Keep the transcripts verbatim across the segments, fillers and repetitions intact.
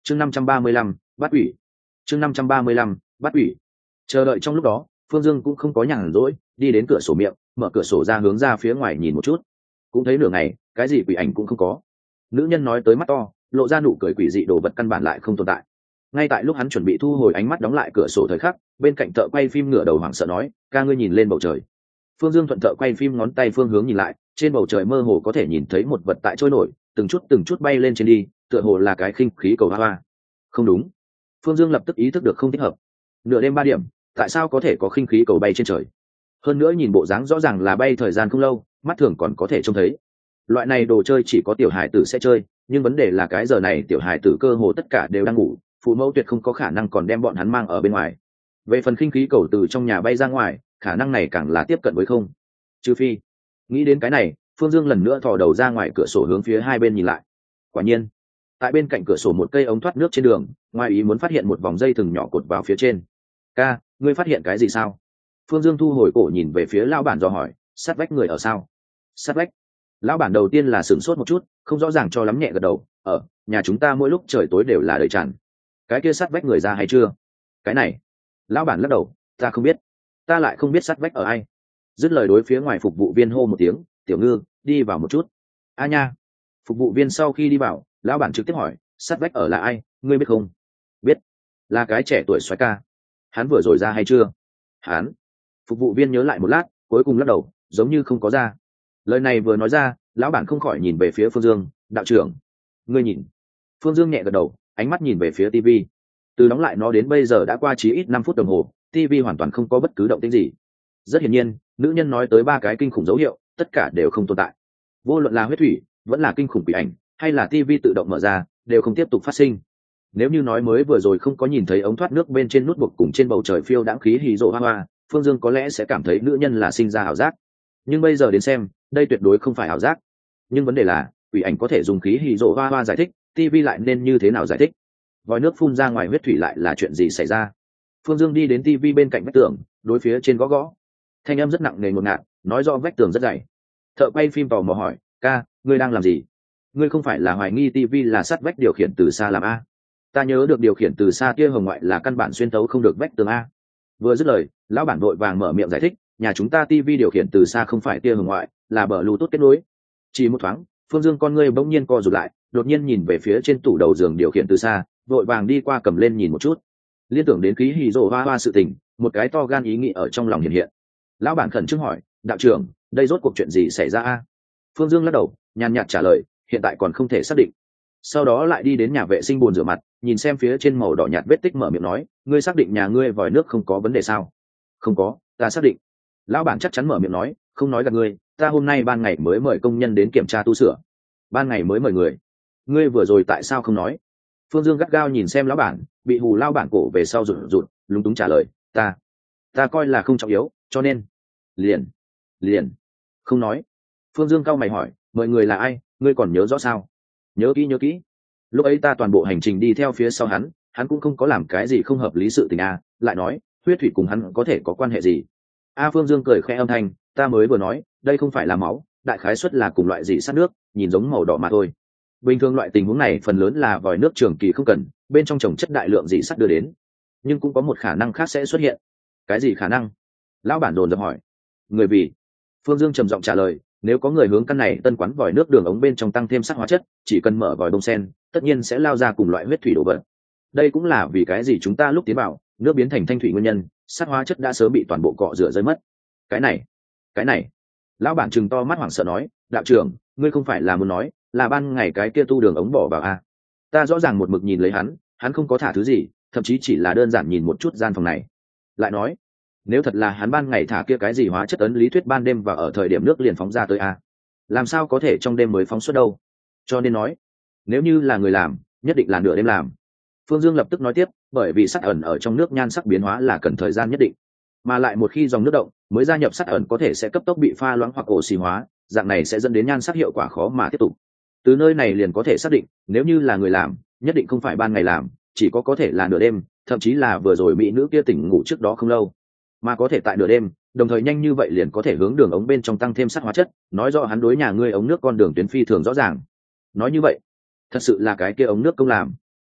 chương năm trăm ba mươi lăm bắt ủy chương năm trăm ba mươi lăm bắt ủy chờ đợi trong lúc đó Phương Dương cũng không có nhàn rỗi, đi đến cửa sổ miệng, mở cửa sổ ra hướng ra phía ngoài nhìn một chút. Cũng thấy nửa ngày, cái gì quỷ ảnh cũng không có. Nữ nhân nói tới mắt to, lộ ra nụ cười quỷ dị, đồ vật căn bản lại không tồn tại. Ngay tại lúc hắn chuẩn bị thu hồi ánh mắt đóng lại cửa sổ thời khắc, bên cạnh thợ quay phim ngửa đầu hoảng sợ nói, ca ngươi nhìn lên bầu trời. Phương Dương thuận thợ quay phim ngón tay phương hướng nhìn lại, trên bầu trời mơ hồ có thể nhìn thấy một vật tại trôi nổi, từng chút từng chút bay lên trên đi, tựa hồ là cái khinh khí cầu hoa hoa. Không đúng. Phương Dương lập tức ý thức được không thích hợp. Nửa đêm ba điểm, tại sao có thể có khinh khí cầu bay trên trời? Hơn nữa nhìn bộ dáng rõ ràng là bay thời gian không lâu, mắt thường còn có thể trông thấy. Loại này đồ chơi chỉ có tiểu hải tử sẽ chơi, nhưng vấn đề là cái giờ này tiểu hải tử cơ hồ tất cả đều đang ngủ, phụ mẫu tuyệt không có khả năng còn đem bọn hắn mang ở bên ngoài. Về phần khinh khí cầu từ trong nhà bay ra ngoài, khả năng này càng là tiếp cận với không. Trừ phi, nghĩ đến cái này, Phương Dương lần nữa thò đầu ra ngoài cửa sổ hướng phía hai bên nhìn lại. Quả nhiên, tại bên cạnh cửa sổ một cây ống thoát nước trên đường, ngoài ý muốn phát hiện một vòng dây thừng nhỏ cột vào phía trên. Ca, ngươi phát hiện cái gì sao? Phương Dương thu hồi cổ nhìn về phía lão bản dò hỏi, sát vách người ở sao? Sát vách? Lão bản đầu tiên là sửng sốt một chút, không rõ ràng cho lắm, nhẹ gật đầu, ở nhà chúng ta mỗi lúc trời tối đều là đầy tràn. Cái kia sát vách người ra hay chưa? Cái này, lão bản lắc đầu, ta không biết, ta lại không biết sát vách ở ai. Dứt lời đối phía ngoài phục vụ viên hô một tiếng, tiểu ngư, đi vào một chút. A nha. Phục vụ viên sau khi đi vào, lão bản trực tiếp hỏi, sát vách ở là ai, ngươi biết không? Biết, là cái trẻ tuổi soái ca. Hắn vừa rồi ra hay chưa? Hắn. Phục vụ viên nhớ lại một lát, cuối cùng lắc đầu, giống như không có ra. Lời này vừa nói ra, lão bản không khỏi nhìn về phía Phương Dương, đạo trưởng, ngươi nhìn. Phương Dương nhẹ gật đầu, ánh mắt nhìn về phía tivi. Từ đóng lại nó đến bây giờ đã qua chí ít năm phút đồng hồ, tivi hoàn toàn không có bất cứ động tĩnh gì. Rất hiển nhiên, nữ nhân nói tới ba cái kinh khủng dấu hiệu, tất cả đều không tồn tại. Vô luận là huyết thủy, vẫn là kinh khủng quỷ ảnh, hay là tivi tự động mở ra, đều không tiếp tục phát sinh. Nếu như nói mới vừa rồi không có nhìn thấy ống thoát nước bên trên nút buộc cùng trên bầu trời phiêu đãng khí hì rộ hoa hoa, Phương Dương có lẽ sẽ cảm thấy nữ nhân là sinh ra ảo giác. Nhưng bây giờ đến xem, đây tuyệt đối không phải ảo giác. Nhưng vấn đề là, quỷ ảnh có thể dùng khí hì rộ hoa hoa giải thích, tivi lại nên như thế nào giải thích? Vòi nước phun ra ngoài huyết thủy lại là chuyện gì xảy ra? Phương Dương đi đến tivi bên cạnh vách tường, đối phía trên gõ gõ. Thanh âm rất nặng nề ngột ngạt, nói rõ vách tường rất dày. Thợ quay phim tò mò hỏi, ca, ngươi đang làm gì? Ngươi không phải là hoài nghi tivi là sắt vách điều khiển từ xa làm a? Ta nhớ được điều khiển từ xa tia hồng ngoại là căn bản xuyên tấu không được vách tường a. Vừa dứt lời, lão bản vội vàng mở miệng giải thích, nhà chúng ta tivi điều khiển từ xa không phải tia hồng ngoại, là bờ bluetooth kết nối. Chỉ một thoáng, Phương Dương con ngươi bỗng nhiên co rụt lại, đột nhiên nhìn về phía trên tủ đầu giường điều khiển từ xa, vội vàng đi qua cầm lên nhìn một chút. Liên tưởng đến khí hì rồ hoa hoa sự tình, một cái to gan ý nghĩ ở trong lòng hiện hiện. Lão bản khẩn trương hỏi, đạo trưởng, đây rốt cuộc chuyện gì xảy ra a? Phương Dương lắc đầu, nhàn nhạt trả lời, hiện tại còn không thể xác định. Sau đó lại đi đến nhà vệ sinh bồn rửa mặt, nhìn xem phía trên màu đỏ nhạt vết tích, mở miệng nói, ngươi xác định nhà ngươi vòi nước không có vấn đề sao? Không có, ta xác định. Lão bản chắc chắn mở miệng nói, không nói gạt ngươi, ta hôm nay ban ngày mới mời công nhân đến kiểm tra tu sửa. Ban ngày mới mời người? Ngươi vừa rồi tại sao không nói? Phương Dương gắt gao nhìn xem lão bản, bị hù lao bản cổ về sau rụt rụt, lúng túng trả lời, ta ta coi là không trọng yếu, cho nên liền liền không nói. Phương Dương cau mày hỏi, mời người là ai, ngươi còn nhớ rõ sao? Nhớ kỹ nhớ kỹ. Lúc ấy ta toàn bộ hành trình đi theo phía sau hắn, hắn cũng không có làm cái gì không hợp lý sự tình a. Lại nói, huyết thủy cùng hắn có thể có quan hệ gì? A. Phương Dương cười khẽ âm thanh, ta mới vừa nói, đây không phải là máu, đại khái suất là cùng loại dị sát nước, nhìn giống màu đỏ mà thôi. Bình thường loại tình huống này phần lớn là vòi nước trường kỳ không cần, bên trong trồng chất đại lượng dị sắt đưa đến, nhưng cũng có một khả năng khác sẽ xuất hiện. Cái gì khả năng? Lão bản dồn dập hỏi. Người vì. Phương Dương trầm giọng trả lời, nếu có người hướng căn này tân quán vòi nước đường ống bên trong tăng thêm sắc hóa chất, chỉ cần mở vòi bông sen, tất nhiên sẽ lao ra cùng loại huyết thủy đổ vật. Đây cũng là vì cái gì chúng ta lúc tiến vào, nước biến thành thanh thủy nguyên nhân, sắc hóa chất đã sớm bị toàn bộ cọ rửa rơi mất. Cái này, cái này. Lão bản trừng to mắt hoảng sợ nói, đạo trưởng, ngươi không phải là muốn nói, là ban ngày cái kia tu đường ống bỏ vào a? Ta rõ ràng một mực nhìn lấy hắn, hắn không có thả thứ gì, thậm chí chỉ là đơn giản nhìn một chút gian phòng này. Lại nói, nếu thật là hắn ban ngày thả kia cái gì hóa chất ấn lý thuyết ban đêm và ở thời điểm nước liền phóng ra tới a, làm sao có thể trong đêm mới phóng xuất đâu? Cho nên nói, nếu như là người làm, nhất định là nửa đêm làm. Phương Dương lập tức nói tiếp, bởi vì sắt ẩn ở trong nước nhan sắc biến hóa là cần thời gian nhất định, mà lại một khi dòng nước động mới gia nhập sắt ẩn có thể sẽ cấp tốc bị pha loãng hoặc oxy hóa, dạng này sẽ dẫn đến nhan sắc hiệu quả khó mà tiếp tục. Từ nơi này liền có thể xác định, nếu như là người làm, nhất định không phải ban ngày làm, chỉ có có thể là nửa đêm, thậm chí là vừa rồi mỹ nữ kia tỉnh ngủ trước đó không lâu, mà có thể tại nửa đêm, đồng thời nhanh như vậy liền có thể hướng đường ống bên trong tăng thêm sắt hóa chất, nói rõ hắn đối nhà ngươi ống nước con đường tuyến phi thường rõ ràng. Nói như vậy, thật sự là cái kia ống nước công làm.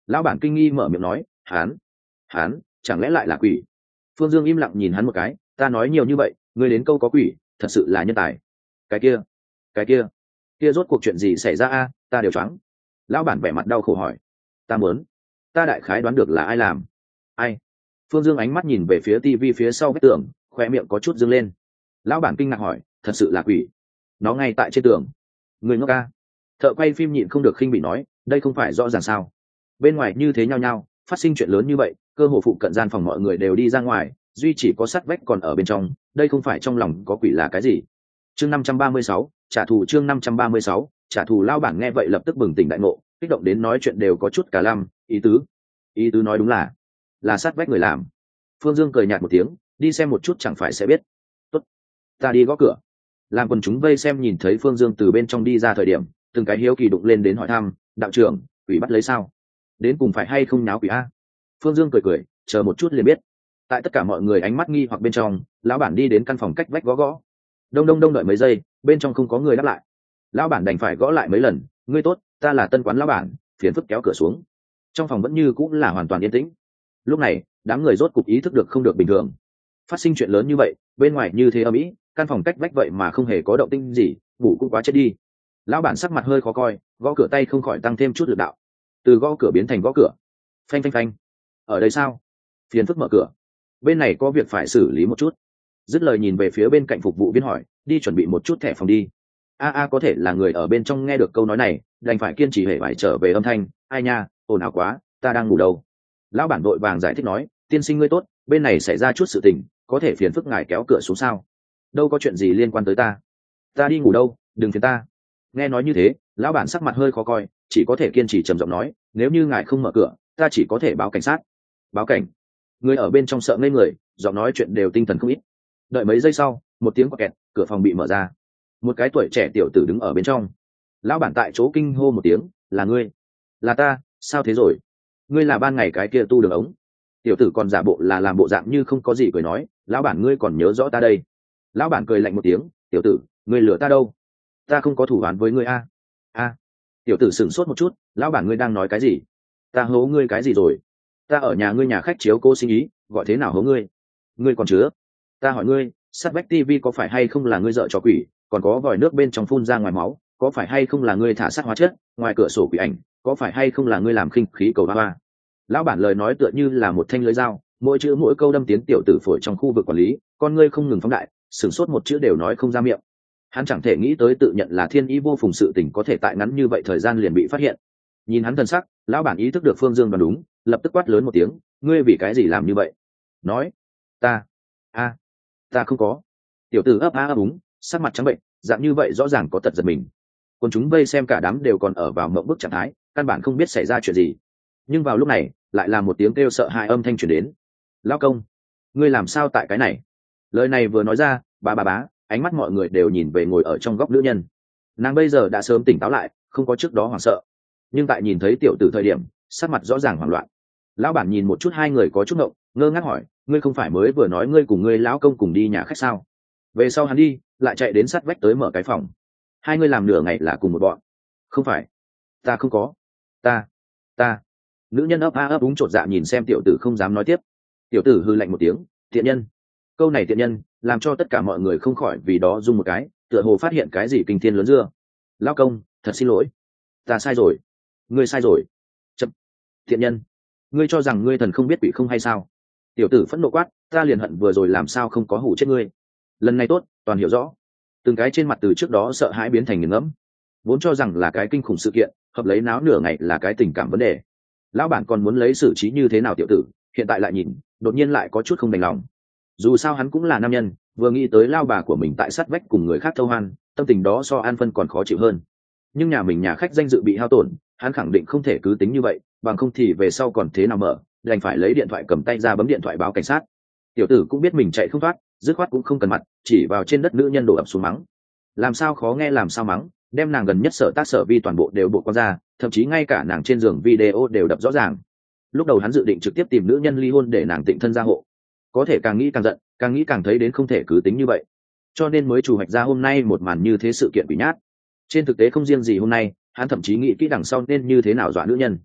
Lão bản kinh nghi mở miệng nói, hắn hắn chẳng lẽ lại là quỷ? Phương Dương im lặng nhìn hắn một cái, ta nói nhiều như vậy, ngươi đến câu có quỷ, thật sự là nhân tài. Cái kia, cái kia, kia rốt cuộc chuyện gì xảy ra a? Ta đều choáng. Lão bản vẻ mặt đau khổ hỏi, ta muốn, ta đại khái đoán được là ai làm. Ai? Phương Dương ánh mắt nhìn về phía tivi phía sau vách tường, khoe miệng có chút dương lên. Lão bản kinh ngạc hỏi, thật sự là quỷ? Nó ngay tại trên tường. Người ngốc ca. Thợ quay phim nhịn không được khinh bỉ nói, đây không phải rõ ràng sao? Bên ngoài như thế nhao nhao, phát sinh chuyện lớn như vậy, cơ hồ phụ cận gian phòng mọi người đều đi ra ngoài, duy chỉ có sắt vách còn ở bên trong, đây không phải trong lòng có quỷ là cái gì? Chương năm trăm ba mươi sáu, trả thù. Chương năm trăm ba mươi sáu, trả thù. Lão bản nghe vậy lập tức bừng tỉnh đại ngộ, kích động đến nói chuyện đều có chút cả lăm, ý tứ, ý tứ nói đúng là, là sắt vách người làm. Phương Dương cười nhạt một tiếng, đi xem một chút chẳng phải sẽ biết. Tốt, ta đi gõ cửa. Làm quần chúng vây xem nhìn thấy Phương Dương từ bên trong đi ra thời điểm, từng cái hiếu kỳ đụng lên đến hỏi thăm, đạo trưởng, quỷ bắt lấy sao? Đến cùng phải hay không nháo quỷ a? Phương Dương cười cười, chờ một chút liền biết. Tại tất cả mọi người ánh mắt nghi hoặc bên trong, lão bản đi đến căn phòng cách vách gõ gõ. Đông đông đông, đợi mấy giây, bên trong không có người đáp lại. Lão bản đành phải gõ lại mấy lần, ngươi tốt, ta là tân quán lão bản, phiền phức kéo cửa xuống. Trong phòng vẫn như cũng là hoàn toàn yên tĩnh. Lúc này, đám người rốt cục ý thức được không được bình thường. Phát sinh chuyện lớn như vậy, bên ngoài như thế ầm ĩ, căn phòng cách vách vậy mà không hề có động tĩnh gì, ngủ cũng quá chết đi. Lão bản sắc mặt hơi khó coi, gõ cửa tay không khỏi tăng thêm chút lực đạo. Từ gõ cửa biến thành gõ cửa. Phanh phanh phanh. Ở đây sao? Phiền phức mở cửa. Bên này có việc phải xử lý một chút. Dứt lời nhìn về phía bên cạnh phục vụ viên hỏi, đi chuẩn bị một chút thẻ phòng đi. A a có thể là người ở bên trong nghe được câu nói này, đành phải kiên trì hễ phải trở về âm thanh, ai nha, ồn ào quá, ta đang ngủ đâu. Lão bản đội vàng giải thích nói, tiên sinh ngươi tốt, bên này xảy ra chút sự tình, có thể phiền phức ngài kéo cửa xuống sao? Đâu có chuyện gì liên quan tới ta. Ta đi ngủ đâu, đừng phiền ta. Nghe nói như thế, lão bản sắc mặt hơi khó coi, chỉ có thể kiên trì trầm giọng nói, nếu như ngài không mở cửa, ta chỉ có thể báo cảnh sát. Báo cảnh? Người ở bên trong sợ ngây người, giọng nói chuyện đều tinh thần không ít. Đợi mấy giây sau, một tiếng quạt kẹt, cửa phòng bị mở ra. Một cái tuổi trẻ tiểu tử đứng ở bên trong. Lão bản tại chỗ kinh hô một tiếng, là ngươi? Là ta, sao thế rồi? Ngươi là ban ngày cái kia tu đường ống. Tiểu tử còn giả bộ là làm bộ dạng như không có gì cười nói, lão bản ngươi còn nhớ rõ ta đây. Lão bản cười lạnh một tiếng, tiểu tử, ngươi lừa ta đâu? Ta không có thủ án với ngươi a. A. Tiểu tử sửng sốt một chút, lão bản ngươi đang nói cái gì? Ta hố ngươi cái gì rồi? Ta ở nhà ngươi nhà khách chiếu cô sinh ý, gọi thế nào hố ngươi? Ngươi còn chứa? Ta hỏi ngươi, sát vách tivi có phải hay không là ngươi dợ trò quỷ, còn có vòi nước bên trong phun ra ngoài máu, có phải hay không là ngươi thả sát hóa chất, ngoài cửa sổ quỷ ảnh, có phải hay không là ngươi làm khinh khí cầu ba ba? Lão bản lời nói tựa như là một thanh lưới dao, mỗi chữ mỗi câu đâm tiến tiểu tử phổi trong khu vực quản lý, con ngươi không ngừng phóng đại, sửng sốt một chữ đều nói không ra miệng. Hắn chẳng thể nghĩ tới tự nhận là thiên ý vô phùng sự tình có thể tại ngắn như vậy thời gian liền bị phát hiện. Nhìn hắn thân sắc, lão bản ý thức được Phương Dương đoán đúng, lập tức quát lớn một tiếng, ngươi vì cái gì làm như vậy? Nói, ta, a, ta không có. Tiểu tử ấp a ấp úng, sắc mặt trắng bệnh, dạng như vậy rõ ràng có tật giật mình. Còn chúng vây xem cả đám đều còn ở vào mộng bức trạng thái, căn bản không biết xảy ra chuyện gì. Nhưng vào lúc này, lại là một tiếng kêu sợ hãi âm thanh truyền đến. Lão công, ngươi làm sao tại cái này? Lời này vừa nói ra, bà bà bá, ánh mắt mọi người đều nhìn về ngồi ở trong góc nữ nhân. Nàng bây giờ đã sớm tỉnh táo lại, không có trước đó hoảng sợ, nhưng tại nhìn thấy tiểu tử thời điểm, sắc mặt rõ ràng hoảng loạn. Lão bản nhìn một chút hai người có chút ngộng, ngơ ngác hỏi, ngươi không phải mới vừa nói ngươi cùng ngươi lão công cùng đi nhà khách sao? Về sau hắn đi, lại chạy đến sát vách tới mở cái phòng. Hai ngươi làm nửa ngày là cùng một bọn? Không phải, ta không có, ta, ta. Nữ nhân ấp a ấp úng chột dạ nhìn xem tiểu tử không dám nói tiếp. Tiểu tử hư lạnh một tiếng, tiện nhân. Câu này tiện nhân làm cho tất cả mọi người không khỏi vì đó rung một cái, tựa hồ phát hiện cái gì kinh thiên lớn dưa. Lão công, thật xin lỗi, ta sai rồi, ngươi sai rồi. Chậm, tiện nhân, ngươi cho rằng ngươi thần không biết quỷ không hay sao? Tiểu tử phẫn nộ quát, ta liền hận vừa rồi làm sao không có hủ chết ngươi. Lần này tốt, toàn hiểu rõ. Từng cái trên mặt từ trước đó sợ hãi biến thành nghiền ngẫm, vốn cho rằng là cái kinh khủng sự kiện, hợp lấy náo nửa ngày là cái tình cảm vấn đề. Lão bản còn muốn lấy xử trí như thế nào tiểu tử, hiện tại lại nhìn, đột nhiên lại có chút không đành lòng. Dù sao hắn cũng là nam nhân, vừa nghĩ tới lao bà của mình tại sát vách cùng người khác thâu hoan, tâm tình đó so an phân còn khó chịu hơn. Nhưng nhà mình nhà khách danh dự bị hao tổn, hắn khẳng định không thể cứ tính như vậy, bằng không thì về sau còn thế nào mở, đành phải lấy điện thoại cầm tay ra bấm điện thoại báo cảnh sát. Tiểu tử cũng biết mình chạy không thoát, dứt khoát cũng không cần mặt, chỉ vào trên đất nữ nhân đổ ập xuống mắng. Làm sao khó nghe làm sao mắng, đem nàng gần nhất sở tác sở vi toàn bộ đều bộ qua ra, thậm chí ngay cả nàng trên giường video đều đập rõ ràng. Lúc đầu hắn dự định trực tiếp tìm nữ nhân ly hôn để nàng tịnh thân gia hộ, có thể càng nghĩ càng giận, càng nghĩ càng thấy đến không thể cứ tính như vậy, cho nên mới chủ hoạch ra hôm nay một màn như thế sự kiện bị nhát. Trên thực tế không riêng gì hôm nay, hắn thậm chí nghĩ kỹ đằng sau nên như thế nào dọa nữ nhân.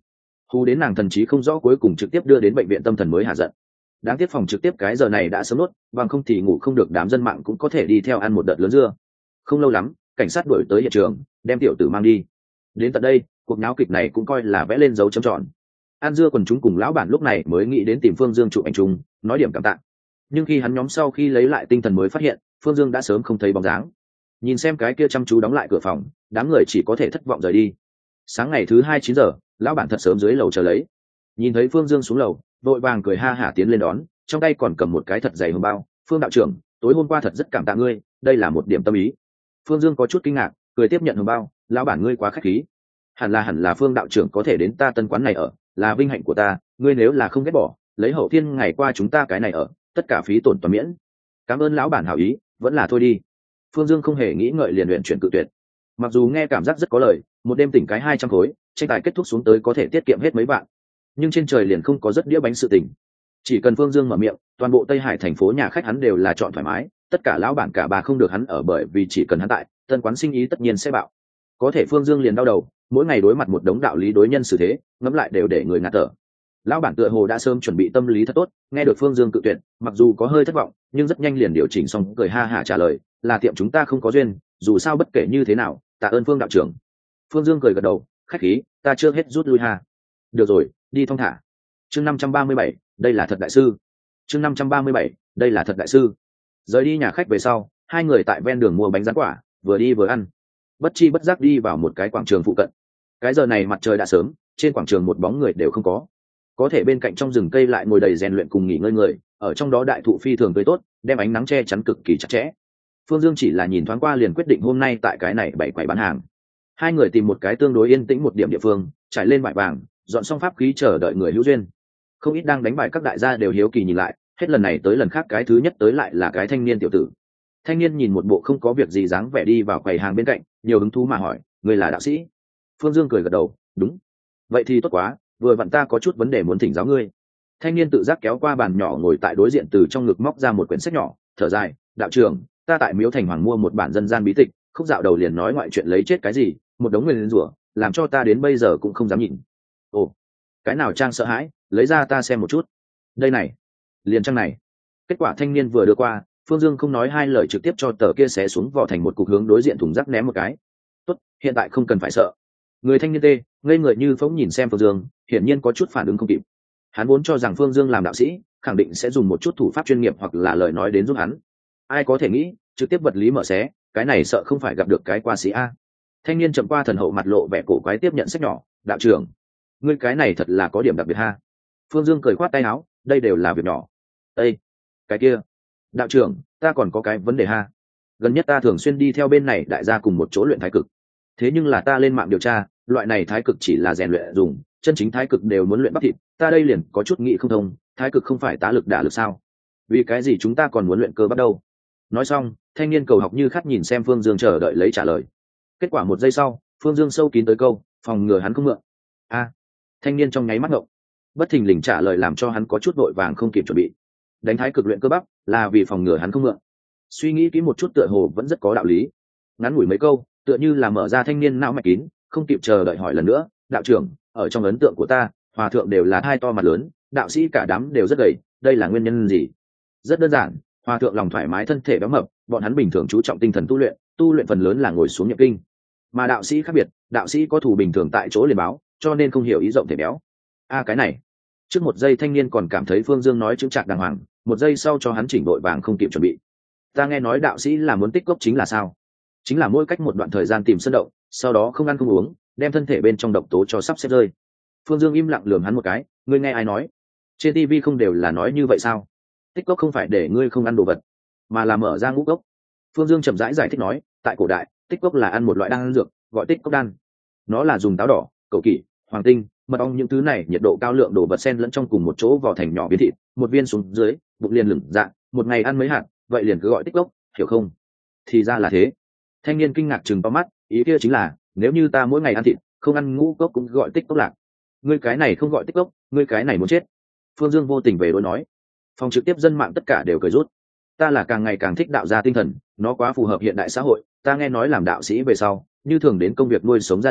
hù đến nàng thần trí không rõ, cuối cùng trực tiếp đưa đến bệnh viện tâm thần mới hạ giận. Đáng tiếc phòng trực tiếp cái giờ này đã sớm nốt, bằng không thì ngủ không được, đám dân mạng cũng có thể đi theo ăn một đợt lớn dưa. Không lâu lắm, cảnh sát đuổi tới hiện trường, đem tiểu tử mang đi. Đến tận đây, cuộc náo kịch này cũng coi là vẽ lên dấu chấm tròn. An dưa quần chúng cùng lão bản lúc này mới nghĩ đến tìm Phương Dương chụp ảnh chung, nói điểm cảm tạ. Nhưng khi hắn nhóm sau khi lấy lại tinh thần mới phát hiện, Phương Dương đã sớm không thấy bóng dáng. Nhìn xem cái kia chăm chú đóng lại cửa phòng, đám người chỉ có thể thất vọng rời đi. Sáng ngày thứ hai chín giờ, lão bản thật sớm dưới lầu chờ lấy. Nhìn thấy Phương Dương xuống lầu, vội vàng cười ha hả tiến lên đón, trong tay còn cầm một cái thật dày hồng bao. Phương đạo trưởng, tối hôm qua thật rất cảm tạ ngươi, đây là một điểm tâm ý. Phương Dương có chút kinh ngạc, cười tiếp nhận hồng bao. Lão bản ngươi quá khách khí. Hẳn là hẳn là Phương đạo trưởng có thể đến ta tân quán này ở, là vinh hạnh của ta. Ngươi nếu là không ghét bỏ, lấy hậu thiên ngày qua chúng ta cái này ở, tất cả phí tổn toàn miễn. Cảm ơn lão bản hảo ý, vẫn là thôi đi. Phương Dương không hề nghĩ ngợi liền luyện chuyển cự tuyệt. Mặc dù nghe cảm giác rất có lời, một đêm tỉnh cái hai trăm khối, tranh tài kết thúc xuống tới có thể tiết kiệm hết mấy vạn, nhưng trên trời liền không có rất đĩa bánh sự tình. Chỉ cần Phương Dương mở miệng, toàn bộ Tây Hải thành phố nhà khách hắn đều là chọn thoải mái, tất cả lão bản cả bà không được hắn ở, bởi vì chỉ cần hắn tại, tân quán sinh ý tất nhiên sẽ bạo. Có thể Phương Dương liền đau đầu, mỗi ngày đối mặt một đống đạo lý đối nhân xử thế, ngẫm lại đều để người ngạt thở. Lão bản tựa hồ đã sớm chuẩn bị tâm lý thật tốt, nghe được Phương Dương cự tuyệt, mặc dù có hơi thất vọng, nhưng rất nhanh liền điều chỉnh xong, cười ha hả trả lời, là tiệm chúng ta không có duyên, dù sao bất kể như thế nào, tạ ơn Phương đạo trưởng. Phương Dương cười gật đầu, khách khí, ta chưa hết rút lui ha. Được rồi, đi thong thả. Chương năm trăm ba mươi bảy, đây là thật đại sư. Chương năm trăm ba mươi bảy, đây là thật đại sư. Rời đi nhà khách về sau, hai người tại ven đường mua bánh rán quả, vừa đi vừa ăn. Bất chi bất giác đi vào một cái quảng trường phụ cận. Cái giờ này mặt trời đã sớm, trên quảng trường một bóng người đều không có. Có thể bên cạnh trong rừng cây lại ngồi đầy rèn luyện cùng nghỉ ngơi người, ở trong đó đại thụ phi thường tươi tốt, đem ánh nắng che chắn cực kỳ chặt chẽ. Phương Dương chỉ là nhìn thoáng qua liền quyết định hôm nay tại cái này bày quầy bán hàng. Hai người tìm một cái tương đối yên tĩnh một điểm địa phương, trải lên vải vàng, dọn xong pháp khí chờ đợi người hữu duyên. Không ít đang đánh bài các đại gia đều hiếu kỳ nhìn lại, hết lần này tới lần khác cái thứ nhất tới lại là cái thanh niên tiểu tử. Thanh niên nhìn một bộ không có việc gì dáng vẻ đi vào quầy hàng bên cạnh, nhiều hứng thú mà hỏi, người là đạo sĩ? Phương Dương cười gật đầu, đúng. Vậy thì tốt quá, vừa vặn ta có chút vấn đề muốn thỉnh giáo ngươi. Thanh niên tự giác kéo qua bàn nhỏ ngồi tại đối diện, từ trong ngực móc ra một quyển sách nhỏ, thở dài, đạo trưởng, ta tại Miếu Thành Hoàng mua một bản dân gian bí tịch, khúc dạo đầu liền nói ngoại chuyện lấy chết cái gì, một đống người lên rủa, làm cho ta đến bây giờ cũng không dám nhìn. Ồ, cái nào trang sợ hãi, lấy ra ta xem một chút. Đây này, liền trang này. Kết quả thanh niên vừa đưa qua, Phương Dương không nói hai lời trực tiếp cho tờ kia xé xuống vỏ thành một cục, hướng đối diện thùng rác ném một cái. Tốt, hiện tại không cần phải sợ. Người thanh niên tê ngây người như phóng nhìn xem Phương Dương, hiển nhiên có chút phản ứng không kịp. Hắn vốn cho rằng Phương Dương làm đạo sĩ, khẳng định sẽ dùng một chút thủ pháp chuyên nghiệp hoặc là lời nói đến giúp hắn. Ai có thể nghĩ, trực tiếp vật lý mở xé, cái này sợ không phải gặp được cái qua sĩ a. Thanh niên chậm qua thần hậu mặt lộ vẻ cổ quái tiếp nhận sách nhỏ, đạo trưởng, ngươi cái này thật là có điểm đặc biệt ha. Phương Dương cười khoát tay áo, đây đều là việc nhỏ. Ê, cái kia, đạo trưởng, ta còn có cái vấn đề ha. Gần nhất ta thường xuyên đi theo bên này đại gia cùng một chỗ luyện thái cực. Thế nhưng là ta lên mạng điều tra, loại này thái cực chỉ là rèn luyện dùng, chân chính thái cực đều muốn luyện bắp thịt, ta đây liền có chút nghĩ không thông, thái cực không phải tá lực đả lực sao? Vì cái gì chúng ta còn muốn luyện cơ bắp đâu? Nói xong, thanh niên cầu học như khát nhìn xem Phương Dương chờ đợi lấy trả lời. Kết quả một giây sau, Phương Dương sâu kín tới câu, phòng ngừa hắn không mượn. A, thanh niên trong nháy mắt ngộng, bất thình lình trả lời làm cho hắn có chút vội vàng không kịp chuẩn bị. Đánh thái cực luyện cơ bắp là vì phòng ngừa hắn không mượn. Suy nghĩ kỹ một chút tựa hồ vẫn rất có đạo lý. Ngắn ngủi mấy câu, tựa như là mở ra thanh niên não mạch kín, không kịp chờ đợi hỏi lần nữa, đạo trưởng, ở trong ấn tượng của ta, hòa thượng đều là hai to mặt lớn, đạo sĩ cả đám đều rất gầy, đây là nguyên nhân gì? Rất đơn giản, hòa thượng lòng thoải mái thân thể béo mập, bọn hắn bình thường chú trọng tinh thần tu luyện, tu luyện phần lớn là ngồi xuống niệm kinh. Mà đạo sĩ khác biệt, đạo sĩ có thù bình thường tại chỗ liền báo, cho nên không hiểu ý rộng thể béo. A à, cái này. Trước một giây thanh niên còn cảm thấy Phương Dương nói chững chạc đàng hoàng, một giây sau cho hắn chỉnh đội vàng không kịp chuẩn bị. Ta nghe nói đạo sĩ là muốn tích cốc chính là sao? Chính là mỗi cách một đoạn thời gian tìm sân động, sau đó không ăn không uống, đem thân thể bên trong độc tố cho sắp xếp rơi. Phương Dương im lặng lườm hắn một cái, ngươi nghe ai nói? Trên ti vi không đều là nói như vậy sao? Tích cốc không phải để ngươi không ăn đồ vật, mà là mở ra ngũ cốc. Phương Dương chậm rãi giải, giải thích nói, tại cổ đại, tích cốc là ăn một loại đan dược, gọi tích cốc đan. Nó là dùng táo đỏ, cẩu kỷ, hoàng tinh, mật ong những thứ này nhiệt độ cao lượng đồ vật xen lẫn trong cùng một chỗ vỏ thành nhỏ viên thịt, một viên xuống dưới, bụng liền lửng dạ, một ngày ăn mấy hạt, vậy liền cứ gọi tích cốc, hiểu không? Thì ra là thế. Thanh niên kinh ngạc trừng to mắt, ý kia chính là, nếu như ta mỗi ngày ăn thịt, không ăn ngũ cốc cũng gọi tích cốc lạc. Ngươi cái này không gọi tích cốc, ngươi cái này muốn chết. Phương Dương vô tình về đối nói. Phòng trực tiếp dân mạng tất cả đều cười rút. Ta là càng ngày càng thích đạo gia tinh thần, nó quá phù hợp hiện đại xã hội. Ta nghe nói làm đạo sĩ về sau, như thường đến công việc nuôi sống gia đình,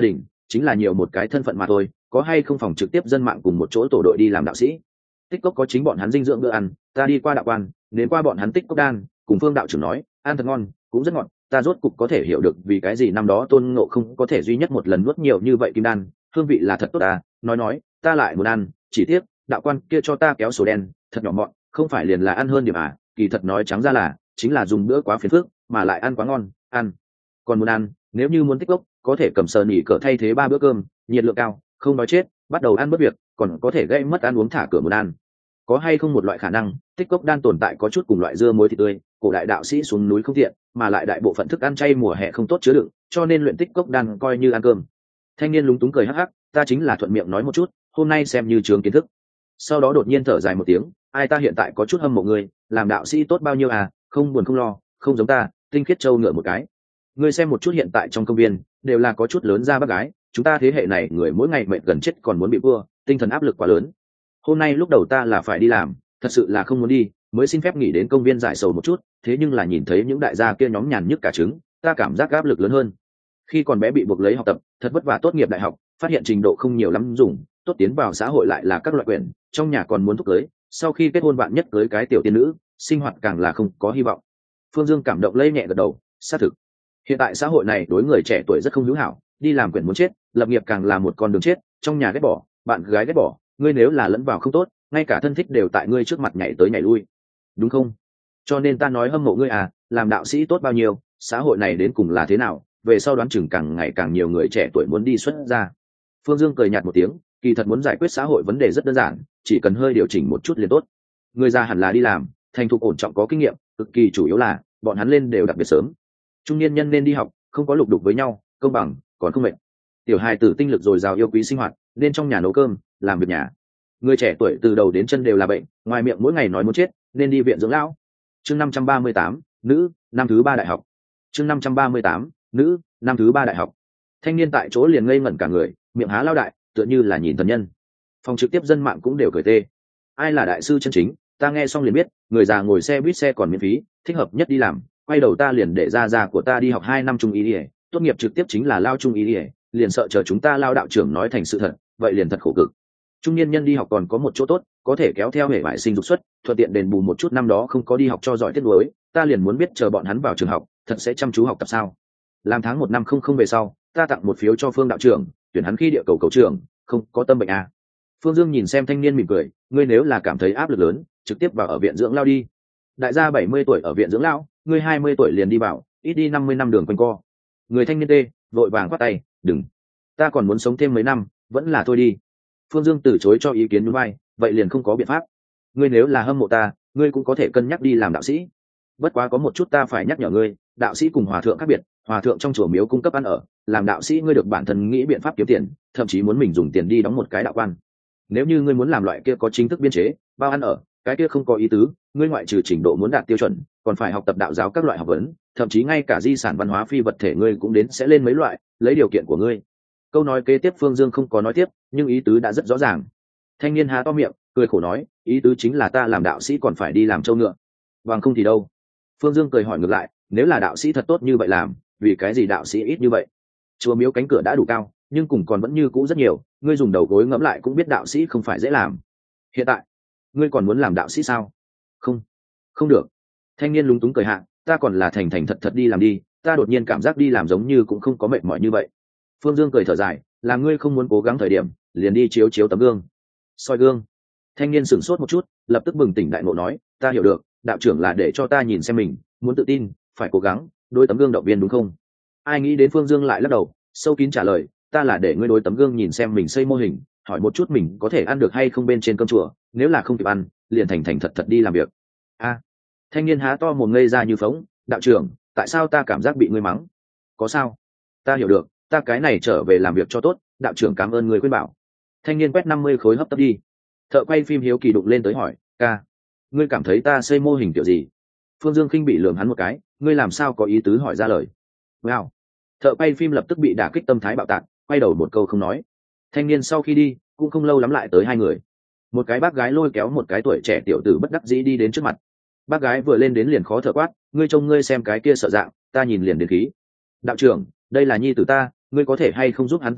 chính là nhiều một cái thân phận mà thôi, có hay không phòng trực tiếp dân mạng cùng một chỗ tổ đội đi làm đạo sĩ. Tích cốc có chính bọn hắn dinh dưỡng bữa ăn, ta đi qua đạo quan đến qua bọn hắn tích cốc đan, cùng Phương đạo trưởng nói ăn thật ngon, cũng rất ngọt, ta rốt cục có thể hiểu được vì cái gì năm đó Tôn Ngộ không có thể duy nhất một lần nuốt nhiều như vậy kim đan, hương vị là thật tốt à. Nói nói ta lại muốn ăn, chỉ tiếc đạo quan kia cho ta kéo sổ đen thật nhỏ mọn, không phải liền là ăn hơn điểm à. Kỳ thật nói trắng ra là chính là dùng bữa quá phiền phức, mà lại ăn quá ngon. Ăn còn muốn ăn, nếu như muốn tích cốc có thể cầm sờ nỉ cỡ thay thế ba bữa cơm, nhiệt lượng cao, không nói chết, bắt đầu ăn bất việc còn có thể gây mất ăn uống thả cửa muốn ăn. Có hay không một loại khả năng tích cốc đan tồn tại có chút cùng loại dưa muối thịt tươi, cổ đại đạo sĩ xuống núi không tiện, mà lại đại bộ phận thức ăn chay mùa hè không tốt chứa đựng, cho nên luyện tích cốc đan coi như ăn cơm. Thanh niên lúng túng cười hắc hắc, ta chính là thuận miệng nói một chút, hôm nay xem như trường kiến thức. Sau đó đột nhiên thở dài một tiếng, ai ta hiện tại có chút hâm mộ ngươi, làm đạo sĩ tốt bao nhiêu à, không buồn không lo, không giống ta tinh khiết trâu ngựa một cái. Ngươi xem một chút hiện tại trong công viên đều là có chút lớn ra bác gái, chúng ta thế hệ này người mỗi ngày mệt gần chết còn muốn bị vua, tinh thần áp lực quá lớn. Hôm nay lúc đầu ta là phải đi làm, thật sự là không muốn đi, mới xin phép nghỉ đến công viên giải sầu một chút, thế nhưng là nhìn thấy những đại gia kia nhóm nhàn nhức cả trứng, ta cảm giác áp lực lớn hơn. Khi còn bé bị buộc lấy học tập, thật vất vả tốt nghiệp đại học, phát hiện trình độ không nhiều lắm dùng, tốt tiến vào xã hội lại là các loại quyền, trong nhà còn muốn thúc cưới, sau khi kết hôn bạn nhất cưới cái tiểu tiên nữ, sinh hoạt càng là không có hy vọng. Phương Dương cảm động lây nhẹ gật đầu, xác thực. Hiện tại xã hội này đối người trẻ tuổi rất không hữu hảo, đi làm quyền muốn chết, lập nghiệp càng là một con đường chết, trong nhà ghét bỏ, bạn gái ghét bỏ, ngươi nếu là lẫn vào không tốt, ngay cả thân thích đều tại ngươi trước mặt nhảy tới nhảy lui, đúng không? Cho nên ta nói hâm mộ ngươi à, làm đạo sĩ tốt bao nhiêu, xã hội này đến cùng là thế nào, về sau đoán chừng càng ngày càng nhiều người trẻ tuổi muốn đi xuất ra. Phương Dương cười nhạt một tiếng, kỳ thật muốn giải quyết xã hội vấn đề rất đơn giản, chỉ cần hơi điều chỉnh một chút liền tốt. Người già hẳn là đi làm, thành thục ổn trọng có kinh nghiệm, cực kỳ chủ yếu là bọn hắn lên đều đặc biệt sớm. Trung niên nhân nên đi học, không có lục đục với nhau, công bằng, còn không mệt. Tiểu hài tử tinh lực dồi dào yêu quý sinh hoạt, nên trong nhà nấu cơm, làm việc nhà. Người trẻ tuổi từ đầu đến chân đều là bệnh, ngoài miệng mỗi ngày nói muốn chết, nên đi viện dưỡng lão. Chương năm trăm ba mươi tám, nữ, năm thứ ba đại học. Chương năm trăm ba mươi tám, nữ, năm thứ ba đại học. Thanh niên tại chỗ liền ngây ngẩn cả người, miệng há lao đại, tựa như là nhìn thần nhân. Phòng trực tiếp dân mạng cũng đều cười tê. Ai là đại sư chân chính, ta nghe xong liền biết, người già ngồi xe buýt xe còn miễn phí, thích hợp nhất đi làm, quay đầu ta liền để ra ra của ta đi học hai năm trung y đi, tốt nghiệp trực tiếp chính là lao trung y đi, liền sợ chờ chúng ta lao đạo trưởng nói thành sự thật, vậy liền thật khổ cực. Trung niên nhân đi học còn có một chỗ tốt, có thể kéo theo hệ bại sinh dục xuất, thuận tiện đền bù một chút năm đó không có đi học cho giỏi tiết đối, ta liền muốn biết chờ bọn hắn vào trường học, thật sẽ chăm chú học tập sao? Làm tháng một năm không không về sau, ta tặng một phiếu cho Phương đạo trưởng, tuyển hắn khi địa cầu cầu trưởng, không có tâm bệnh à? Phương Dương nhìn xem thanh niên mỉm cười, ngươi nếu là cảm thấy áp lực lớn, trực tiếp vào ở viện dưỡng lao đi. Đại gia bảy mươi tuổi ở viện dưỡng lao, ngươi hai mươi tuổi liền đi vào, ít đi năm mươi năm đường quanh co. Người thanh niên tê, vội vàng quát tay, đừng, ta còn muốn sống thêm mấy năm, vẫn là thôi đi. Phương Dương từ chối cho ý kiến núi bay, vậy liền không có biện pháp. Ngươi nếu là hâm mộ ta, ngươi cũng có thể cân nhắc đi làm đạo sĩ. Bất quá có một chút ta phải nhắc nhở ngươi, đạo sĩ cùng hòa thượng khác biệt, hòa thượng trong chùa miếu cung cấp ăn ở, làm đạo sĩ ngươi được bản thân nghĩ biện pháp kiếm tiền, thậm chí muốn mình dùng tiền đi đóng một cái đạo quan. Nếu như ngươi muốn làm loại kia có chính thức biên chế, bao ăn ở, cái kia không có ý tứ, ngươi ngoại trừ trình độ muốn đạt tiêu chuẩn, còn phải học tập đạo giáo các loại học vấn, thậm chí ngay cả di sản văn hóa phi vật thể ngươi cũng đến sẽ lên mấy loại, lấy điều kiện của ngươi. Câu nói kế tiếp Phương Dương không có nói tiếp, nhưng ý tứ đã rất rõ ràng. Thanh niên há to miệng, cười khổ nói, ý tứ chính là ta làm đạo sĩ còn phải đi làm trâu ngựa. Bằng không thì đâu? Phương Dương cười hỏi ngược lại, nếu là đạo sĩ thật tốt như vậy làm, vì cái gì đạo sĩ ít như vậy? Chùa miếu cánh cửa đã đủ cao, nhưng cùng còn vẫn như cũ rất nhiều, ngươi dùng đầu gối ngẫm lại cũng biết đạo sĩ không phải dễ làm. Hiện tại, ngươi còn muốn làm đạo sĩ sao? Không, không được. Thanh niên lúng túng cười hạ, ta còn là thành thành thật thật đi làm đi, ta đột nhiên cảm giác đi làm giống như cũng không có mệt mỏi như vậy. Phương Dương cười thở dài, là ngươi không muốn cố gắng thời điểm, liền đi chiếu chiếu tấm gương. Soi gương. Thanh niên sửng sốt một chút, lập tức bừng tỉnh đại ngộ nói, ta hiểu được, đạo trưởng là để cho ta nhìn xem mình, muốn tự tin, phải cố gắng, đối tấm gương động viên đúng không? Ai nghĩ đến Phương Dương lại lắc đầu, sâu kín trả lời, ta là để ngươi đối tấm gương nhìn xem mình xây mô hình, hỏi một chút mình có thể ăn được hay không bên trên cơm chùa, nếu là không kịp ăn, liền thành thành thật thật đi làm việc. A. À, thanh niên há to mồm ngây ra như phóng, đạo trưởng, tại sao ta cảm giác bị ngươi mắng? Có sao? Ta hiểu được, ta cái này trở về làm việc cho tốt, đạo trưởng cảm ơn người khuyên bảo. Thanh niên quét năm mươi khối hấp tấp đi. Thợ quay phim hiếu kỳ đụng lên tới hỏi, ca, ngươi cảm thấy ta xây mô hình kiểu gì? Phương Dương khinh bị lườm hắn một cái, ngươi làm sao có ý tứ hỏi ra lời? Wow. Thợ quay phim lập tức bị đả kích tâm thái bạo tạc, quay đầu một câu không nói. Thanh niên sau khi đi, cũng không lâu lắm lại tới hai người. Một cái bác gái lôi kéo một cái tuổi trẻ tiểu tử bất đắc dĩ đi đến trước mặt. Bác gái vừa lên đến liền khó thở quát, ngươi trông ngươi xem cái kia sợ dạng, ta nhìn liền đến khí. Đạo trưởng, đây là nhi tử ta, ngươi có thể hay không giúp hắn tính toán,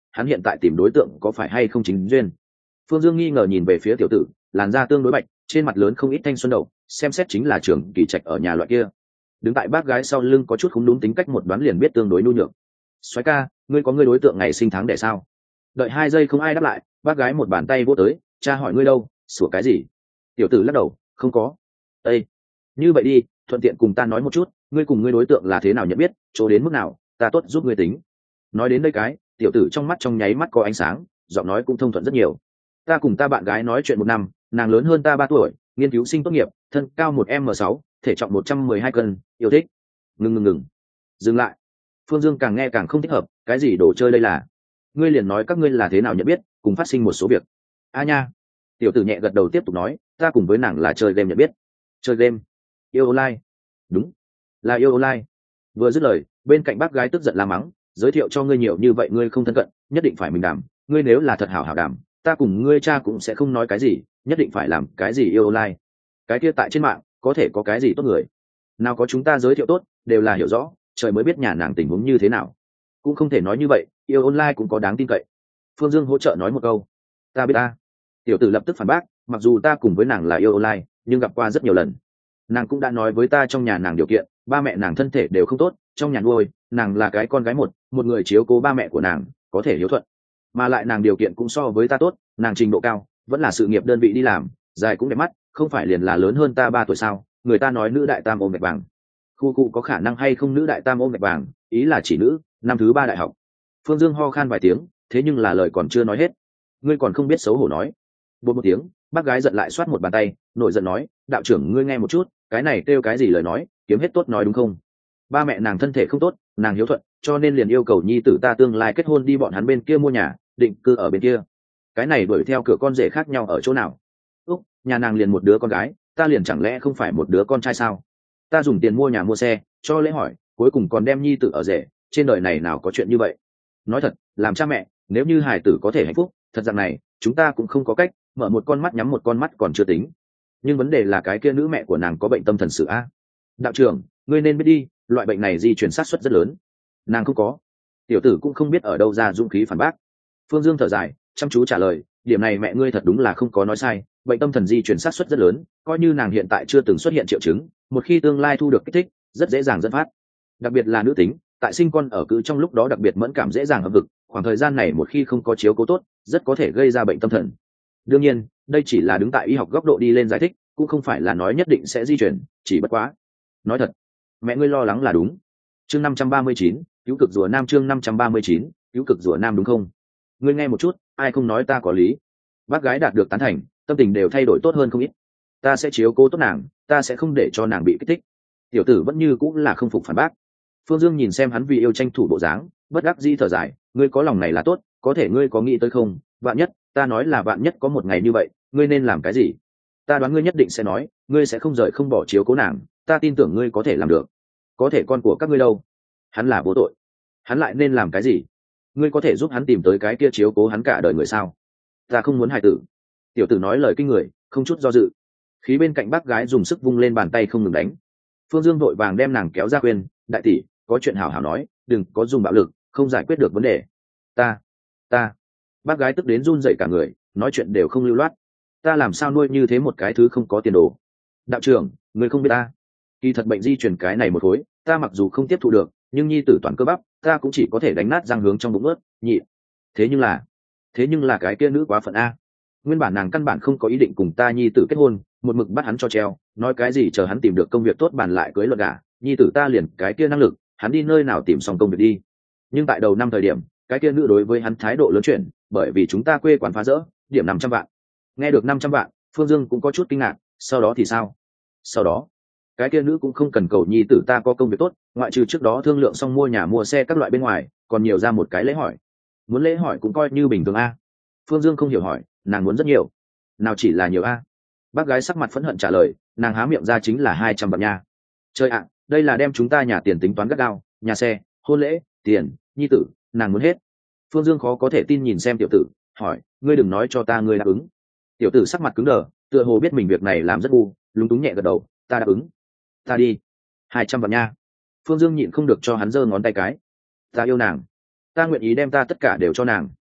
hắn hiện tại tìm đối tượng có phải hay không chính duyên. Phương Dương nghi ngờ nhìn về phía tiểu tử, làn da tương đối bạch, trên mặt lớn không ít thanh xuân đầu, xem xét chính là trưởng kỳ trạch ở nhà loại kia. Đứng tại bác gái sau lưng có chút không đúng tính cách một đoán liền biết tương đối nhu nhược. Soái ca, ngươi có ngươi đối tượng ngày sinh tháng đẻ sao? Đợi hai giây không ai đáp lại, bác gái một bàn tay vỗ tới, cha hỏi ngươi đâu, sủa cái gì? Tiểu tử lắc đầu, không có. Ê, như vậy đi, thuận tiện cùng ta nói một chút, ngươi cùng ngươi đối tượng là thế nào nhận biết, chỗ đến mức nào, ta tốt giúp ngươi tính. Nói đến đây cái, tiểu tử trong mắt trong nháy mắt có ánh sáng, giọng nói cũng thông thuận rất nhiều. Ta cùng ta bạn gái nói chuyện một năm, nàng lớn hơn ta ba tuổi, nghiên cứu sinh tốt nghiệp, thân cao một m sáu, thể trọng một trăm mười hai cân, yêu thích. Ngừng ngừng ngừng, dừng lại. Phương Dương càng nghe càng không thích hợp, cái gì đồ chơi đây là? Ngươi liền nói các ngươi là thế nào nhận biết, cùng phát sinh một số việc. A nha. Tiểu tử nhẹ gật đầu tiếp tục nói, ta cùng với nàng là chơi game nhận biết. Chơi game? Yêu online? Đúng, là yêu online. Vừa dứt lời, bên cạnh bác gái tức giận la mắng, giới thiệu cho ngươi nhiều như vậy ngươi không thân cận, nhất định phải mình đảm, ngươi nếu là thật hảo hảo đảm, ta cùng ngươi cha cũng sẽ không nói cái gì, nhất định phải làm cái gì yêu online. Cái kia tại trên mạng có thể có cái gì tốt người, nào có chúng ta giới thiệu tốt, đều là hiểu rõ, trời mới biết nhà nàng tình huống như thế nào. Cũng không thể nói như vậy, yêu online cũng có đáng tin cậy. Phương Dương hỗ trợ nói một câu. Ta biết ta. Tiểu tử lập tức phản bác, mặc dù ta cùng với nàng là yêu online, nhưng gặp qua rất nhiều lần. Nàng cũng đã nói với ta trong nhà nàng điều kiện, ba mẹ nàng thân thể đều không tốt, trong nhà nuôi, nàng là cái con gái một, một người chiếu cố ba mẹ của nàng, có thể hiếu thuận. Mà lại nàng điều kiện cũng so với ta tốt, nàng trình độ cao, vẫn là sự nghiệp đơn vị đi làm, dài cũng đẹp mắt, không phải liền là lớn hơn ta ba tuổi sao? Người ta nói nữ đại tam ôm gạch vàng. Khu cụ có khả năng hay không nữ đại tam ôm gạch vàng, ý là chỉ nữ, năm thứ ba đại học. Phương Dương ho khan vài tiếng, thế nhưng là lời còn chưa nói hết. Ngươi còn không biết xấu hổ nói. Bột một tiếng, bác gái giận lại xoát một bàn tay, nổi giận nói, đạo trưởng ngươi nghe một chút, cái này kêu cái gì lời nói, kiếm hết tốt nói đúng không? Ba mẹ nàng thân thể không tốt, nàng hiếu thuận, cho nên liền yêu cầu nhi tử ta tương lai kết hôn đi bọn hắn bên kia mua nhà, định cư ở bên kia. Cái này đuổi theo cửa con rể khác nhau ở chỗ nào? Úc, nhà nàng liền một đứa con gái, ta liền chẳng lẽ không phải một đứa con trai sao? Ta dùng tiền mua nhà mua xe, cho lễ hỏi, cuối cùng còn đem nhi tử ở rể, trên đời này nào có chuyện như vậy? Nói thật, làm cha mẹ, nếu như hài tử có thể hạnh phúc, thật rằng này, chúng ta cũng không có cách, mở một con mắt nhắm một con mắt còn chưa tính. Nhưng vấn đề là cái kia nữ mẹ của nàng có bệnh tâm thần sự a. Đạo trưởng, ngươi nên biết đi, loại bệnh này di truyền sát suất rất lớn. Nàng không có. Tiểu tử cũng không biết ở đâu ra dũng khí phản bác. Phương Dương thở dài, chăm chú trả lời, điểm này mẹ ngươi thật đúng là không có nói sai, bệnh tâm thần di truyền sát suất rất lớn, coi như nàng hiện tại chưa từng xuất hiện triệu chứng, một khi tương lai thu được kích thích, rất dễ dàng dẫn phát. Đặc biệt là nữ tính, tại sinh con ở cữ trong lúc đó đặc biệt mẫn cảm dễ dàng hậm vực, khoảng thời gian này một khi không có chiếu cố tốt, rất có thể gây ra bệnh tâm thần. Đương nhiên, đây chỉ là đứng tại y học góc độ đi lên giải thích, cũng không phải là nói nhất định sẽ di chuyển, chỉ bất quá. Nói thật, mẹ ngươi lo lắng là đúng. Chương năm trăm ba mươi chín, cứu cực rùa nam chương năm trăm ba mươi chín, cứu cực rùa nam đúng không? Ngươi nghe một chút, ai không nói ta có lý. Bác gái đạt được tán thành, tâm tình đều thay đổi tốt hơn không ít. Ta sẽ chiếu cố tốt nàng, ta sẽ không để cho nàng bị kích thích. Tiểu tử vẫn như cũng là không phục phản bác. Phương Dương nhìn xem hắn vì yêu tranh thủ bộ dáng, bất đắc dĩ thở dài, ngươi có lòng này là tốt, có thể ngươi có nghĩ tới không, vạn nhất, ta nói là vạn nhất có một ngày như vậy, ngươi nên làm cái gì? Ta đoán ngươi nhất định sẽ nói, ngươi sẽ không rời không bỏ chiếu cố nàng, ta tin tưởng ngươi có thể làm được. Có thể con của các ngươi đâu? Hắn là vô tội, hắn lại nên làm cái gì? Ngươi có thể giúp hắn tìm tới cái kia chiếu cố hắn cả đời người sao? Ta không muốn hài tử. Tiểu tử nói lời kinh người, không chút do dự. Khí bên cạnh bác gái dùng sức vung lên bàn tay không ngừng đánh. Phương Dương vội vàng đem nàng kéo ra khuyên, đại tỷ, có chuyện hảo hảo nói, đừng có dùng bạo lực, không giải quyết được vấn đề. Ta, ta. Bác gái tức đến run rẩy cả người, nói chuyện đều không lưu loát. Ta làm sao nuôi như thế một cái thứ không có tiền đồ? Đạo trưởng, người không biết ta. Kỳ thật bệnh di truyền cái này một khối, ta mặc dù không tiếp thụ được, nhưng nhi tử toàn cơ bắp, ta cũng chỉ có thể đánh nát răng hướng trong bụng ướt, nhị. Thế nhưng là, thế nhưng là cái kia nữ quá phận a. Nguyên bản nàng căn bản không có ý định cùng ta nhi tử kết hôn, một mực bắt hắn cho treo, nói cái gì chờ hắn tìm được công việc tốt bàn lại cưới luận gả, nhi tử ta liền cái kia năng lực, hắn đi nơi nào tìm xong công việc đi. Nhưng tại đầu năm thời điểm, cái kia nữ đối với hắn thái độ lớn chuyển, bởi vì chúng ta quê quán phá rỡ, điểm năm trăm vạn. Nghe được năm trăm vạn, Phương Dương cũng có chút kinh ngạc, sau đó thì sao? Sau đó, cái kia nữ cũng không cần cầu nhi tử ta có công việc tốt, ngoại trừ trước đó thương lượng xong mua nhà mua xe các loại bên ngoài, còn nhiều ra một cái lễ hỏi. Muốn lễ hỏi cũng coi như bình thường a. Phương Dương không hiểu hỏi, nàng muốn rất nhiều. Nào chỉ là nhiều a. Bác gái sắc mặt phẫn hận trả lời, nàng há miệng ra chính là hai trăm vạn nha. Trời ạ, đây là đem chúng ta nhà tiền tính toán gắt gao, nhà xe, hôn lễ, tiền, nhi tử, nàng muốn hết. Phương Dương khó có thể tin nhìn xem tiểu tử, hỏi, ngươi đừng nói cho ta ngươi đáp ứng. Tiểu tử sắc mặt cứng đờ, tựa hồ biết mình việc này làm rất ngu, lúng túng nhẹ gật đầu, ta đáp ứng. Ta đi. Hai trăm vạn nha. Phương Dương nhịn không được cho hắn giơ ngón tay cái. Ta yêu nàng, ta nguyện ý đem ta tất cả đều cho nàng.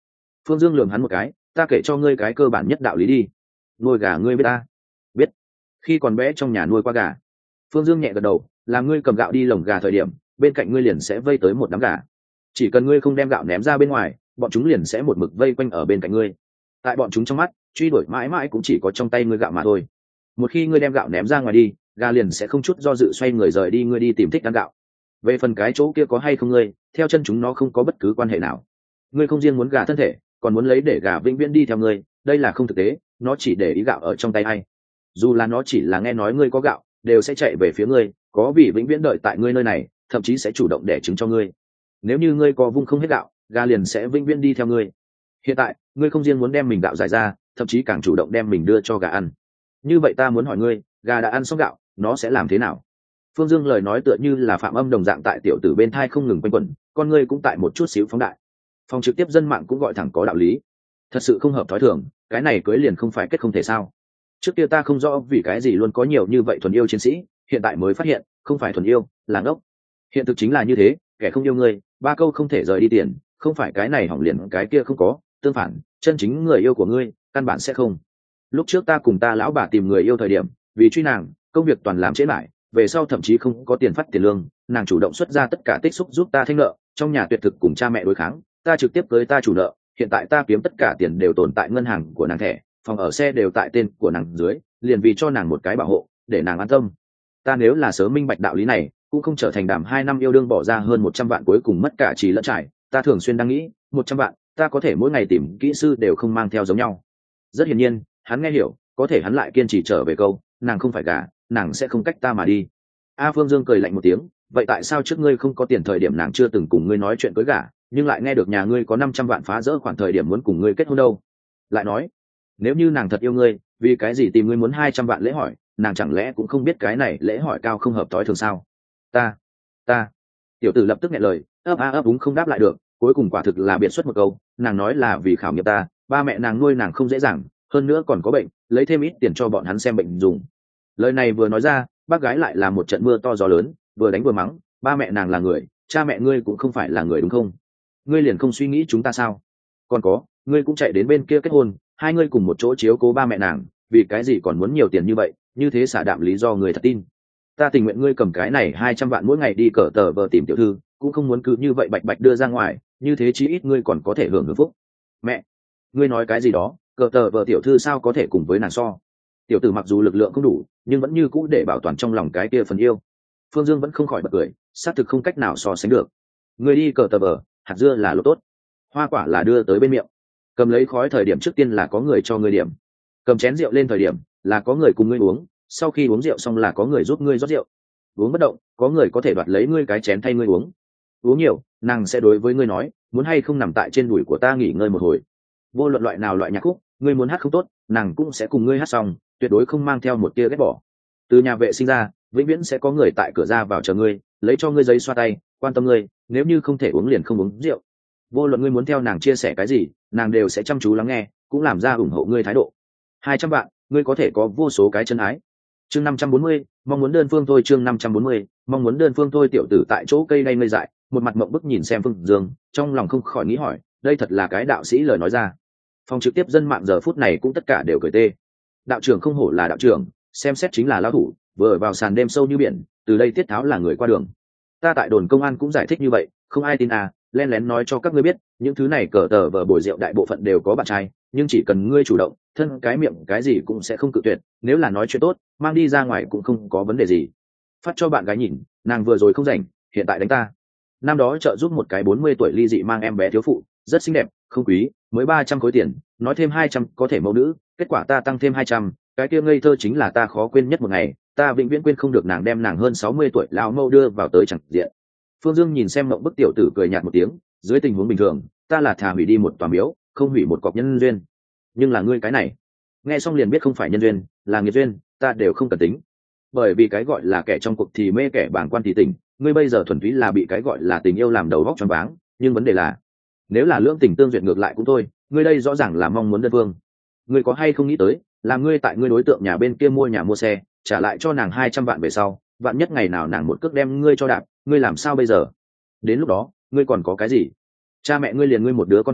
Phương Dương lườm hắn một cái, ta kể cho ngươi cái cơ bản nhất đạo lý đi. Nuôi gà ngươi biết ta? Biết. Khi còn bé trong nhà nuôi qua gà. Phương Dương nhẹ gật đầu, làm ngươi cầm gạo đi lồng gà thời điểm, bên cạnh ngươi liền sẽ vây tới một đám gà. Chỉ cần ngươi không đem gạo ném ra bên ngoài, bọn chúng liền sẽ một mực vây quanh ở bên cạnh ngươi. Tại bọn chúng trong mắt, truy đuổi mãi mãi cũng chỉ có trong tay ngươi gạo mà thôi. Một khi ngươi đem gạo ném ra ngoài đi, gà liền sẽ không chút do dự xoay người rời đi, ngươi đi tìm thích ăn gạo. Về phần cái chỗ kia có hay không ngươi, theo chân chúng nó không có bất cứ quan hệ nào. Ngươi không riêng muốn gà thân thể, còn muốn lấy để gà vĩnh viễn đi theo ngươi, đây là không thực tế, nó chỉ để ý gạo ở trong tay ai. Dù là nó chỉ là nghe nói ngươi có gạo, đều sẽ chạy về phía ngươi, có vì vĩnh viễn đợi tại ngươi nơi này, thậm chí sẽ chủ động đẻ trứng cho ngươi. Nếu như ngươi có vung không hết gạo, gà liền sẽ vĩnh viễn đi theo ngươi. Hiện tại, ngươi không riêng muốn đem mình gạo giải ra, thậm chí càng chủ động đem mình đưa cho gà ăn. Như vậy ta muốn hỏi ngươi, gà đã ăn xong gạo, nó sẽ làm thế nào? Phương Dương lời nói tựa như là phạm âm đồng dạng tại tiểu tử bên thai không ngừng quanh quẩn, con ngươi cũng tại một chút xíu phóng đại. Phòng trực tiếp dân mạng cũng gọi thẳng có đạo lý. Thật sự không hợp thói thường, cái này cưới liền không phải kết không thể sao? Trước kia ta không rõ vì cái gì luôn có nhiều như vậy thuần yêu chiến sĩ, hiện tại mới phát hiện, không phải thuần yêu, là ngốc. Hiện thực chính là như thế, kẻ không yêu ngươi, ba câu không thể rời đi tiền, không phải cái này hỏng liền cái kia không có, tương phản, chân chính người yêu của ngươi, căn bản sẽ không. Lúc trước ta cùng ta lão bà tìm người yêu thời điểm, vì truy nàng, công việc toàn làm trễ lại, về sau thậm chí không có tiền phát tiền lương, nàng chủ động xuất ra tất cả tích xúc giúp ta thanh nợ, trong nhà tuyệt thực cùng cha mẹ đối kháng, ta trực tiếp cưới ta chủ nợ, hiện tại ta kiếm tất cả tiền đều tồn tại ngân hàng của nàng thẻ, phòng ở xe đều tại tên của nàng dưới, liền vì cho nàng một cái bảo hộ, để nàng an tâm. Ta nếu là sớm minh bạch đạo lý này, cũng không trở thành đàm hai năm yêu đương bỏ ra hơn một trăm vạn cuối cùng mất cả trí lẫn trải. Ta thường xuyên đang nghĩ, một trăm vạn, ta có thể mỗi ngày tìm kỹ sư đều không mang theo giống nhau. Rất hiển nhiên, hắn nghe hiểu, có thể hắn lại kiên trì trở về câu, nàng không phải gà, nàng sẽ không cách ta mà đi. A Phương Dương cười lạnh một tiếng, vậy tại sao trước ngươi không có tiền thời điểm nàng chưa từng cùng ngươi nói chuyện cưới gả, nhưng lại nghe được nhà ngươi có năm trăm vạn phá rỡ khoản thời điểm muốn cùng ngươi kết hôn đâu? Lại nói, nếu như nàng thật yêu ngươi, vì cái gì tìm ngươi muốn hai trăm vạn lễ hỏi, nàng chẳng lẽ cũng không biết cái này lễ hỏi cao không hợp tối thường sao? Ta, ta, tiểu tử lập tức nghẹn lời, ấp a ấp úng không đáp lại được, cuối cùng quả thực là biện xuất một câu, nàng nói là vì khảo nghiệm ta, ba mẹ nàng nuôi nàng không dễ dàng, hơn nữa còn có bệnh, lấy thêm ít tiền cho bọn hắn xem bệnh dùng. Lời này vừa nói ra, bác gái lại là một trận mưa to gió lớn, vừa đánh vừa mắng, ba mẹ nàng là người, cha mẹ ngươi cũng không phải là người đúng không? Ngươi liền không suy nghĩ chúng ta sao? Còn có, ngươi cũng chạy đến bên kia kết hôn, hai ngươi cùng một chỗ chiếu cố ba mẹ nàng, vì cái gì còn muốn nhiều tiền như vậy, như thế xả đạm lý do người thật tin. Ta tình nguyện ngươi cầm cái này hai trăm vạn mỗi ngày đi cờ tờ vờ tìm tiểu thư, cũng không muốn cứ như vậy bạch bạch đưa ra ngoài, như thế chí ít ngươi còn có thể hưởng hưởng phúc. Mẹ, ngươi nói cái gì đó, cờ tờ vờ tiểu thư sao có thể cùng với nàng so? Tiểu tử mặc dù lực lượng không đủ, nhưng vẫn như cũ để bảo toàn trong lòng cái kia phần yêu. Phương Dương vẫn không khỏi bật cười, xác thực không cách nào so sánh được. Người đi cờ tờ vờ, hạt dưa là lỗ tốt, hoa quả là đưa tới bên miệng. Cầm lấy khói thời điểm trước tiên là có người cho ngươi điểm, cầm chén rượu lên thời điểm là có người cùng ngươi uống, sau khi uống rượu xong là có người giúp ngươi rót rượu. Uống bất động, có người có thể đoạt lấy ngươi cái chén thay ngươi uống. Uống nhiều, nàng sẽ đối với ngươi nói, muốn hay không nằm tại trên đùi của ta nghỉ ngơi một hồi. Vô luận loại nào loại nhạc khúc, ngươi muốn hát không tốt, nàng cũng sẽ cùng ngươi hát xong, tuyệt đối không mang theo một tia ghét bỏ. Từ nhà vệ sinh ra, vĩnh viễn sẽ có người tại cửa ra vào chờ ngươi, lấy cho ngươi giấy xoa tay, quan tâm ngươi, nếu như không thể uống liền không uống rượu. Vô luận ngươi muốn theo nàng chia sẻ cái gì, nàng đều sẽ chăm chú lắng nghe, cũng làm ra ủng hộ ngươi thái độ. Hai trăm vạn, ngươi có thể có vô số cái chân ái. Chương năm trăm bốn mươi, mong muốn đơn phương thôi. Chương năm trăm bốn mươi, mong muốn đơn phương thôi. Tiểu tử tại chỗ cây đay ngây dại, một mặt mộng bức nhìn xem Phương Dương, trong lòng không khỏi nghĩ hỏi, đây thật là cái đạo sĩ lời nói ra. Phòng trực tiếp dân mạng giờ phút này cũng tất cả đều cười tê. Đạo trưởng không hổ là đạo trưởng, xem xét chính là lão thủ, vừa vào sàn đêm sâu như biển, từ đây tiết tháo là người qua đường. Ta tại đồn công an cũng giải thích như vậy, không ai tin à, len lén nói cho các ngươi biết, những thứ này cờ tờ vờ bồi rượu đại bộ phận đều có bạn trai, nhưng chỉ cần ngươi chủ động, thân cái miệng cái gì cũng sẽ không cự tuyệt, nếu là nói chuyện tốt, mang đi ra ngoài cũng không có vấn đề gì. Phát cho bạn gái nhìn, nàng vừa rồi không rảnh, hiện tại đánh ta. Năm đó trợ giúp một cái bốn mươi tuổi ly dị mang em bé thiếu phụ, rất xinh đẹp, không quý, mới ba trăm khối tiền, nói thêm hai trăm có thể mẫu nữ, kết quả ta tăng thêm hai trăm, cái kia ngây thơ chính là ta khó quên nhất một ngày, ta vĩnh viễn quên không được nàng đem nàng hơn sáu mươi tuổi lão mâu đưa vào tới chẳng diện. Phương Dương nhìn xem mộng bức tiểu tử cười nhạt một tiếng, dưới tình huống bình thường, ta là thà hủy đi một tòa miếu, không hủy một cọc nhân duyên. Nhưng là ngươi cái này, nghe xong liền biết không phải nhân duyên, là nghiệt duyên, ta đều không cần tính. Bởi vì cái gọi là kẻ trong cuộc thì mê, kẻ bàng quan thì tỉnh, ngươi bây giờ thuần túy là bị cái gọi là tình yêu làm đầu óc choáng váng, nhưng vấn đề là, nếu là lưỡng tình tương duyệt ngược lại cũng thôi, ngươi đây rõ ràng là mong muốn đơn phương. Ngươi có hay không nghĩ tới, là ngươi tại ngươi đối tượng nhà bên kia mua nhà mua xe, trả lại cho nàng hai trăm vạn về sau, vạn nhất ngày nào nàng một cước đem ngươi cho đạp, ngươi làm sao bây giờ? Đến lúc đó, ngươi còn có cái gì? Cha mẹ ngươi liền ngươi một đứa con trai,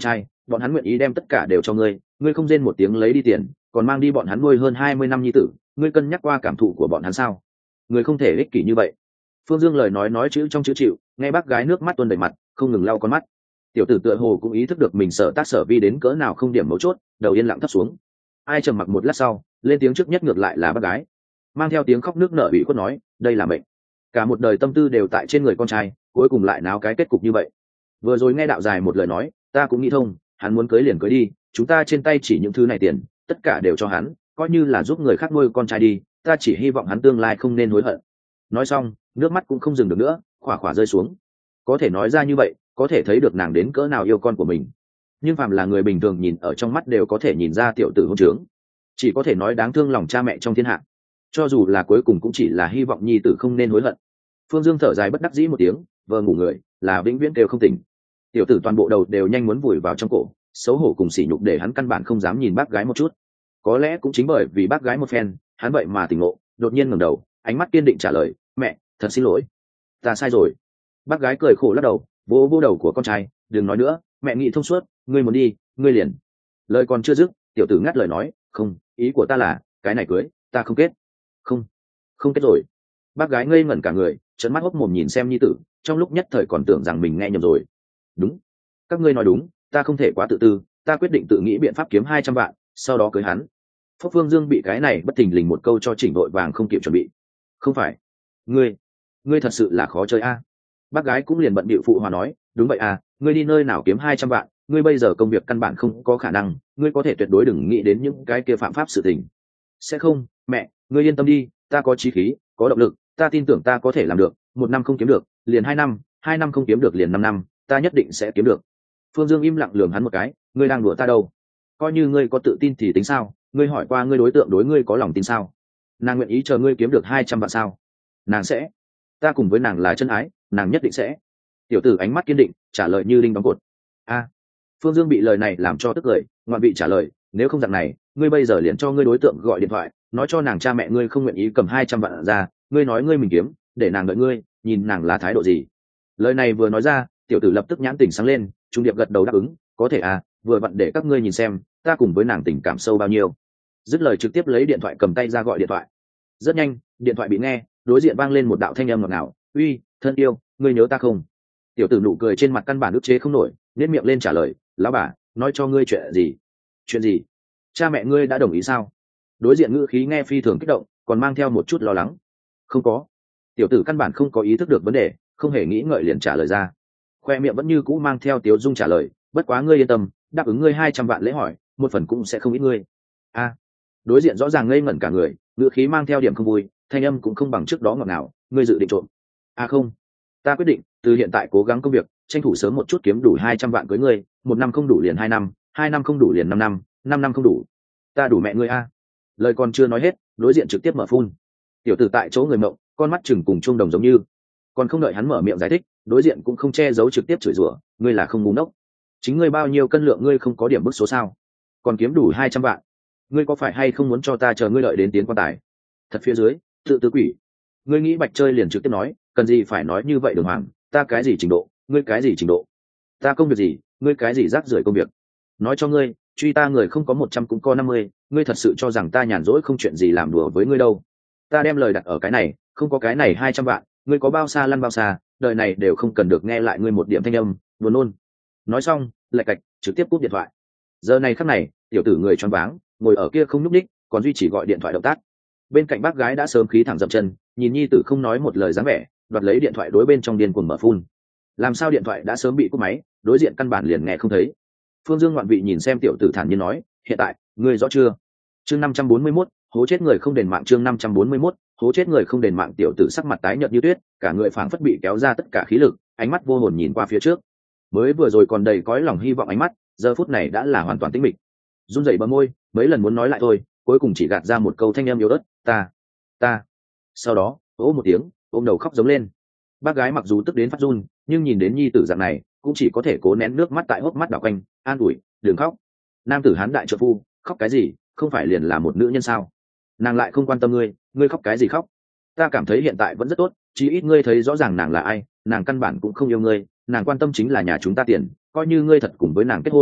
bọn hắn nguyện ý đem tất cả đều cho ngươi, ngươi không rên một tiếng lấy đi tiền, còn mang đi bọn hắn nuôi hơn hai mươi năm nhi tử, ngươi cân nhắc qua cảm thụ của bọn hắn sao? Ngươi không thể ích kỷ như vậy. Phương Dương lời nói nói chữ trong chữ chịu, nghe bác gái nước mắt tuôn đầy mặt, không ngừng lau con mắt. Tiểu tử tựa hồ cũng ý thức được mình sợ tác sở vi đến cỡ nào không điểm mấu chốt, đầu yên lặng thấp xuống. Ai trầm mặc một lát sau, lên tiếng trước nhất ngược lại là bác gái, mang theo tiếng khóc nước nở ủy khuất nói, đây là mệnh, cả một đời tâm tư đều tại trên người con trai, cuối cùng lại náo cái kết cục như vậy. Vừa rồi nghe đạo dài một lời nói, ta cũng nghĩ thông, hắn muốn cưới liền cưới đi, chúng ta trên tay chỉ những thứ này tiền, tất cả đều cho hắn, coi như là giúp người khác nuôi con trai đi, ta chỉ hy vọng hắn tương lai không nên hối hận. Nói xong, nước mắt cũng không dừng được nữa, khỏa khỏa rơi xuống. Có thể nói ra như vậy, có thể thấy được nàng đến cỡ nào yêu con của mình. Nhưng phàm là người bình thường nhìn ở trong mắt đều có thể nhìn ra tiểu tử hôn trướng, chỉ có thể nói đáng thương lòng cha mẹ trong thiên hạ. Cho dù là cuối cùng cũng chỉ là hy vọng nhi tử không nên hối hận. Phương Dương thở dài bất đắc dĩ một tiếng, vờ ngủ người, là vĩnh viễn đều không tỉnh. Tiểu tử toàn bộ đầu đều nhanh muốn vùi vào trong cổ, xấu hổ cùng sỉ nhục để hắn căn bản không dám nhìn bác gái một chút. Có lẽ cũng chính bởi vì bác gái một phen, hắn vậy mà tỉnh ngộ, đột nhiên ngẩng đầu, ánh mắt kiên định trả lời, mẹ, thật xin lỗi, ta sai rồi. Bác gái cười khổ lắc đầu, vỗ vỗ đầu của con trai, đừng nói nữa, mẹ nghĩ thông suốt, ngươi muốn đi, ngươi liền. Lời còn chưa dứt, tiểu tử ngắt lời nói, không, ý của ta là, cái này cưới, ta không kết. Không, không kết rồi. Bác gái ngây ngẩn cả người, trợn mắt hốc mồm nhìn xem nhi tử, trong lúc nhất thời còn tưởng rằng mình nghe nhầm rồi. Đúng, các ngươi nói đúng, ta không thể quá tự tư, ta quyết định tự nghĩ biện pháp kiếm hai trăm vạn, sau đó cưới hắn. Phúc Phương Dương bị cái này bất thình lình một câu cho chỉnh đội vàng không kịp chuẩn bị. Không phải, ngươi, ngươi thật sự là khó chơi a. À. Bác gái cũng liền bận bịu phụ hòa nói, đúng vậy à, ngươi đi nơi nào kiếm hai trăm vạn, ngươi bây giờ công việc căn bản không có khả năng, ngươi có thể tuyệt đối đừng nghĩ đến những cái kia phạm pháp sự tình. Sẽ không, mẹ, ngươi yên tâm đi, ta có chí khí, có động lực, ta tin tưởng ta có thể làm được, một năm không kiếm được, liền hai năm, hai năm không kiếm được liền năm năm, ta nhất định sẽ kiếm được. Phương Dương im lặng lườm hắn một cái, ngươi đang đùa ta đâu? Coi như ngươi có tự tin thì tính sao, ngươi hỏi qua ngươi đối tượng đối ngươi có lòng tin sao? Nàng nguyện ý chờ ngươi kiếm được hai trăm vạn sao? Nàng sẽ, ta cùng với nàng là chân ái, nàng nhất định sẽ. Tiểu tử ánh mắt kiên định, trả lời như linh đóng cột. A, Phương Dương bị lời này làm cho tức cười, ngoạn vị trả lời, nếu không dạng này, ngươi bây giờ liền cho ngươi đối tượng gọi điện thoại, nói cho nàng cha mẹ ngươi không nguyện ý cầm hai trăm vạn ra, ngươi nói ngươi mình kiếm, để nàng đợi ngươi, nhìn nàng là thái độ gì. Lời này vừa nói ra, tiểu tử lập tức nhãn tỉnh sáng lên, trung điệp gật đầu đáp ứng, có thể à, vừa vặn để các ngươi nhìn xem, ta cùng với nàng tình cảm sâu bao nhiêu. Dứt lời trực tiếp lấy điện thoại cầm tay ra gọi điện thoại. Rất nhanh, điện thoại bị nghe, đối diện vang lên một đạo thanh âm ngọt ngào, uy, thân yêu, ngươi nhớ ta không? Tiểu tử nụ cười trên mặt căn bản ức chế không nổi, nhếch miệng lên trả lời, lão bà, nói cho ngươi chuyện gì? Chuyện gì? Cha mẹ ngươi đã đồng ý sao? Đối diện ngữ khí nghe phi thường kích động, còn mang theo một chút lo lắng. Không có. Tiểu tử căn bản không có ý thức được vấn đề, không hề nghĩ ngợi liền trả lời ra. Khoe miệng vẫn như cũ mang theo tiếu dung trả lời, bất quá ngươi yên tâm, đáp ứng ngươi hai trăm vạn lễ hỏi, một phần cũng sẽ không ít ngươi. A. Đối diện rõ ràng ngây ngẩn cả người, ngữ khí mang theo điểm không vui, thanh âm cũng không bằng trước đó ngọt ngào, ngươi dự định trộm? A không, ta quyết định từ hiện tại cố gắng công việc, tranh thủ sớm một chút kiếm đủ hai trăm vạn cưới ngươi, một năm không đủ liền hai năm, hai năm không đủ liền năm năm, năm năm không đủ, ta đủ mẹ ngươi a. Lời còn chưa nói hết, đối diện trực tiếp mở phun. Tiểu tử tại chỗ người mộng, con mắt chừng cùng chuông đồng giống như. Còn không đợi hắn mở miệng giải thích, đối diện cũng không che giấu trực tiếp chửi rủa, ngươi là không ngu ngốc. Chính ngươi bao nhiêu cân lượng ngươi không có điểm bức số sao? Còn kiếm đủ hai trăm vạn, ngươi có phải hay không muốn cho ta chờ ngươi đợi đến tiến quan tài? Thật phía dưới, tự tứ quỷ. Ngươi nghĩ bạch chơi liền trực tiếp nói, cần gì phải nói như vậy Đường Hoàng, ta cái gì trình độ, ngươi cái gì trình độ? Ta công việc gì, ngươi cái gì rác rưởi công việc? Nói cho ngươi, truy ta người không có một trăm cũng có năm mươi, ngươi thật sự cho rằng ta nhàn rỗi không chuyện gì làm đùa với ngươi đâu. Ta đem lời đặt ở cái này, không có cái này hai trăm vạn, ngươi có bao xa lăn bao xa, đời này đều không cần được nghe lại ngươi một điểm thanh âm, buồn nôn. Nói xong, lạch cạch, trực tiếp cúp điện thoại. Giờ này khắc này, tiểu tử người choáng váng, ngồi ở kia không nhúc nhích, còn duy trì gọi điện thoại động tác. Bên cạnh bác gái đã sớm khí thẳng dậm chân, nhìn nhi tử không nói một lời dáng vẻ, đoạt lấy điện thoại đối bên trong điên cuồng mở phun. Làm sao điện thoại đã sớm bị cúp máy, đối diện căn bản liền nghe không thấy. Phương Dương ngoạn vị nhìn xem tiểu tử thản nhiên nói, hiện tại, ngươi rõ chưa? Chương năm trăm bốn mươi mốt, hố chết người không đền mạng. Chương năm trăm bốn mươi mốt, hố chết người không đền mạng. Tiểu tử sắc mặt tái nhợt như tuyết, cả người phảng phất bị kéo ra tất cả khí lực, ánh mắt vô hồn nhìn qua phía trước. Mới vừa rồi còn đầy cõi lòng hy vọng ánh mắt, giờ phút này đã là hoàn toàn tĩnh mịch. Run rẩy bờ môi, mấy lần muốn nói lại thôi, cuối cùng chỉ gạt ra một câu thanh âm yếu ớt, ta, ta. Sau đó, ố một tiếng, ôm đầu khóc giống lên. Bác gái mặc dù tức đến phát run, nhưng nhìn đến nhi tử dạng này, cũng chỉ có thể cố nén nước mắt tại hốc mắt đảo quanh, an ủi, đừng khóc. Nam tử hán đại trợ phu, khóc cái gì, không phải liền là một nữ nhân sao? Nàng lại không quan tâm ngươi, ngươi khóc cái gì khóc? Ta cảm thấy hiện tại vẫn rất tốt, chí ít ngươi thấy rõ ràng nàng là ai, nàng căn bản cũng không yêu ngươi, nàng quan tâm chính là nhà chúng ta tiền, coi như ngươi thật cùng với nàng kết hôn,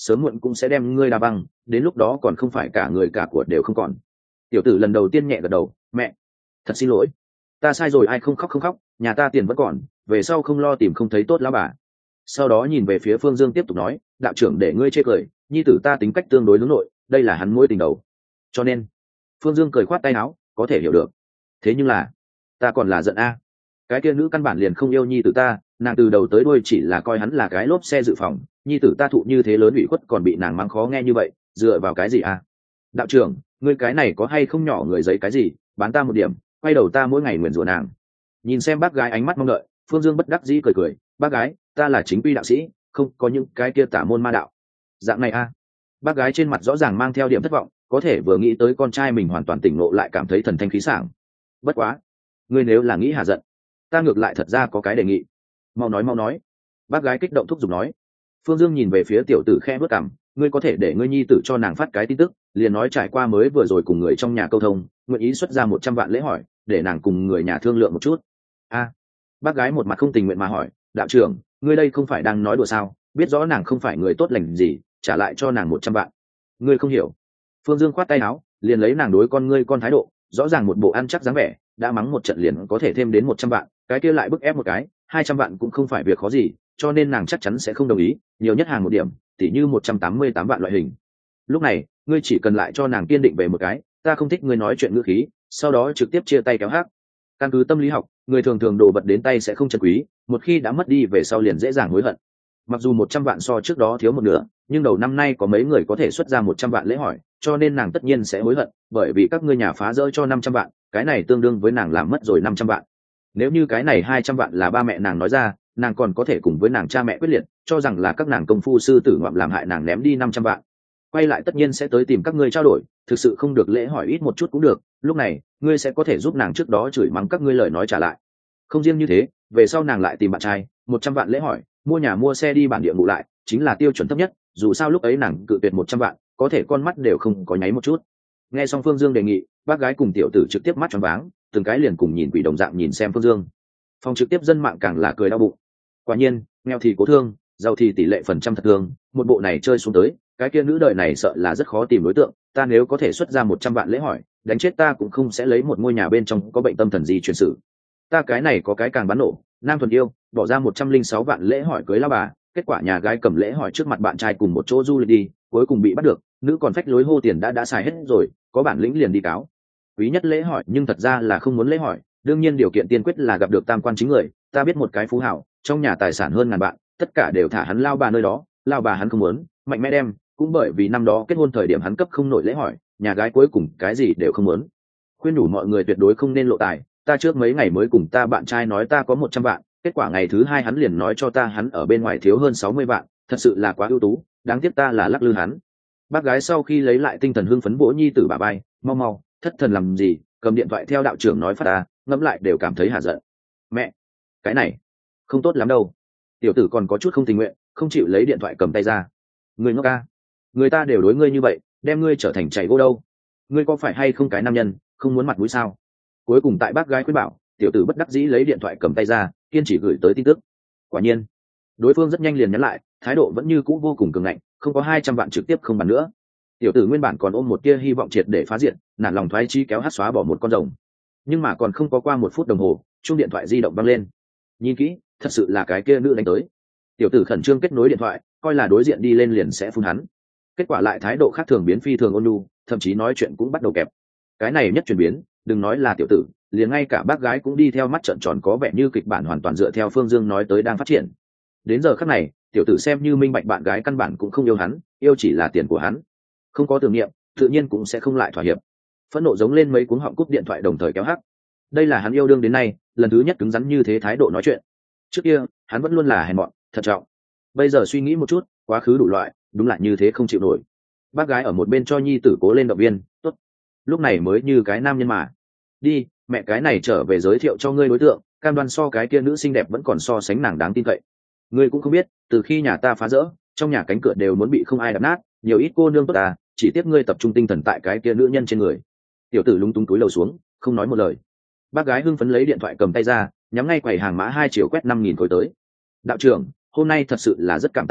sớm muộn cũng sẽ đem ngươi đa băng, đến lúc đó còn không phải cả người cả của đều không còn. Tiểu tử lần đầu tiên nhẹ gật đầu, mẹ, thật xin lỗi, ta sai rồi. Ai không khóc không khóc, nhà ta tiền vẫn còn, về sau không lo tìm không thấy tốt lão bà. Sau đó nhìn về phía Phương Dương tiếp tục nói, đạo trưởng để ngươi chê cười, nhi tử ta tính cách tương đối hướng nội, đây là hắn mối tình đầu, cho nên. Phương Dương cười khoát tay áo, có thể hiểu được. Thế nhưng là ta còn là giận a, cái kia nữ căn bản liền không yêu nhi tử ta, nàng từ đầu tới đuôi chỉ là coi hắn là cái lốp xe dự phòng, nhi tử ta thụ như thế lớn ủy khuất còn bị nàng mắng khó nghe như vậy, dựa vào cái gì a? Đạo trưởng, ngươi cái này có hay không nhỏ người giấy cái gì, bán ta một điểm, quay đầu ta mỗi ngày nguyền rủa nàng. Nhìn xem bác gái ánh mắt mong đợi, Phương Dương bất đắc dĩ cười cười, bác gái, ta là chính quy đạo sĩ, không có những cái kia tả môn ma đạo. Dạng này a? Bác gái trên mặt rõ ràng mang theo điểm thất vọng, có thể vừa nghĩ tới con trai mình hoàn toàn tỉnh ngộ lại cảm thấy thần thanh khí sảng. Bất quá, ngươi nếu là nghĩ hà giận, ta ngược lại thật ra có cái đề nghị. Mau nói mau nói. Bác gái kích động thúc giục nói. Phương Dương nhìn về phía tiểu tử khe bước cằm, ngươi có thể để ngươi nhi tử cho nàng phát cái tin tức, liền nói trải qua mới vừa rồi cùng người trong nhà câu thông, nguyện ý xuất ra một trăm vạn lễ hỏi, để nàng cùng người nhà thương lượng một chút. A. Bác gái một mặt không tình nguyện mà hỏi, đạo trưởng, ngươi đây không phải đang nói đùa sao? Biết rõ nàng không phải người tốt lành gì, trả lại cho nàng một trăm vạn. Ngươi không hiểu. Phương Dương khoát tay áo, liền lấy nàng đối con ngươi con thái độ, rõ ràng một bộ ăn chắc dáng vẻ, đã mắng một trận liền có thể thêm đến một trăm vạn, cái kia lại bức ép một cái, hai trăm vạn cũng không phải việc khó gì, cho nên nàng chắc chắn sẽ không đồng ý, nhiều nhất hàng một điểm, tỉ như một trăm tám mươi tám vạn loại hình. Lúc này, ngươi chỉ cần lại cho nàng kiên định về một cái, ta không thích ngươi nói chuyện ngữ khí, sau đó trực tiếp chia tay kéo hát. Căn cứ tâm lý học, người thường thường đồ vật đến tay sẽ không trân quý, một khi đã mất đi về sau liền dễ dàng hối hận. Mặc dù một trăm vạn so trước đó thiếu một nửa, nhưng đầu năm nay có mấy người có thể xuất ra một trăm vạn lễ hỏi, cho nên nàng tất nhiên sẽ hối hận, bởi vì các ngươi nhà phá rỡ cho năm trăm vạn, cái này tương đương với nàng làm mất rồi năm trăm vạn. Nếu như cái này hai trăm vạn là ba mẹ nàng nói ra, nàng còn có thể cùng với nàng cha mẹ quyết liệt, cho rằng là các nàng công phu sư tử ngoạm làm hại nàng ném đi năm trăm vạn. Quay lại tất nhiên sẽ tới tìm các ngươi trao đổi, thực sự không được lễ hỏi ít một chút cũng được, lúc này, ngươi sẽ có thể giúp nàng trước đó chửi mắng các ngươi lời nói trả lại. Không riêng như thế, về sau nàng lại tìm bạn trai, một trăm vạn lễ hỏi, mua nhà mua xe đi bản địa ngủ lại, chính là tiêu chuẩn thấp nhất, dù sao lúc ấy nàng cự tuyệt một trăm vạn, có thể con mắt đều không có nháy một chút. Nghe xong Phương Dương đề nghị, bác gái cùng tiểu tử trực tiếp mắt tròn váng, từng cái liền cùng nhìn quỷ đồng dạng nhìn xem Phương Dương. Phòng trực tiếp dân mạng càng là cười đau bụng. Quả nhiên, nghèo thì cố thương, giàu thì tỷ lệ phần trăm thật thương, một bộ này chơi xuống tới, cái kia nữ đời này sợ là rất khó tìm đối tượng, ta nếu có thể xuất ra một trăm vạn lễ hỏi, đánh chết ta cũng không sẽ lấy một ngôi nhà bên trong có bệnh tâm thần gì truyền sự. Ta cái này có cái càng bán nổ, nam thuần yêu, bỏ ra một trăm linh sáu vạn lễ hỏi cưới lao bà, kết quả nhà gái cầm lễ hỏi trước mặt bạn trai cùng một chỗ du lịch đi, cuối cùng bị bắt được, nữ còn phách lối hô tiền đã đã xài hết rồi, có bản lĩnh liền đi cáo. Quý nhất lễ hỏi nhưng thật ra là không muốn lễ hỏi, đương nhiên điều kiện tiên quyết là gặp được tam quan chính người, ta biết một cái phú hảo, trong nhà tài sản hơn ngàn vạn, tất cả đều thả hắn lao bà nơi đó, lao bà hắn không muốn, mạnh mẽ đem, cũng bởi vì năm đó kết hôn thời điểm hắn cấp không nổi lễ hỏi, nhà gái cuối cùng cái gì đều không muốn. Khuyên nhủ mọi người tuyệt đối không nên lộ tài, ta trước mấy ngày mới cùng ta bạn trai nói ta có một trăm vạn, kết quả ngày thứ hai hắn liền nói cho ta hắn ở bên ngoài thiếu hơn sáu mươi vạn, thật sự là quá ưu tú, đáng tiếc ta là lắc lư hắn. Bác gái sau khi lấy lại tinh thần hưng phấn vỗ nhi tử bà bay, mau mau, thất thần làm gì, cầm điện thoại theo đạo trưởng nói phát ta, ngẫm lại đều cảm thấy hả giận. Mẹ, cái này không tốt lắm đâu. Tiểu tử còn có chút không tình nguyện, không chịu lấy điện thoại cầm tay ra. Người ngốc ca, người ta đều đối ngươi như vậy, đem ngươi trở thành chảy gỗ đâu. Ngươi có phải hay không cái nam nhân, không muốn mặt mũi sao? Cuối cùng tại bác gái khuyên bảo, tiểu tử bất đắc dĩ lấy điện thoại cầm tay ra, kiên trì gửi tới tin tức. Quả nhiên, đối phương rất nhanh liền nhắn lại, thái độ vẫn như cũ vô cùng cường ngạnh, không có hai trăm vạn trực tiếp không bàn nữa. Tiểu tử nguyên bản còn ôm một tia hy vọng triệt để phá diện, nản lòng thoái chí kéo hát xóa bỏ một con rồng. Nhưng mà còn không có qua một phút đồng hồ, chuông điện thoại di động vang lên. Nhìn kỹ, thật sự là cái kia nữ đánh tới. Tiểu tử khẩn trương kết nối điện thoại, coi là đối diện đi lên liền sẽ phun hắn. Kết quả lại thái độ khác thường biến phi thường ôn nhu, thậm chí nói chuyện cũng bắt đầu kẹp. Cái này nhất chuyển biến, đừng nói là tiểu tử, liền ngay cả bác gái cũng đi theo mắt trợn tròn, có vẻ như kịch bản hoàn toàn dựa theo Phương Dương nói tới đang phát triển. Đến giờ khắc này, tiểu tử xem như minh bạch bạn gái căn bản cũng không yêu hắn, yêu chỉ là tiền của hắn. Không có tưởng niệm, tự nhiên cũng sẽ không lại thỏa hiệp. Phẫn nộ giống lên mấy cuống họng cúp điện thoại đồng thời kéo hắc. Đây là hắn yêu đương đến nay lần thứ nhất cứng rắn như thế thái độ nói chuyện. Trước kia hắn vẫn luôn là hèn mọn thận trọng, bây giờ suy nghĩ một chút, quá khứ đủ loại, đúng là như thế không chịu nổi. Bác gái ở một bên cho nhi tử cố lên động viên, tốt, lúc này mới như cái nam nhân mà. Đi, mẹ cái này trở về giới thiệu cho ngươi đối tượng, cam đoan so cái kia nữ xinh đẹp vẫn còn so sánh nàng đáng tin cậy. Ngươi cũng không biết, từ khi nhà ta phá rỡ, trong nhà cánh cửa đều muốn bị không ai đập nát, nhiều ít cô nương tốt à, chỉ tiếp ngươi tập trung tinh thần tại cái kia nữ nhân trên người. Tiểu tử lúng túng túi lầu xuống, không nói một lời. Bác gái hưng phấn lấy điện thoại cầm tay ra, nhắm ngay quầy hàng mã hai triệu quét năm nghìn khối tới. Đạo trưởng, hôm nay thật sự là rất cảm tạ ngươi,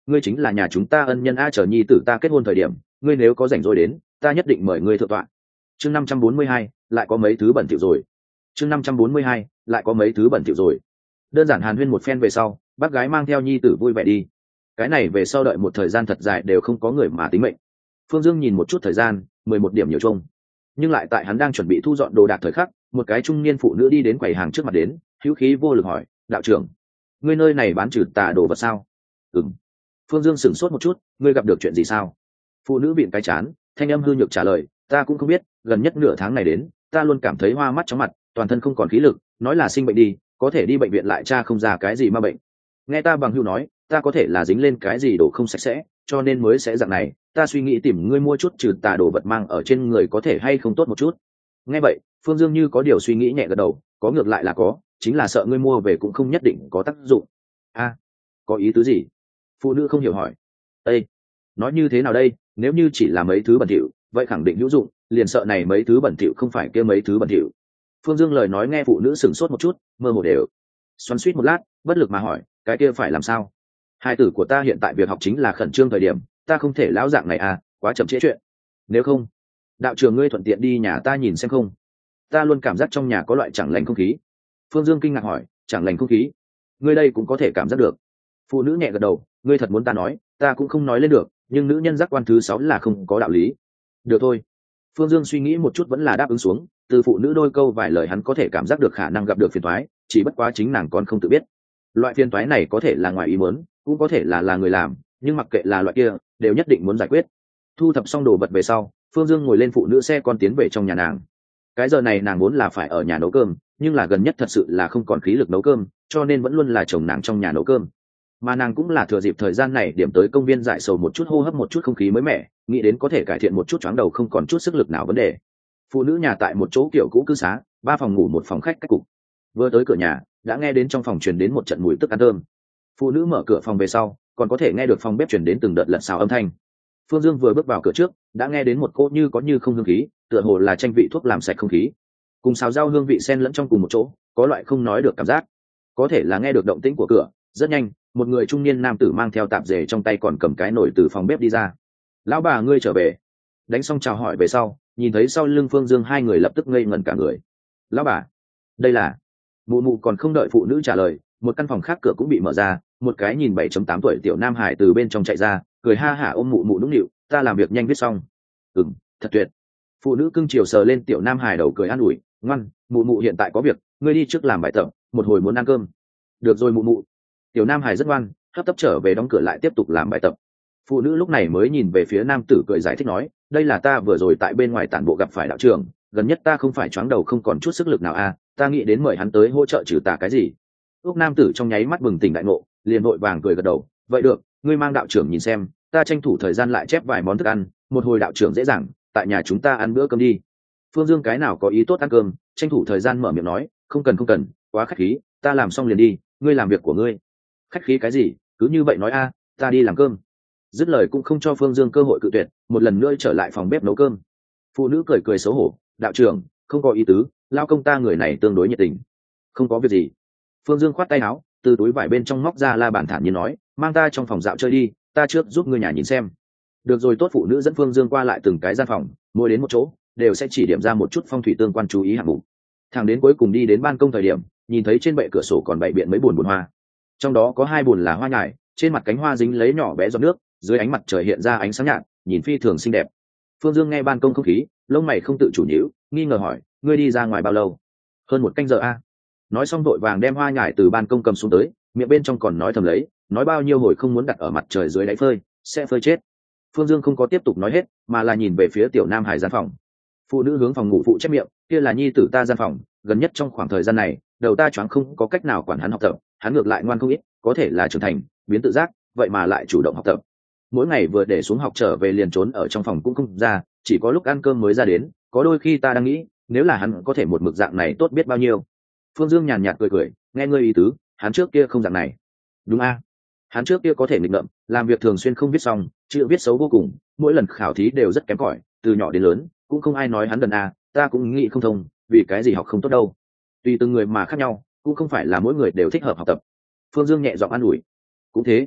ngươi chính là nhà chúng ta ân nhân a, chờ nhi tử ta kết hôn thời điểm ngươi nếu có rảnh rỗi đến ta nhất định mời ngươi thượng tọa. Chương năm trăm bốn mươi hai, lại có mấy thứ bẩn thỉu rồi. Chương năm trăm bốn mươi hai, lại có mấy thứ bẩn thỉu rồi. Đơn giản hàn huyên một phen về sau, bác gái mang theo nhi tử vui vẻ đi. Cái này về sau đợi một thời gian thật dài đều không có người mà tính mệnh. Phương Dương nhìn một chút thời gian, mười một điểm nhiều chung. Nhưng lại tại hắn đang chuẩn bị thu dọn đồ đạc thời khắc, một cái trung niên phụ nữ đi đến quầy hàng trước mặt đến, hữu khí vô lực hỏi, đạo trưởng, ngươi nơi này bán trừ tà đồ vật sao? Ừm. Phương Dương sửng sốt một chút, ngươi gặp được chuyện gì sao? Phụ nữ bịn cái chán, thanh âm hư nhược trả lời, ta cũng không biết, gần nhất nửa tháng này đến ta luôn cảm thấy hoa mắt chóng mặt, toàn thân không còn khí lực, nói là sinh bệnh đi, có thể đi bệnh viện lại tra không ra cái gì ma bệnh. Nghe ta bằng hữu nói, ta có thể là dính lên cái gì đồ không sạch sẽ, cho nên mới sẽ dạng này, ta suy nghĩ tìm ngươi mua chút trừ tà đồ vật mang ở trên người có thể hay không tốt một chút. Nghe vậy, Phương Dương như có điều suy nghĩ nhẹ gật đầu, có ngược lại là có, chính là sợ ngươi mua về cũng không nhất định có tác dụng. A, có ý tứ gì? Phụ nữ không hiểu hỏi. Ê, nói như thế nào đây, nếu như chỉ là mấy thứ bẩn thỉu vậy khẳng định hữu dụng, liền sợ này mấy thứ bẩn thỉu không phải kia mấy thứ bẩn thỉu. Phương Dương lời nói nghe phụ nữ sửng sốt một chút, mơ hồ đều xoắn xuýt một lát, bất lực mà hỏi, cái kia phải làm sao? Hai tử của ta hiện tại việc học chính là khẩn trương thời điểm, ta không thể lão dạng này à, quá chậm trễ chuyện. Nếu không, đạo trưởng ngươi thuận tiện đi nhà ta nhìn xem không? Ta luôn cảm giác trong nhà có loại chẳng lành không khí. Phương Dương kinh ngạc hỏi, chẳng lành không khí? Ngươi đây cũng có thể cảm giác được? Phụ nữ nhẹ gật đầu, ngươi thật muốn ta nói, ta cũng không nói lên được, nhưng nữ nhân giác quan thứ sáu là không có đạo lý. Được thôi. Phương Dương suy nghĩ một chút vẫn là đáp ứng xuống, từ phụ nữ đôi câu vài lời hắn có thể cảm giác được khả năng gặp được phiền toái, chỉ bất quá chính nàng còn không tự biết. Loại phiền toái này có thể là ngoài ý muốn, cũng có thể là là người làm, nhưng mặc kệ là loại kia, đều nhất định muốn giải quyết. Thu thập xong đồ vật về sau, Phương Dương ngồi lên phụ nữ xe con tiến về trong nhà nàng. Cái giờ này nàng vốn là phải ở nhà nấu cơm, nhưng là gần nhất thật sự là không còn khí lực nấu cơm, cho nên vẫn luôn là chồng nàng trong nhà nấu cơm. Mà nàng cũng là thừa dịp thời gian này điểm tới công viên giải sầu một chút, hô hấp một chút không khí mới mẻ, nghĩ đến có thể cải thiện một chút choáng đầu không còn chút sức lực nào vấn đề. Phụ nữ nhà tại một chỗ kiểu cũ cư xá, ba phòng ngủ một phòng khách cách cục. Vừa tới cửa nhà, đã nghe đến trong phòng truyền đến một trận mùi tức ăn thơm. Phụ nữ mở cửa phòng về sau, còn có thể nghe được phòng bếp truyền đến từng đợt lật xào âm thanh. Phương Dương vừa bước vào cửa trước, đã nghe đến một cỗ như có như không hương khí, tựa hồ là tranh vị thuốc làm sạch không khí, cùng xào rau hương vị xen lẫn trong cùng một chỗ, có loại không nói được cảm giác. Có thể là nghe được động tĩnh của cửa, rất nhanh, một người trung niên nam tử mang theo tạp dề trong tay còn cầm cái nồi từ phòng bếp đi ra. Lão bà ngươi trở về. Đánh xong chào hỏi về sau, nhìn thấy sau lưng Phương Dương hai người lập tức ngây ngẩn cả người. Lão bà, đây là... Mụ mụ còn không đợi phụ nữ trả lời, một căn phòng khác cửa cũng bị mở ra, một cái nhìn bảy chấm tám tuổi tiểu nam hải từ bên trong chạy ra, cười ha hả ôm mụ mụ nũng nịu, ta làm việc nhanh viết xong. Ừm, thật tuyệt. Phụ nữ cưng chiều sờ lên tiểu nam hải đầu cười an ủi, ngoan, mụ mụ hiện tại có việc, ngươi đi trước làm bài tập, một hồi muốn ăn cơm. Được rồi mụ mụ. Tiểu nam hải rất ngoan, hấp tấp trở về đóng cửa lại tiếp tục làm bài tập. Phụ nữ lúc này mới nhìn về phía nam tử cười giải thích nói, đây là ta vừa rồi tại bên ngoài tản bộ gặp phải đạo trưởng, gần nhất ta không phải choáng đầu không còn chút sức lực nào à, ta nghĩ đến mời hắn tới hỗ trợ trừ tà cái gì. Úc nam tử trong nháy mắt bừng tỉnh đại ngộ, liền vội vàng cười gật đầu, vậy được, ngươi mang đạo trưởng nhìn xem, ta tranh thủ thời gian lại chép vài món thức ăn, một hồi đạo trưởng dễ dàng, tại nhà chúng ta ăn bữa cơm đi. Phương Dương cái nào có ý tốt ăn cơm, tranh thủ thời gian mở miệng nói, không cần không cần, quá khách khí, ta làm xong liền đi, ngươi làm việc của ngươi. Khách khí cái gì, cứ như vậy nói a, ta đi làm cơm. Dứt lời cũng không cho Phương Dương cơ hội cự tuyệt, một lần nữa trở lại phòng bếp nấu cơm. Phụ nữ cười cười xấu hổ, đạo trưởng, không có ý tứ, lao công ta người này tương đối nhiệt tình. Không có việc gì. Phương Dương khoát tay áo, từ túi vải bên trong móc ra la bàn thản nhiên nói, mang ta trong phòng dạo chơi đi, ta trước giúp ngươi nhà nhìn xem. Được rồi. Tốt. Phụ nữ dẫn Phương Dương qua lại từng cái gian phòng, mỗi đến một chỗ đều sẽ chỉ điểm ra một chút phong thủy tương quan chú ý hạng mục. Thẳng đến cuối cùng đi đến ban công thời điểm, nhìn thấy trên bệ cửa sổ còn bày biện mấy bồn bồn hoa, trong đó có hai bồn là hoa nhài, trên mặt cánh hoa dính lấy nhỏ bé giọt nước, dưới ánh mặt trời hiện ra ánh sáng nhạt, nhìn phi thường xinh đẹp. Phương Dương nghe ban công không khí, lông mày không tự chủ nhíu, nghi ngờ hỏi, ngươi đi ra ngoài bao lâu? Hơn một canh giờ a. Nói xong vội vàng đem hoa nhài từ ban công cầm xuống tới, miệng bên trong còn nói thầm lấy, nói bao nhiêu hồi không muốn đặt ở mặt trời dưới đáy phơi, sẽ phơi chết. Phương Dương không có tiếp tục nói hết, mà là nhìn về phía tiểu nam hải gian phòng. Phụ nữ hướng phòng ngủ phụ chép miệng, kia là nhi tử ta gian phòng, gần nhất trong khoảng thời gian này, đầu ta choáng không có cách nào quản hắn học tập, hắn ngược lại ngoan không ít, có thể là trưởng thành, biến tự giác, vậy mà lại chủ động học tập. Mỗi ngày vừa để xuống học trở về liền trốn ở trong phòng cũng không ra, chỉ có lúc ăn cơm mới ra đến, có đôi khi ta đang nghĩ, nếu là hắn có thể một mực dạng này tốt biết bao nhiêu. Phương Dương nhàn nhạt cười cười, nghe ngươi ý tứ, hắn trước kia không dạng này. Đúng a, hắn trước kia có thể nghịch ngợm, làm việc thường xuyên không viết xong, chữ viết xấu vô cùng, mỗi lần khảo thí đều rất kém cỏi, từ nhỏ đến lớn cũng không ai nói hắn đần a, ta cũng nghĩ không thông, vì cái gì học không tốt đâu. Tùy từng người mà khác nhau, cũng không phải là mỗi người đều thích hợp học tập. Phương Dương nhẹ giọng an ủi, cũng thế.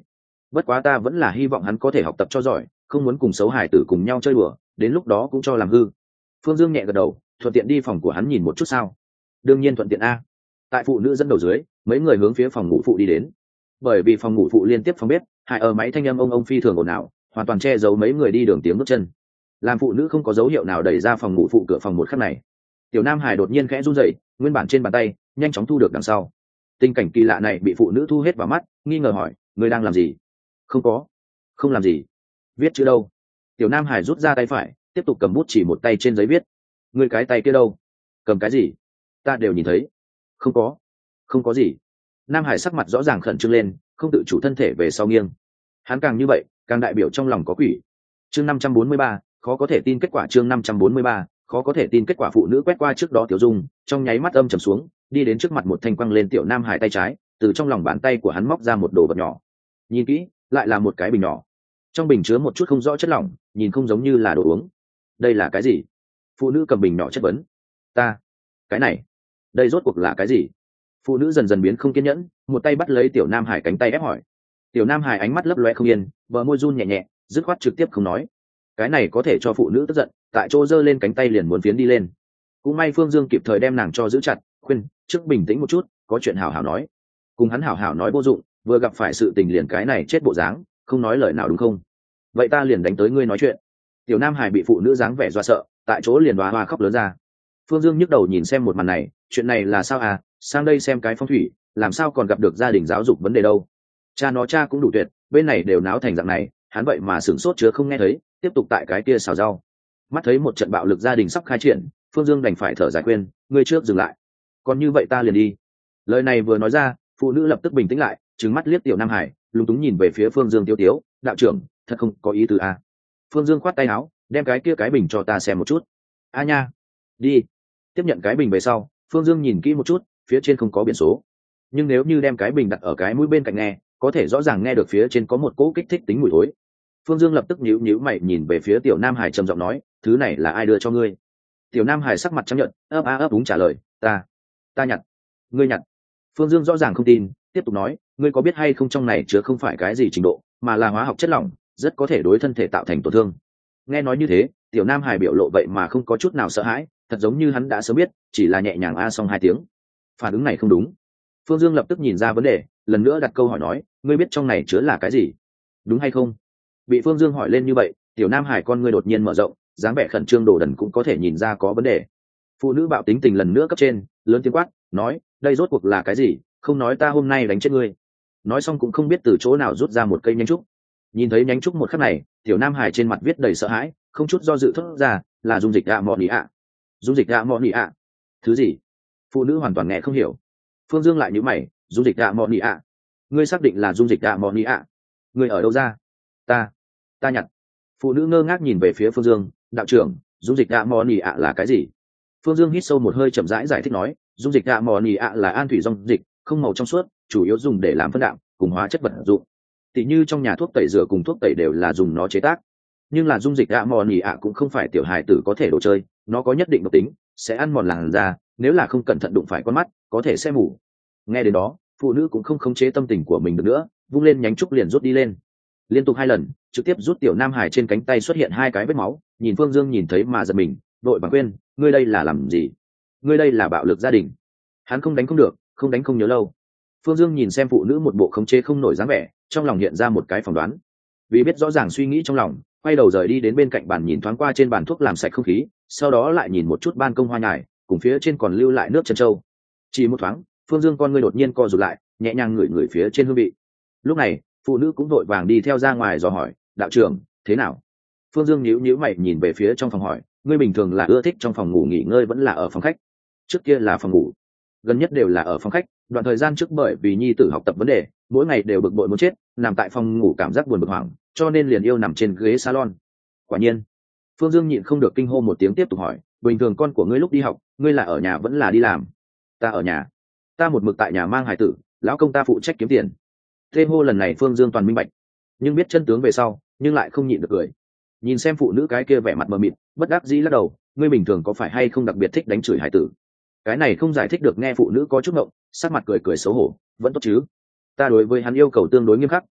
bất quá ta vẫn là hy vọng hắn có thể học tập cho giỏi, không muốn cùng xấu hài tử cùng nhau chơi đùa, đến lúc đó cũng cho làm hư. Phương Dương nhẹ gật đầu, thuận tiện đi phòng của hắn nhìn một chút sao? Đương nhiên thuận tiện a. Tại phụ nữ dẫn đầu dưới, mấy người hướng phía phòng ngủ phụ đi đến. Bởi vì phòng ngủ phụ liên tiếp phòng bếp, hại ở máy thanh âm ông ông phi thường ồn ào, hoàn toàn che giấu mấy người đi đường tiếng bước chân. Làm phụ nữ không có dấu hiệu nào đẩy ra phòng ngủ phụ cửa phòng một khắc này, tiểu nam hải đột nhiên khẽ run rẩy, nguyên bản trên bàn tay nhanh chóng thu được đằng sau. Tình cảnh kỳ lạ này bị phụ nữ thu hết vào mắt, nghi ngờ hỏi, ngươi đang làm gì? Không có, không làm gì. Viết chữ đâu? Tiểu nam hải rút ra tay phải, tiếp tục cầm bút chỉ một tay trên giấy viết. Ngươi cái tay kia đâu? Cầm cái gì? Ta đều nhìn thấy. Không có, không có gì. Nam hải sắc mặt rõ ràng khẩn trương lên, không tự chủ thân thể về sau nghiêng. Hắn càng như vậy, càng đại biểu trong lòng có quỷ. Chương năm trăm bốn mươi ba, khó có thể tin kết quả. Chương năm trăm bốn mươi ba, khó có thể tin kết quả. Phụ nữ quét qua trước đó Tiểu Dung, trong nháy mắt âm trầm xuống, đi đến trước mặt một thanh quăng lên tiểu nam hải tay trái, từ trong lòng bàn tay của hắn móc ra một đồ vật nhỏ. Nhìn kỹ, lại là một cái bình nhỏ. Trong bình chứa một chút không rõ chất lỏng, nhìn không giống như là đồ uống. Đây là cái gì? Phụ nữ cầm bình nhỏ chất vấn. Ta, cái này, đây rốt cuộc là cái gì? Phụ nữ dần dần biến không kiên nhẫn, một tay bắt lấy tiểu nam hải cánh tay ép hỏi. Tiểu nam hải ánh mắt lấp loe không yên, bờ môi run nhẹ nhẹ, dứt khoát trực tiếp không nói. Cái này có thể cho phụ nữ tức giận, tại chỗ giơ lên cánh tay liền muốn phiến đi lên. Cũng may Phương Dương kịp thời đem nàng cho giữ chặt, khuyên trước bình tĩnh một chút, có chuyện hảo hảo nói. Cùng hắn hảo hảo nói vô dụng, vừa gặp phải sự tình liền cái này chết bộ dáng, không nói lời nào đúng không? Vậy ta liền đánh tới ngươi nói chuyện. Tiểu nam hải bị phụ nữ dáng vẻ dọa sợ, tại chỗ liền hoa hoa khóc lớn ra. Phương Dương nhức đầu nhìn xem một màn này, chuyện này là sao à? Sang đây xem cái phong thủy, làm sao còn gặp được gia đình giáo dục vấn đề đâu? Cha nó cha cũng đủ tuyệt, bên này đều náo thành dạng này, hắn vậy mà sửng sốt chứa không nghe thấy, tiếp tục tại cái kia xào rau. Mắt thấy một trận bạo lực gia đình sắp khai triển, Phương Dương đành phải thở dài khuyên, ngươi trước dừng lại. Còn như vậy ta liền đi. Lời này vừa nói ra, phụ nữ lập tức bình tĩnh lại, trừng mắt liếc tiểu nam hải, lúng túng nhìn về phía Phương Dương tiêu tiếu, đạo trưởng, thật không có ý tứ à? Phương Dương khoát tay áo, đem cái kia cái bình cho ta xem một chút. A nha, đi. Tiếp nhận cái bình về sau, Phương Dương nhìn kỹ một chút, phía trên không có biển số, nhưng nếu như đem cái bình đặt ở cái mũi bên cạnh nghe, có thể rõ ràng nghe được phía trên có một cỗ kích thích tính mùi thối. Phương Dương lập tức nhíu nhíu mày nhìn về phía tiểu nam hải trầm giọng nói, thứ này là ai đưa cho ngươi? Tiểu nam hải sắc mặt trắng nhợt, ấp a ấp úng trả lời, ta ta nhặt. Ngươi nhặt? Phương Dương rõ ràng không tin, tiếp tục nói, ngươi có biết hay không trong này chứa không phải cái gì trình độ, mà là hóa học chất lỏng, rất có thể đối thân thể tạo thành tổn thương. Nghe nói như thế, tiểu nam hải biểu lộ vậy mà không có chút nào sợ hãi, thật giống như hắn đã sớm biết, chỉ là nhẹ nhàng a xong hai tiếng. Phản ứng này không đúng. Phương Dương lập tức nhìn ra vấn đề, lần nữa đặt câu hỏi nói, ngươi biết trong này chứa là cái gì, đúng hay không? Bị Phương Dương hỏi lên như vậy, tiểu nam hải con ngươi đột nhiên mở rộng, dáng vẻ khẩn trương đồ đần cũng có thể nhìn ra có vấn đề. Phụ nữ bạo tính tình lần nữa cấp trên, lớn tiếng quát, nói, đây rốt cuộc là cái gì, không nói ta hôm nay đánh chết ngươi. Nói xong cũng không biết từ chỗ nào rút ra một cây nhánh trúc. Nhìn thấy nhánh trúc một khắc này, tiểu nam hải trên mặt viết đầy sợ hãi, không chút do dự thốt ra, là dung dịch ạ mọ nỉ ạ. Dung dịch ạ mọ nỉ ạ? Thứ gì? Phụ nữ hoàn toàn nghe không hiểu. Phương Dương lại nhíu mày, dung dịch ạ mọ nỉ ạ? Ngươi xác định là dung dịch ạ mọ nỉ ạ? Ngươi ở đâu ra? Ta, ta nhặt. Phụ nữ ngơ ngác nhìn về phía Phương Dương, đạo trưởng, dung dịch ạ mọ nỉ ạ là cái gì? Phương Dương hít sâu một hơi chậm rãi giải, giải thích nói, dung dịch ạ mọ nỉ ạ là an thủy dung dịch, không màu trong suốt, chủ yếu dùng để làm phân đạm cùng hóa chất vật dụng. Tỷ như trong nhà thuốc tẩy rửa cùng thuốc tẩy đều là dùng nó chế tác. Nhưng là dung dịch ạ mọ nỉ ạ cũng không phải tiểu hài tử có thể đồ chơi, nó có nhất định độc tính, sẽ ăn mòn làn da, nếu là không cẩn thận đụng phải con mắt, có thể sẽ mù. Nghe đến đó, phụ nữ cũng không khống chế tâm tình của mình được nữa, vung lên nhánh trúc liền rút đi lên. Liên tục hai lần, trực tiếp rút tiểu nam hải trên cánh tay xuất hiện hai cái vết máu, nhìn Phương Dương nhìn thấy mà giật mình, đội bằng quên, ngươi đây là làm gì? Ngươi đây là bạo lực gia đình. Hắn không đánh không được, không đánh không nhớ lâu. Phương Dương nhìn xem phụ nữ một bộ khống chế không nổi dáng vẻ, trong lòng hiện ra một cái phỏng đoán. Vì biết rõ ràng suy nghĩ trong lòng, quay đầu rời đi đến bên cạnh bàn nhìn thoáng qua trên bàn thuốc làm sạch không khí, sau đó lại nhìn một chút ban công hoa nhài, cùng phía trên còn lưu lại nước chân trâu. Chỉ một thoáng, Phương Dương con ngươi đột nhiên co rụt lại, nhẹ nhàng ngửi ngửi phía trên hương vị. Lúc này, phụ nữ cũng vội vàng đi theo ra ngoài dò hỏi, đạo trưởng, thế nào? Phương Dương nhíu nhíu mày nhìn về phía trong phòng hỏi, ngươi bình thường là ưa thích trong phòng ngủ nghỉ ngơi vẫn là ở phòng khách? Trước kia là phòng ngủ, gần nhất đều là ở phòng khách, đoạn thời gian trước bởi vì nhi tử học tập vấn đề, mỗi ngày đều bực bội muốn chết, nằm tại phòng ngủ cảm giác buồn bực hoảng, cho nên liền yêu nằm trên ghế salon. Quả nhiên, Phương Dương nhịn không được kinh hô một tiếng tiếp tục hỏi, bình thường con của ngươi lúc đi học, ngươi là ở nhà vẫn là đi làm? Ta ở nhà, ta một mực tại nhà mang hài tử, lão công ta phụ trách kiếm tiền. Thê hô lần này Phương Dương toàn minh bạch, nhưng biết chân tướng về sau, nhưng lại không nhịn được cười. Nhìn xem phụ nữ cái kia vẻ mặt mờ mịt, bất đắc dĩ lắc đầu, ngươi bình thường có phải hay không đặc biệt thích đánh chửi hài tử? Cái này không giải thích được, nghe phụ nữ có chút ngộng, sắc mặt cười cười xấu hổ, vẫn tốt chứ? Ta đối với hắn yêu cầu tương đối nghiêm khắc,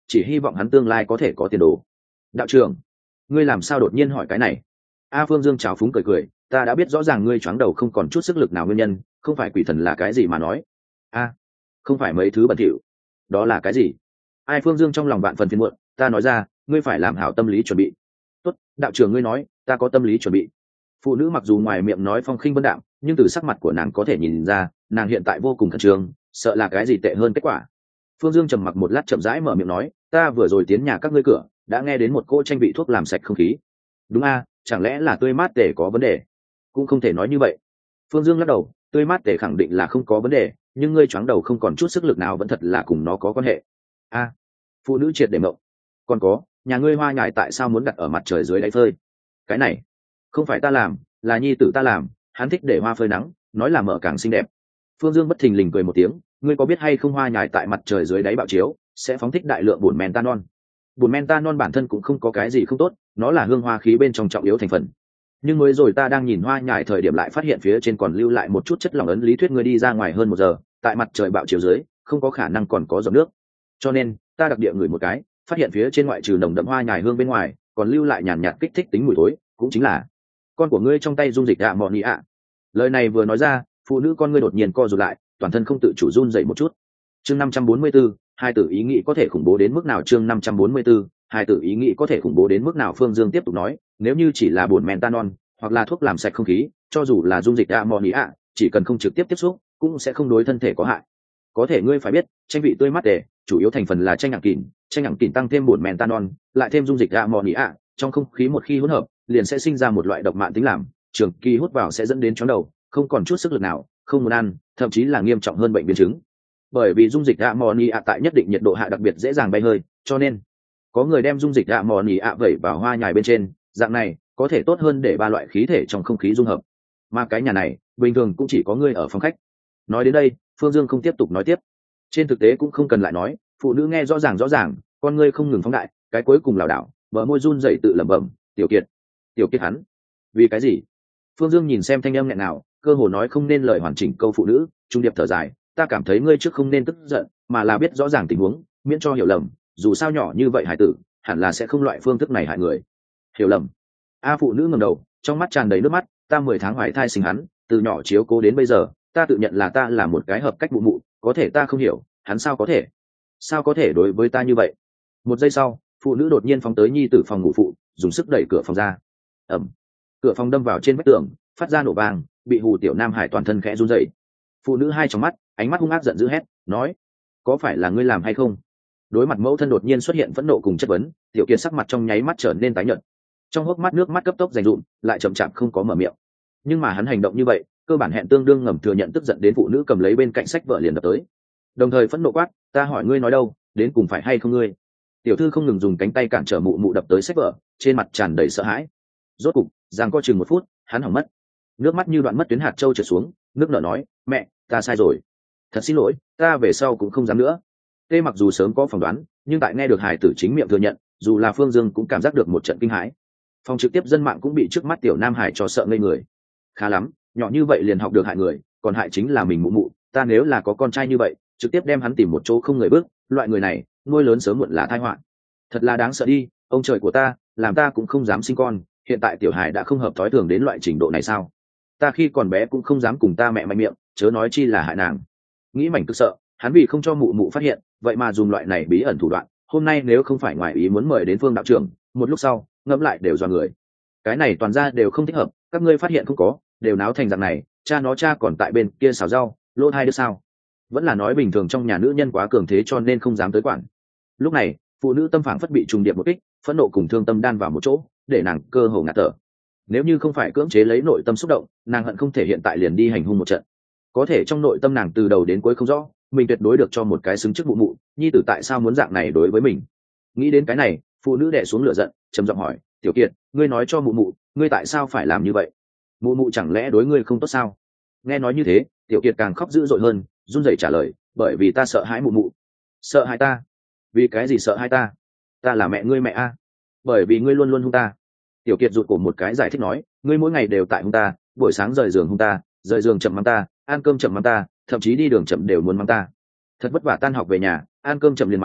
chỉ hy vọng hắn tương lai có thể có tiền đồ. Đạo trưởng, ngươi làm sao đột nhiên hỏi cái này? A Phương Dương trào phúng cười cười, ta đã biết rõ ràng ngươi choáng đầu không còn chút sức lực nào nguyên nhân, không phải quỷ thần là cái gì mà nói. A, không phải mấy thứ bẩn thỉu. Đó là cái gì? Ai Phương Dương trong lòng vạn phần phiền muộn, ta nói ra, ngươi phải làm hảo tâm lý chuẩn bị. Tốt, đạo trưởng ngươi nói, ta có tâm lý chuẩn bị. Phụ nữ mặc dù ngoài miệng nói phong khinh vân đạm, nhưng từ sắc mặt của nàng có thể nhìn ra, nàng hiện tại vô cùng khẩn trương, sợ là cái gì tệ hơn kết quả. Phương Dương trầm mặc một lát chậm rãi mở miệng nói, ta vừa rồi tiến nhà các ngươi cửa, đã nghe đến một cô tranh vị thuốc làm sạch không khí. Đúng a, chẳng lẽ là tươi mát tể có vấn đề? Cũng không thể nói như vậy. Phương Dương lắc đầu, tươi mát tể khẳng định là không có vấn đề, nhưng ngươi choáng đầu không còn chút sức lực nào vẫn thật là cùng nó có quan hệ. A, phụ nữ triệt để mộng. Còn có, nhà ngươi hoa nhài tại sao muốn đặt ở mặt trời dưới đáy phơi? Cái này không phải ta làm, là nhi tử ta làm, hắn thích để hoa phơi nắng, nói là mở càng xinh đẹp. Phương Dương bất thình lình cười một tiếng, ngươi có biết hay không, hoa nhài tại mặt trời dưới đáy bạo chiếu sẽ phóng thích đại lượng bùn mentanol. Bùn mentanol bản thân cũng không có cái gì không tốt, nó là hương hoa khí bên trong trọng yếu thành phần. Nhưng mới rồi ta đang nhìn hoa nhài thời điểm lại phát hiện phía trên còn lưu lại một chút chất lỏng ấn lý thuyết ngươi đi ra ngoài hơn một giờ, tại mặt trời bạo chiếu dưới không có khả năng còn có giọt nước, cho nên ta đặc địa ngửi một cái, phát hiện phía trên ngoại trừ nồng đậm hoa nhài hương bên ngoài còn lưu lại nhàn nhạt kích thích tính mùi thối, cũng chính là con của ngươi trong tay dung dịch ạ mọn nhị ạ. Lời này vừa nói ra, phụ nữ con ngươi đột nhiên co rụt lại, toàn thân không tự chủ run dậy một chút. Chương năm trăm bốn mươi 4, hai tử ý nghĩ có thể khủng bố đến mức nào? Chương năm trăm bốn mươi 4, hai tử ý nghĩ có thể khủng bố đến mức nào? Phương Dương tiếp tục nói, nếu như chỉ là bột mentanol hoặc là thuốc làm sạch không khí, cho dù là dung dịch ammonia, chỉ cần không trực tiếp tiếp xúc, cũng sẽ không đối thân thể có hại. Có thể ngươi phải biết, chanh vị tươi mát tề, chủ yếu thành phần là chanh ảng kỉn, chanh ảng kỉn tăng thêm bột mentanol, lại thêm dung dịch ammonia, trong không khí một khi hỗn hợp, liền sẽ sinh ra một loại độc mạn tính làm, trường kỳ hút vào sẽ dẫn đến chóng đầu, không còn chút sức lực nào, không muốn ăn, thậm chí là nghiêm trọng hơn bệnh biến chứng. Bởi vì dung dịch ammonia tại nhất định nhiệt độ hạ đặc biệt dễ dàng bay hơi, cho nên có người đem dung dịch ammonia vẩy vào hoa nhài bên trên, dạng này có thể tốt hơn để ba loại khí thể trong không khí dung hợp. Mà cái nhà này bình thường cũng chỉ có ngươi ở phòng khách. Nói đến đây, Phương Dương không tiếp tục nói tiếp. Trên thực tế cũng không cần lại nói, phụ nữ nghe rõ ràng rõ ràng, con ngươi không ngừng phóng đại, cái cuối cùng lảo đảo, bờ môi run rẩy tự lẩm bẩm, "Tiểu Kiệt, Tiểu Kiệt hắn, vì cái gì?" Phương Dương nhìn xem thanh âm nghẹn nào, cơ hồ nói không nên lời hoàn chỉnh câu phụ nữ, trung điệp thở dài, "Ta cảm thấy ngươi trước không nên tức giận, mà là biết rõ ràng tình huống, miễn cho hiểu lầm, dù sao nhỏ như vậy hải tử, hẳn là sẽ không loại phương thức này hại người." Hiểu lầm? A phụ nữ ngẩng đầu, trong mắt tràn đầy nước mắt, "Ta mười tháng hoài thai sinh hắn, từ nhỏ chiếu cố đến bây giờ, ta tự nhận là ta là một cái hợp cách mụ mụ, có thể ta không hiểu, hắn sao có thể, sao có thể đối với ta như vậy." Một giây sau, phụ nữ đột nhiên phóng tới nhi tử phòng ngủ phụ, dùng sức đẩy cửa phòng ra. Ầm. Cửa phòng đâm vào trên vách tường, phát ra nổ vang, bị hù tiểu Nam Hải toàn thân khẽ run rẩy. Phụ nữ hai trong mắt, ánh mắt hung ác giận dữ hét, nói, "Có phải là ngươi làm hay không?" Đối mặt mẫu thân đột nhiên xuất hiện phẫn nộ cùng chất vấn, Tiểu Kiệt sắc mặt trong nháy mắt trở nên tái nhợt, trong hốc mắt nước mắt cấp tốc dành dụm, lại chậm chạp không có mở miệng. Nhưng mà hắn hành động như vậy, cơ bản hẹn tương đương ngầm thừa nhận tức giận đến phụ nữ cầm lấy bên cạnh sách vợ liền đập tới, đồng thời phẫn nộ quát, "Ta hỏi ngươi nói đâu, đến cùng phải hay không ngươi?" Tiểu thư không ngừng dùng cánh tay cản trở mụ mụ đập tới sách vợ, trên mặt tràn đầy sợ hãi. Rốt cục, giằng co chừng một phút, hắn hỏng mất, nước mắt như đoạn mất tuyến hạt châu trượt xuống, nước nở nói, "Mẹ, ta sai rồi, thật xin lỗi, ta về sau cũng không dám nữa." Tê mặc dù sớm có phỏng đoán, nhưng tại nghe được hải tử chính miệng thừa nhận, dù là Phương Dương cũng cảm giác được một trận kinh hãi. Phòng trực tiếp dân mạng cũng bị trước mắt tiểu Nam Hải cho sợ ngây người. Khá lắm, nhỏ như vậy liền học được hại người, còn hại chính là mình mụ mụ, ta nếu là có con trai như vậy, trực tiếp đem hắn tìm một chỗ không người bước, loại người này, nuôi lớn sớm muộn là tai họa. Thật là đáng sợ đi, ông trời của ta, làm ta cũng không dám sinh con, hiện tại tiểu Hải đã không hợp thói thường đến loại trình độ này sao? Ta khi còn bé cũng không dám cùng ta mẹ mạnh miệng, chớ nói chi là hại nàng. Nghĩ mảnh cực sợ, hắn vì không cho mụ mụ phát hiện, vậy mà dùng loại này bí ẩn thủ đoạn, hôm nay nếu không phải ngoài ý muốn mời đến Phương đạo trưởng, một lúc sau, ngẫm lại đều dọa người. Cái này toàn ra đều không thích hợp, các ngươi phát hiện không có, đều náo thành dạng này, cha nó cha còn tại bên kia xào rau, lỗ hai đứa sao? Vẫn là nói bình thường trong nhà nữ nhân quá cường thế cho nên không dám tới quản. Lúc này, phụ nữ tâm phảng phất bị trùng điệp một kích, phẫn nộ cùng thương tâm đan vào một chỗ, để nàng cơ hồ ngạt thở. Nếu như không phải cưỡng chế lấy nội tâm xúc động, nàng hận không thể hiện tại liền đi hành hung một trận. Có thể trong nội tâm nàng từ đầu đến cuối không rõ, mình tuyệt đối được cho một cái xứng chức mụ mụ, nhi tử tại sao muốn dạng này đối với mình. Nghĩ đến cái này, phụ nữ đè xuống lửa giận, trầm giọng hỏi, "Tiểu Kiệt, ngươi nói cho mụ mụ, ngươi tại sao phải làm như vậy? Mụ mụ chẳng lẽ đối ngươi không tốt sao?" Nghe nói như thế, Tiểu Kiệt càng khóc dữ dội hơn, run rẩy trả lời, "Bởi vì ta sợ hãi mụ mụ." "Sợ hãi ta? Vì cái gì sợ hãi ta? Ta là mẹ ngươi mẹ a." "Bởi vì ngươi luôn luôn hung ta." Tiểu Kiệt rụt cổ một cái giải thích nói, "Ngươi mỗi ngày đều tại hung ta, buổi sáng rời giường hung ta, rời giường chậm mắng ta, ăn cơm chậm mắng ta, thậm chí đi đường chậm đều muốn mắng ta. Thật vất vả tan học về nhà, ăn cơm chậm liền mắng,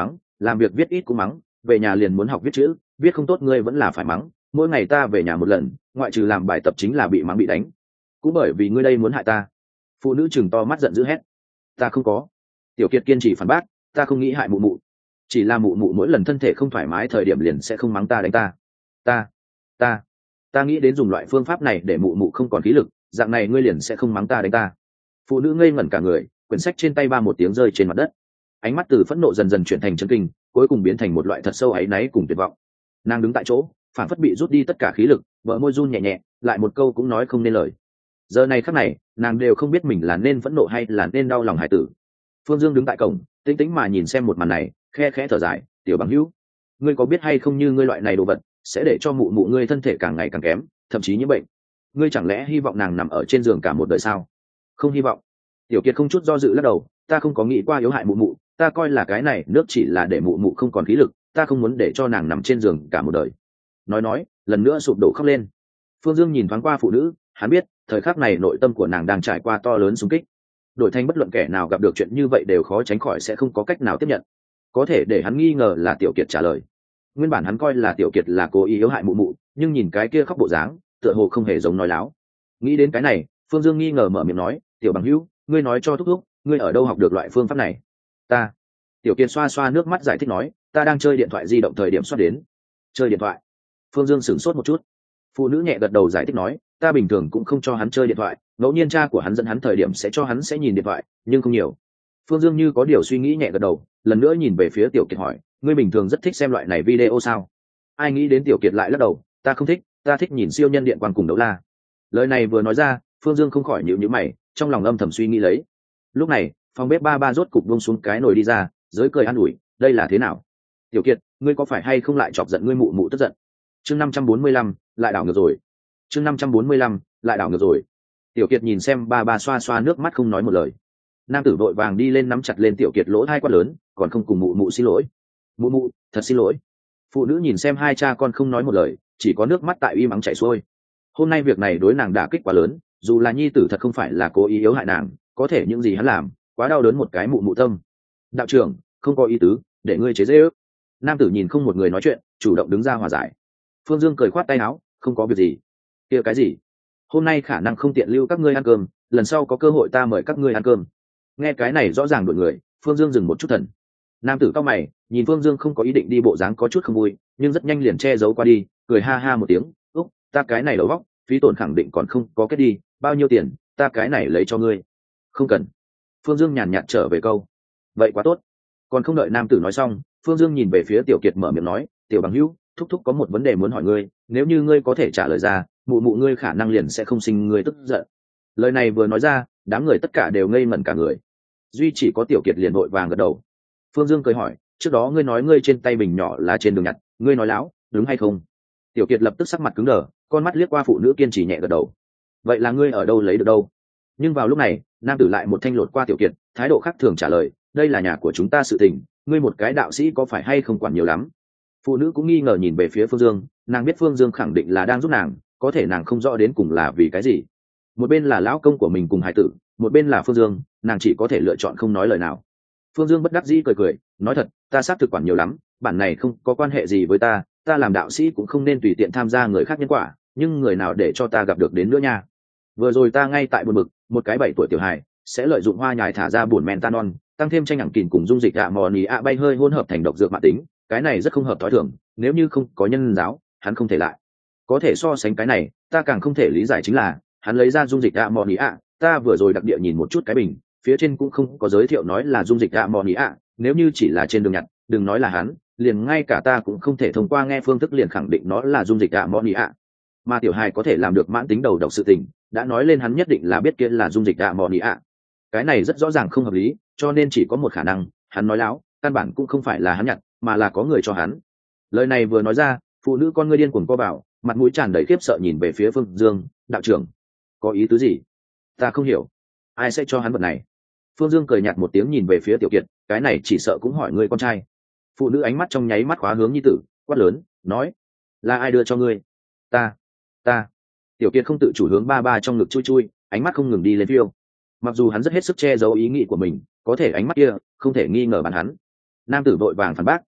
làm việc viết ít cũng mắng, về nhà liền muốn học viết chữ, viết không tốt ngươi vẫn là phải mắng, mỗi ngày ta về nhà một lần, ngoại trừ làm bài tập chính là bị mắng bị đánh, cũng bởi vì ngươi đây muốn hại ta. Phụ nữ chừng to mắt giận dữ hét. Ta không có. Tiểu Kiệt kiên trì phản bác, ta không nghĩ hại mụ mụ, chỉ là mụ mụ mỗi lần thân thể không thoải mái thời điểm liền sẽ không mắng ta đánh ta. ta ta ta nghĩ đến dùng loại phương pháp này để mụ mụ không còn khí lực, dạng này ngươi liền sẽ không mắng ta đánh ta. Phụ nữ ngây ngẩn cả người, quyển sách trên tay ba một tiếng rơi trên mặt đất, ánh mắt từ phẫn nộ dần dần chuyển thành chấn kinh, cuối cùng biến thành một loại thật sâu áy náy cùng tuyệt vọng. Nàng đứng tại chỗ, phản phất bị rút đi tất cả khí lực, vợ môi run nhẹ nhẹ, lại một câu cũng nói không nên lời. Giờ này khắc này, nàng đều không biết mình là nên phẫn nộ hay là nên đau lòng hải tử. Phương Dương đứng tại cổng, tĩnh tĩnh mà nhìn xem một màn này, khe khẽ thở dài, tiểu bằng hữu, ngươi có biết hay không, như ngươi loại này đồ vật sẽ để cho mụ mụ ngươi thân thể càng ngày càng kém, thậm chí nhiễm bệnh. Ngươi chẳng lẽ hy vọng nàng nằm ở trên giường cả một đời sao? Không hy vọng. Tiểu Kiệt không chút do dự lắc đầu, ta không có nghĩ qua yếu hại mụ mụ, ta coi là cái này nước chỉ là để mụ mụ không còn khí lực, ta không muốn để cho nàng nằm trên giường cả một đời. Nói nói, lần nữa sụp đổ khóc lên. Phương Dương nhìn thoáng qua phụ nữ, hắn biết thời khắc này nội tâm của nàng đang trải qua to lớn xung kích, đổi thành bất luận kẻ nào gặp được chuyện như vậy đều khó tránh khỏi sẽ không có cách nào tiếp nhận. Có thể để hắn nghi ngờ là Tiểu Kiệt trả lời. Nguyên bản hắn coi là Tiểu Kiệt là cố ý yếu hại mụ mụ, nhưng nhìn cái kia khóc bộ dáng, tựa hồ không hề giống nói láo. Nghĩ đến cái này, Phương Dương nghi ngờ mở miệng nói, tiểu bằng hữu, ngươi nói cho thúc thúc, ngươi ở đâu học được loại phương pháp này? Ta. Tiểu Kiệt xoa xoa nước mắt giải thích nói, ta đang chơi điện thoại di động thời điểm soát đến. Chơi điện thoại? Phương Dương sửng sốt một chút. Phụ nữ nhẹ gật đầu giải thích nói, ta bình thường cũng không cho hắn chơi điện thoại, ngẫu nhiên cha của hắn dẫn hắn thời điểm sẽ cho hắn sẽ nhìn điện thoại, nhưng không nhiều. Phương Dương như có điều suy nghĩ nhẹ gật đầu, lần nữa nhìn về phía Tiểu Kiệt hỏi, ngươi bình thường rất thích xem loại này video sao? Ai nghĩ đến Tiểu Kiệt lại lắc đầu, ta không thích, ta thích nhìn siêu nhân điện quang cùng đấu la. Lời này vừa nói ra, Phương Dương không khỏi nhíu nhíu mày, trong lòng âm thầm suy nghĩ lấy. Lúc này, phòng bếp ba ba rốt cục buông xuống cái nồi đi ra, giới cười an ủi, đây là thế nào? Tiểu Kiệt, ngươi có phải hay không lại chọc giận ngươi mụ mụ tức giận? Chương năm trăm bốn mươi lăm, lại đảo ngược rồi. Chương năm trăm bốn mươi lăm, lại đảo ngược rồi. Tiểu Kiệt nhìn xem ba ba xoa xoa nước mắt không nói một lời. Nam tử vội vàng đi lên nắm chặt lên Tiểu Kiệt lỗ hai quát lớn, còn không cùng mụ mụ xin lỗi. Mụ mụ, thật xin lỗi. Phụ nữ nhìn xem hai cha con không nói một lời, chỉ có nước mắt tại uy mắng chảy xuôi. Hôm nay việc này đối nàng đả kích quá lớn, dù là nhi tử thật không phải là cố ý yếu hại nàng, có thể những gì hắn làm, quá đau đớn một cái mụ mụ tâm. Đạo trưởng, không có ý tứ, để ngươi chế giễu. Nam tử nhìn không một người nói chuyện, chủ động đứng ra hòa giải. Phương Dương cười khoát tay áo, không có việc gì. Kia cái gì? Hôm nay khả năng không tiện lưu các ngươi ăn cơm, lần sau có cơ hội ta mời các ngươi ăn cơm. Nghe cái này rõ ràng đuổi người, Phương Dương dừng một chút thần. Nam tử cao mày, nhìn Phương Dương không có ý định đi, bộ dáng có chút không vui, nhưng rất nhanh liền che giấu qua đi, cười ha ha một tiếng, úc, ta cái này đầu vóc, phí tổn khẳng định còn không có kết đi, bao nhiêu tiền, ta cái này lấy cho ngươi. Không cần. Phương Dương nhàn nhạt trở về câu. Vậy quá tốt. Còn không đợi nam tử nói xong, Phương Dương nhìn về phía Tiểu Kiệt mở miệng nói, tiểu bằng hữu, thúc thúc có một vấn đề muốn hỏi ngươi, nếu như ngươi có thể trả lời ra, mụ mụ ngươi khả năng liền sẽ không sinh ngươi tức giận. Lời này vừa nói ra, đám người tất cả đều ngây ngẩn cả người, duy chỉ có Tiểu Kiệt liền vội vàng gật đầu. Phương Dương cười hỏi, trước đó ngươi nói ngươi trên tay bình nhỏ là trên đường nhặt, ngươi nói láo, đúng hay không? Tiểu Kiệt lập tức sắc mặt cứng đờ, con mắt liếc qua phụ nữ kiên trì nhẹ gật đầu. Vậy là ngươi ở đâu lấy được đâu? Nhưng vào lúc này, nam tử lại một thanh lột qua Tiểu Kiệt, thái độ khác thường trả lời, đây là nhà của chúng ta sự tình, ngươi một cái đạo sĩ có phải hay không quản nhiều lắm. Phụ nữ cũng nghi ngờ nhìn về phía Phương Dương, nàng biết Phương Dương khẳng định là đang giúp nàng, có thể nàng không rõ đến cùng là vì cái gì. Một bên là lão công của mình cùng hải tử, một bên là Phương Dương, nàng chỉ có thể lựa chọn không nói lời nào. Phương Dương bất đắc dĩ cười cười, nói thật, ta xác thực quản nhiều lắm, bản này không có quan hệ gì với ta, ta làm đạo sĩ cũng không nên tùy tiện tham gia người khác nhân quả, nhưng người nào để cho ta gặp được đến nữa nha. Vừa rồi ta ngay tại buồn bực, một cái bảy tuổi tiểu hài sẽ lợi dụng hoa nhài thả ra bùn mentanon, tăng thêm tranh ẳng kìn cùng dung dịch ạ mò nì ạ bay hơi hỗn hợp thành độc dược mãn tính, cái này rất không hợp thói thường, nếu như không có nhân giáo, hắn không thể lại. Có thể so sánh cái này, ta càng không thể lý giải chính là, hắn lấy ra dung dịch ạ mò nì ạ, ta vừa rồi đặc địa nhìn một chút cái bình, phía trên cũng không có giới thiệu nói là dung dịch ạ mò nì ạ, nếu như chỉ là trên đường nhặt, đừng nói là hắn, liền ngay cả ta cũng không thể thông qua nghe phương thức liền khẳng định nó là dung dịch ạ mò nì ạ. Mà tiểu hài có thể làm được mãn tính đầu độc sự tình, đã nói lên hắn nhất định là biết kia là dung dịch ạ mò nì ạ. Cái này rất rõ ràng không hợp lý, cho nên chỉ có một khả năng, hắn nói láo, căn bản cũng không phải là hắn nhặt, mà là có người cho hắn. Lời này vừa nói ra, phụ nữ con ngươi điên cuồng co bảo, mặt mũi tràn đầy khiếp sợ nhìn về phía Phương Dương, đạo trưởng, có ý tứ gì? Ta không hiểu, ai sẽ cho hắn vật này? Phương Dương cười nhạt một tiếng nhìn về phía Tiểu Kiệt, cái này chỉ sợ cũng hỏi ngươi con trai. Phụ nữ ánh mắt trong nháy mắt khóa hướng nhi tử, quát lớn, nói, là ai đưa cho ngươi? Ta, ta. Tiểu Kiệt không tự chủ hướng ba ba trong ngực chui chui, ánh mắt không ngừng đi lên phiêu. Mặc dù hắn rất hết sức che giấu ý nghĩ của mình, có thể ánh mắt kia không thể nghi ngờ bản hắn. Nam tử vội vàng phản bác,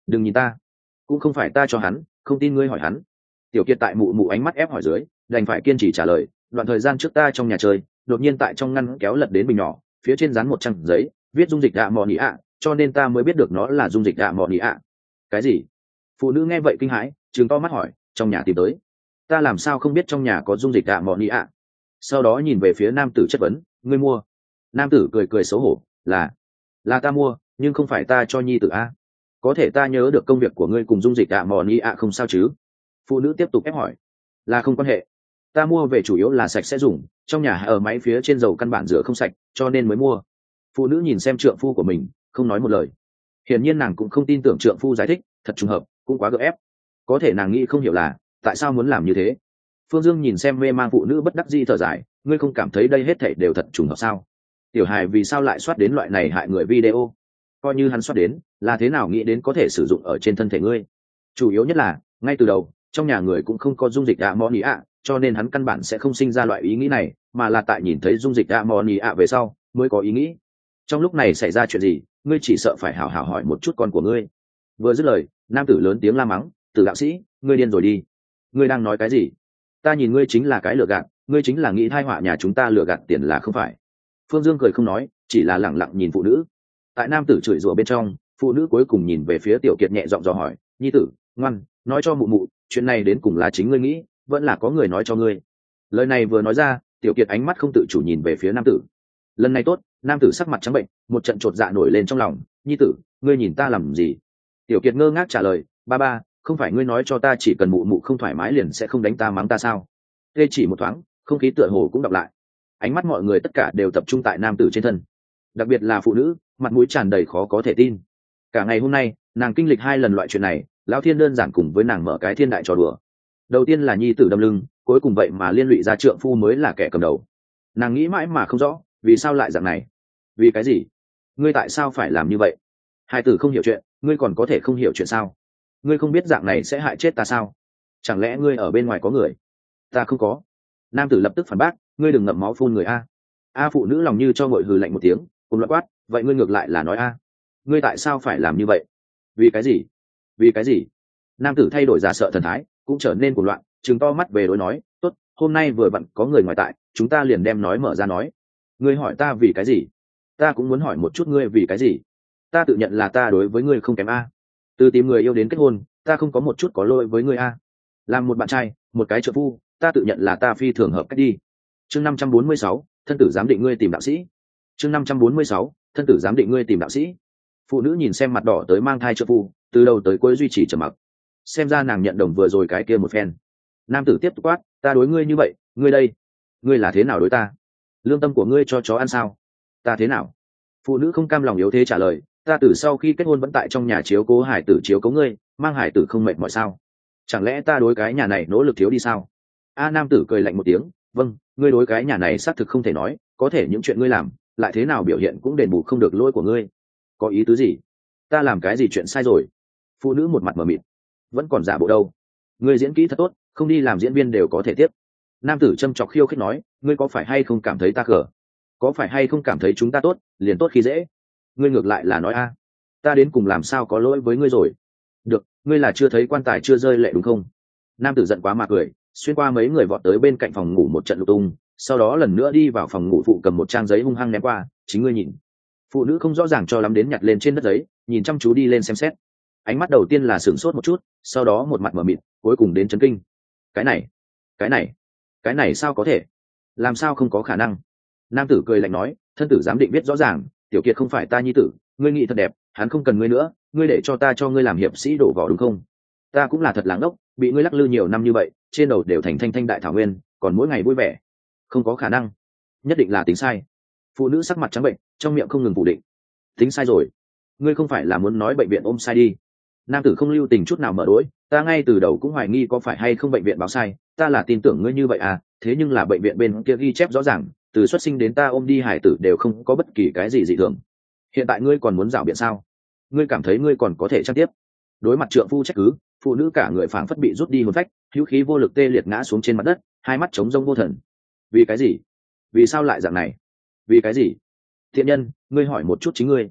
đừng nhìn ta, cũng không phải ta cho hắn, không tin ngươi hỏi hắn. Tiểu Kiệt tại mụ mụ ánh mắt ép hỏi dưới đành phải kiên trì trả lời, đoạn thời gian trước ta trong nhà chơi, đột nhiên tại trong ngăn kéo lật đến bình nhỏ, phía trên dán một trang giấy viết dung dịch đạ mò nỉ ạ, cho nên ta mới biết được nó là dung dịch đạ mò nỉ ạ. Cái gì? Phụ nữ nghe vậy kinh hãi, trừng to mắt hỏi, trong nhà tìm tới? Ta làm sao không biết trong nhà có dung dịch đạ mò nỉ ạ? Sau đó nhìn về phía nam tử chất vấn, ngươi mua? Nam tử cười cười xấu hổ, là là ta mua, nhưng không phải ta cho nhi tử a. Có thể ta nhớ được công việc của ngươi cùng dung dịch đạ mò nỉ ạ không sao chứ? Phụ nữ tiếp tục ép hỏi, là không quan hệ, ta mua về chủ yếu là sạch sẽ dùng, trong nhà ở máy phía trên dầu căn bản rửa không sạch, cho nên mới mua. Phụ nữ nhìn xem trượng phu của mình, không nói một lời. Hiển nhiên nàng cũng không tin tưởng trượng phu giải thích, thật trùng hợp, cũng quá gượng ép. Có thể nàng nghĩ không hiểu là tại sao muốn làm như thế. Phương Dương nhìn xem mê mang phụ nữ bất đắc dĩ thở dài, ngươi không cảm thấy đây hết thảy đều thật trùng hợp sao? Tiểu hài vì sao lại soát đến loại này hại người video? Coi như hắn soát đến, là thế nào nghĩ đến có thể sử dụng ở trên thân thể ngươi? Chủ yếu nhất là ngay từ đầu trong nhà người cũng không có dung dịch ạ mò nỉ ạ, cho nên hắn căn bản sẽ không sinh ra loại ý nghĩ này, mà là tại nhìn thấy dung dịch ạ mò nỉ ạ về sau mới có ý nghĩ. Trong lúc này xảy ra chuyện gì, ngươi chỉ sợ phải hảo hảo hỏi một chút con của ngươi. Vừa dứt lời, nam tử lớn tiếng la mắng, Từ đạo sĩ, ngươi điên rồi đi, ngươi đang nói cái gì? Ta nhìn ngươi chính là cái lừa gạt, ngươi chính là nghĩ thai họa nhà chúng ta lừa gạt tiền là không phải? Phương Dương cười không nói, chỉ là lẳng lặng nhìn phụ nữ. Tại nam tử chửi rủa bên trong, phụ nữ cuối cùng nhìn về phía Tiểu Kiệt nhẹ giọng dò hỏi, nhi tử, ngoan, nói cho mụ mụ, chuyện này đến cùng là chính ngươi nghĩ, vẫn là có người nói cho ngươi? Lời này vừa nói ra, Tiểu Kiệt ánh mắt không tự chủ nhìn về phía nam tử. Lần này tốt, nam tử sắc mặt trắng bệnh, một trận chột dạ nổi lên trong lòng, nhi tử, ngươi nhìn ta làm gì? Tiểu Kiệt ngơ ngác trả lời, ba ba, không phải ngươi nói cho ta chỉ cần mụ mụ không thoải mái liền sẽ không đánh ta mắng ta sao? Tê chỉ một thoáng, không khí tựa hồ cũng đọc lại. Ánh mắt mọi người tất cả đều tập trung tại nam tử trên thân, đặc biệt là phụ nữ, mặt mũi tràn đầy khó có thể tin. Cả ngày hôm nay, nàng kinh lịch hai lần loại chuyện này, lão thiên đơn giản cùng với nàng mở cái thiên đại trò đùa. Đầu tiên là nhi tử đâm lưng, cuối cùng vậy mà liên lụy ra trượng phu mới là kẻ cầm đầu. Nàng nghĩ mãi mà không rõ, vì sao lại dạng này? Vì cái gì? Ngươi tại sao phải làm như vậy? Hai tử không hiểu chuyện, ngươi còn có thể không hiểu chuyện sao? Ngươi không biết dạng này sẽ hại chết ta sao? Chẳng lẽ ngươi ở bên ngoài có người? Ta không có. Nam tử lập tức phản bác, ngươi đừng ngậm máu phun người a. A phụ nữ lòng như cho ngội hừ lạnh một tiếng, cùng loạn quát, vậy ngươi ngược lại là nói a. Ngươi tại sao phải làm như vậy? Vì cái gì? Vì cái gì? Nam tử thay đổi giả sợ thần thái, cũng trở nên cuồng loạn, trừng to mắt về đối nói, tốt, hôm nay vừa vặn có người ngoài tại, chúng ta liền đem nói mở ra nói. Ngươi hỏi ta vì cái gì? Ta cũng muốn hỏi một chút ngươi vì cái gì? Ta tự nhận là ta đối với ngươi không kém a. Từ tìm người yêu đến kết hôn, ta không có một chút có lỗi với ngươi a. Làm một bạn trai, một cái trợ phu, ta tự nhận là ta phi thường hợp cách đi. Chương năm trăm bốn mươi sáu, thân tử giám định ngươi tìm đạo sĩ. Chương năm trăm bốn mươi sáu, thân tử giám định ngươi tìm đạo sĩ. Phụ nữ nhìn xem mặt đỏ tới mang thai trợ phu, từ đầu tới cuối duy trì trầm mặc. Xem ra nàng nhận đồng vừa rồi cái kia một phen. Nam tử tiếp tục quát, ta đối ngươi như vậy, ngươi đây, ngươi là thế nào đối ta? Lương tâm của ngươi cho chó ăn sao? Ta thế nào? Phụ nữ không cam lòng yếu thế trả lời, ta từ sau khi kết hôn vẫn tại trong nhà chiếu cố hải tử chiếu cố ngươi, mang hải tử không mệt mỏi sao? Chẳng lẽ ta đối cái nhà này nỗ lực thiếu đi sao? A nam tử cười lạnh một tiếng, vâng, ngươi đối cái nhà này xác thực không thể nói, có thể những chuyện ngươi làm, lại thế nào biểu hiện cũng đền bù không được lỗi của ngươi. Có ý tứ gì? Ta làm cái gì chuyện sai rồi? Phụ nữ một mặt mờ mịt, vẫn còn giả bộ đâu? Ngươi diễn kỹ thật tốt, không đi làm diễn viên đều có thể tiếp. Nam tử châm chọc khiêu khích nói, ngươi có phải hay không cảm thấy ta cờ? Có phải hay không cảm thấy chúng ta tốt, liền tốt khi dễ? Ngươi ngược lại là nói a, ta đến cùng làm sao có lỗi với ngươi rồi? Được, ngươi là chưa thấy quan tài chưa rơi lệ đúng không? Nam tử giận quá mà cười, xuyên qua mấy người vọt tới bên cạnh phòng ngủ một trận lục tung, sau đó lần nữa đi vào phòng ngủ phụ cầm một trang giấy hung hăng ném qua, chính ngươi nhìn. Phụ nữ không rõ ràng cho lắm đến nhặt lên trên đất giấy, nhìn chăm chú đi lên xem xét. Ánh mắt đầu tiên là sửng sốt một chút, sau đó một mặt mờ mịt, cuối cùng đến chấn kinh. Cái này, cái này, cái này sao có thể? Làm sao không có khả năng? Nam tử cười lạnh nói, thân tử giám định biết rõ ràng, Tiểu Kiệt không phải ta nhi tử, ngươi nghĩ thật đẹp, hắn không cần ngươi nữa, ngươi để cho ta cho ngươi làm hiệp sĩ đổ vỏ đúng không? Ta cũng là thật láng ốc, bị ngươi lắc lư nhiều năm như vậy, trên đầu đều thành thanh thanh đại thảo nguyên, còn mỗi ngày vui vẻ. Không có khả năng, nhất định là tính sai. Phụ nữ sắc mặt trắng bệnh, trong miệng không ngừng phủ định. Tính sai rồi? Ngươi không phải là muốn nói bệnh viện ôm sai đi? Nam tử không lưu tình chút nào mở đuổi, ta ngay từ đầu cũng hoài nghi có phải hay không bệnh viện báo sai, ta là tin tưởng ngươi như vậy à, thế nhưng là bệnh viện bên kia ghi chép rõ ràng, từ xuất sinh đến ta ôm đi hải tử đều không có bất kỳ cái gì dị thường. Hiện tại ngươi còn muốn rảo biện sao? Ngươi cảm thấy ngươi còn có thể trang tiếp? Đối mặt trượng phu trách cứ, phụ nữ cả người phảng phất bị rút đi hồn phách, hữu khí vô lực tê liệt ngã xuống trên mặt đất, hai mắt trống rông vô thần. Vì cái gì? Vì sao lại dạng này? Vì cái gì? Thiện nhân, ngươi hỏi một chút chính ngươi.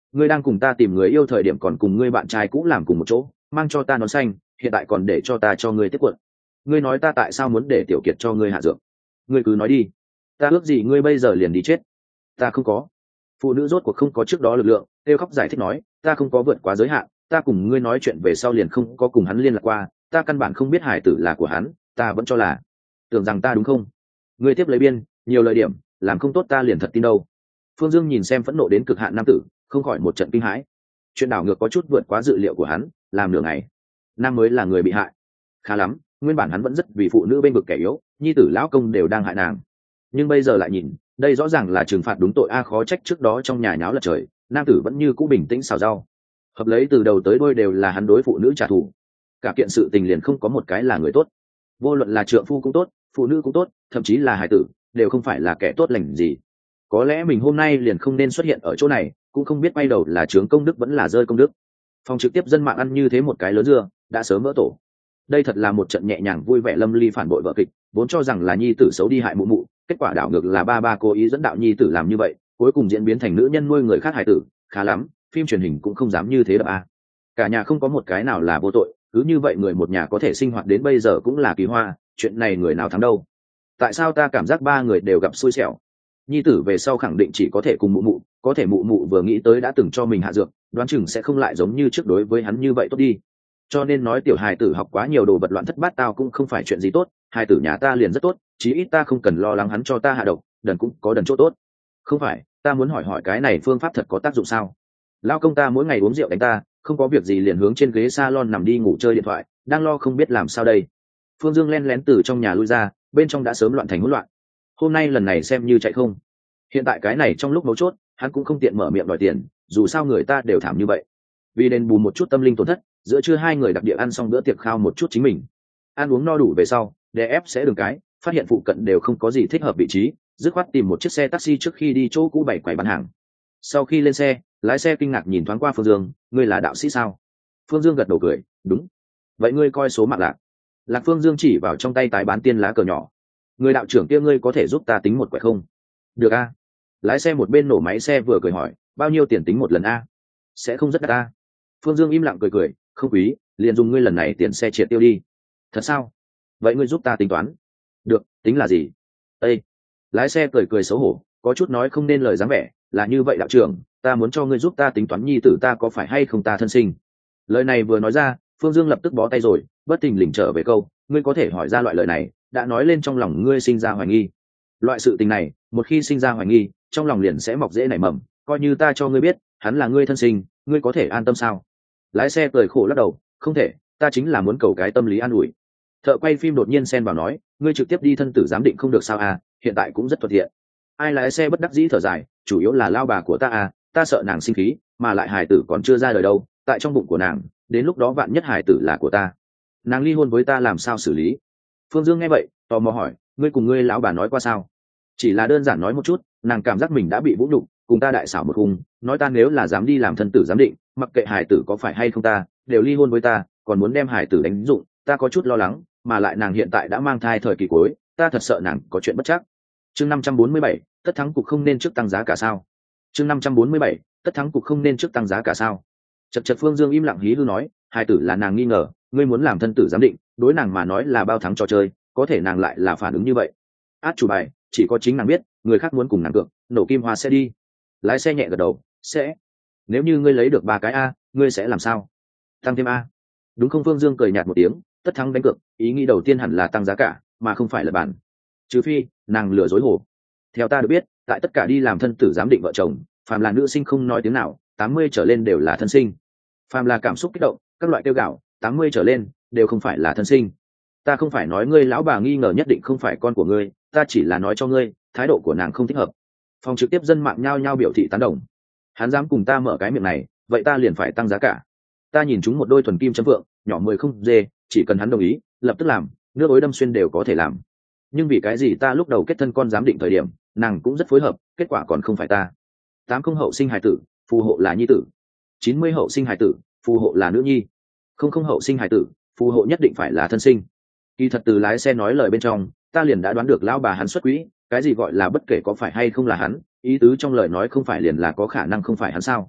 ngươi đang cùng ta tìm người yêu thời điểm còn cùng ngươi bạn trai cũng làm cùng một chỗ, mang cho ta nón xanh, hiện tại còn để cho ta cho ngươi tiếp quận. Ngươi nói ta tại sao muốn để tiểu kiệt cho ngươi hạ dược? Ngươi cứ nói đi, ta ước gì ngươi bây giờ liền đi chết. Ta không có. Phụ nữ rốt cuộc không có trước đó lực lượng, kêu khóc giải thích nói, ta không có vượt quá giới hạn, ta cùng ngươi nói chuyện về sau liền không có cùng hắn liên lạc qua, ta căn bản không biết hải tử là của hắn, ta vẫn cho là tưởng rằng ta đúng không? Ngươi tiếp lấy biên, nhiều lời điểm, làm không tốt ta liền thật tin đâu. Phương Dương nhìn xem phẫn nộ đến cực hạn nam tử, không khỏi một trận kinh hãi. Chuyện đảo ngược có chút vượt quá dự liệu của hắn, làm nửa ngày, nam mới là người bị hại. Khá lắm, nguyên bản hắn vẫn rất vì phụ nữ bên vực kẻ yếu, nhi tử lão công đều đang hại nàng, nhưng bây giờ lại nhìn, đây rõ ràng là trừng phạt đúng tội a, khó trách trước đó trong nhà nháo lật trời, nam tử vẫn như cũ bình tĩnh xào rau. Hợp lấy từ đầu tới đuôi đều là hắn đối phụ nữ trả thù, cả kiện sự tình liền không có một cái là người tốt. Vô luận là trượng phu cũng tốt, phụ nữ cũng tốt, thậm chí là hải tử, đều không phải là kẻ tốt lành gì. Có lẽ mình hôm nay liền không nên xuất hiện ở chỗ này, cũng không biết bay đầu là trướng công đức vẫn là rơi công đức. Phòng trực tiếp dân mạng ăn như thế một cái lớn dưa, đã sớm vỡ tổ. Đây thật là một trận nhẹ nhàng vui vẻ lâm ly phản bội vợ kịch, vốn cho rằng là nhi tử xấu đi hại mụ mụ, kết quả đảo ngược là ba ba cố ý dẫn đạo nhi tử làm như vậy, cuối cùng diễn biến thành nữ nhân nuôi người khác hại tử. Khá lắm, phim truyền hình cũng không dám như thế đập a. Cả nhà không có một cái nào là vô tội, cứ như vậy người một nhà có thể sinh hoạt đến bây giờ cũng là kỳ hoa, chuyện này người nào thắng đâu. Tại sao ta cảm giác ba người đều gặp xui xẻo? Nhi tử về sau khẳng định chỉ có thể cùng mụ mụ, có thể mụ mụ vừa nghĩ tới đã từng cho mình hạ dược, đoán chừng sẽ không lại giống như trước đối với hắn như vậy tốt đi. Cho nên nói tiểu hài tử học quá nhiều đồ vật loạn thất bát tao cũng không phải chuyện gì tốt, hài tử nhà ta liền rất tốt, chí ít ta không cần lo lắng hắn cho ta hạ độc, đần cũng có đần chỗ tốt. Không phải, ta muốn hỏi hỏi cái này phương pháp thật có tác dụng sao? Lao công ta mỗi ngày uống rượu đánh ta, không có việc gì liền hướng trên ghế salon nằm đi ngủ chơi điện thoại, đang lo không biết làm sao đây. Phương Dương len lén từ trong nhà lui ra, bên trong đã sớm loạn thành hỗn loạn. Hôm nay lần này xem như chạy không. Hiện tại cái này trong lúc mấu chốt, hắn cũng không tiện mở miệng đòi tiền, dù sao người ta đều thảm như vậy. Vì đền bù một chút tâm linh tổn thất, giữa trưa hai người đặc địa ăn xong bữa tiệc khao một chút chính mình. Ăn uống no đủ về sau, đè ép sẽ đường cái, phát hiện phụ cận đều không có gì thích hợp vị trí, dứt khoát tìm một chiếc xe taxi trước khi đi chỗ cũ bày quầy bán hàng. Sau khi lên xe, lái xe kinh ngạc nhìn thoáng qua Phương Dương, ngươi là đạo sĩ sao? Phương Dương gật đầu cười, đúng. Vậy ngươi coi số mạng lạc. Lạc Phương Dương chỉ vào trong tay tái bán tiên lá cờ nhỏ. Người đạo trưởng kia ngươi có thể giúp ta tính một quẻ không? Được a. Lái xe một bên nổ máy xe vừa cười hỏi, bao nhiêu tiền tính một lần a? Sẽ không rất đắt a. Phương Dương im lặng cười cười, không quý, liền dùng ngươi lần này tiền xe triệt tiêu đi. Thật sao? Vậy ngươi giúp ta tính toán. Được, tính là gì? Ê! Lái xe cười cười xấu hổ, có chút nói không nên lời dáng vẻ, là như vậy đạo trưởng, ta muốn cho ngươi giúp ta tính toán nhi tử ta có phải hay không ta thân sinh. Lời này vừa nói ra, Phương Dương lập tức bó tay rồi, bất thình lình trở về câu, ngươi có thể hỏi ra loại lời này, đã nói lên trong lòng ngươi sinh ra hoài nghi. Loại sự tình này, một khi sinh ra hoài nghi, trong lòng liền sẽ mọc rễ nảy mầm, coi như ta cho ngươi biết, hắn là ngươi thân sinh, ngươi có thể an tâm sao? Lái xe cười khổ lắc đầu, không thể, ta chính là muốn cầu cái tâm lý an ủi. Thợ quay phim đột nhiên xen vào nói, ngươi trực tiếp đi thân tử giám định không được sao à, hiện tại cũng rất thuận tiện. Ai lái xe bất đắc dĩ thở dài, chủ yếu là lao bà của ta à, ta sợ nàng sinh khí, mà lại hài tử còn chưa ra đời đâu, tại trong bụng của nàng, đến lúc đó vạn nhất hài tử là của ta, nàng ly hôn với ta làm sao xử lý? Phương Dương nghe vậy, tò mò hỏi, ngươi cùng ngươi lão bà nói qua sao? Chỉ là đơn giản nói một chút, nàng cảm giác mình đã bị vũ nhục, cùng ta đại xảo một khung, nói ta nếu là dám đi làm thân tử giám định, mặc kệ hài tử có phải hay không ta, đều ly hôn với ta, còn muốn đem hài tử đánh dụng, ta có chút lo lắng, mà lại nàng hiện tại đã mang thai thời kỳ cuối, ta thật sợ nàng có chuyện bất chắc. Chương năm trăm bốn mươi bảy, tất thắng cục không nên trước tăng giá cả sao? Chương năm trăm bốn mươi bảy, tất thắng cục không nên trước tăng giá cả sao? Chật chật Phương Dương im lặng hí hư nói, hài tử là nàng nghi ngờ, ngươi muốn làm thân tử giám định, đối nàng mà nói là bao thắng trò chơi, có thể nàng lại là phản ứng như vậy. Át chủ bài, chỉ có chính nàng biết, người khác muốn cùng nàng cược, nổ kim hoa sẽ đi. Lái xe nhẹ gật đầu, sẽ. Nếu như ngươi lấy được ba cái a, ngươi sẽ làm sao? Tăng thêm a. Đúng không? Phương Dương cười nhạt một tiếng, tất thắng đánh cược, ý nghĩ đầu tiên hẳn là tăng giá cả, mà không phải là bản. Trừ phi, nàng lừa dối hồ. Theo ta được biết, tại tất cả đi làm thân tử giám định vợ chồng, phàm là nữ sinh không nói tiếng nào, tám mươi trở lên đều là thân sinh. Phàm là cảm xúc kích động, các loại tiêu gạo, tám mươi trở lên đều không phải là thân sinh. Ta không phải nói ngươi lão bà nghi ngờ nhất định không phải con của ngươi, ta chỉ là nói cho ngươi, thái độ của nàng không thích hợp. Phòng trực tiếp dân mạng nhao nhao biểu thị tán đồng. Hắn dám cùng ta mở cái miệng này, vậy ta liền phải tăng giá cả. Ta nhìn chúng một đôi thuần kim chấm vượng, nhỏ mười không dê, chỉ cần hắn đồng ý, lập tức làm, nước ối đâm xuyên đều có thể làm. Nhưng vì cái gì ta lúc đầu kết thân con giám định thời điểm, nàng cũng rất phối hợp, kết quả còn không phải ta. Tám không hậu sinh hài tử, phù hộ là nhi tử. Chín mươi hậu sinh hài tử, phù hộ là nữ nhi. Không không hậu sinh hài tử, phù hộ nhất định phải là thân sinh. Kỳ thật từ lái xe nói lời bên trong, ta liền đã đoán được lão bà hắn xuất quỹ, cái gì gọi là bất kể có phải hay không là hắn, ý tứ trong lời nói không phải liền là có khả năng không phải hắn sao?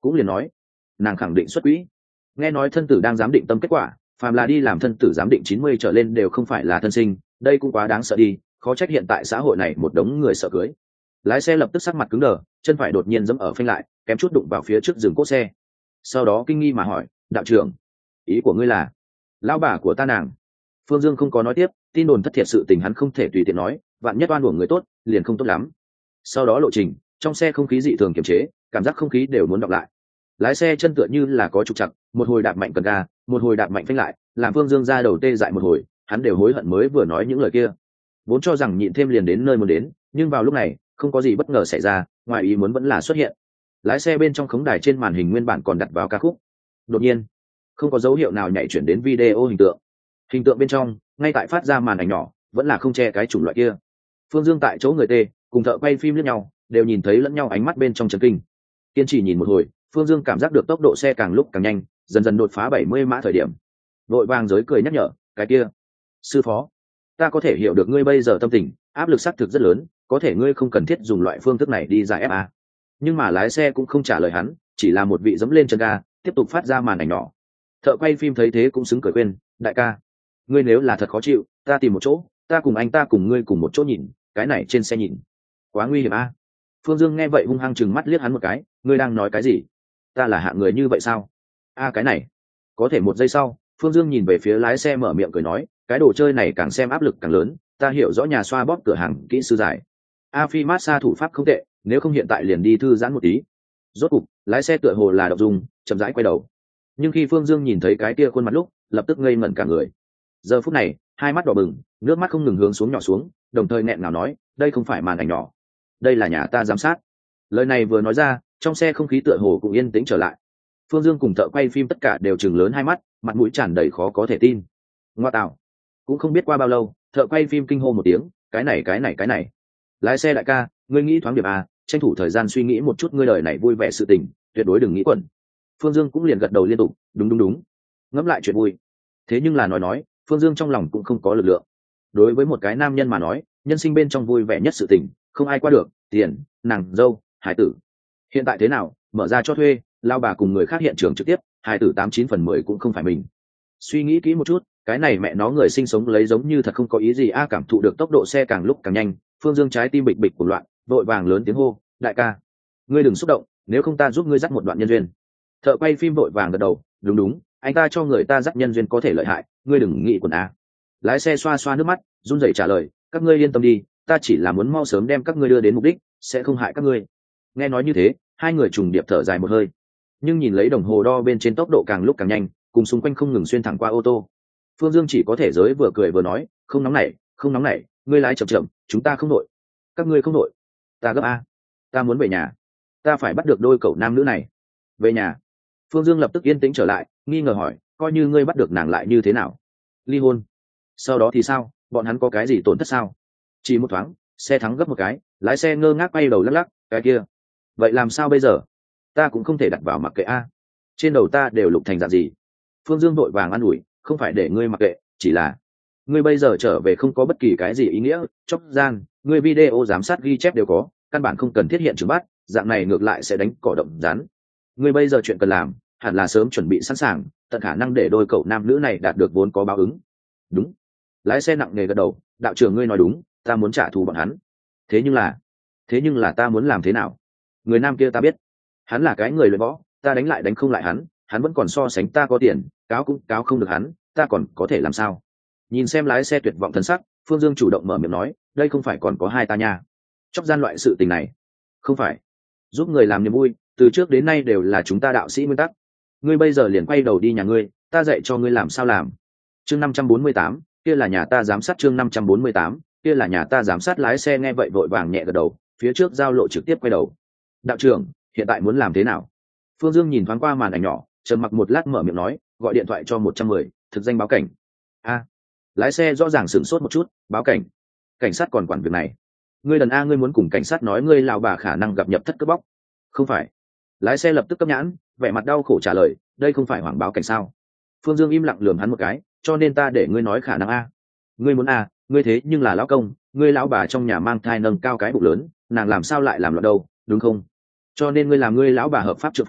cũng liền nói nàng khẳng định xuất quỹ. Nghe nói thân tử đang giám định tâm kết quả, phàm là đi làm thân tử giám định chín mươi trở lên đều không phải là thân sinh, đây cũng quá đáng sợ đi, khó trách hiện tại xã hội này một đống người sợ cưới. Lái xe lập tức sắc mặt cứng đờ, chân phải đột nhiên giẫm ở phanh lại, kém chút đụng vào phía trước dừng cỗ xe. Sau đó kinh nghi mà hỏi, đạo trưởng, ý của ngươi là lão bà của ta nàng? Phương Dương không có nói tiếp, tin đồn thất thiệt sự tình hắn không thể tùy tiện nói, vạn nhất oan uổng người tốt liền không tốt lắm. Sau đó lộ trình trong xe không khí dị thường kiềm chế, cảm giác không khí đều muốn đọc lại. Lái xe chân tựa như là có trục chặt, một hồi đạp mạnh cần ga, một hồi đạp mạnh phanh lại, làm Phương Dương ra đầu tê dại một hồi, hắn đều hối hận mới vừa nói những lời kia. Vốn cho rằng nhịn thêm liền đến nơi muốn đến, nhưng vào lúc này không có gì bất ngờ xảy ra, ngoài ý muốn vẫn là xuất hiện. Lái xe bên trong khống đài trên màn hình nguyên bản còn đặt vào ca khúc, đột nhiên không có dấu hiệu nào nhảy chuyển đến video hình tượng. Hình tượng bên trong ngay tại phát ra màn ảnh nhỏ, vẫn là không che cái chủng loại kia. Phương Dương tại chỗ người tê cùng thợ quay phim lẫn nhau, đều nhìn thấy lẫn nhau ánh mắt bên trong chấn kinh. Kiên trì nhìn một hồi, Phương Dương cảm giác được tốc độ xe càng lúc càng nhanh, dần dần đột phá bảy mươi mã thời điểm. Vội vàng giới cười nhắc nhở, cái kia, sư phó, ta có thể hiểu được ngươi bây giờ tâm tình, áp lực xác thực rất lớn, có thể ngươi không cần thiết dùng loại phương thức này đi giải ép a. Nhưng mà lái xe cũng không trả lời hắn, chỉ là một vị dẫm lên chân ga, tiếp tục phát ra màn ảnh nhỏ. Thợ quay phim thấy thế cũng xứng cười khuyên, đại ca, ngươi nếu là thật khó chịu, ta tìm một chỗ, ta cùng anh ta cùng ngươi cùng một chỗ nhìn, cái này trên xe nhìn, quá nguy hiểm a. Phương Dương nghe vậy hung hăng chừng mắt liếc hắn một cái, ngươi đang nói cái gì? Ta là hạng người như vậy sao? A cái này. Có thể một giây sau, Phương Dương nhìn về phía lái xe mở miệng cười nói, cái đồ chơi này càng xem áp lực càng lớn, ta hiểu rõ nhà xoa bóp cửa hàng kỹ sư giải. A Phi massage thủ pháp không tệ, nếu không hiện tại liền đi thư giãn một tí. Rốt cục, lái xe tựa hồ là đậu dung, chậm rãi quay đầu. Nhưng khi Phương Dương nhìn thấy cái kia khuôn mặt lúc, lập tức ngây ngẩn cả người. Giờ phút này, hai mắt đỏ bừng, nước mắt không ngừng hướng xuống nhỏ xuống, đồng thời nghẹn ngào nói, đây không phải màn ảnh nhỏ, đây là nhà ta giám sát. Lời này vừa nói ra, trong xe không khí tựa hồ cũng yên tĩnh trở lại. Phương Dương cùng thợ quay phim tất cả đều chừng lớn hai mắt, mặt mũi tràn đầy khó có thể tin. Ngoa tạo, cũng không biết qua bao lâu, thợ quay phim kinh hô một tiếng, cái này cái này cái này. Lái xe đại ca, ngươi nghĩ thoáng điểm à, tranh thủ thời gian suy nghĩ một chút ngươi đời này vui vẻ sự tình, tuyệt đối đừng nghĩ quẩn. Phương Dương cũng liền gật đầu liên tục, đúng đúng đúng, ngẫm lại chuyện vui. Thế nhưng là nói nói, Phương Dương trong lòng cũng không có lực lượng. Đối với một cái nam nhân mà nói, nhân sinh bên trong vui vẻ nhất sự tình, không ai qua được, tiền, nàng dâu, hải tử. Hiện tại thế nào, mở ra cho thuê, lao bà cùng người khác hiện trường trực tiếp, hải tử tám chín phần mười cũng không phải mình. Suy nghĩ kỹ một chút, cái này mẹ nó người sinh sống lấy giống như thật không có ý gì a. Cảm thụ được tốc độ xe càng lúc càng nhanh, Phương Dương trái tim bịch bịch của loạn, vội vàng lớn tiếng hô, đại ca, ngươi đừng xúc động, nếu không ta giúp ngươi dắt một đoạn nhân duyên. Thợ quay phim vội vàng gật đầu, đúng đúng, anh ta cho người ta dắt nhân duyên có thể lợi hại, ngươi đừng nghĩ quần a. Lái xe xoa xoa nước mắt, run rẩy trả lời, các ngươi yên tâm đi, ta chỉ là muốn mau sớm đem các ngươi đưa đến mục đích, sẽ không hại các ngươi. Nghe nói như thế, hai người trùng điệp thở dài một hơi, nhưng nhìn lấy đồng hồ đo bên trên tốc độ càng lúc càng nhanh, cùng xung quanh không ngừng xuyên thẳng qua ô tô, Phương Dương chỉ có thể giới vừa cười vừa nói, không nóng nảy, không nóng nảy, ngươi lái chậm chậm, chúng ta không nội. Các ngươi không nội, ta gấp a, ta muốn về nhà, ta phải bắt được đôi cậu nam nữ này. Về nhà. Phương Dương lập tức yên tĩnh trở lại, nghi ngờ hỏi, coi như ngươi bắt được nàng lại như thế nào? Ly hôn. Sau đó thì sao, bọn hắn có cái gì tổn thất sao? Chỉ một thoáng, xe thắng gấp một cái, lái xe ngơ ngác quay đầu lắc lắc, cái kia, vậy làm sao bây giờ? Ta cũng không thể đặt vào mặc kệ a, trên đầu ta đều lục thành dạng gì. Phương Dương vội vàng an ủi, không phải để ngươi mặc kệ, chỉ là ngươi bây giờ trở về không có bất kỳ cái gì ý nghĩa, chốc gian, ngươi video giám sát ghi chép đều có, căn bản không cần thiết hiện trường bắt, dạng này ngược lại sẽ đánh cỏ động rắn. Ngươi bây giờ chuyện cần làm, hẳn là sớm chuẩn bị sẵn sàng, tận khả năng để đôi cậu nam nữ này đạt được vốn có báo ứng. Đúng. Lái xe nặng nề gật đầu, đạo trưởng ngươi nói đúng, ta muốn trả thù bọn hắn. Thế nhưng là, thế nhưng là ta muốn làm thế nào? Người nam kia ta biết, hắn là cái người luyện võ, ta đánh lại đánh không lại hắn, hắn vẫn còn so sánh ta có tiền, cáo cũng cáo không được hắn, ta còn có thể làm sao? Nhìn xem lái xe tuyệt vọng thần sắc, Phương Dương chủ động mở miệng nói, đây không phải còn có hai ta nha. Chóc gian loại sự tình này, không phải giúp người làm niềm vui, từ trước đến nay đều là chúng ta đạo sĩ nguyên tắc. Ngươi bây giờ liền quay đầu đi nhà ngươi, ta dạy cho ngươi làm sao làm. Chương năm trăm bốn mươi tám, kia là nhà ta giám sát. Chương năm trăm bốn mươi tám, kia là nhà ta giám sát. Lái xe nghe vậy vội vàng nhẹ gật đầu, phía trước giao lộ trực tiếp quay đầu. Đạo trưởng, hiện tại muốn làm thế nào? Phương Dương nhìn thoáng qua màn ảnh nhỏ, trầm mặc một lát mở miệng nói, gọi điện thoại cho một trăm mười, thực danh báo cảnh. A. Lái xe rõ ràng sửng sốt một chút, báo cảnh? Cảnh sát còn quản việc này? Ngươi đần a, ngươi muốn cùng cảnh sát nói ngươi lão bà khả năng gặp nhập thất cướp bóc? Không phải. Lái xe lập tức cấp nhãn, vẻ mặt đau khổ trả lời, đây không phải hoảng báo cảnh sao? Phương Dương im lặng lườm hắn một cái, cho nên ta để ngươi nói khả năng a. Ngươi muốn a, ngươi thế nhưng là lão công, ngươi lão bà trong nhà mang thai nâng cao cái bụng lớn, nàng làm sao lại làm loạn đâu, đúng không? Cho nên ngươi làm ngươi lão bà hợp pháp trợ phu,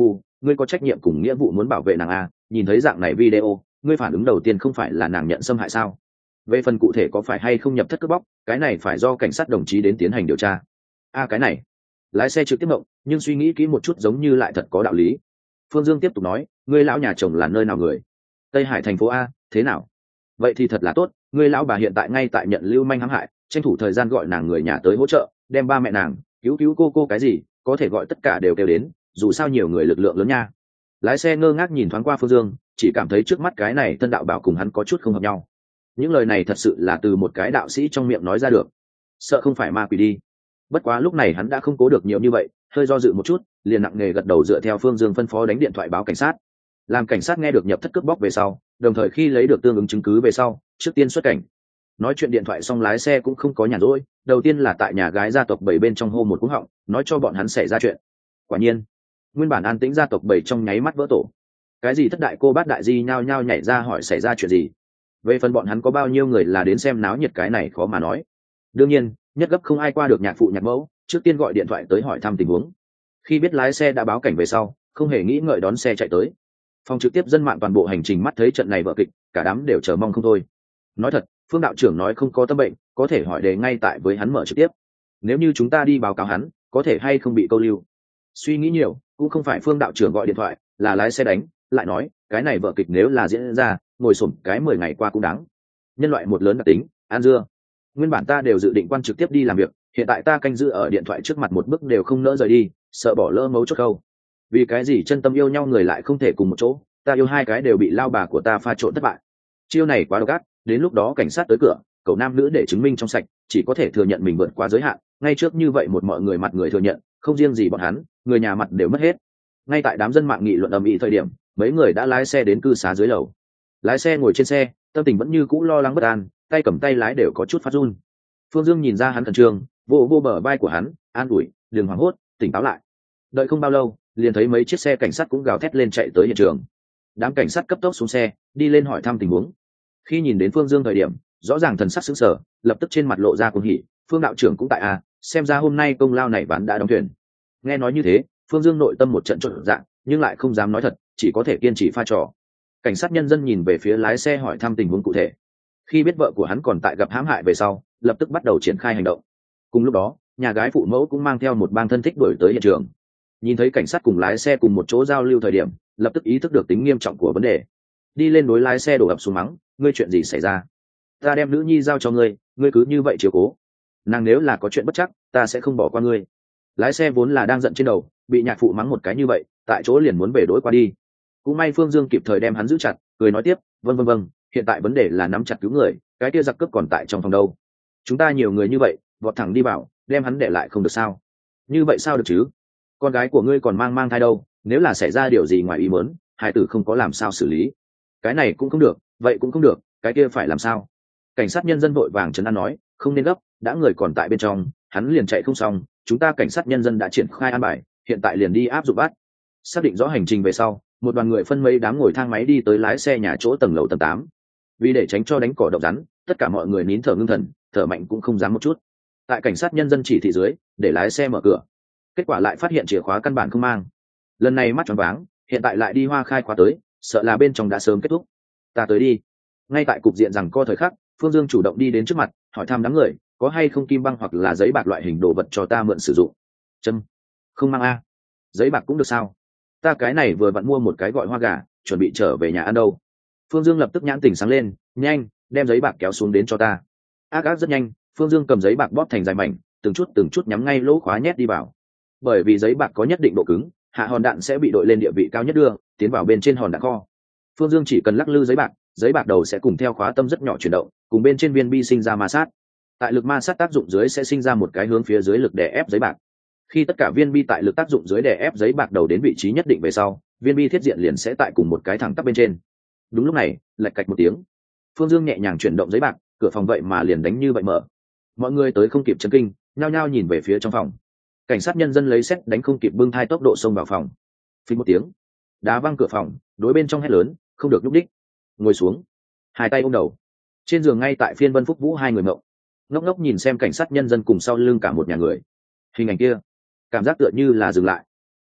ngươi có trách nhiệm cùng nghĩa vụ muốn bảo vệ nàng a. Nhìn thấy dạng này video, ngươi phản ứng đầu tiên không phải là nàng nhận xâm hại sao? Về phần cụ thể có phải hay không nhập thất cướp bóc, cái này phải do cảnh sát đồng chí đến tiến hành điều tra. A cái này, lái xe trực tiếp động, nhưng suy nghĩ kỹ một chút giống như lại thật có đạo lý. Phương Dương tiếp tục nói, ngươi lão nhà chồng là nơi nào người? Tây Hải thành phố A, thế nào? Vậy thì thật là tốt, ngươi lão bà hiện tại ngay tại nhận lưu manh hãm hại, tranh thủ thời gian gọi nàng người nhà tới hỗ trợ, đem ba mẹ nàng cứu cứu cô cô cái gì có thể gọi tất cả đều kêu đến, dù sao nhiều người lực lượng lớn nha. Lái xe ngơ ngác nhìn thoáng qua Phương Dương, chỉ cảm thấy trước mắt cái này thân đạo bảo cùng hắn có chút không hợp nhau. Những lời này thật sự là từ một cái đạo sĩ trong miệng nói ra được, sợ không phải ma quỷ đi. Bất quá lúc này hắn đã không cố được nhiều như vậy, hơi do dự một chút, liền nặng nề gật đầu dựa theo Phương Dương phân phó đánh điện thoại báo cảnh sát. Làm cảnh sát nghe được nhập thất cướp bóc về sau, đồng thời khi lấy được tương ứng chứng cứ về sau, trước tiên xuất cảnh. Nói chuyện điện thoại xong lái xe cũng không có nhàn rỗi, đầu tiên là tại nhà gái gia tộc bảy bên trong hô một cú họng, nói cho bọn hắn xảy ra chuyện. Quả nhiên, nguyên bản an tĩnh gia tộc bảy trong nháy mắt vỡ tổ. Cái gì thất đại cô bát đại di nhao nhao nhảy ra hỏi xảy ra chuyện gì. Về phần bọn hắn có bao nhiêu người là đến xem náo nhiệt cái này khó mà nói. Đương nhiên, nhất gấp không ai qua được nhạc phụ nhạc mẫu, trước tiên gọi điện thoại tới hỏi thăm tình huống. Khi biết lái xe đã báo cảnh về sau, không hề nghĩ ngợi đón xe chạy tới. Phòng trực tiếp dân mạng toàn bộ hành trình mắt thấy trận này vở kịch, cả đám đều chờ mong không thôi. Nói thật, Phương đạo trưởng nói không có tâm bệnh, có thể hỏi đề ngay tại với hắn mở trực tiếp. Nếu như chúng ta đi báo cáo hắn, có thể hay không bị câu lưu. Suy nghĩ nhiều, cũng không phải Phương đạo trưởng gọi điện thoại, là lái xe đánh, lại nói, cái này vở kịch nếu là diễn ra, ngồi xổm cái mười ngày qua cũng đáng. Nhân loại một lớn đặc tính, an dưa. Nguyên bản ta đều dự định quan trực tiếp đi làm việc, hiện tại ta canh giữ ở điện thoại trước mặt một bước đều không nỡ rời đi, sợ bỏ lỡ mấu chốt câu. Vì cái gì chân tâm yêu nhau người lại không thể cùng một chỗ, ta yêu hai cái đều bị lao bà của ta pha trộn thất bại. Chiêu này quá độc ác, đến lúc đó cảnh sát tới cửa, cậu nam nữ để chứng minh trong sạch, chỉ có thể thừa nhận mình vượt qua giới hạn, ngay trước như vậy một mọi người mặt người thừa nhận, không riêng gì bọn hắn, người nhà mặt đều mất hết. Ngay tại đám dân mạng nghị luận ầm ĩ thời điểm, mấy người đã lái xe đến cư xá dưới lầu. Lái xe ngồi trên xe, tâm tình vẫn như cũ lo lắng bất an, tay cầm tay lái đều có chút phát run. Phương Dương nhìn ra hắn khẩn trương, vô vô bờ vai của hắn, an ủi, đừng hoảng hốt, tỉnh táo lại. Đợi không bao lâu, liền thấy mấy chiếc xe cảnh sát cũng gào thét lên chạy tới hiện trường. Đám cảnh sát cấp tốc xuống xe, đi lên hỏi thăm tình huống. Khi nhìn đến Phương Dương thời điểm, rõ ràng thần sắc sững sờ, lập tức trên mặt lộ ra cuồng hỉ, Phương đạo trưởng cũng tại à, xem ra hôm nay công lao này ván đã đóng thuyền. Nghe nói như thế, Phương Dương nội tâm một trận trộn dạng, nhưng lại không dám nói thật, chỉ có thể kiên trì pha trò. Cảnh sát nhân dân nhìn về phía lái xe hỏi thăm tình huống cụ thể. Khi biết vợ của hắn còn tại gặp hãm hại về sau, lập tức bắt đầu triển khai hành động. Cùng lúc đó, nhà gái phụ mẫu cũng mang theo một bang thân thích đuổi tới hiện trường. Nhìn thấy cảnh sát cùng lái xe cùng một chỗ giao lưu thời điểm, lập tức ý thức được tính nghiêm trọng của vấn đề, đi lên đối lái xe đổ ập xuống mắng, ngươi chuyện gì xảy ra? Ta đem nữ nhi giao cho ngươi, ngươi cứ như vậy chiếu cố nàng, nếu là có chuyện bất chắc ta sẽ không bỏ qua ngươi. Lái xe vốn là đang giận trên đầu, bị nhạc phụ mắng một cái như vậy, tại chỗ liền muốn về đối qua đi. Cũng may Phương Dương kịp thời đem hắn giữ chặt, cười nói tiếp, vâng vâng vâng, hiện tại vấn đề là nắm chặt cứu người, cái kia giặc cướp còn tại trong phòng đâu. Chúng ta nhiều người như vậy, vọt thẳng đi vào, đem hắn để lại không được sao? Như vậy sao được chứ? Con gái của ngươi còn mang mang thai đâu, nếu là xảy ra điều gì ngoài ý muốn, hai tử không có làm sao xử lý. Cái này cũng không được, vậy cũng không được, cái kia phải làm sao? Cảnh sát nhân dân vội vàng trấn an nói, không nên gấp, đã người còn tại bên trong, hắn liền chạy không xong, chúng ta cảnh sát nhân dân đã triển khai an bài, hiện tại liền đi áp dụng bắt. Xác định rõ hành trình về sau, một đoàn người phân mấy đám ngồi thang máy đi tới lái xe nhà chỗ tầng lầu tầng tám. Vì để tránh cho đánh cỏ động rắn, tất cả mọi người nín thở ngưng thần, thở mạnh cũng không dám một chút. Tại cảnh sát nhân dân chỉ thị dưới, để lái xe mở cửa. Kết quả lại phát hiện chìa khóa căn bản không mang. Lần này mắt tròn váng, hiện tại lại đi hoa khai khóa tới, sợ là bên trong đã sớm kết thúc. Ta tới đi. Ngay tại cục diện rằng co thời khắc, Phương Dương chủ động đi đến trước mặt, hỏi thăm đám người, có hay không kim băng hoặc là giấy bạc loại hình đồ vật cho ta mượn sử dụng. Châm. Không mang a. Giấy bạc cũng được sao? Ta cái này vừa vặn mua một cái gọi hoa gà, chuẩn bị trở về nhà ăn đâu. Phương Dương lập tức nhãn tình sáng lên, nhanh, đem giấy bạc kéo xuống đến cho ta. Ác ác rất nhanh, Phương Dương cầm giấy bạc bóp thành dài mảnh, từng chút từng chút nhắm ngay lỗ khóa nhét đi vào. Bởi vì giấy bạc có nhất định độ cứng, hạ hòn đạn sẽ bị đội lên địa vị cao nhất đưa tiến vào bên trên hòn đạn kho. Phương Dương chỉ cần lắc lư giấy bạc, giấy bạc đầu sẽ cùng theo khóa tâm rất nhỏ chuyển động, cùng bên trên viên bi sinh ra ma sát. Tại lực ma sát tác dụng dưới sẽ sinh ra một cái hướng phía dưới lực đè ép giấy bạc. Khi tất cả viên bi tại lực tác dụng dưới đè ép giấy bạc đầu đến vị trí nhất định về sau, viên bi thiết diện liền sẽ tại cùng một cái thẳng tắp bên trên. Đúng lúc này, lạch cạch một tiếng, Phương Dương nhẹ nhàng chuyển động giấy bạc, cửa phòng vậy mà liền đánh như vậy mở. Mọi người tới không kịp chấn kinh, nhao nhao nhìn về phía trong phòng. Cảnh sát nhân dân lấy sét đánh không kịp bưng thai tốc độ xông vào phòng. Phình một tiếng, đá văng cửa phòng, đối bên trong hét lớn, không được nhúc đích. Ngồi xuống, hai tay ôm đầu. Trên giường ngay tại phiên Vân Phúc Vũ hai người mộng, ngốc ngốc nhìn xem cảnh sát nhân dân cùng sau lưng cả một nhà người. Hình ảnh kia, cảm giác tựa như là dừng lại.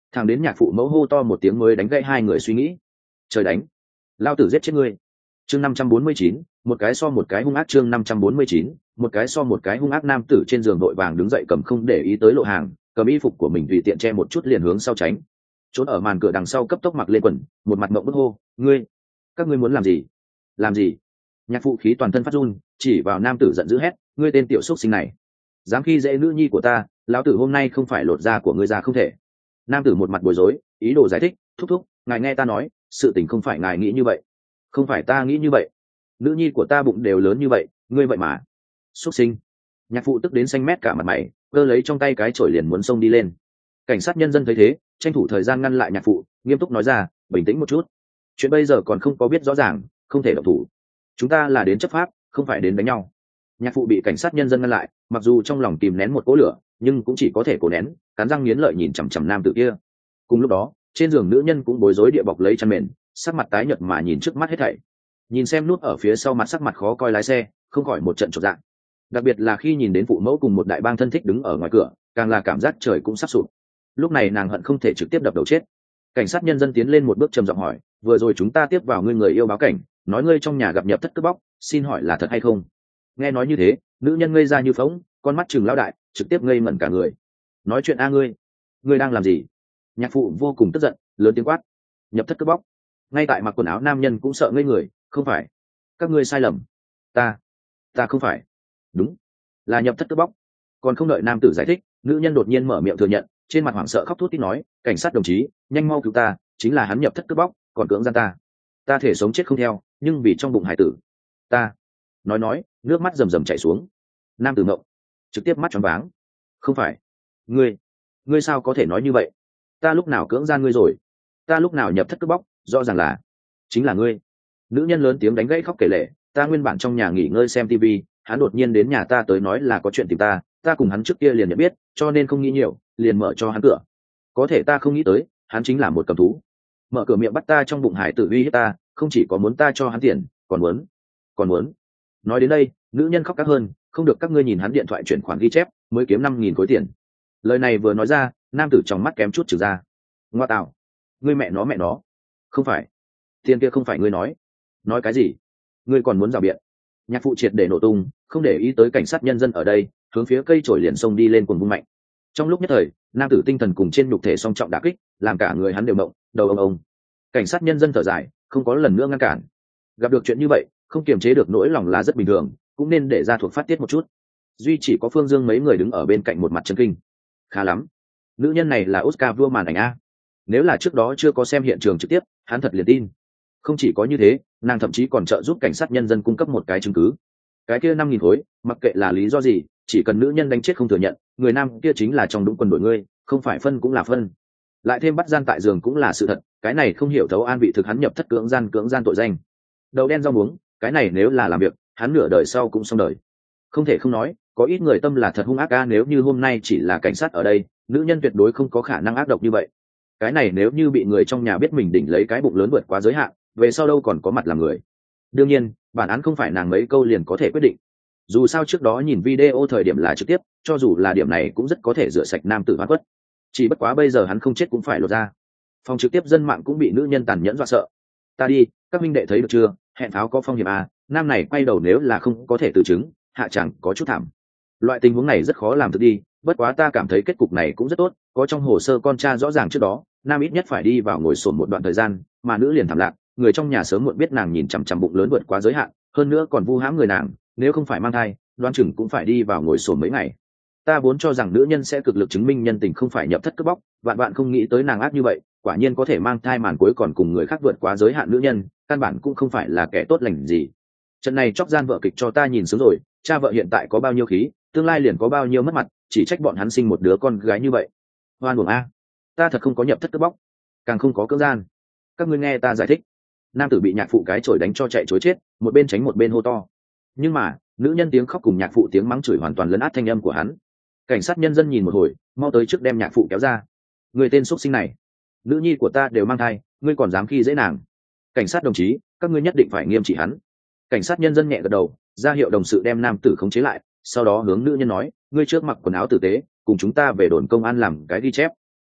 Thằng đến nhạc phụ mẫu hô to một tiếng mới đánh gãy hai người suy nghĩ. Trời đánh, lao tử giết chết ngươi. Chương năm trăm bốn mươi chín, một cái so một cái hung ác. Chương năm trăm bốn mươi chín, một cái so một cái hung ác. Nam tử trên giường vội vàng đứng dậy, cầm không để ý tới Lộ Hàng, cầm y phục của mình tùy tiện che một chút liền hướng sau tránh. Trốn ở màn cửa đằng sau cấp tốc mặc lên quần, một mặt mộng bức hô, ngươi, các ngươi muốn làm gì? Làm gì? Nhạc phụ khí toàn thân phát run, chỉ vào nam tử giận dữ hét, ngươi tên tiểu xúc sinh này, dám khi dễ nữ nhi của ta, lão tử hôm nay không phải lột da của ngươi ra không thể. Nam tử một mặt bối rối, ý đồ giải thích, thúc thúc, ngài nghe ta nói, sự tình không phải ngài nghĩ như vậy. Không phải ta nghĩ như vậy, nữ nhi của ta bụng đều lớn như vậy, ngươi vậy mà. Xúc sinh. Nhạc phụ tức đến xanh mét cả mặt mày, cơ lấy trong tay cái chổi liền muốn xông đi lên. Cảnh sát nhân dân thấy thế, tranh thủ thời gian ngăn lại nhạc phụ, nghiêm túc nói ra, bình tĩnh một chút, chuyện bây giờ còn không có biết rõ ràng, không thể động thủ, chúng ta là đến chấp pháp, không phải đến đánh nhau. Nhạc phụ bị cảnh sát nhân dân ngăn lại, mặc dù trong lòng kìm nén một cỗ lửa, nhưng cũng chỉ có thể cố nén, cắn răng nghiến lợi nhìn chằm chằm nam tử kia. Cùng lúc đó, trên giường nữ nhân cũng bối rối địa bọc lấy chăn mền, sắc mặt tái nhợt mà nhìn trước mắt hết thảy. Nhìn xem nút ở phía sau mặt sắc mặt khó coi lái xe, không khỏi một trận chột dạ. Đặc biệt là khi nhìn đến phụ mẫu cùng một đại bang thân thích đứng ở ngoài cửa, càng là cảm giác trời cũng sắp sụp. Lúc này nàng hận không thể trực tiếp đập đầu chết. Cảnh sát nhân dân tiến lên một bước trầm giọng hỏi, vừa rồi chúng ta tiếp vào ngươi người yêu báo cảnh, nói ngươi trong nhà gặp nhập thất cướp bóc, xin hỏi là thật hay không? Nghe nói như thế, nữ nhân ngây ra như phỗng, con mắt trừng lão đại, trực tiếp ngây ngẩn cả người. Nói chuyện a ngươi, ngươi đang làm gì? Nhạc phụ vô cùng tức giận, lớn tiếng quát, nhập thất cướp bóc. Ngay tại mặc quần áo nam nhân cũng sợ ngây người, không phải, các ngươi sai lầm, ta, ta không phải, đúng, là nhập thất cướp bóc. Còn không đợi nam tử giải thích, nữ nhân đột nhiên mở miệng thừa nhận, trên mặt hoảng sợ khóc thút thít nói, cảnh sát đồng chí, nhanh mau cứu ta, chính là hắn nhập thất cướp bóc, còn cưỡng gian ta, ta thể sống chết không theo, nhưng vì trong bụng hải tử, ta. Nói nói, nước mắt rầm rầm chảy xuống. Nam tử ngộng, trực tiếp mắt choáng váng. Không phải, ngươi, ngươi sao có thể nói như vậy? Ta lúc nào cưỡng gian ngươi rồi? Ta lúc nào nhập thất cướp bóc? Rõ ràng là, chính là ngươi. Nữ nhân lớn tiếng đánh gãy khóc kể lể, ta nguyên bản trong nhà nghỉ ngơi xem tivi, hắn đột nhiên đến nhà ta tới nói là có chuyện tìm ta, ta cùng hắn trước kia liền nhận biết, cho nên không nghĩ nhiều, liền mở cho hắn cửa. Có thể ta không nghĩ tới, hắn chính là một cầm thú. Mở cửa miệng bắt ta trong bụng hải tử uy hiếp ta, không chỉ có muốn ta cho hắn tiền, còn muốn, còn muốn. Nói đến đây, nữ nhân khóc các hơn, không được các ngươi nhìn hắn điện thoại chuyển khoản ghi chép, mới kiếm năm nghìn khối tiền. Lời này vừa nói ra, nam tử trong mắt kém chút trừ ra. Ngoa tạo, ngươi mẹ nó mẹ nó, không phải, tiền kia không phải ngươi nói. Nói cái gì? Ngươi còn muốn rào biện? Nhạc phụ triệt để nổ tung, không để ý tới cảnh sát nhân dân ở đây, hướng phía cây chổi liền xông đi lên cuồng vung mạnh. Trong lúc nhất thời, nam tử tinh thần cùng trên nhục thể song trọng đả kích, làm cả người hắn đều động, đầu ông ông. Cảnh sát nhân dân thở dài, không có lần nữa ngăn cản. Gặp được chuyện như vậy, không kiềm chế được nỗi lòng là rất bình thường, cũng nên để ra thuộc phát tiết một chút. Duy chỉ có Phương Dương mấy người đứng ở bên cạnh một mặt chấn kinh. Khá lắm, nữ nhân này là Oscar vua màn ảnh a. Nếu là trước đó chưa có xem hiện trường trực tiếp, hắn thật liền tin. Không chỉ có như thế, nàng thậm chí còn trợ giúp cảnh sát nhân dân cung cấp một cái chứng cứ. Cái kia năm nghìn khối, mặc kệ là lý do gì, chỉ cần nữ nhân đánh chết không thừa nhận, người nam kia chính là trong đúng quân đội ngươi, không phải phân cũng là phân. Lại thêm bắt gian tại giường cũng là sự thật, cái này không hiểu thấu an vị thực hắn nhập thất cưỡng gian cưỡng gian tội danh. Đầu đen rau muống, cái này nếu là làm việc, hắn nửa đời sau cũng xong đời. Không thể không nói, có ít người tâm là thật hung ác a, nếu như hôm nay chỉ là cảnh sát ở đây, nữ nhân tuyệt đối không có khả năng ác độc như vậy. Cái này nếu như bị người trong nhà biết mình đỉnh lấy cái bụng lớn vượt quá giới hạn, về sau đâu còn có mặt làm người. Đương nhiên, bản án không phải nàng mấy câu liền có thể quyết định. Dù sao trước đó nhìn video thời điểm là trực tiếp, cho dù là điểm này cũng rất có thể rửa sạch nam tử hóa quất. Chỉ bất quá bây giờ hắn không chết cũng phải lột ra. Phòng trực tiếp dân mạng cũng bị nữ nhân tàn nhẫn dọa sợ. Ta đi, các minh đệ thấy được chưa, hẹn pháo có phong hiểm à, nam này quay đầu nếu là không có thể tự chứng, hạ chẳng có chút thảm. Loại tình huống này rất khó làm thực đi, bất quá ta cảm thấy kết cục này cũng rất tốt, có trong hồ sơ con tra rõ ràng trước đó, nam ít nhất phải đi vào ngồi sổn một đoạn thời gian, mà nữ liền thảm lạc, người trong nhà sớm muộn biết nàng nhìn chằm chằm bụng lớn vượt quá giới hạn, hơn nữa còn vu hãm người nàng, nếu không phải mang thai, đoán chừng cũng phải đi vào ngồi sổn mấy ngày. Ta vốn cho rằng nữ nhân sẽ cực lực chứng minh nhân tình không phải nhập thất cướp bóc, vạn vạn không nghĩ tới nàng ác như vậy, quả nhiên có thể mang thai màn cuối còn cùng người khác vượt quá giới hạn nữ nhân, căn bản cũng không phải là kẻ tốt lành gì. Trận này chóc gian vợ kịch cho ta nhìn sướng rồi, cha vợ hiện tại có bao nhiêu khí, tương lai liền có bao nhiêu mất mặt, chỉ trách bọn hắn sinh một đứa con gái như vậy. Hoan uổng a, ta thật không có nhập thất cướp bóc, càng không có cưỡng gian. Các ngươi nghe ta giải thích. Nam tử bị nhạc phụ cái chổi đánh cho chạy chối chết, một bên tránh một bên hô to. Nhưng mà nữ nhân tiếng khóc cùng nhạc phụ tiếng mắng chửi hoàn toàn lấn át thanh âm của hắn. Cảnh sát nhân dân nhìn một hồi, mau tới trước đem nhạc phụ kéo ra. Người tên xuất sinh này, nữ nhi của ta đều mang thai, ngươi còn dám khi dễ nàng? Cảnh sát đồng chí, các ngươi nhất định phải nghiêm trị hắn. Cảnh sát nhân dân nhẹ gật đầu, ra hiệu đồng sự đem nam tử khống chế lại, sau đó hướng nữ nhân nói, ngươi trước mặc quần áo tử tế, cùng chúng ta về đồn công an làm cái ghi chép.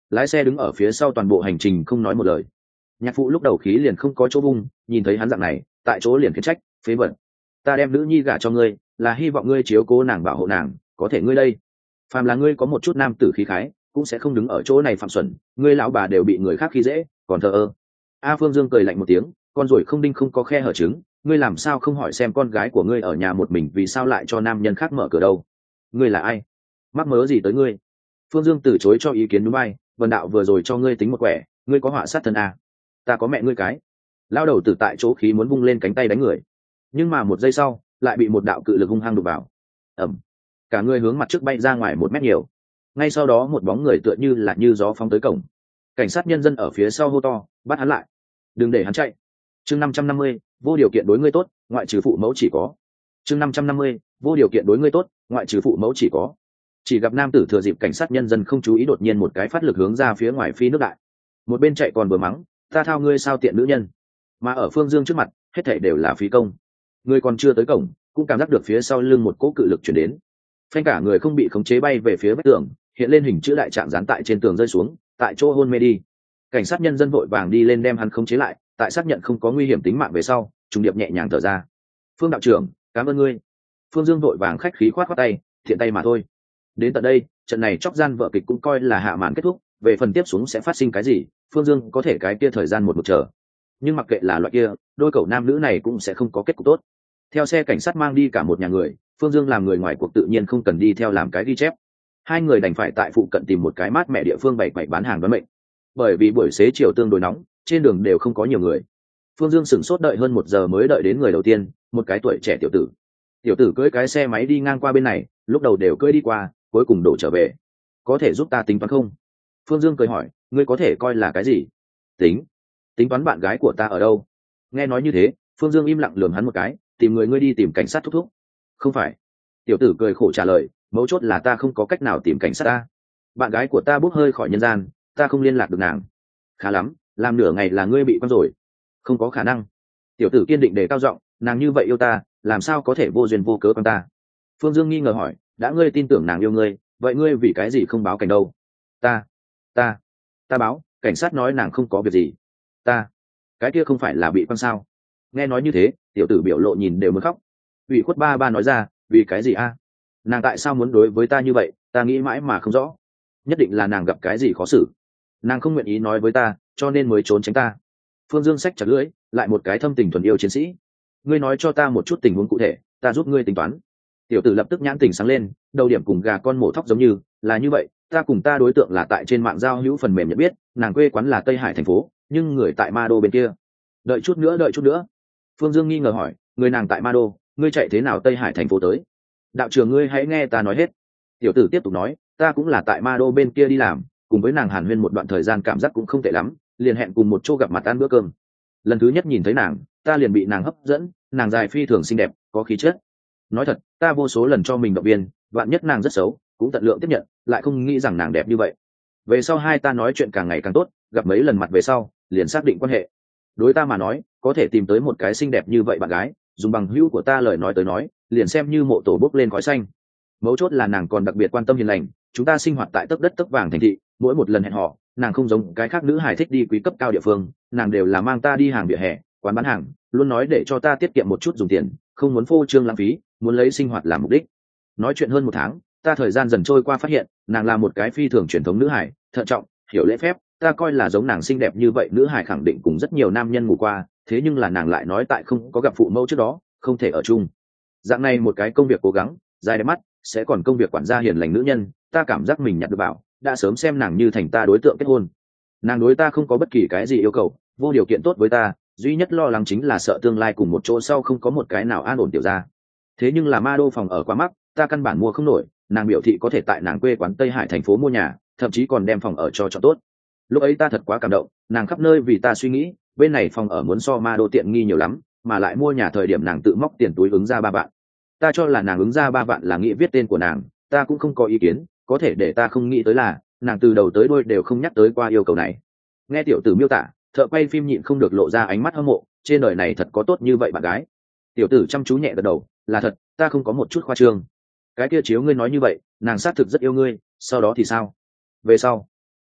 lái xe đứng ở phía sau toàn bộ hành trình không nói một lời. Nhạc phụ lúc đầu khí liền không có chỗ bung, nhìn thấy hắn dạng này tại chỗ liền khiển trách, phế vật, ta đem nữ nhi gả cho ngươi là hy vọng ngươi chiếu cố nàng bảo hộ nàng, có thể ngươi đây phàm là ngươi có một chút nam tử khí khái cũng sẽ không đứng ở chỗ này phạm xuẩn, ngươi lão bà đều bị người khác khi dễ còn thờ ơ. A Phương Dương cười lạnh một tiếng, con ruồi không đinh không có khe hở trứng, ngươi làm sao không hỏi xem con gái của ngươi ở nhà một mình vì sao lại cho nam nhân khác mở cửa đâu? Ngươi là ai? Mắc mớ gì tới ngươi? Phương Dương từ chối cho ý kiến núi bay, vần đạo vừa rồi cho ngươi tính một quẻ, ngươi có họa sát thân à? Ta có mẹ ngươi cái. Lao đầu từ tại chỗ khí muốn vung lên cánh tay đánh người, nhưng mà một giây sau lại bị một đạo cự lực hung hăng đục vào. Ẩm, cả người hướng mặt trước bay ra ngoài một mét nhiều. Ngay sau đó một bóng người tựa như là như gió phóng tới cổng. Cảnh sát nhân dân ở phía sau hô to, bắt hắn lại, đừng để hắn chạy. Chương năm trăm năm mươi, vô điều kiện đối ngươi tốt, ngoại trừ phụ mẫu chỉ có. Chương năm trăm năm mươi, vô điều kiện đối ngươi tốt, ngoại trừ phụ mẫu chỉ có. Chỉ gặp nam tử thừa dịp cảnh sát nhân dân không chú ý đột nhiên một cái phát lực hướng ra phía ngoài phi nước đại. Một bên chạy còn vừa mắng, ta thao ngươi sao tiện nữ nhân. Mà ở Phương Dương trước mặt, hết thảy đều là phí công. Người còn chưa tới cổng, cũng cảm giác được phía sau lưng một cỗ cự lực chuyển đến. Phanh cả người không bị khống chế bay về phía vách tường, hiện lên hình chữ đại trạng dán tại trên tường rơi xuống, tại chỗ hôn mê đi. Cảnh sát nhân dân vội vàng đi lên đem hắn khống chế lại, tại xác nhận không có nguy hiểm tính mạng về sau, trùng điệp nhẹ nhàng thở ra. Phương đạo trưởng, cảm ơn ngươi. Phương Dương vội vàng khách khí khoát khoát tay, thiện tay mà thôi. Đến tận đây, trận này chóc gian vợ kịch cũng coi là hạ màn kết thúc, về phần tiếp xuống sẽ phát sinh cái gì, Phương Dương có thể cái kia thời gian một một chờ. Nhưng mặc kệ là loại kia, đôi cậu nam nữ này cũng sẽ không có kết cục tốt. Theo xe cảnh sát mang đi cả một nhà người, Phương Dương làm người ngoài cuộc tự nhiên không cần đi theo làm cái ghi chép. Hai người đành phải tại phụ cận tìm một cái mát mẹ địa phương bày bày bán hàng đoán mệnh. Bởi vì buổi xế chiều tương đối nóng, trên đường đều không có nhiều người. Phương Dương sửng sốt đợi hơn một giờ mới đợi đến người đầu tiên, một cái tuổi trẻ tiểu tử. Tiểu tử cưỡi cái xe máy đi ngang qua bên này, lúc đầu đều cưỡi đi qua, cuối cùng đổ trở về. Có thể giúp ta tính toán không? Phương Dương cười hỏi, ngươi có thể coi là cái gì? Tính, tính toán bạn gái của ta ở đâu? Nghe nói như thế, Phương Dương im lặng lườm hắn một cái, tìm người ngươi đi tìm cảnh sát thúc thúc. Không phải. Tiểu tử cười khổ trả lời, mấu chốt là ta không có cách nào tìm cảnh sát ta. Bạn gái của ta bốc hơi khỏi nhân gian, ta không liên lạc được nàng. Khá lắm, làm nửa ngày là ngươi bị quăng rồi. Không có khả năng. Tiểu tử kiên định đề cao giọng, nàng như vậy yêu ta, làm sao có thể vô duyên vô cớ quăng ta? Phương Dương nghi ngờ hỏi, đã ngươi tin tưởng nàng yêu ngươi, vậy ngươi vì cái gì không báo cảnh đâu? Ta, ta, ta báo, cảnh sát nói nàng không có việc gì. Ta, cái kia không phải là bị quăng sao? Nghe nói như thế, tiểu tử biểu lộ nhìn đều muốn khóc. Ủy khuất ba ba nói ra, vì cái gì a? Nàng tại sao muốn đối với ta như vậy, ta nghĩ mãi mà không rõ. Nhất định là nàng gặp cái gì khó xử, nàng không nguyện ý nói với ta, cho nên mới trốn tránh ta. Phương Dương xách chặt lưỡi, lại một cái thâm tình thuần yêu chiến sĩ. Ngươi nói cho ta một chút tình huống cụ thể, ta giúp ngươi tính toán. Tiểu tử lập tức nhãn tình sáng lên, đầu điểm cùng gà con mổ thóc giống như là như vậy. Ta cùng ta đối tượng là tại trên mạng giao hữu phần mềm nhận biết, nàng quê quán là Tây Hải thành phố, nhưng người tại Ma Đô bên kia. Đợi chút nữa, đợi chút nữa. Phương Dương nghi ngờ hỏi, người nàng tại Ma Đô, ngươi chạy thế nào Tây Hải thành phố tới? Đạo trưởng ngươi hãy nghe ta nói hết. Tiểu tử tiếp tục nói, ta cũng là tại Ma Đô bên kia đi làm, cùng với nàng hàn huyên một đoạn thời gian cảm giác cũng không tệ lắm, liền hẹn cùng một chỗ gặp mặt ăn bữa cơm. Lần thứ nhất nhìn thấy nàng, ta liền bị nàng hấp dẫn, nàng dài phi thường xinh đẹp, có khí chất. Nói thật, ta vô số lần cho mình động viên, vạn nhất nàng rất xấu, cũng tận lượng tiếp nhận, lại không nghĩ rằng nàng đẹp như vậy. Về sau hai ta nói chuyện càng ngày càng tốt, gặp mấy lần mặt về sau, liền xác định quan hệ. Đối ta mà nói, có thể tìm tới một cái xinh đẹp như vậy bạn gái, dùng bằng hữu của ta lời nói tới nói, liền xem như mộ tổ bốc lên khói xanh. Mấu chốt là nàng còn đặc biệt quan tâm hiền lành, chúng ta sinh hoạt tại tấc đất tấc vàng thành thị, mỗi một lần hẹn hò, nàng không giống cái khác nữ hài thích đi quý cấp cao địa phương, nàng đều là mang ta đi hàng vỉa hè, quán bán hàng, luôn nói để cho ta tiết kiệm một chút dùng tiền, không muốn phô trương lãng phí, muốn lấy sinh hoạt làm mục đích. Nói chuyện hơn một tháng, ta thời gian dần trôi qua phát hiện, nàng là một cái phi thường truyền thống nữ hài, thận trọng, hiểu lễ phép, ta coi là giống nàng xinh đẹp như vậy nữ hài khẳng định cùng rất nhiều nam nhân ngủ qua, thế nhưng là nàng lại nói tại không có gặp phụ mẫu trước đó, không thể ở chung. Dạng này một cái công việc cố gắng, dài đẹp mắt, sẽ còn công việc quản gia hiền lành nữ nhân, ta cảm giác mình nhặt được bảo, đã sớm xem nàng như thành ta đối tượng kết hôn. Nàng đối ta không có bất kỳ cái gì yêu cầu, vô điều kiện tốt với ta, duy nhất lo lắng chính là sợ tương lai cùng một chỗ sau không có một cái nào an ổn tiểu ra. Thế nhưng là Ma Đô phòng ở quá mắc, ta căn bản mua không nổi, nàng biểu thị có thể tại nàng quê quán Tây Hải thành phố mua nhà, thậm chí còn đem phòng ở cho chọn tốt. Lúc ấy ta thật quá cảm động, nàng khắp nơi vì ta suy nghĩ, bên này phòng ở muốn so Ma Đô tiện nghi nhiều lắm, mà lại mua nhà thời điểm nàng tự móc tiền túi ứng ra ba vạn. Ta cho là nàng ứng ra ba vạn là nghĩ viết tên của nàng, ta cũng không có ý kiến, có thể để ta không nghĩ tới là nàng từ đầu tới đuôi đều không nhắc tới qua yêu cầu này. Nghe tiểu tử miêu tả, thợ quay phim nhịn không được lộ ra ánh mắt hâm mộ, trên đời này thật có tốt như vậy bạn gái. Tiểu tử chăm chú nhẹ gật đầu, là thật, ta không có một chút khoa trương. Cái kia chiếu ngươi nói như vậy, nàng xác thực rất yêu ngươi, sau đó thì sao? Về sau,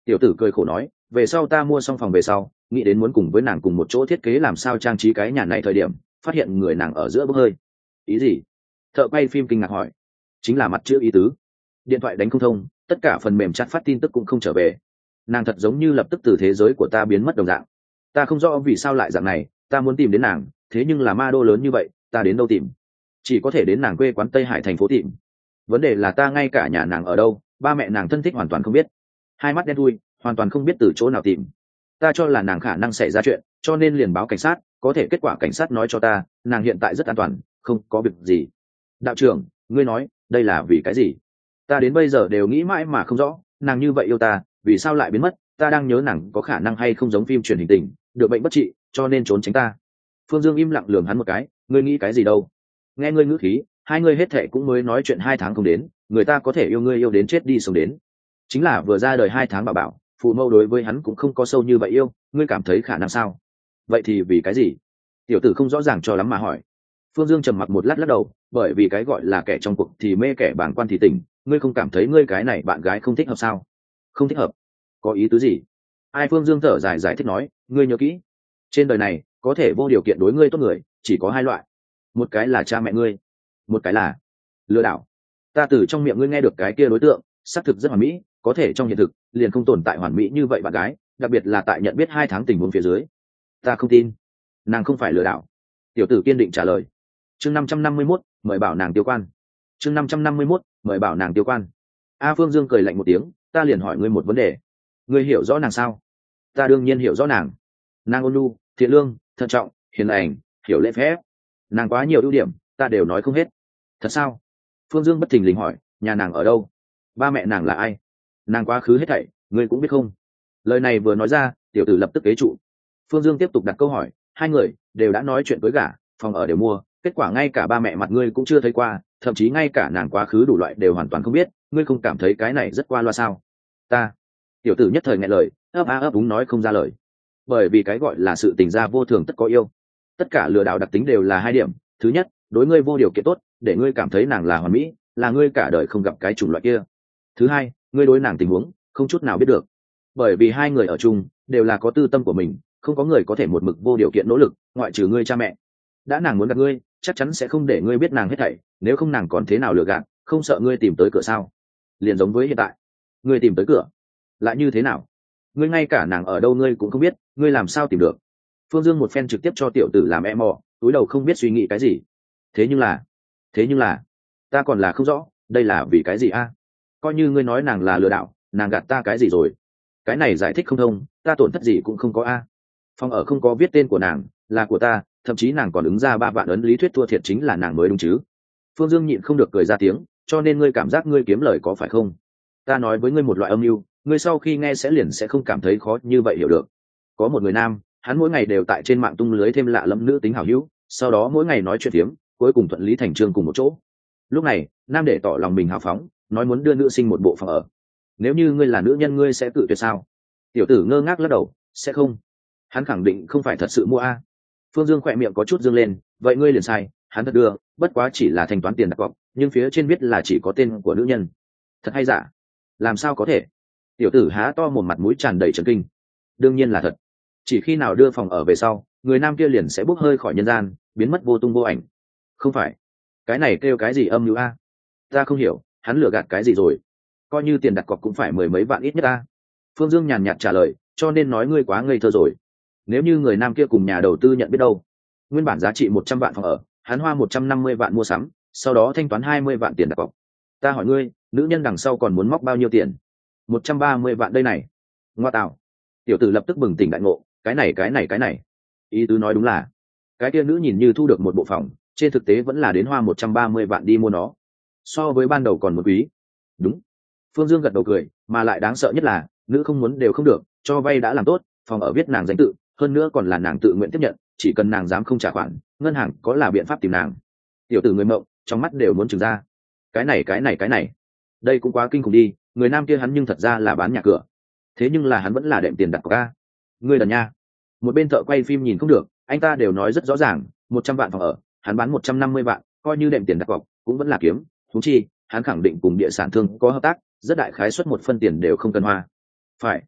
Tiểu tử cười khổ nói, về sau ta mua xong phòng về sau, nghĩ đến muốn cùng với nàng cùng một chỗ thiết kế làm sao trang trí cái nhà này thời điểm, phát hiện người nàng ở giữa bốc hơi. Ý gì? Thợ quay phim kinh ngạc hỏi. Chính là mặt chữ ý tứ. Điện thoại đánh không thông, tất cả phần mềm chat phát tin tức cũng không trở về. Nàng thật giống như lập tức từ thế giới của ta biến mất đồng dạng. Ta không rõ vì sao lại dạng này, ta muốn tìm đến nàng, thế nhưng là ma đô lớn như vậy, ta đến đâu tìm? Chỉ có thể đến nàng quê quán Tây Hải thành phố tìm. Vấn đề là ta ngay cả nhà nàng ở đâu, ba mẹ nàng thân thích hoàn toàn không biết. Hai mắt đen thui, hoàn toàn không biết từ chỗ nào tìm. Ta cho là nàng khả năng xảy ra chuyện, cho nên liền báo cảnh sát, có thể kết quả cảnh sát nói cho ta, nàng hiện tại rất an toàn, không có việc gì. Đạo trưởng, ngươi nói, đây là vì cái gì? Ta đến bây giờ đều nghĩ mãi mà không rõ, nàng như vậy yêu ta, vì sao lại biến mất? Ta đang nhớ nàng có khả năng hay không giống phim truyền hình tình, được bệnh bất trị, cho nên trốn tránh ta. Phương Dương im lặng lườm hắn một cái, ngươi nghĩ cái gì đâu? Nghe ngươi ngữ khí, hai ngươi hết thệ cũng mới nói chuyện hai tháng không đến, người ta có thể yêu ngươi yêu đến chết đi sống đến. Chính là vừa ra đời hai tháng bảo bảo, phụ mẫu đối với hắn cũng không có sâu như vậy yêu, ngươi cảm thấy khả năng sao? Vậy thì vì cái gì? Tiểu tử không rõ ràng cho lắm mà hỏi. Phương Dương trầm mặc một lát lắc đầu, bởi vì cái gọi là kẻ trong cuộc thì mê, kẻ bàng quan thì tỉnh, ngươi không cảm thấy ngươi cái này bạn gái không thích hợp sao? Không thích hợp? Có ý tứ gì? Ai? Phương Dương thở dài giải thích nói, ngươi nhớ kỹ, trên đời này có thể vô điều kiện đối ngươi tốt người chỉ có hai loại, một cái là cha mẹ ngươi, một cái là lừa đảo. Ta từ trong miệng ngươi nghe được cái kia đối tượng xác thực rất hoàn mỹ, có thể trong hiện thực liền không tồn tại hoàn mỹ như vậy bạn gái, đặc biệt là tại nhận biết hai tháng tình huống phía dưới. Ta không tin, nàng không phải lừa đảo. Tiểu tử kiên định trả lời. Chương năm trăm năm mươi mốt, mời bảo nàng tiêu quan. Chương năm trăm năm mươi mốt, mời bảo nàng tiêu quan. A Phương Dương cười lạnh một tiếng, ta liền hỏi ngươi một vấn đề, ngươi hiểu rõ nàng sao? Ta đương nhiên hiểu rõ nàng. Nàng ôn nhu, thiện lương, thận trọng, hiền lành, hiểu lễ phép. Nàng quá nhiều ưu điểm, ta đều nói không hết. Thật sao? Phương Dương bất thình lình hỏi, nhà nàng ở đâu? Ba mẹ nàng là ai? Nàng quá khứ hết thảy ngươi cũng biết không? Lời này vừa nói ra, tiểu tử lập tức kế trụ. Phương Dương tiếp tục đặt câu hỏi, hai người đều đã nói chuyện với gả, phòng ở đều mua, kết quả ngay cả ba mẹ mặt ngươi cũng chưa thấy qua, thậm chí ngay cả nàng quá khứ đủ loại đều hoàn toàn không biết, ngươi không cảm thấy cái này rất qua loa sao? Ta. Tiểu tử nhất thời nghẹn lời, ấp a ấp úng nói không ra lời. Bởi vì cái gọi là sự tình gia vô thường tất có yêu, tất cả lừa đảo đặc tính đều là hai điểm. Thứ nhất, đối ngươi vô điều kiện tốt, để ngươi cảm thấy nàng là hoàn mỹ, là ngươi cả đời không gặp cái chủng loại kia. Thứ hai, ngươi đối nàng tình huống không chút nào biết được, bởi vì hai người ở chung đều là có tư tâm của mình, không có người có thể một mực vô điều kiện nỗ lực, ngoại trừ ngươi cha mẹ. Đã nàng muốn gặp ngươi, chắc chắn sẽ không để ngươi biết nàng hết thảy, nếu không nàng còn thế nào lừa gạt, không sợ ngươi tìm tới cửa sao? Liền giống với hiện tại, ngươi tìm tới cửa, lại như thế nào? Ngươi ngay cả nàng ở đâu ngươi cũng không biết, ngươi làm sao tìm được? Phương Dương một phen trực tiếp cho tiểu tử làm e mò, túi đầu không biết suy nghĩ cái gì. Thế nhưng là, thế nhưng là, ta còn là không rõ, đây là vì cái gì a? Coi như ngươi nói nàng là lừa đảo, nàng gạt ta cái gì rồi? Cái này giải thích không thông, ta tổn thất gì cũng không có a. Phòng ở không có viết tên của nàng, là của ta, thậm chí nàng còn ứng ra ba vạn ấn lý thuyết thua thiệt chính là nàng mới đúng chứ? Phương Dương nhịn không được cười ra tiếng, cho nên ngươi cảm giác ngươi kiếm lời có phải không? Ta nói với ngươi một loại âm mưu, ngươi sau khi nghe sẽ liền sẽ không cảm thấy khó như vậy hiểu được. Có một người nam, hắn mỗi ngày đều tại trên mạng tung lưới thêm lạ lẫm nữ tính hảo hữu, sau đó mỗi ngày nói chuyện tiếm, cuối cùng thuận lý thành trương cùng một chỗ. Lúc này, nam để tỏ lòng mình hào phóng, nói muốn đưa nữ sinh một bộ phòng ở. Nếu như ngươi là nữ nhân ngươi sẽ tự tuyệt sao? Tiểu tử ngơ ngác lắc đầu, sẽ không. Hắn khẳng định không phải thật sự mua a. Phương Dương khỏe miệng có chút dương lên, vậy ngươi liền sai, hắn thật đưa, bất quá chỉ là thanh toán tiền đặt cọc, nhưng phía trên viết là chỉ có tên của nữ nhân. Thật hay giả? Làm sao có thể? Tiểu tử há to một mặt mũi tràn đầy trấn kinh. Đương nhiên là thật. Chỉ khi nào đưa phòng ở về sau, người nam kia liền sẽ bốc hơi khỏi nhân gian, biến mất vô tung vô ảnh. Không phải, cái này kêu cái gì âm mưu a? Ta không hiểu, hắn lừa gạt cái gì rồi? Coi như tiền đặt cọc cũng phải mười mấy vạn ít nhất a. Phương Dương nhàn nhạt trả lời, cho nên nói ngươi quá ngây thơ rồi. Nếu như người nam kia cùng nhà đầu tư nhận biết đâu, nguyên bản giá trị một trăm vạn phòng ở, hắn hoa một trăm năm mươi vạn mua sắm, sau đó thanh toán hai mươi vạn tiền đặt cọc. Ta hỏi ngươi, nữ nhân đằng sau còn muốn móc bao nhiêu tiền? Một trăm ba mươi vạn đây này. Ngoa tạo. Tiểu tử lập tức bừng tỉnh đại ngộ, cái này cái này cái này. Ý tứ nói đúng là, cái kia nữ nhìn như thu được một bộ phòng, trên thực tế vẫn là đến hoa một trăm ba mươi vạn đi mua nó. So với ban đầu còn một quý. Đúng. Phương Dương gật đầu cười, mà lại đáng sợ nhất là, nữ không muốn đều không được, cho vay đã làm tốt, phòng ở viết nàng danh tự, hơn nữa còn là nàng tự nguyện tiếp nhận, chỉ cần nàng dám không trả khoản, ngân hàng có là biện pháp tìm nàng. Tiểu tử người mộng, trong mắt đều muốn trừng ra. Cái này cái này cái này, đây cũng quá kinh khủng đi, người nam kia hắn nhưng thật ra là bán nhà cửa, thế nhưng là hắn vẫn là đệm tiền đặt cọc a. Ngươi đần nha. Một bên thợ quay phim nhìn không được, anh ta đều nói rất rõ ràng, một trăm vạn phòng ở, hắn bán một trăm năm mươi vạn, coi như đệm tiền đặt cọc cũng vẫn là kiếm. Thú chi hắn khẳng định cùng địa sản thương có hợp tác, rất đại khái suất một phân tiền đều không cần hoa. Phải,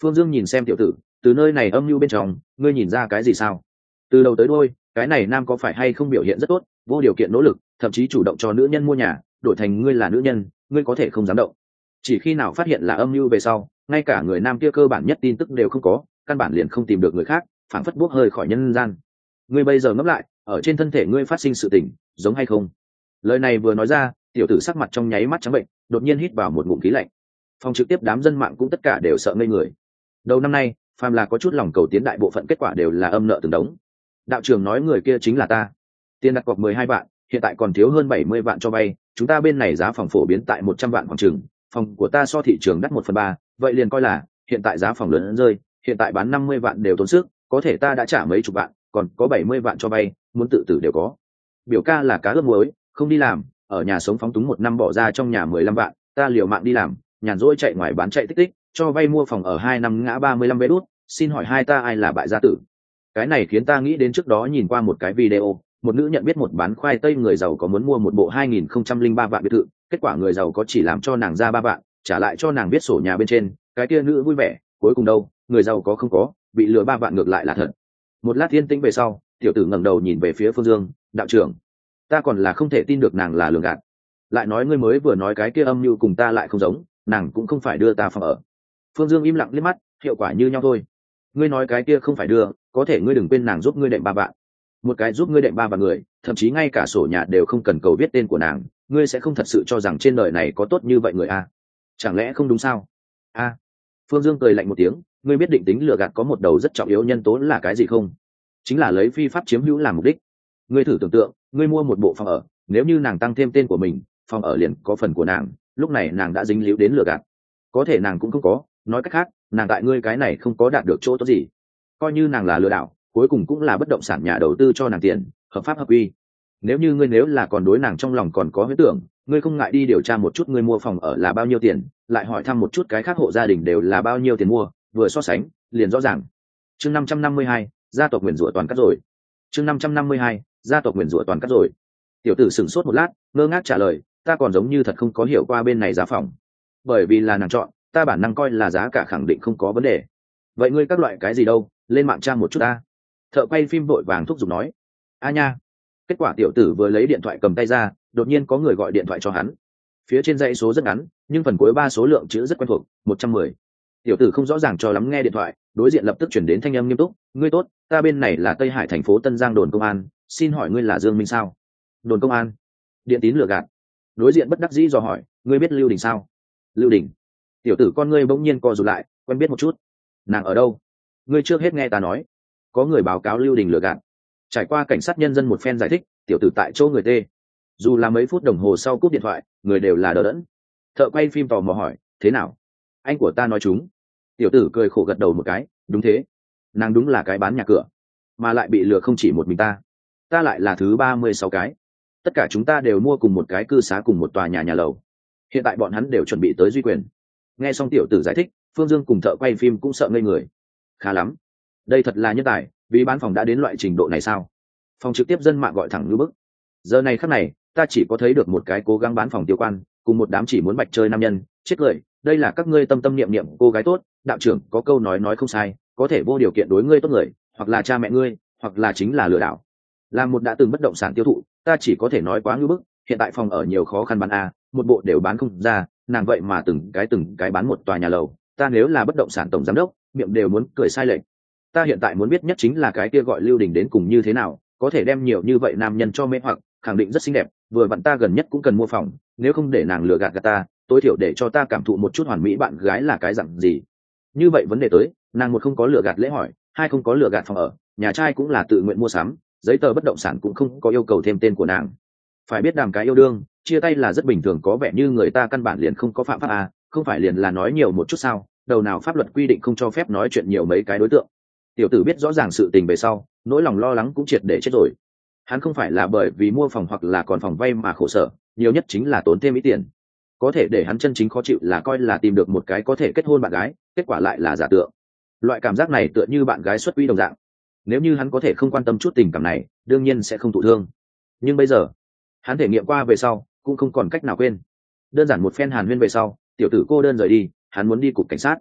Phương Dương nhìn xem tiểu tử, từ nơi này âm mưu bên trong ngươi nhìn ra cái gì sao? Từ đầu tới đuôi cái này nam có phải hay không biểu hiện rất tốt, vô điều kiện nỗ lực, thậm chí chủ động cho nữ nhân mua nhà, đổi thành ngươi là nữ nhân ngươi có thể không dám động. Chỉ khi nào phát hiện là âm mưu về sau, ngay cả người nam kia cơ bản nhất tin tức đều không có, căn bản liền không tìm được người khác, phảng phất buốc hơi khỏi nhân gian. Ngươi bây giờ ngẫm lại, ở trên thân thể ngươi phát sinh sự tình giống hay không? Lời này vừa nói ra, tiểu tử sắc mặt trong nháy mắt trắng bệnh, đột nhiên hít vào một ngụm khí lạnh. Phòng trực tiếp đám dân mạng cũng tất cả đều sợ ngây người. Đầu năm nay phàm là có chút lòng cầu tiến, đại bộ phận kết quả đều là âm nợ từng đống. Đạo trưởng nói người kia chính là ta, tiền đặt cọc mười hai vạn, hiện tại còn thiếu hơn bảy mươi vạn cho vay, chúng ta bên này giá phòng phổ biến tại một trăm vạn khoảng chừng, phòng của ta so thị trường đắt một phần ba, vậy liền coi là hiện tại giá phòng lớn rơi, hiện tại bán năm mươi vạn đều tốn sức, có thể ta đã trả mấy chục vạn, còn có bảy mươi vạn cho vay, muốn tự tử đều có. Biểu ca là cá ướp muối, không đi làm, ở nhà sống phóng túng một năm, bỏ ra trong nhà mười lăm vạn, ta liều mạng đi làm, nhàn rỗi chạy ngoài bán chạy tích tích, cho vay mua phòng ở hai năm ngã ba mươi lăm vé đút, xin hỏi hai ta ai là bại gia tử? Cái này khiến ta nghĩ đến trước đó nhìn qua một cái video, một nữ nhận biết một bán khoai tây người giàu có muốn mua một bộ hai nghìn không trăm linh ba vạn biệt thự, kết quả người giàu có chỉ làm cho nàng ra ba vạn, trả lại cho nàng viết sổ nhà bên trên, cái kia nữ vui vẻ, cuối cùng đâu, người giàu có không có, bị lừa ba vạn ngược lại là thật. Một lát yên tĩnh về sau, tiểu tử ngẩng đầu nhìn về phía Phương Dương, đạo trưởng, ta còn là không thể tin được nàng là lường gạt. Lại nói ngươi mới vừa nói cái kia âm mưu cùng ta lại không giống, nàng cũng không phải đưa ta phòng ở. Phương Dương im lặng liếc mắt, hiệu quả như nhau thôi. Ngươi nói cái kia không phải đưa, có thể ngươi đừng quên nàng giúp ngươi đệm ba vạn. Một cái giúp ngươi đệm ba vạn người, thậm chí ngay cả sổ nhà đều không cần cầu viết tên của nàng, ngươi sẽ không thật sự cho rằng trên đời này có tốt như vậy người a? Chẳng lẽ không đúng sao? A. Phương Dương cười lạnh một tiếng, ngươi biết định tính lừa gạt có một đầu rất trọng yếu nhân tố là cái gì không? Chính là lấy phi pháp chiếm hữu làm mục đích. Ngươi thử tưởng tượng, ngươi mua một bộ phòng ở, nếu như nàng tăng thêm tên của mình, phòng ở liền có phần của nàng, lúc này nàng đã dính líu đến lừa gạt. Có thể nàng cũng không có, nói cách khác, nàng tại ngươi cái này không có đạt được chỗ tốt gì. Coi như nàng là lừa đảo, cuối cùng cũng là bất động sản nhà đầu tư cho nàng tiền, hợp pháp hợp quy. Nếu như ngươi nếu là còn đối nàng trong lòng còn có huyết tưởng, ngươi không ngại đi điều tra một chút ngươi mua phòng ở là bao nhiêu tiền, lại hỏi thăm một chút cái khác hộ gia đình đều là bao nhiêu tiền mua, vừa so sánh liền rõ ràng. Chương năm trăm năm mươi hai, gia tộc nguyền rủa toàn cắt rồi. Chương năm trăm năm mươi hai, gia tộc nguyền rủa toàn cắt rồi. Tiểu tử sửng sốt một lát, ngơ ngác trả lời, ta còn giống như thật không có hiểu qua bên này giá phòng. Bởi vì là nàng chọn, ta bản năng coi là giá cả khẳng định không có vấn đề. Vậy ngươi các loại cái gì đâu, lên mạng tra một chút ta. Thợ quay phim vội vàng thúc giục nói. A nha. Kết quả tiểu tử vừa lấy điện thoại cầm tay ra, đột nhiên có người gọi điện thoại cho hắn. Phía trên dãy số rất ngắn, nhưng phần cuối ba số lượng chữ rất quen thuộc, một trăm mười. Tiểu tử không rõ ràng cho lắm nghe điện thoại, đối diện lập tức chuyển đến thanh âm nghiêm túc, ngươi tốt, ta bên này là Tây Hải thành phố Tân Giang đồn công an, xin hỏi ngươi là Dương Minh sao? Đồn công an? Điện tín lừa gạt. Đối diện bất đắc dĩ dò hỏi, ngươi biết Lưu Đình sao? Lưu Đình? Tiểu tử con ngươi bỗng nhiên co rụt lại, quen biết một chút. Nàng ở đâu? Ngươi trước hết nghe ta nói. Có người báo cáo Lưu Đình lừa gạt. Trải qua cảnh sát nhân dân một phen giải thích, tiểu tử tại chỗ người tê. Dù là mấy phút đồng hồ sau cúp điện thoại, người đều là đờ đẫn. Thợ quay phim tò mò hỏi, thế nào? Anh của ta nói chúng. Tiểu tử cười khổ gật đầu một cái, đúng thế. Nàng đúng là cái bán nhà cửa, mà lại bị lừa không chỉ một mình ta. Ta lại là thứ ba mươi sáu cái. Tất cả chúng ta đều mua cùng một cái cư xá cùng một tòa nhà nhà lầu. Hiện tại bọn hắn đều chuẩn bị tới duy quyền. Nghe xong tiểu tử giải thích, Phương Dương cùng thợ quay phim cũng sợ ngây người. Khá lắm, đây thật là nhân tài, vì bán phòng đã đến loại trình độ này sao? Phòng trực tiếp dân mạng gọi thẳng như bức. Giờ này khắc này, ta chỉ có thấy được một cái cố gắng bán phòng tiêu quan, cùng một đám chỉ muốn bạch chơi nam nhân, chết cười. Đây là các ngươi tâm tâm niệm niệm cô gái tốt, đạo trưởng có câu nói nói không sai, có thể vô điều kiện đối ngươi tốt người, hoặc là cha mẹ ngươi, hoặc là chính là lừa đảo. Làm một đã từng bất động sản tiêu thụ, ta chỉ có thể nói quá ngưỡng bức, hiện tại phòng ở nhiều khó khăn bán a, một bộ đều bán không ra, nàng vậy mà từng cái từng cái bán một tòa nhà lầu, ta nếu là bất động sản tổng giám đốc, miệng đều muốn cười sai lệch. Ta hiện tại muốn biết nhất chính là cái kia gọi Lưu Đình đến cùng như thế nào, có thể đem nhiều như vậy nam nhân cho mê hoặc, khẳng định rất xinh đẹp, vừa vặn ta gần nhất cũng cần mua phòng, nếu không để nàng lừa gạt gạt ta, tối thiểu để cho ta cảm thụ một chút hoàn mỹ bạn gái là cái dạng gì. Như vậy vấn đề tới, nàng một không có lừa gạt lễ hỏi, hai không có lừa gạt phòng ở, nhà trai cũng là tự nguyện mua sắm, giấy tờ bất động sản cũng không có yêu cầu thêm tên của nàng. Phải biết đàm cái yêu đương, chia tay là rất bình thường, có vẻ như người ta căn bản liền không có phạm pháp à, không phải liền là nói nhiều một chút sao, đầu nào pháp luật quy định không cho phép nói chuyện nhiều mấy cái đối tượng. Tiểu tử biết rõ ràng sự tình về sau, nỗi lòng lo lắng cũng triệt để chết rồi. Hắn không phải là bởi vì mua phòng hoặc là còn phòng vay mà khổ sở, nhiều nhất chính là tốn thêm ít tiền. Có thể để hắn chân chính khó chịu là coi là tìm được một cái có thể kết hôn bạn gái, kết quả lại là giả tượng. Loại cảm giác này tựa như bạn gái xuất quỹ đồng dạng. Nếu như hắn có thể không quan tâm chút tình cảm này, đương nhiên sẽ không thụ thương. Nhưng bây giờ, hắn thể nghiệm qua về sau, cũng không còn cách nào quên. Đơn giản một phen hàn huyên về sau, tiểu tử cô đơn rời đi, hắn muốn đi cục cảnh sát.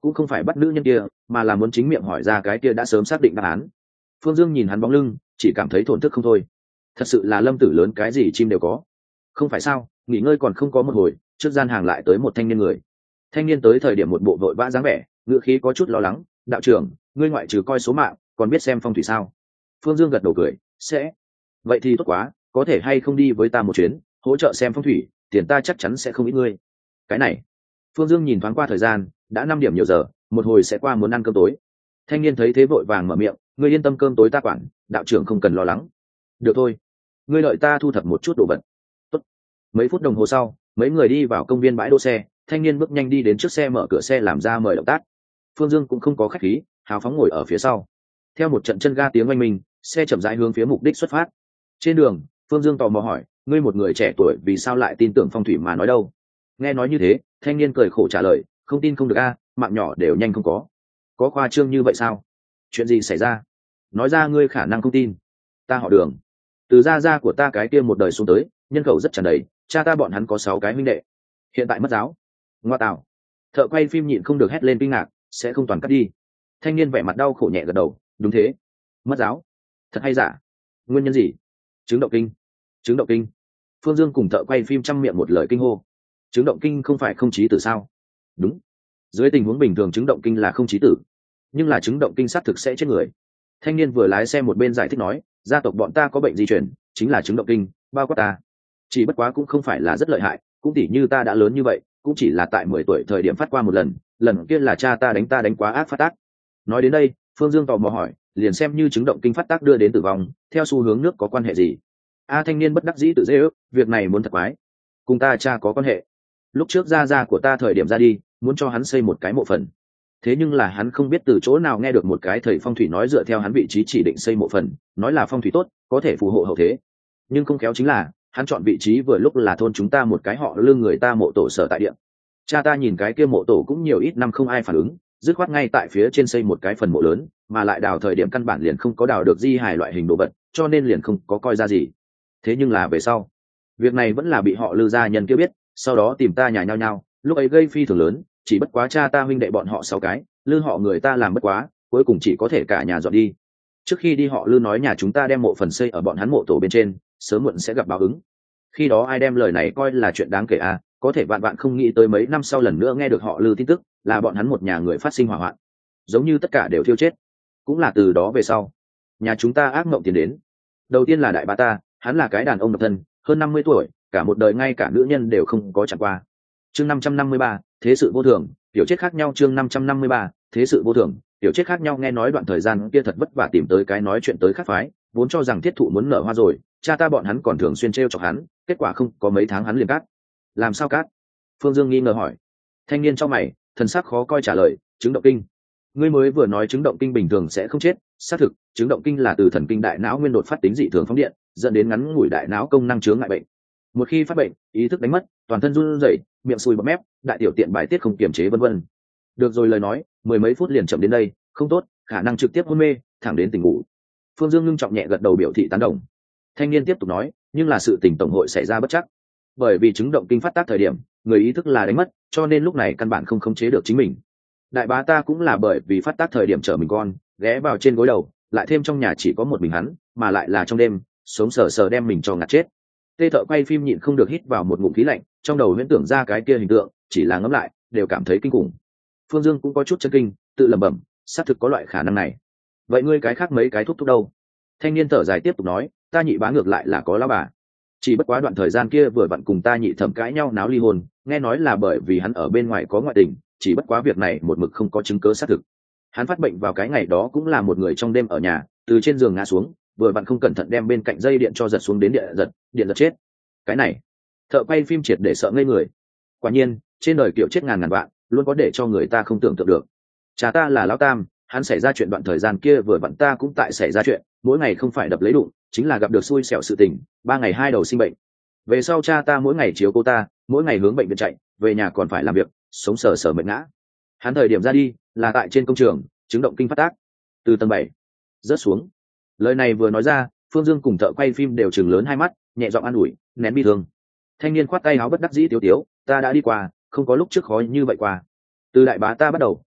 cũng không phải bắt nữ nhân kia, mà là muốn chính miệng hỏi ra cái kia đã sớm xác định đáp án. Phương Dương nhìn hắn bóng lưng, chỉ cảm thấy thổn thức không thôi. Thật sự là lâm tử lớn cái gì chim đều có. Không phải sao, nghỉ ngơi còn không có một hồi, trước gian hàng lại tới một thanh niên người. Thanh niên tới thời điểm một bộ vội vã dáng vẻ, ngựa khí có chút lo lắng. Đạo trưởng, ngươi ngoại trừ coi số mạng, còn biết xem phong thủy sao? Phương Dương gật đầu cười, sẽ. Vậy thì tốt quá, có thể hay không đi với ta một chuyến, hỗ trợ xem phong thủy, tiền ta chắc chắn sẽ không ít ngươi. Cái này. Phương Dương nhìn thoáng qua thời gian, đã năm điểm nhiều giờ, một hồi sẽ qua muốn ăn cơm tối. Thanh niên thấy thế vội vàng mở miệng, ngươi yên tâm, cơm tối ta quản, đạo trưởng không cần lo lắng. Được thôi, ngươi đợi ta thu thập một chút đồ vật. Tốt. Mấy phút đồng hồ sau, mấy người đi vào công viên bãi đỗ xe, thanh niên bước nhanh đi đến trước xe, mở cửa xe làm ra mời động tác. Phương Dương cũng không có khách khí, hào phóng ngồi ở phía sau. Theo một trận chân ga tiếng oanh minh, xe chậm rãi hướng phía mục đích xuất phát. Trên đường, Phương Dương tò mò hỏi, ngươi một người trẻ tuổi vì sao lại tin tưởng phong thủy mà nói đâu? Nghe nói như thế, thanh niên cười khổ trả lời, không tin không được a, mạng nhỏ đều nhanh không có. Có khoa trương như vậy sao? Chuyện gì xảy ra? Nói ra ngươi khả năng không tin. Ta họ Đường, từ gia gia của ta cái kia một đời xuống tới, nhân khẩu rất tràn đầy, cha ta bọn hắn có sáu cái huynh đệ, hiện tại mất giáo. Ngoa tạo. Thợ quay phim nhịn không được hét lên kinh ngạc, sẽ không toàn cắt đi. Thanh niên vẻ mặt đau khổ nhẹ gật đầu, đúng thế. Mất giáo? Thật hay giả? Nguyên nhân gì? Chứng động kinh. Chứng động kinh. Phương Dương cùng thợ quay phim chăm miệng một lời kinh hô. Chứng động kinh không phải không chí tử sao? Đúng. Dưới tình huống bình thường chứng động kinh là không chí tử, nhưng là chứng động kinh xác thực sẽ chết người. Thanh niên vừa lái xe một bên giải thích nói, gia tộc bọn ta có bệnh di truyền, chính là chứng động kinh, bao quát ta. Chỉ bất quá cũng không phải là rất lợi hại, cũng tỉ như ta đã lớn như vậy, cũng chỉ là tại mười tuổi thời điểm phát qua một lần, lần kia là cha ta đánh ta đánh quá ác phát tác. Nói đến đây, Phương Dương tò mò hỏi, liền xem như chứng động kinh phát tác đưa đến tử vong, theo xu hướng nước có quan hệ gì? A thanh niên bất đắc dĩ tự dễ ước, việc này muốn thật quái. Cùng ta cha có quan hệ. Lúc trước gia gia của ta thời điểm ra đi, muốn cho hắn xây một cái mộ phần. Thế nhưng là hắn không biết từ chỗ nào nghe được một cái thầy phong thủy nói dựa theo hắn vị trí chỉ định xây mộ phần, nói là phong thủy tốt, có thể phù hộ hậu thế. Nhưng không khéo chính là, hắn chọn vị trí vừa lúc là thôn chúng ta một cái họ lương người ta mộ tổ sở tại địa. Cha ta nhìn cái kia mộ tổ cũng nhiều ít năm không ai phản ứng, dứt khoát ngay tại phía trên xây một cái phần mộ lớn, mà lại đào thời điểm căn bản liền không có đào được di hài loại hình đồ vật, cho nên liền không có coi ra gì. Thế nhưng là về sau, việc này vẫn là bị họ Lư gia nhân kia biết, sau đó tìm ta nhà nhau nhau, lúc ấy gây phi thường lớn, chỉ bất quá cha ta huynh đệ bọn họ sáu cái, Lư họ người ta làm bất quá, cuối cùng chỉ có thể cả nhà dọn đi. Trước khi đi họ Lư nói nhà chúng ta đem mộ phần xây ở bọn hắn mộ tổ bên trên, sớm muộn sẽ gặp báo ứng. Khi đó ai đem lời này coi là chuyện đáng kể à, có thể vạn vạn không nghĩ tới mấy năm sau lần nữa nghe được họ Lư tin tức, là bọn hắn một nhà người phát sinh hỏa hoạn, giống như tất cả đều thiêu chết. Cũng là từ đó về sau, nhà chúng ta ác mộng tiến đến. Đầu tiên là đại bá ta, hắn là cái đàn ông độc thân, hơn năm mươi tuổi, cả một đời ngay cả nữ nhân đều không có chẳng qua. Chương năm trăm năm mươi ba, thế sự vô thường, tiểu chết khác nhau. Chương năm trăm năm mươi ba, thế sự vô thường, tiểu chết khác nhau. Nghe nói đoạn thời gian kia thật vất vả tìm tới cái nói chuyện tới khác phái, vốn cho rằng thiết thụ muốn nở hoa rồi, cha ta bọn hắn còn thường xuyên trêu chọc hắn, kết quả không có mấy tháng hắn liền cát. Làm sao cát? Phương Dương nghi ngờ hỏi. Thanh niên trong mày, thần sắc khó coi trả lời, chứng động kinh. Ngươi mới vừa nói chứng động kinh bình thường sẽ không chết, xác thực, chứng động kinh là từ thần kinh đại não nguyên đột phát tính dị thường phóng điện, dẫn đến ngắn ngủi đại não công năng chướng ngại bệnh. Một khi phát bệnh, ý thức đánh mất, toàn thân run rẩy, miệng sùi bọt mép, đại tiểu tiện bài tiết không kiềm chế vân vân. Được rồi, lời nói, mười mấy phút liền chậm đến đây, không tốt, khả năng trực tiếp hôn mê, thẳng đến tỉnh ngủ. Phương Dương ngưng trọng nhẹ gật đầu biểu thị tán đồng. Thanh niên tiếp tục nói, nhưng là sự tình tổng hội xảy ra bất chắc, bởi vì chứng động kinh phát tác thời điểm, người ý thức là đánh mất, cho nên lúc này căn bản không khống chế được chính mình. Đại bá ta cũng là bởi vì phát tác thời điểm chở mình con, ghé vào trên gối đầu, lại thêm trong nhà chỉ có một mình hắn, mà lại là trong đêm, sống sờ sờ đem mình cho ngạt chết. Tê thợ quay phim nhịn không được hít vào một ngụm khí lạnh, trong đầu huyễn tưởng ra cái kia hình tượng, chỉ là ngẫm lại, đều cảm thấy kinh khủng. Phương Dương cũng có chút chấn kinh, tự lẩm bẩm, xác thực có loại khả năng này. Vậy ngươi cái khác mấy cái thúc thúc đâu? Thanh niên thở dài tiếp tục nói, ta nhị bá ngược lại là có lão bà, chỉ bất quá đoạn thời gian kia vừa vặn cùng ta nhị thẩm cãi nhau náo ly hôn, nghe nói là bởi vì hắn ở bên ngoài có ngoại tình, chỉ bất quá việc này một mực không có chứng cứ xác thực. Hắn phát bệnh vào cái ngày đó cũng là một người trong đêm ở nhà, từ trên giường ngã xuống, vừa vặn không cẩn thận đem bên cạnh dây điện cho giật xuống đến điện giật, điện giật chết. Cái này, thợ quay phim triệt để sợ ngây người. Quả nhiên, trên đời kiểu chết ngàn ngàn vạn, luôn có để cho người ta không tưởng tượng được. Cha ta là lão tam, hắn xảy ra chuyện đoạn thời gian kia vừa vặn ta cũng tại xảy ra chuyện, mỗi ngày không phải đập lấy đụng, chính là gặp được xui xẻo sự tình, ba ngày hai đầu sinh bệnh. Về sau cha ta mỗi ngày chiếu cô ta, mỗi ngày hướng bệnh viện chạy, về nhà còn phải làm việc, sống sờ sờ mệt ngã. Hắn thời điểm ra đi là tại trên công trường, chứng động kinh phát tác, từ tầng bảy rớt xuống. Lời này vừa nói ra, Phương Dương cùng thợ quay phim đều chừng lớn hai mắt, nhẹ giọng an ủi, nén bi thương. Thanh niên khoát tay áo bất đắc dĩ tiếu tiếu, ta đã đi qua, không có lúc trước khó như vậy qua. Từ đại bá ta bắt đầu,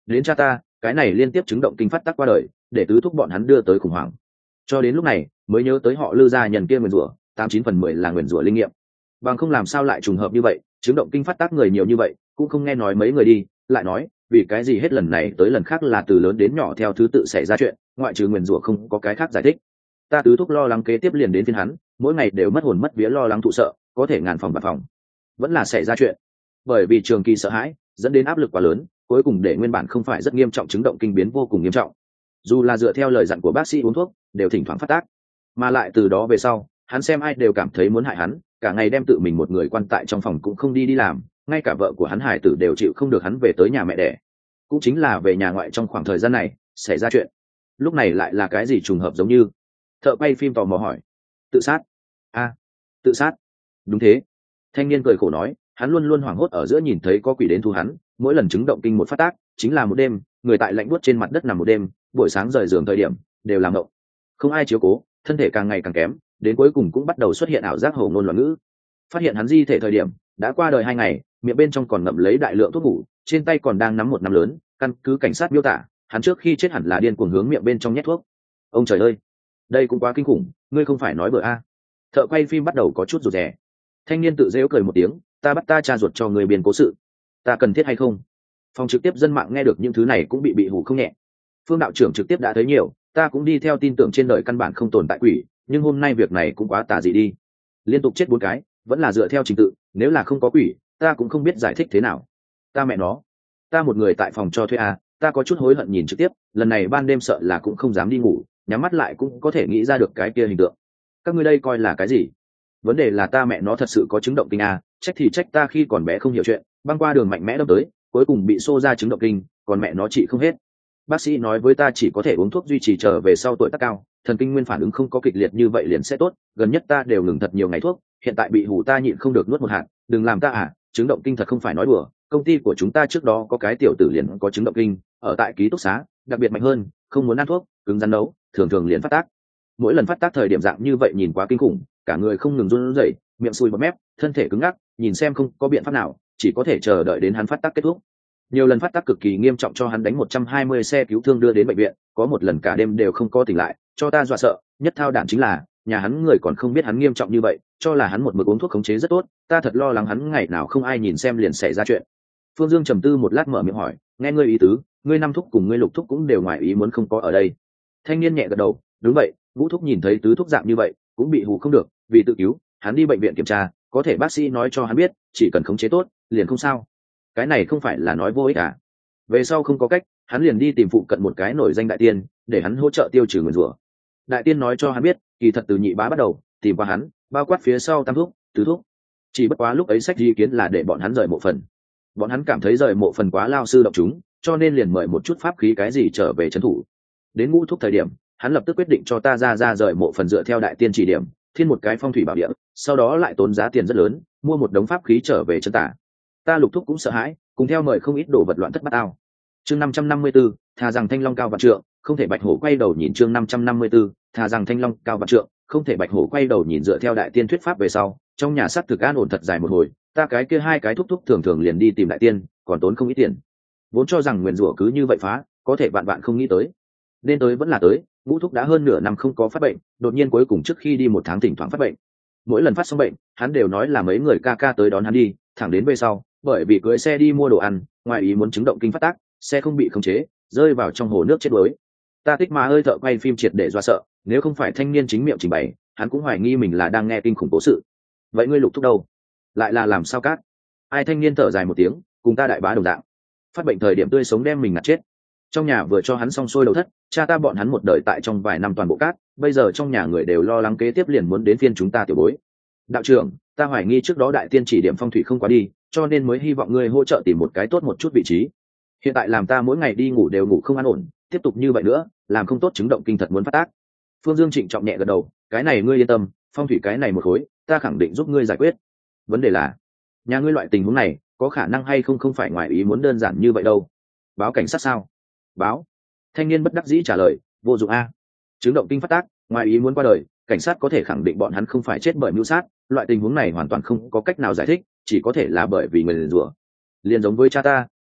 đến cha ta, cái này liên tiếp chứng động kinh phát tắc qua đời, để tứ thúc bọn hắn đưa tới khủng hoảng. Cho đến lúc này mới nhớ tới họ Lư gia nhân kia nguyền rủa, tám chín phần mười là nguyền rủa linh nghiệm. Bằng không làm sao lại trùng hợp như vậy, chứng động kinh phát tác người nhiều như vậy, cũng không nghe nói mấy người đi, lại nói, vì cái gì hết lần này tới lần khác là từ lớn đến nhỏ theo thứ tự xảy ra chuyện, ngoại trừ nguyền rủa không có cái khác giải thích. Ta tứ thúc lo lắng kế tiếp liền đến phiên hắn, mỗi ngày đều mất hồn mất vía lo lắng thụ sợ, có thể ngàn phòng bạc phòng. Vẫn là xảy ra chuyện. Bởi vì trường kỳ sợ hãi, dẫn đến áp lực quá lớn, cuối cùng để nguyên bản không phải rất nghiêm trọng chứng động kinh biến vô cùng nghiêm trọng. Dù là dựa theo lời dặn của bác sĩ uống thuốc, đều thỉnh thoảng phát tác. Mà lại từ đó về sau, hắn xem ai đều cảm thấy muốn hại hắn, cả ngày đem tự mình một người quan tại trong phòng cũng không đi đi làm, ngay cả vợ của hắn hải tử đều chịu không được hắn về tới nhà mẹ đẻ. Cũng chính là về nhà ngoại trong khoảng thời gian này xảy ra chuyện. Lúc này lại là cái gì trùng hợp giống như. Thợ quay phim tò mò hỏi. Tự sát. A, tự sát. Đúng thế. Thanh niên cười khổ nói, hắn luôn luôn hoảng hốt ở giữa nhìn thấy có quỷ đến thu hắn, mỗi lần chứng động kinh một phát tác chính là một đêm, người tại lạnh buốt trên mặt đất nằm một đêm, buổi sáng rời giường thời điểm đều làm động, không ai chiếu cố, thân thể càng ngày càng kém, đến cuối cùng cũng bắt đầu xuất hiện ảo giác hồ ngôn loạn ngữ. Phát hiện hắn di thể thời điểm đã qua đời hai ngày, miệng bên trong còn ngậm lấy đại lượng thuốc ngủ, trên tay còn đang nắm một nắm lớn, căn cứ cảnh sát miêu tả, hắn trước khi chết hẳn là điên cuồng hướng miệng bên trong nhét thuốc. Ông trời ơi, đây cũng quá kinh khủng, ngươi không phải nói bừa a. Thợ quay phim bắt đầu có chút rụt rè. Thanh niên tự giễu cười một tiếng, ta bắt ta cha ruột cho người biên cố sự, ta cần thiết hay không? Phòng trực tiếp dân mạng nghe được những thứ này cũng bị bị hù không nhẹ. Phương đạo trưởng trực tiếp đã thấy nhiều, ta cũng đi theo tin tưởng trên đời căn bản không tồn tại quỷ, nhưng hôm nay việc này cũng quá tà dị đi. Liên tục chết bốn cái, vẫn là dựa theo trình tự, nếu là không có quỷ, ta cũng không biết giải thích thế nào. Ta mẹ nó, ta một người tại phòng cho thuê à, ta có chút hối hận nhìn trực tiếp, lần này ban đêm sợ là cũng không dám đi ngủ, nhắm mắt lại cũng có thể nghĩ ra được cái kia hình tượng. Các ngươi đây coi là cái gì? Vấn đề là ta mẹ nó thật sự có chứng động kinh à, trách thì trách ta khi còn bé không hiểu chuyện, băng qua đường mạnh mẽ đâm tới, cuối cùng bị xô ra chứng động kinh, còn mẹ nó trị không hết. Bác sĩ nói với ta chỉ có thể uống thuốc duy trì trở về sau tuổi tác cao, thần kinh nguyên phản ứng không có kịch liệt như vậy liền sẽ tốt, gần nhất ta đều ngừng thật nhiều ngày thuốc, hiện tại bị hù ta nhịn không được nuốt một hạt, đừng làm ta à, chứng động kinh thật không phải nói đùa, công ty của chúng ta trước đó có cái tiểu tử liền có chứng động kinh, ở tại ký túc xá, đặc biệt mạnh hơn, không muốn ăn thuốc, cứng rắn đấu, thường thường liền phát tác. Mỗi lần phát tác thời điểm dạng như vậy nhìn quá kinh khủng, cả người không ngừng run rẩy, miệng sùi bọt mép, thân thể cứng ngắc, nhìn xem không có biện pháp nào, chỉ có thể chờ đợi đến hắn phát tác kết thúc. Nhiều lần phát tác cực kỳ nghiêm trọng cho hắn đánh một trăm hai mươi xe cứu thương đưa đến bệnh viện, có một lần cả đêm đều không có tỉnh lại, cho ta dọa sợ, nhất thao đản chính là, nhà hắn người còn không biết hắn nghiêm trọng như vậy, cho là hắn một mực uống thuốc khống chế rất tốt, ta thật lo lắng hắn ngày nào không ai nhìn xem liền xảy ra chuyện. Phương Dương trầm tư một lát mở miệng hỏi, nghe ngươi ý tứ, ngươi năm thúc cùng ngươi lục thúc cũng đều ngoài ý muốn không có ở đây. Thanh niên nhẹ gật đầu, đúng vậy, Vũ thúc nhìn thấy tứ thúc dạng như vậy, cũng bị hù không được, vì tự cứu, hắn đi bệnh viện kiểm tra, có thể bác sĩ nói cho hắn biết, chỉ cần khống chế tốt, liền không sao. Cái này không phải là nói vô ích à? Về sau không có cách, hắn liền đi tìm phụ cận một cái nổi danh đại tiên, để hắn hỗ trợ tiêu trừ nguyền rủa. Đại tiên nói cho hắn biết, kỳ thật từ nhị bá bắt đầu, tìm qua hắn, bao quát phía sau tam thúc, tứ thúc. Chỉ bất quá lúc ấy sách ý kiến là để bọn hắn rời mộ phần. Bọn hắn cảm thấy rời mộ phần quá lao sư động chúng, cho nên liền mời một chút pháp khí cái gì trở về trấn thủ. Đến ngũ thúc thời điểm, hắn lập tức quyết định cho ta ra ra rời mộ phần dựa theo đại tiên chỉ điểm, thiên một cái phong thủy bảo địa, sau đó lại tốn giá tiền rất lớn, mua một đống pháp khí trở về trấn tả. Ta lục thúc cũng sợ hãi, cùng theo mời không ít đồ vật loạn thất bát ao. Chương năm trăm năm mươi 554, thà rằng thanh long cao vạn trượng, không thể bạch hổ quay đầu nhìn. Chương năm trăm năm mươi 554, thà rằng thanh long cao vạn trượng, không thể bạch hổ quay đầu nhìn. Dựa theo đại tiên thuyết pháp về sau, trong nhà sắt thực an ổn thật dài một hồi, ta cái kia hai cái thúc thúc thường thường liền đi tìm đại tiên, còn tốn không ít tiền. Vốn cho rằng nguyền rủa cứ như vậy phá, có thể vạn vạn không nghĩ tới. Nên tới vẫn là tới, ngũ thúc đã hơn nửa năm không có phát bệnh, đột nhiên cuối cùng trước khi đi một tháng thỉnh thoảng phát bệnh. Mỗi lần phát xong bệnh, hắn đều nói là mấy người ca ca tới đón hắn đi, thẳng đến về sau, bởi vì cưới xe đi mua đồ ăn, ngoài ý muốn chứng động kinh phát tác, xe không bị khống chế, rơi vào trong hồ nước chết đuối. Ta tích mà hơi thợ quay phim triệt để do sợ, nếu không phải thanh niên chính miệng trình bày, hắn cũng hoài nghi mình là đang nghe kinh khủng cố sự. Vậy ngươi lục thúc đâu? Lại là làm sao cát? Ai? Thanh niên thở dài một tiếng, cùng ta đại bá đồng dạng, phát bệnh thời điểm tươi sống đem mình ngạt chết. Trong nhà vừa cho hắn xong xuôi đầu thất, cha ta bọn hắn một đời tại trong vài năm toàn bộ cát, bây giờ trong nhà người đều lo lắng kế tiếp liền muốn đến phiên chúng ta tiểu bối. Đạo trưởng, ta hoài nghi trước đó đại tiên chỉ điểm phong thủy không quá đi, cho nên mới hy vọng ngươi hỗ trợ tìm một cái tốt một chút vị trí. Hiện tại làm ta mỗi ngày đi ngủ đều ngủ không an ổn, tiếp tục như vậy nữa, làm không tốt chứng động kinh thật muốn phát tác. Phương Dương trịnh trọng nhẹ gật đầu, cái này ngươi yên tâm, phong thủy cái này một khối, ta khẳng định giúp ngươi giải quyết. Vấn đề là, nhà ngươi loại tình huống này, có khả năng hay không không phải ngoài ý muốn đơn giản như vậy đâu. Báo cảnh sát sao? Báo. Thanh niên bất đắc dĩ trả lời, vô dụng a. Chứng động kinh phát tác, ngoài ý muốn qua đời, cảnh sát có thể khẳng định bọn hắn không phải chết bởi mưu sát, loại tình huống này hoàn toàn không có cách nào giải thích, chỉ có thể là bởi vì người rủa. Liên giống với cha ta,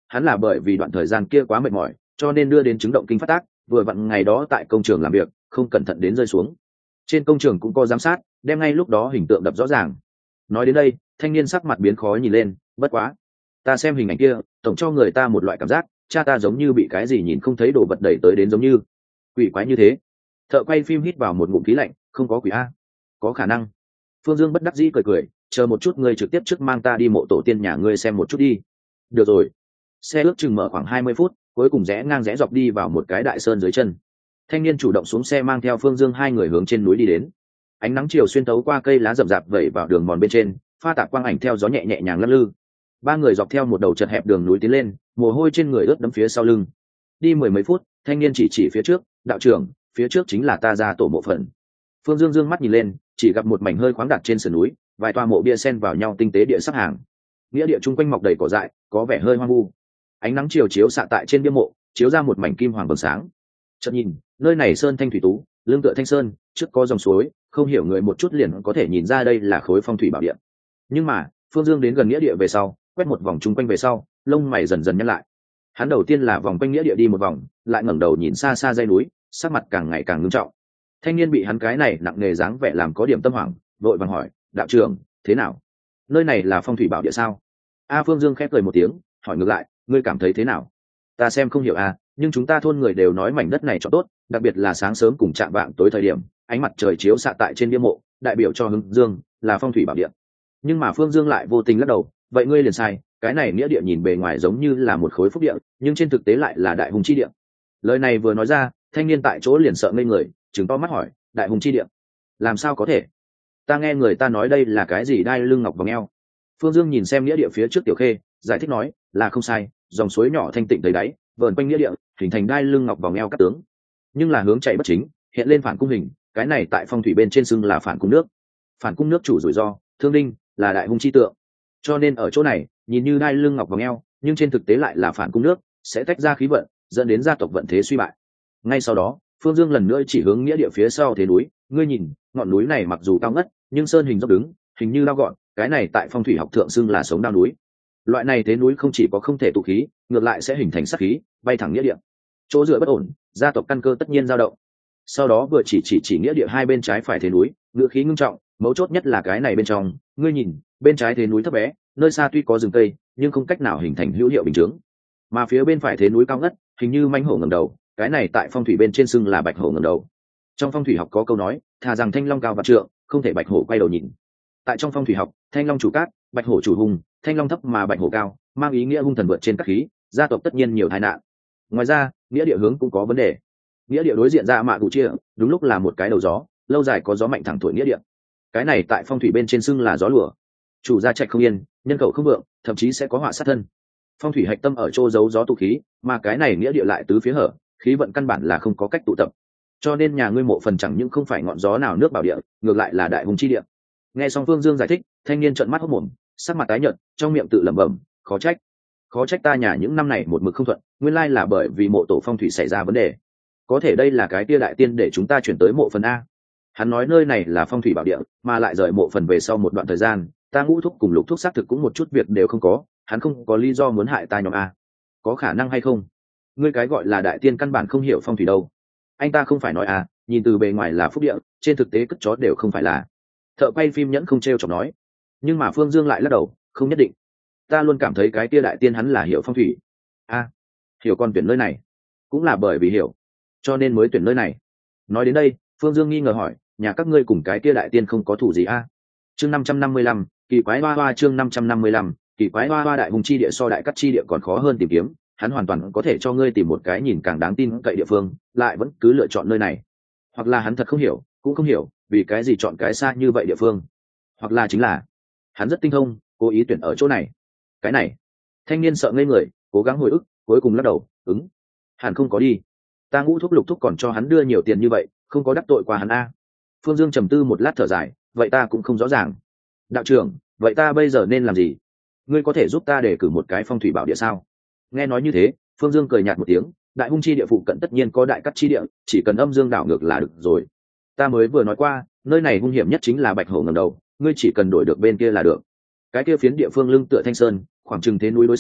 hắn là bởi vì đoạn thời gian kia quá mệt mỏi cho nên đưa đến chứng động kinh phát tác, vừa vặn ngày đó tại công trường làm việc không cẩn thận đến rơi xuống. Trên công trường cũng có giám sát, đem ngay lúc đó hình tượng đập rõ ràng. Nói đến đây, thanh niên sắc mặt biến khó nhìn lên. Bất quá, ta xem hình ảnh kia tổng cho người ta một loại cảm giác cha ta giống như bị cái gì nhìn không thấy đồ vật đẩy tới đến, giống như quỷ quái như thế. Thợ quay phim hít vào một ngụm khí lạnh. Không có quỷ a? Có khả năng. Phương Dương bất đắc dĩ cười cười, chờ một chút, ngươi trực tiếp trước mang ta đi mộ tổ tiên nhà ngươi xem một chút đi. Được rồi. Xe ước chừng mở khoảng hai mươi phút, cuối cùng rẽ ngang rẽ dọc đi vào một cái đại sơn dưới chân. Thanh niên chủ động xuống xe mang theo Phương Dương hai người hướng trên núi đi đến. Ánh nắng chiều xuyên tấu qua cây lá rậm rạp vẩy vào đường mòn bên trên, pha tạp quang ảnh theo gió nhẹ nhẹ nhàng lắc lư. Ba người dọc theo một đầu chật hẹp đường núi tiến lên, mồ hôi trên người ướt đẫm phía sau lưng. Đi mười mấy phút, thanh niên chỉ chỉ phía trước, đạo trưởng, phía trước chính là ta ra tổ mộ phần. Phương Dương dương mắt nhìn lên, chỉ gặp một mảnh hơi khoáng đặt trên sườn núi, vài toa mộ bia xen vào nhau tinh tế địa sắp hàng. Nghĩa địa chung quanh mọc đầy cỏ dại, có vẻ hơi hoang vu. Ánh nắng chiều chiếu xạ tại trên bia mộ, chiếu ra một mảnh kim hoàng vầng sáng. Chợt nhìn, nơi này sơn thanh thủy tú, lưng tựa thanh sơn, trước có dòng suối, không hiểu người một chút liền có thể nhìn ra đây là khối phong thủy bảo địa. Nhưng mà, Phương Dương đến gần nghĩa địa về sau, quét một vòng chung quanh về sau, lông mày dần dần nhăn lại. Hắn đầu tiên là vòng quanh nghĩa địa đi một vòng, lại ngẩng đầu nhìn xa xa dãy núi, sắc mặt càng ngày càng nghiêm trọng. Thanh niên bị hắn cái này nặng nề dáng vẻ làm có điểm tâm hoảng, vội vàng hỏi, đạo trưởng, thế nào? Nơi này là phong thủy bảo địa sao? A Phương Dương khép cười một tiếng, hỏi ngược lại, ngươi cảm thấy thế nào? Ta xem không hiểu a, nhưng chúng ta thôn người đều nói mảnh đất này chọn tốt, đặc biệt là sáng sớm cùng chạm vạng tối thời điểm, ánh mặt trời chiếu xạ tại trên bia mộ, đại biểu cho hưng dương, là phong thủy bảo địa. Nhưng mà Phương Dương lại vô tình lắc đầu, vậy ngươi liền sai, cái này nghĩa địa nhìn bề ngoài giống như là một khối phúc địa, nhưng trên thực tế lại là đại hùng chi địa. Lời này vừa nói ra, thanh niên tại chỗ liền sợ ngây người, trừng to mắt hỏi, đại hùng chi địa? Làm sao có thể? Ta nghe người ta nói đây là cái gì đai lưng ngọc vòng eo. Phương Dương nhìn xem nghĩa địa phía trước Tiểu Khê, giải thích nói, là không sai, dòng suối nhỏ thanh tịnh đầy đáy, vờn quanh nghĩa địa, hình thành đai lưng ngọc vòng eo các tướng. Nhưng là hướng chạy bất chính, hiện lên phản cung hình, cái này tại phong thủy bên trên xưng là phản cung nước. Phản cung nước chủ rủi ro, thương đinh, là đại hung chi tượng. Cho nên ở chỗ này, nhìn như đai lưng ngọc vòng eo, nhưng trên thực tế lại là phản cung nước, sẽ tách ra khí vận, dẫn đến gia tộc vận thế suy bại. Ngay sau đó, Phương Dương lần nữa chỉ hướng nghĩa địa phía sau thế núi, ngươi nhìn, ngọn núi này mặc dù cao ngất, nhưng sơn hình dốc đứng, hình như lao gọn, cái này tại phong thủy học thượng xưng là sống đao núi. Loại này thế núi không chỉ có không thể tụ khí, ngược lại sẽ hình thành sát khí, bay thẳng nghĩa địa. Chỗ dựa bất ổn, gia tộc căn cơ tất nhiên dao động. Sau đó vừa chỉ chỉ chỉ nghĩa địa hai bên trái phải thế núi, ngữ khí ngưng trọng, mấu chốt nhất là cái này bên trong, ngươi nhìn, bên trái thế núi thấp bé, nơi xa tuy có rừng cây, nhưng không cách nào hình thành hữu hiệu bình chướng. Mà phía bên phải thế núi cao ngất, hình như manh hổ ngẩng đầu, cái này tại phong thủy bên trên xưng là bạch hổ ngẩng đầu. Trong phong thủy học có câu nói, thà rằng thanh long cao vạn trượng, không thể bạch hổ quay đầu nhìn. Tại trong phong thủy học, thanh long chủ cát, bạch hổ chủ hùng, thanh long thấp mà bạch hổ cao, mang ý nghĩa hung thần vượt trên các khí, gia tộc tất nhiên nhiều tai nạn. Ngoài ra, nghĩa địa hướng cũng có vấn đề. Nghĩa địa đối diện ra mạ cụ chia, đúng lúc là một cái đầu gió, lâu dài có gió mạnh thẳng thổi nghĩa địa. Cái này tại phong thủy bên trên xưng là gió lùa. Chủ gia trạch không yên, nhân khẩu không vượng, thậm chí sẽ có họa sát thân. Phong thủy hạch tâm ở chỗ giấu gió tụ khí, mà cái này nghĩa địa lại tứ phía hở, khí vận căn bản là không có cách tụ tập. Cho nên nhà ngươi mộ phần chẳng những không phải ngọn gió nào nước bảo địa, ngược lại là đại hùng chi địa. Nghe xong Phương Dương giải thích, thanh niên trợn mắt hốt mồm, sắc mặt tái nhợt, trong miệng tự lẩm bẩm, khó trách, khó trách ta nhà những năm này một mực không thuận, nguyên lai là bởi vì mộ tổ phong thủy xảy ra vấn đề. Có thể đây là cái tia đại tiên để chúng ta chuyển tới mộ phần a. Hắn nói nơi này là phong thủy bảo địa, mà lại rời mộ phần về sau một đoạn thời gian, ta ngũ thúc cùng lục thúc xác thực cũng một chút việc đều không có, hắn không có lý do muốn hại ta nhóm a. Có khả năng hay không? Ngươi cái gọi là đại tiên căn bản không hiểu phong thủy đâu. Anh ta không phải nói à, nhìn từ bề ngoài là phúc địa, trên thực tế cất chó đều không phải là. Thợ quay phim nhẫn không trêu chọc nói. Nhưng mà Phương Dương lại lắc đầu, không nhất định. Ta luôn cảm thấy cái tia đại tiên hắn là hiểu phong thủy. A, à, hiểu con tuyển nơi này, cũng là bởi vì hiểu, cho nên mới tuyển nơi này. Nói đến đây, Phương Dương nghi ngờ hỏi, nhà các ngươi cùng cái tia đại tiên không có thủ gì a? À? Chương năm trăm năm mươi lăm, kỳ quái hoa hoa chương năm trăm năm mươi lăm, kỳ quái hoa hoa đại hùng chi địa so đại cắt chi địa còn khó hơn tìm kiếm, hắn hoàn toàn có thể cho ngươi tìm một cái nhìn càng đáng tin cậy địa phương, lại vẫn cứ lựa chọn nơi này. Hoặc là hắn thật không hiểu, cũng không hiểu vì cái gì chọn cái xa như vậy địa phương, hoặc là chính là hắn rất tinh thông, cố ý tuyển ở chỗ này. Cái này, thanh niên sợ ngây người, cố gắng hồi ức, cuối cùng lắc đầu, ứng, hẳn không có đi. Ta ngũ thúc lục thúc còn cho hắn đưa nhiều tiền như vậy, không có đắc tội qua hắn a. Phương Dương trầm tư một lát thở dài, vậy ta cũng không rõ ràng. Đạo trưởng, vậy ta bây giờ nên làm gì? Ngươi có thể giúp ta đề cử một cái phong thủy bảo địa sao? Nghe nói như thế, Phương Dương cười nhạt một tiếng, đại hung chi địa phụ cận tất nhiên có đại cắt chi địa, chỉ cần âm dương đảo ngược là được rồi. Ta mới vừa nói qua, nơi này hung hiểm nhất chính là bạch hổ ngẩng đầu, ngươi chỉ cần đổi được bên kia là được. Cái kia phiến địa phương lưng tựa thanh sơn, khoảng chừng thế núi đối xứng,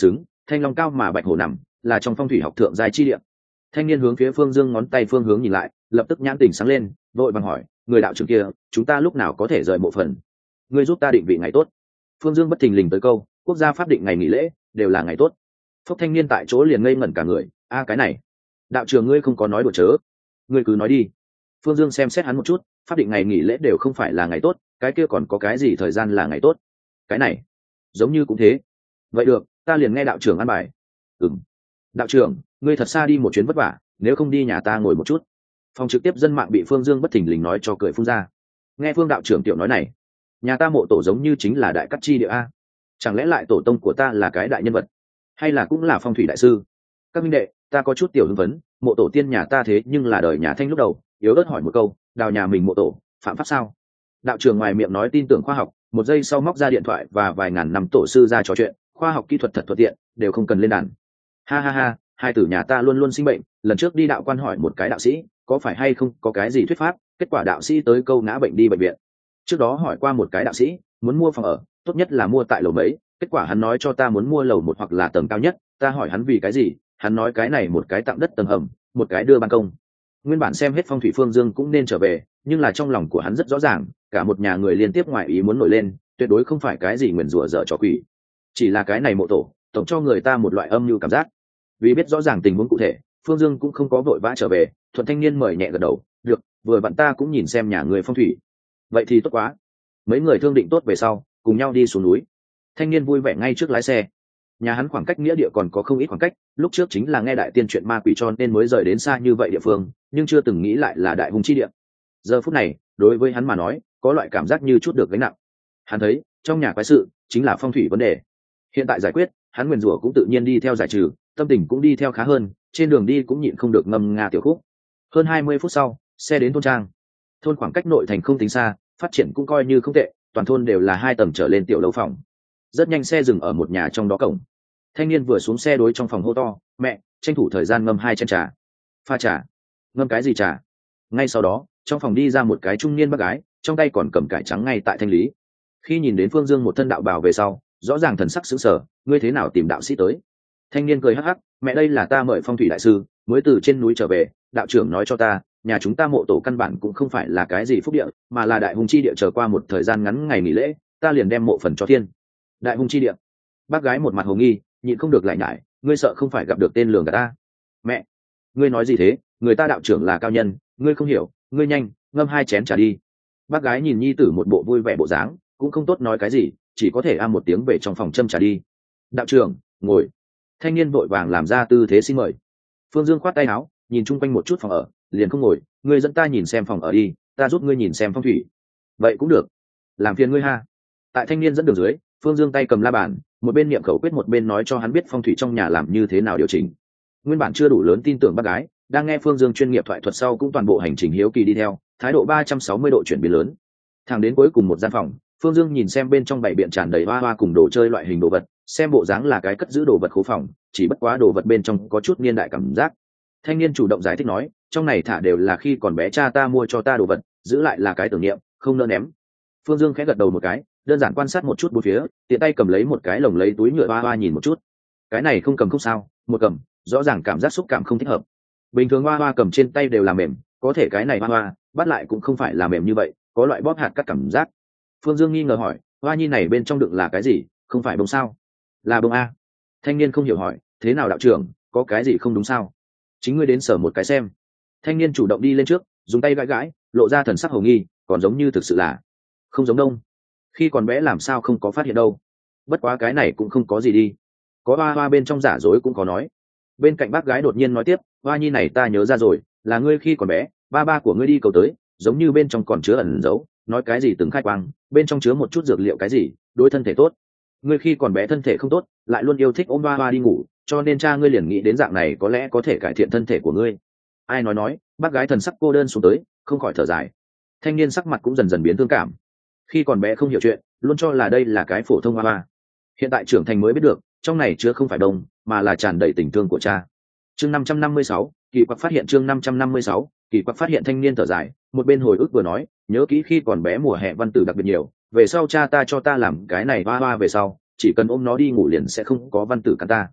thanh long cao mà bạch hổ nằm, là trong phong thủy học thượng giai chi địa. Thanh niên hướng phía phương dương ngón tay phương hướng nhìn lại, lập tức nhãn tỉnh sáng lên, vội vàng hỏi, người đạo trưởng kia, chúng ta lúc nào có thể rời mộ phần? Ngươi giúp ta định vị ngày tốt. Phương dương bất thình lình tới câu, quốc gia pháp định ngày nghỉ lễ đều là ngày tốt. Phúc thanh niên tại chỗ liền ngây ngẩn cả người, a cái này, đạo trưởng ngươi không có nói đùa chớ, ngươi cứ nói đi. Phương dương xem xét hắn một chút, pháp định ngày nghỉ lễ đều không phải là ngày tốt, cái kia còn có cái gì thời gian là ngày tốt? Cái này giống như cũng thế. Vậy được, ta liền nghe đạo trưởng ăn bài. Ừm, đạo trưởng, ngươi thật xa đi một chuyến vất vả, nếu không đi nhà ta ngồi một chút. Phòng trực tiếp dân mạng bị Phương Dương bất thình lình nói cho cười phun ra. Nghe Phương đạo trưởng tiểu nói này, nhà ta mộ tổ giống như chính là đại cát chi địa a, chẳng lẽ lại tổ tông của ta là cái đại nhân vật, hay là cũng là phong thủy đại sư? Các minh đệ, ta có chút tiểu hứng vấn, mộ tổ tiên nhà ta thế nhưng là đời nhà Thanh lúc đầu, yếu ớt hỏi một câu, đào nhà mình mộ tổ, phạm pháp sao? Đạo trưởng ngoài miệng nói tin tưởng khoa học, một giây sau móc ra điện thoại và vài ngàn năm tổ sư ra trò chuyện, khoa học kỹ thuật thật thuận tiện, đều không cần lên đàn. Ha ha ha, hai tử nhà ta luôn luôn sinh bệnh, lần trước đi đạo quan hỏi một cái đạo sĩ, có phải hay không có cái gì thuyết pháp, kết quả đạo sĩ tới câu ngã bệnh đi bệnh viện. Trước đó hỏi qua một cái đạo sĩ, muốn mua phòng ở, tốt nhất là mua tại lầu mấy, kết quả hắn nói cho ta muốn mua lầu một hoặc là tầng cao nhất, ta hỏi hắn vì cái gì, hắn nói cái này một cái tặng đất tầng hầm, một cái đưa ban công. Nguyên bản xem hết phong thủy Phương Dương cũng nên trở về, nhưng là trong lòng của hắn rất rõ ràng, cả một nhà người liên tiếp ngoài ý muốn nổi lên, tuyệt đối không phải cái gì nguyền rủa dở trò quỷ, chỉ là cái này mộ tổ tổng cho người ta một loại âm mưu cảm giác. Vì biết rõ ràng tình huống cụ thể, Phương Dương cũng không có vội vã trở về, thuận thanh niên mời nhẹ gật đầu, được, vừa vặn ta cũng nhìn xem nhà người phong thủy. Vậy thì tốt quá. Mấy người thương định tốt về sau, cùng nhau đi xuống núi. Thanh niên vui vẻ ngay trước lái xe. Nhà hắn khoảng cách nghĩa địa còn có không ít khoảng cách, lúc trước chính là nghe đại tiên chuyện ma quỷ cho nên mới rời đến xa như vậy địa phương, nhưng chưa từng nghĩ lại là đại hung chi địa. Giờ phút này, đối với hắn mà nói, có loại cảm giác như chút được gánh nặng. Hắn thấy, trong nhà quái sự chính là phong thủy vấn đề. Hiện tại giải quyết, hắn nguyền rủa cũng tự nhiên đi theo giải trừ, tâm tình cũng đi theo khá hơn, trên đường đi cũng nhịn không được ngâm nga tiểu khúc. Hơn hai mươi phút sau, xe đến thôn trang. Thôn khoảng cách nội thành không tính xa, phát triển cũng coi như không tệ, toàn thôn đều là hai tầng trở lên tiểu lầu phòng. Rất nhanh xe dừng ở một nhà trong đó cổng. Thanh niên vừa xuống xe đối trong phòng hô to, mẹ, tranh thủ thời gian ngâm hai chén trà. Pha trà? Ngâm cái gì trà? Ngay sau đó, trong phòng đi ra một cái trung niên bác gái, trong tay còn cầm cải trắng ngay tại thanh lý. Khi nhìn đến Phương Dương một thân đạo bào về sau, rõ ràng thần sắc sững sờ, ngươi thế nào tìm đạo sĩ tới? Thanh niên cười hắc hắc, mẹ đây là ta mời phong thủy đại sư, mới từ trên núi trở về, đạo trưởng nói cho ta, nhà chúng ta mộ tổ căn bản cũng không phải là cái gì phúc địa, mà là đại hung chi địa, chờ qua một thời gian ngắn ngày nghỉ lễ, ta liền đem mộ phần cho thiên. Đại hung chi địa? Bác gái một mặt hồ nghi, nhịn không được lại nhải, ngươi sợ không phải gặp được tên lường gạt ta? Mẹ, ngươi nói gì thế, người ta đạo trưởng là cao nhân, ngươi không hiểu, ngươi nhanh ngâm hai chén trà đi. Bác gái nhìn nhi tử một bộ vui vẻ bộ dáng, cũng không tốt nói cái gì, chỉ có thể am một tiếng về trong phòng châm trà đi. Đạo trưởng, ngồi. Thanh niên vội vàng làm ra tư thế xin mời. Phương Dương khoát tay áo, nhìn chung quanh một chút phòng ở, liền không ngồi, ngươi dẫn ta nhìn xem phòng ở đi, ta giúp ngươi nhìn xem phong thủy. Vậy cũng được, làm phiền ngươi ha. Tại thanh niên dẫn đường dưới, Phương Dương tay cầm la bàn, một bên niệm khẩu quyết một bên nói cho hắn biết phong thủy trong nhà làm như thế nào điều chỉnh. Nguyên bản chưa đủ lớn tin tưởng bác gái, đang nghe Phương Dương chuyên nghiệp thoại thuật sau cũng toàn bộ hành trình hiếu kỳ đi theo, thái độ ba trăm sáu mươi độ chuyển biến lớn. Thẳng đến cuối cùng một gian phòng, Phương Dương nhìn xem bên trong bảy biện tràn đầy hoa hoa cùng đồ chơi loại hình đồ vật, xem bộ dáng là cái cất giữ đồ vật khố phòng, chỉ bất quá đồ vật bên trong có chút niên đại cảm giác. Thanh niên chủ động giải thích nói, trong này thả đều là khi còn bé cha ta mua cho ta đồ vật, giữ lại là cái tưởng niệm, không nỡ ném. Phương Dương khẽ gật đầu một cái, đơn giản quan sát một chút bốn phía, tiện tay cầm lấy một cái lồng lấy túi nhựa hoa hoa nhìn một chút. Cái này không cầm không sao, một cầm, rõ ràng cảm giác xúc cảm không thích hợp. Bình thường hoa hoa cầm trên tay đều là mềm, có thể cái này hoa hoa bắt lại cũng không phải là mềm như vậy, có loại bóp hạt cắt cảm giác. Phương Dương nghi ngờ hỏi, hoa nhi này bên trong đựng là cái gì, không phải bông sao? Là bông a. Thanh niên không hiểu hỏi, thế nào đạo trưởng, có cái gì không đúng sao? Chính ngươi đến sở một cái xem. Thanh niên chủ động đi lên trước, dùng tay gãi gãi, lộ ra thần sắc hồng nghi, còn giống như thực sự là không giống đông. Khi còn bé làm sao không có phát hiện đâu. Bất quá cái này cũng không có gì đi. Có hoa hoa bên trong giả dối cũng có nói. Bên cạnh bác gái đột nhiên nói tiếp, hoa nhi này ta nhớ ra rồi, là ngươi khi còn bé, ba ba của ngươi đi cầu tới, giống như bên trong còn chứa ẩn giấu, nói cái gì từng khai quang, bên trong chứa một chút dược liệu cái gì, đối thân thể tốt. Ngươi khi còn bé thân thể không tốt, lại luôn yêu thích ôm hoa hoa đi ngủ, cho nên cha ngươi liền nghĩ đến dạng này có lẽ có thể cải thiện thân thể của ngươi. Ai nói nói, bác gái thần sắc cô đơn xuống tới, không khỏi thở dài. Thanh niên sắc mặt cũng dần dần biến thương cảm. Khi còn bé không hiểu chuyện, luôn cho là đây là cái phổ thông hoa hoa. Hiện tại trưởng thành mới biết được, trong này chứa không phải đông, mà là tràn đầy tình thương của cha. Chương năm trăm năm mươi sáu, kỳ quặc phát hiện chương năm trăm năm mươi sáu, kỳ quặc phát hiện thanh niên thở dài, một bên hồi ức vừa nói, nhớ kỹ khi còn bé mùa hè văn tử đặc biệt nhiều, về sau cha ta cho ta làm cái này hoa hoa về sau, chỉ cần ôm nó đi ngủ liền sẽ không có văn tử cắn ta.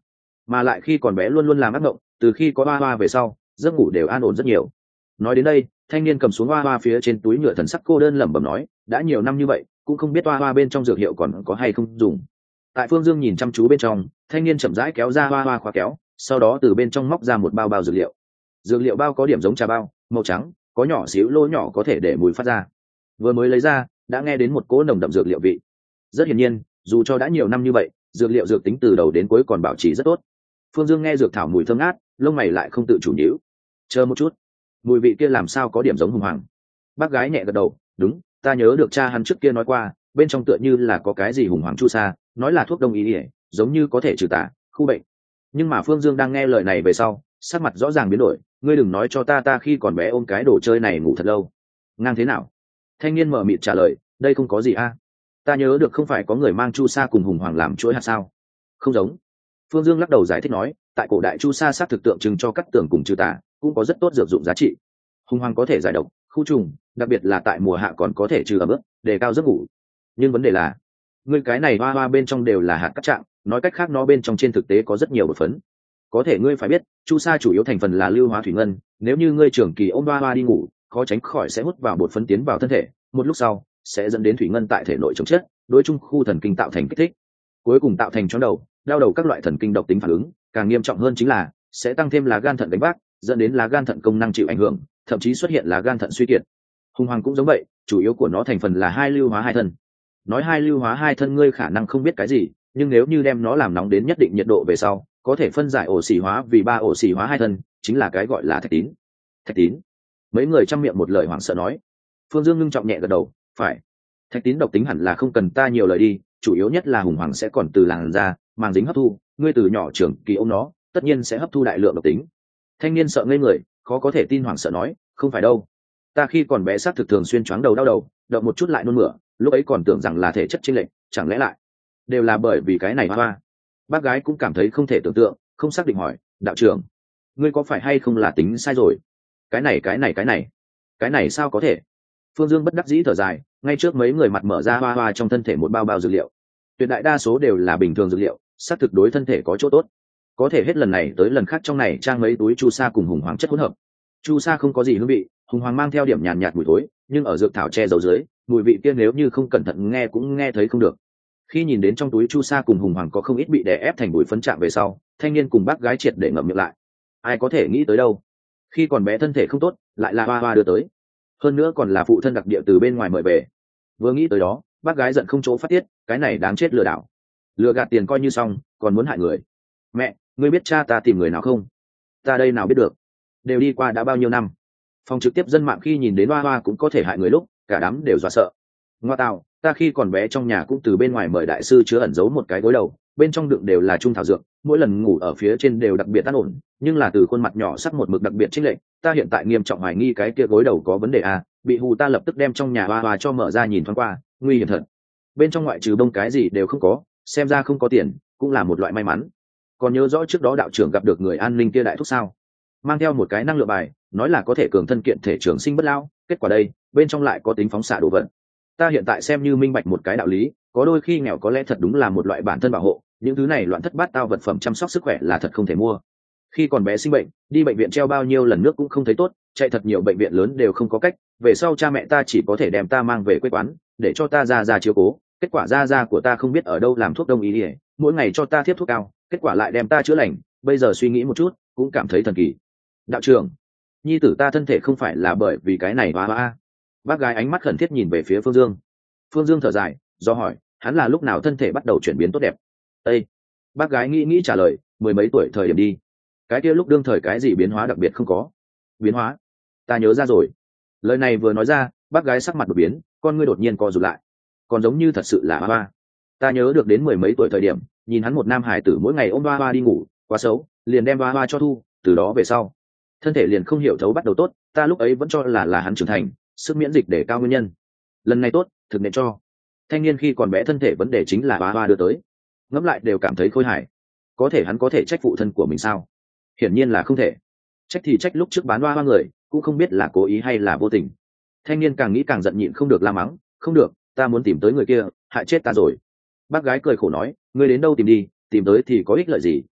mà lại khi còn bé luôn luôn làm ác mộng, từ khi có hoa hoa về sau giấc ngủ đều an ổn rất nhiều. Nói đến đây, thanh niên cầm xuống hoa hoa phía trên túi nhựa thần sắc cô đơn lẩm bẩm nói, đã nhiều năm như vậy cũng không biết hoa hoa bên trong dược hiệu còn có hay không dùng. Tại Phương Dương nhìn chăm chú bên trong, thanh niên chậm rãi kéo ra hoa hoa khóa kéo, sau đó từ bên trong móc ra một bao bao dược liệu. Dược liệu bao có điểm giống trà bao, màu trắng, có nhỏ xíu lỗ nhỏ có thể để mùi phát ra. Vừa mới lấy ra, đã nghe đến một cỗ nồng đậm dược liệu vị. Rất hiển nhiên, dù cho đã nhiều năm như vậy, dược liệu dược tính từ đầu đến cuối còn bảo trì rất tốt. Phương Dương nghe dược thảo mùi thơm ngát, lông mày lại không tự chủ nhíu. Chờ một chút, mùi vị kia làm sao có điểm giống hùng hoàng? Bác gái nhẹ gật đầu, đúng, ta nhớ được cha hắn trước kia nói qua, bên trong tựa như là có cái gì hùng hoàng chu sa, nói là thuốc đông y ỉa, giống như có thể trừ tà khu bệnh. Nhưng mà Phương Dương đang nghe lời này về sau, sắc mặt rõ ràng biến đổi. Ngươi đừng nói cho ta ta khi còn bé ôm cái đồ chơi này ngủ thật lâu. Ngang thế nào? Thanh niên mở mịt trả lời, đây không có gì a. Ta nhớ được không phải có người mang chu sa cùng hùng hoàng làm chuỗi hạt sao? Không giống. Phương Dương lắc đầu giải thích nói, tại cổ đại chu sa sát thực tượng trưng cho cắt tường cùng trừ tà, cũng có rất tốt dược dụng giá trị. Hùng hoàng có thể giải độc, khu trùng, đặc biệt là tại mùa hạ còn có thể trừ ẩm ướt, đề cao giấc ngủ. Nhưng vấn đề là, ngươi cái này hoa hoa bên trong đều là hạt cát trạng, nói cách khác nó bên trong trên thực tế có rất nhiều bột phấn. Có thể ngươi phải biết, chu sa chủ yếu thành phần là lưu hóa thủy ngân, nếu như ngươi trưởng kỳ ôm hoa hoa đi ngủ, khó tránh khỏi sẽ hút vào bột phấn tiến vào thân thể, một lúc sau sẽ dẫn đến thủy ngân tại thể nội chống chết, đối chung khu thần kinh tạo thành kích thích, cuối cùng tạo thành chóng đầu, đau đầu các loại thần kinh độc tính phản ứng. Càng nghiêm trọng hơn chính là sẽ tăng thêm lá gan thận đánh vác, dẫn đến lá gan thận công năng chịu ảnh hưởng, thậm chí xuất hiện lá gan thận suy kiệt. Hùng hoàng cũng giống vậy, chủ yếu của nó thành phần là hai lưu hóa hai thân. Nói hai lưu hóa hai thân ngươi khả năng không biết cái gì, nhưng nếu như đem nó làm nóng đến nhất định nhiệt độ về sau, có thể phân giải ổ xỉ hóa vì ba ổ xỉ hóa hai thân, chính là cái gọi là thạch tín. Thạch tín? Mấy người trăm miệng một lời hoảng sợ nói. Phương Dương ngưng trọng nhẹ gật đầu, phải. Thạch tín độc tính hẳn là không cần ta nhiều lời đi, chủ yếu nhất là hùng hoàng sẽ còn từ làn da, màng dính hấp thu, ngươi từ nhỏ trưởng kỳ ôm nó, tất nhiên sẽ hấp thu đại lượng độc tính. Thanh niên sợ ngây người, khó có thể tin hoảng sợ nói, không phải đâu. Ta khi còn bé xác thực thường xuyên choáng đầu đau đầu, động một chút lại nôn mửa, lúc ấy còn tưởng rằng là thể chất chênh lệch, chẳng lẽ lại đều là bởi vì cái này hoa. Bác gái cũng cảm thấy không thể tưởng tượng, không xác định hỏi, đạo trưởng, ngươi có phải hay không là tính sai rồi? Cái này cái này cái này cái này sao có thể? Phương Dương bất đắc dĩ thở dài, ngay trước mấy người mặt mở ra hoa hoa trong thân thể một bao bao dược liệu. Tuyệt đại đa số đều là bình thường dược liệu, xác thực đối thân thể có chỗ tốt. Có thể hết lần này tới lần khác trong này trang mấy túi chu sa cùng hùng hoàng chất hỗn hợp. Chu sa không có gì hương vị, hùng hoàng mang theo điểm nhàn nhạt, nhạt mùi thối, nhưng ở dược thảo che giấu dưới, mùi vị kia nếu như không cẩn thận nghe cũng nghe thấy không được. Khi nhìn đến trong túi chu sa cùng hùng hoàng có không ít bị đè ép thành bụi phấn chạm về sau, thanh niên cùng bác gái triệt để ngậm miệng lại. Ai có thể nghĩ tới đâu, khi còn bé thân thể không tốt, lại là hoa hoa đưa tới, hơn nữa còn là phụ thân đặc địa từ bên ngoài mời về. Vừa nghĩ tới đó, bác gái giận không chỗ phát tiết, cái này đáng chết, lừa đảo, lừa gạt tiền coi như xong, còn muốn hại người. Mẹ, ngươi biết cha ta tìm người nào không? Ta đây nào biết được, đều đi qua đã bao nhiêu năm. Phòng trực tiếp dân mạng khi nhìn đến hoa hoa cũng có thể hại người lúc, cả đám đều dọa sợ. Ngoa tạo, ta khi còn bé trong nhà cũng từ bên ngoài mời đại sư chứa ẩn giấu một cái gối đầu, bên trong đựng đều là trung thảo dược, mỗi lần ngủ ở phía trên đều đặc biệt an ổn, nhưng là từ khuôn mặt nhỏ sắc một mực đặc biệt chênh lệch, ta hiện tại nghiêm trọng hoài nghi cái kia gối đầu có vấn đề à, bị hù ta lập tức đem trong nhà hoa hoa cho mở ra nhìn thoáng qua, nguy hiểm thật. Bên trong ngoại trừ bông cái gì đều không có, xem ra không có tiền, cũng là một loại may mắn. Còn nhớ rõ trước đó đạo trưởng gặp được người an ninh kia đại thúc sao? Mang theo một cái năng lượng bài, nói là có thể cường thân kiện thể trường sinh bất lao, kết quả đây, bên trong lại có tính phóng xạ đồ vật. Ta hiện tại xem như minh bạch một cái đạo lý, có đôi khi nghèo có lẽ thật đúng là một loại bản thân bảo hộ, những thứ này loạn thất bát tao vật phẩm chăm sóc sức khỏe là thật không thể mua. Khi còn bé sinh bệnh, đi bệnh viện treo bao nhiêu lần nước cũng không thấy tốt, chạy thật nhiều bệnh viện lớn đều không có cách, về sau cha mẹ ta chỉ có thể đem ta mang về quê quán, để cho ta ra ra chiếu cố, kết quả ra ra của ta không biết ở đâu làm thuốc đông y, mỗi ngày cho ta tiếp thuốc cao, kết quả lại đem ta chữa lành, bây giờ suy nghĩ một chút, cũng cảm thấy thần kỳ. Đạo trưởng, nhi tử ta thân thể không phải là bởi vì cái này hoa hoa. Bác gái ánh mắt khẩn thiết nhìn về phía Phương Dương. Phương Dương thở dài, do hỏi, hắn là lúc nào thân thể bắt đầu chuyển biến tốt đẹp? Ê! Bác gái nghĩ nghĩ trả lời, mười mấy tuổi thời điểm đi. Cái kia lúc đương thời cái gì biến hóa đặc biệt không có? Biến hóa? Ta nhớ ra rồi. Lời này vừa nói ra, bác gái sắc mặt đột biến, con ngươi đột nhiên co rụt lại. Còn giống như thật sự là hoa hoa. Ta nhớ được đến mười mấy tuổi thời điểm, nhìn hắn một nam hải tử mỗi ngày ôm hoa hoa đi ngủ, quá xấu, liền đem hoa hoa cho thu, từ đó về sau, thân thể liền không hiểu thấu bắt đầu tốt, ta lúc ấy vẫn cho là là hắn trưởng thành, sức miễn dịch để cao nguyên nhân. Lần này tốt, thực nện cho. Thanh niên khi còn bé thân thể vấn đề chính là hoa hoa đưa tới. Ngẫm lại đều cảm thấy khôi hài. Có thể hắn có thể trách phụ thân của mình sao? Hiển nhiên là không thể. Trách thì trách lúc trước bán hoa hoa người, cũng không biết là cố ý hay là vô tình. Thanh niên càng nghĩ càng giận nhịn không được la mắng, không được, ta muốn tìm tới người kia, hại chết ta rồi. Bác gái cười khổ nói, ngươi đến đâu tìm đi, tìm tới thì có ích lợi gì,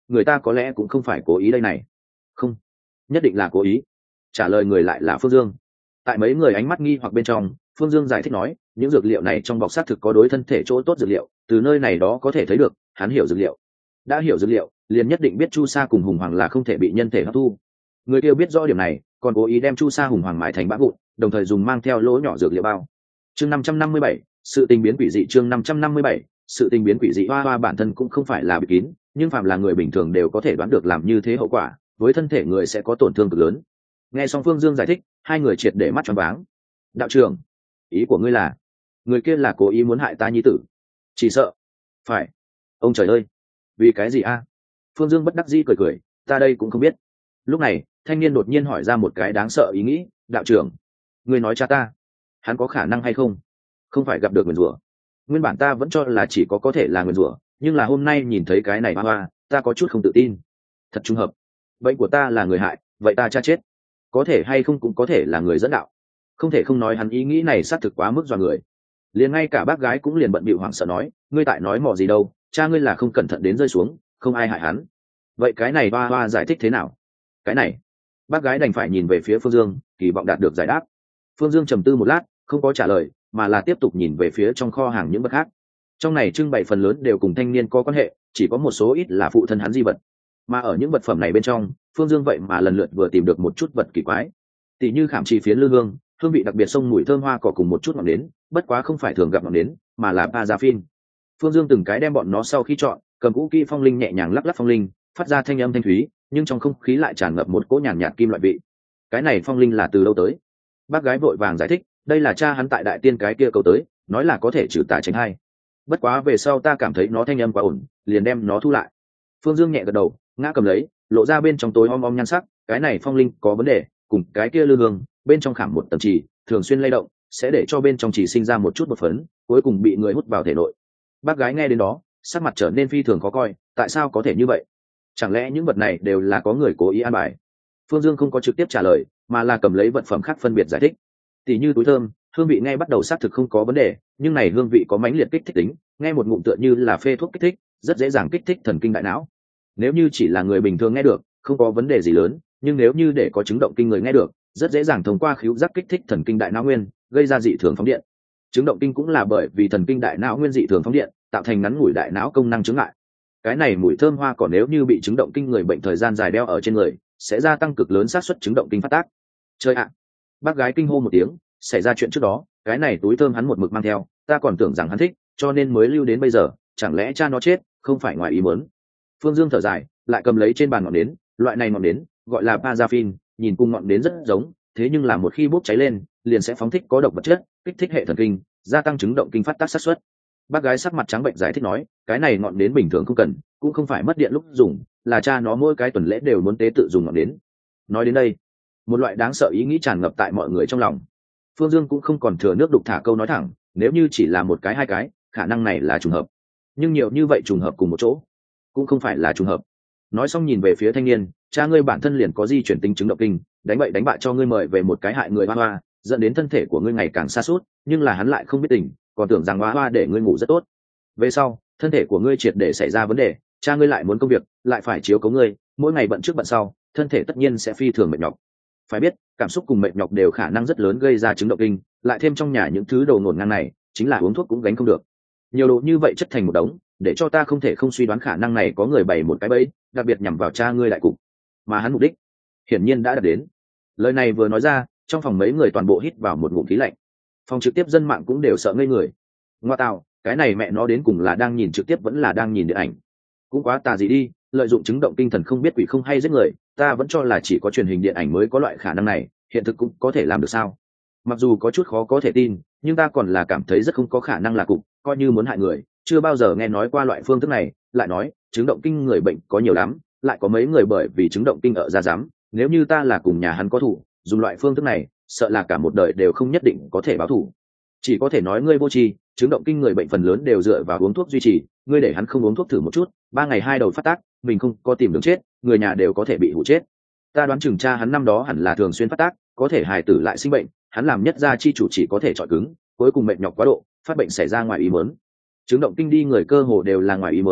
người ta có lẽ cũng không phải cố ý đây này. Không, nhất định là cố ý. Trả lời người lại là Phương Dương. Tại mấy người ánh mắt nghi hoặc bên trong, Phương Dương giải thích nói, những dược liệu này trong bọc xác thực có đối thân thể chỗ tốt dược liệu, từ nơi này đó có thể thấy được, hắn hiểu dược liệu. Đã hiểu dược liệu, liền nhất định biết chu sa cùng hùng hoàng là không thể bị nhân thể hấp thu. Người kia biết rõ điểm này, còn cố ý đem chu sa hùng hoàng mãi thành bã vụn, đồng thời dùng mang theo lỗ nhỏ dược liệu bao. Chương năm trăm năm mươi bảy, sự tình biến quỷ dị. Chương năm trăm năm mươi bảy, sự tình biến quỷ dị. Hoa hoa bản thân cũng không phải là bịt kín, nhưng phàm là người bình thường đều có thể đoán được làm như thế hậu quả, với thân thể người sẽ có tổn thương cực lớn. Nghe xong Phương Dương giải thích, hai người triệt để mắt tròn váng. Đạo trưởng, ý của ngươi là, người kia là cố ý muốn hại ta nhi tử? Chỉ sợ. Phải. Ông trời ơi, vì cái gì a? Phương Dương bất đắc dĩ cười cười, ta đây cũng không biết. Lúc này, thanh niên đột nhiên hỏi ra một cái đáng sợ ý nghĩ, đạo trưởng, ngươi nói cha ta, hắn có khả năng hay không? Không phải gặp được nguyền rủa. Nguyên bản ta vẫn cho là chỉ có có thể là nguyền rủa, nhưng là hôm nay nhìn thấy cái này hoa hoa, ta có chút không tự tin. Thật trùng hợp. Bệnh của ta là người hại, vậy ta cha chết, có thể hay không cũng có thể là người dẫn đạo. Không thể không nói hắn ý nghĩ này xác thực quá mức dọa người. Liền ngay cả bác gái cũng liền bận bịu hoảng sợ nói, ngươi tại nói mò gì đâu, cha ngươi là không cẩn thận đến rơi xuống, không ai hại hắn. Vậy cái này hoa hoa giải thích thế nào? Cái này, bác gái đành phải nhìn về phía Phương Dương, kỳ vọng đạt được giải đáp. Phương Dương trầm tư một lát, không có trả lời, mà là tiếp tục nhìn về phía trong kho hàng những vật khác. Trong này trưng bày phần lớn đều cùng thanh niên có quan hệ, chỉ có một số ít là phụ thân hắn di vật. Mà ở những vật phẩm này bên trong, Phương Dương vậy mà lần lượt vừa tìm được một chút vật kỳ quái, tỷ như khảm trì phiến lư hương, hương vị đặc biệt sông mùi thơm hoa cỏ cùng một chút ngọn nến, bất quá không phải thường gặp ngọn nến, mà là paraffin. Phương Dương từng cái đem bọn nó sau khi chọn, cầm cũ kỹ phong linh nhẹ nhàng lắc lắc phong linh, phát ra thanh âm thanh thúy, nhưng trong không khí lại tràn ngập một cỗ nhàn nhạt, nhạt kim loại vị. Cái này phong linh là từ lâu tới? Bác gái vội vàng giải thích, đây là cha hắn tại đại tiên cái kia câu tới, nói là có thể trừ tà tránh hay. Bất quá về sau ta cảm thấy nó thanh âm quá ổn, liền đem nó thu lại. Phương Dương nhẹ gật đầu, ngã cầm lấy, lộ ra bên trong tối om om nhan sắc, cái này phong linh có vấn đề, cùng cái kia lư hương bên trong khảm một tầng trì, thường xuyên lay động, sẽ để cho bên trong trì sinh ra một chút bột phấn, cuối cùng bị người hút vào thể nội. Bác gái nghe đến đó, sắc mặt trở nên phi thường khó coi, tại sao có thể như vậy? Chẳng lẽ những vật này đều là có người cố ý an bài? Phương Dương không có trực tiếp trả lời, mà là cầm lấy vật phẩm khác phân biệt giải thích. Tỷ như túi thơm, hương vị nghe bắt đầu xác thực không có vấn đề, nhưng này hương vị có mãnh liệt kích thích tính, nghe một ngụm tựa như là phê thuốc kích thích, rất dễ dàng kích thích thần kinh đại não. Nếu như chỉ là người bình thường nghe được, không có vấn đề gì lớn, nhưng nếu như để có chứng động kinh người nghe được, rất dễ dàng thông qua khứu giác kích thích thần kinh đại não nguyên, gây ra dị thường phóng điện. Chứng động kinh cũng là bởi vì thần kinh đại não nguyên dị thường phóng điện, tạo thành ngắn ngủi đại não công năng chứng lại. Cái này mùi thơm hoa còn nếu như bị chứng động kinh người bệnh thời gian dài đeo ở trên người, sẽ gia tăng cực lớn xác suất chứng động kinh phát tác. Chơi ạ! À. Bác gái kinh hô một tiếng, xảy ra chuyện trước đó, cái này túi thơm hắn một mực mang theo, ta còn tưởng rằng hắn thích, cho nên mới lưu đến bây giờ, chẳng lẽ cha nó chết, không phải ngoài ý muốn. Phương Dương thở dài, lại cầm lấy trên bàn ngọn nến, loại này ngọn nến gọi là paraffin, nhìn cùng ngọn nến rất giống, thế nhưng là một khi bốc cháy lên, liền sẽ phóng thích có độc vật chất, kích thích hệ thần kinh, gia tăng chứng động kinh phát tác xác suất. Bác gái sắc mặt trắng bệnh giải thích nói, cái này ngọn nến bình thường không cần, cũng không phải mất điện lúc dùng, là cha nó mỗi cái tuần lễ đều muốn tế tự dùng ngọn nến. Nói đến đây, một loại đáng sợ ý nghĩ tràn ngập tại mọi người trong lòng. Phương Dương cũng không còn thừa nước đục thả câu nói thẳng, nếu như chỉ là một cái hai cái, khả năng này là trùng hợp, nhưng nhiều như vậy trùng hợp cùng một chỗ, cũng không phải là trùng hợp. Nói xong nhìn về phía thanh niên, cha ngươi bản thân liền có di chuyển tính chứng động kinh, đánh bậy đánh bại cho ngươi mời về một cái hại người hoa hoa, dẫn đến thân thể của ngươi ngày càng sa sút, nhưng là hắn lại không biết tình, còn tưởng rằng hoa hoa để ngươi ngủ rất tốt. Về sau, thân thể của ngươi triệt để xảy ra vấn đề, cha ngươi lại muốn công việc, lại phải chiếu cố ngươi, mỗi ngày bận trước bận sau, thân thể tất nhiên sẽ phi thường mệt nhọc. Phải biết, cảm xúc cùng mệt nhọc đều khả năng rất lớn gây ra chứng động kinh, lại thêm trong nhà những thứ đầu nổn ngang này, chính là uống thuốc cũng gánh không được. Nhiều đồ như vậy chất thành một đống, để cho ta không thể không suy đoán khả năng này có người bày một cái bẫy, đặc biệt nhằm vào cha ngươi đại cục, mà hắn mục đích hiển nhiên đã đạt đến. Lời này vừa nói ra, trong phòng mấy người toàn bộ hít vào một ngụm khí lạnh. Phòng trực tiếp dân mạng cũng đều sợ ngây người. Ngoa tạo, cái này mẹ nó đến cùng là đang nhìn trực tiếp vẫn là đang nhìn điện ảnh? Cũng quá tà gì đi, lợi dụng chứng động tinh thần không biết quỷ không hay giết người, ta vẫn cho là chỉ có truyền hình điện ảnh mới có loại khả năng này, hiện thực cũng có thể làm được sao? Mặc dù có chút khó có thể tin, nhưng ta còn là cảm thấy rất không có khả năng là cục, coi như muốn hại người, chưa bao giờ nghe nói qua loại phương thức này. Lại nói, chứng động kinh người bệnh có nhiều lắm, lại có mấy người bởi vì chứng động kinh ở ra dám, nếu như ta là cùng nhà hắn có thủ, dùng loại phương thức này, sợ là cả một đời đều không nhất định có thể báo thủ. Chỉ có thể nói ngươi vô tri, chứng động kinh người bệnh phần lớn đều dựa vào uống thuốc duy trì, ngươi để hắn không uống thuốc thử một chút, ba ngày hai đầu phát tác, mình không có tìm đường chết, người nhà đều có thể bị hụ chết. Ta đoán chừng cha hắn năm đó hẳn là thường xuyên phát tác, có thể hài tử lại sinh bệnh, hắn làm nhất gia chi chủ chỉ có thể chọi cứng, cuối cùng mệt nhọc quá độ, phát bệnh xảy ra ngoài ý muốn. Chứng động kinh đi người cơ hồ đều là ngoài ý muốn,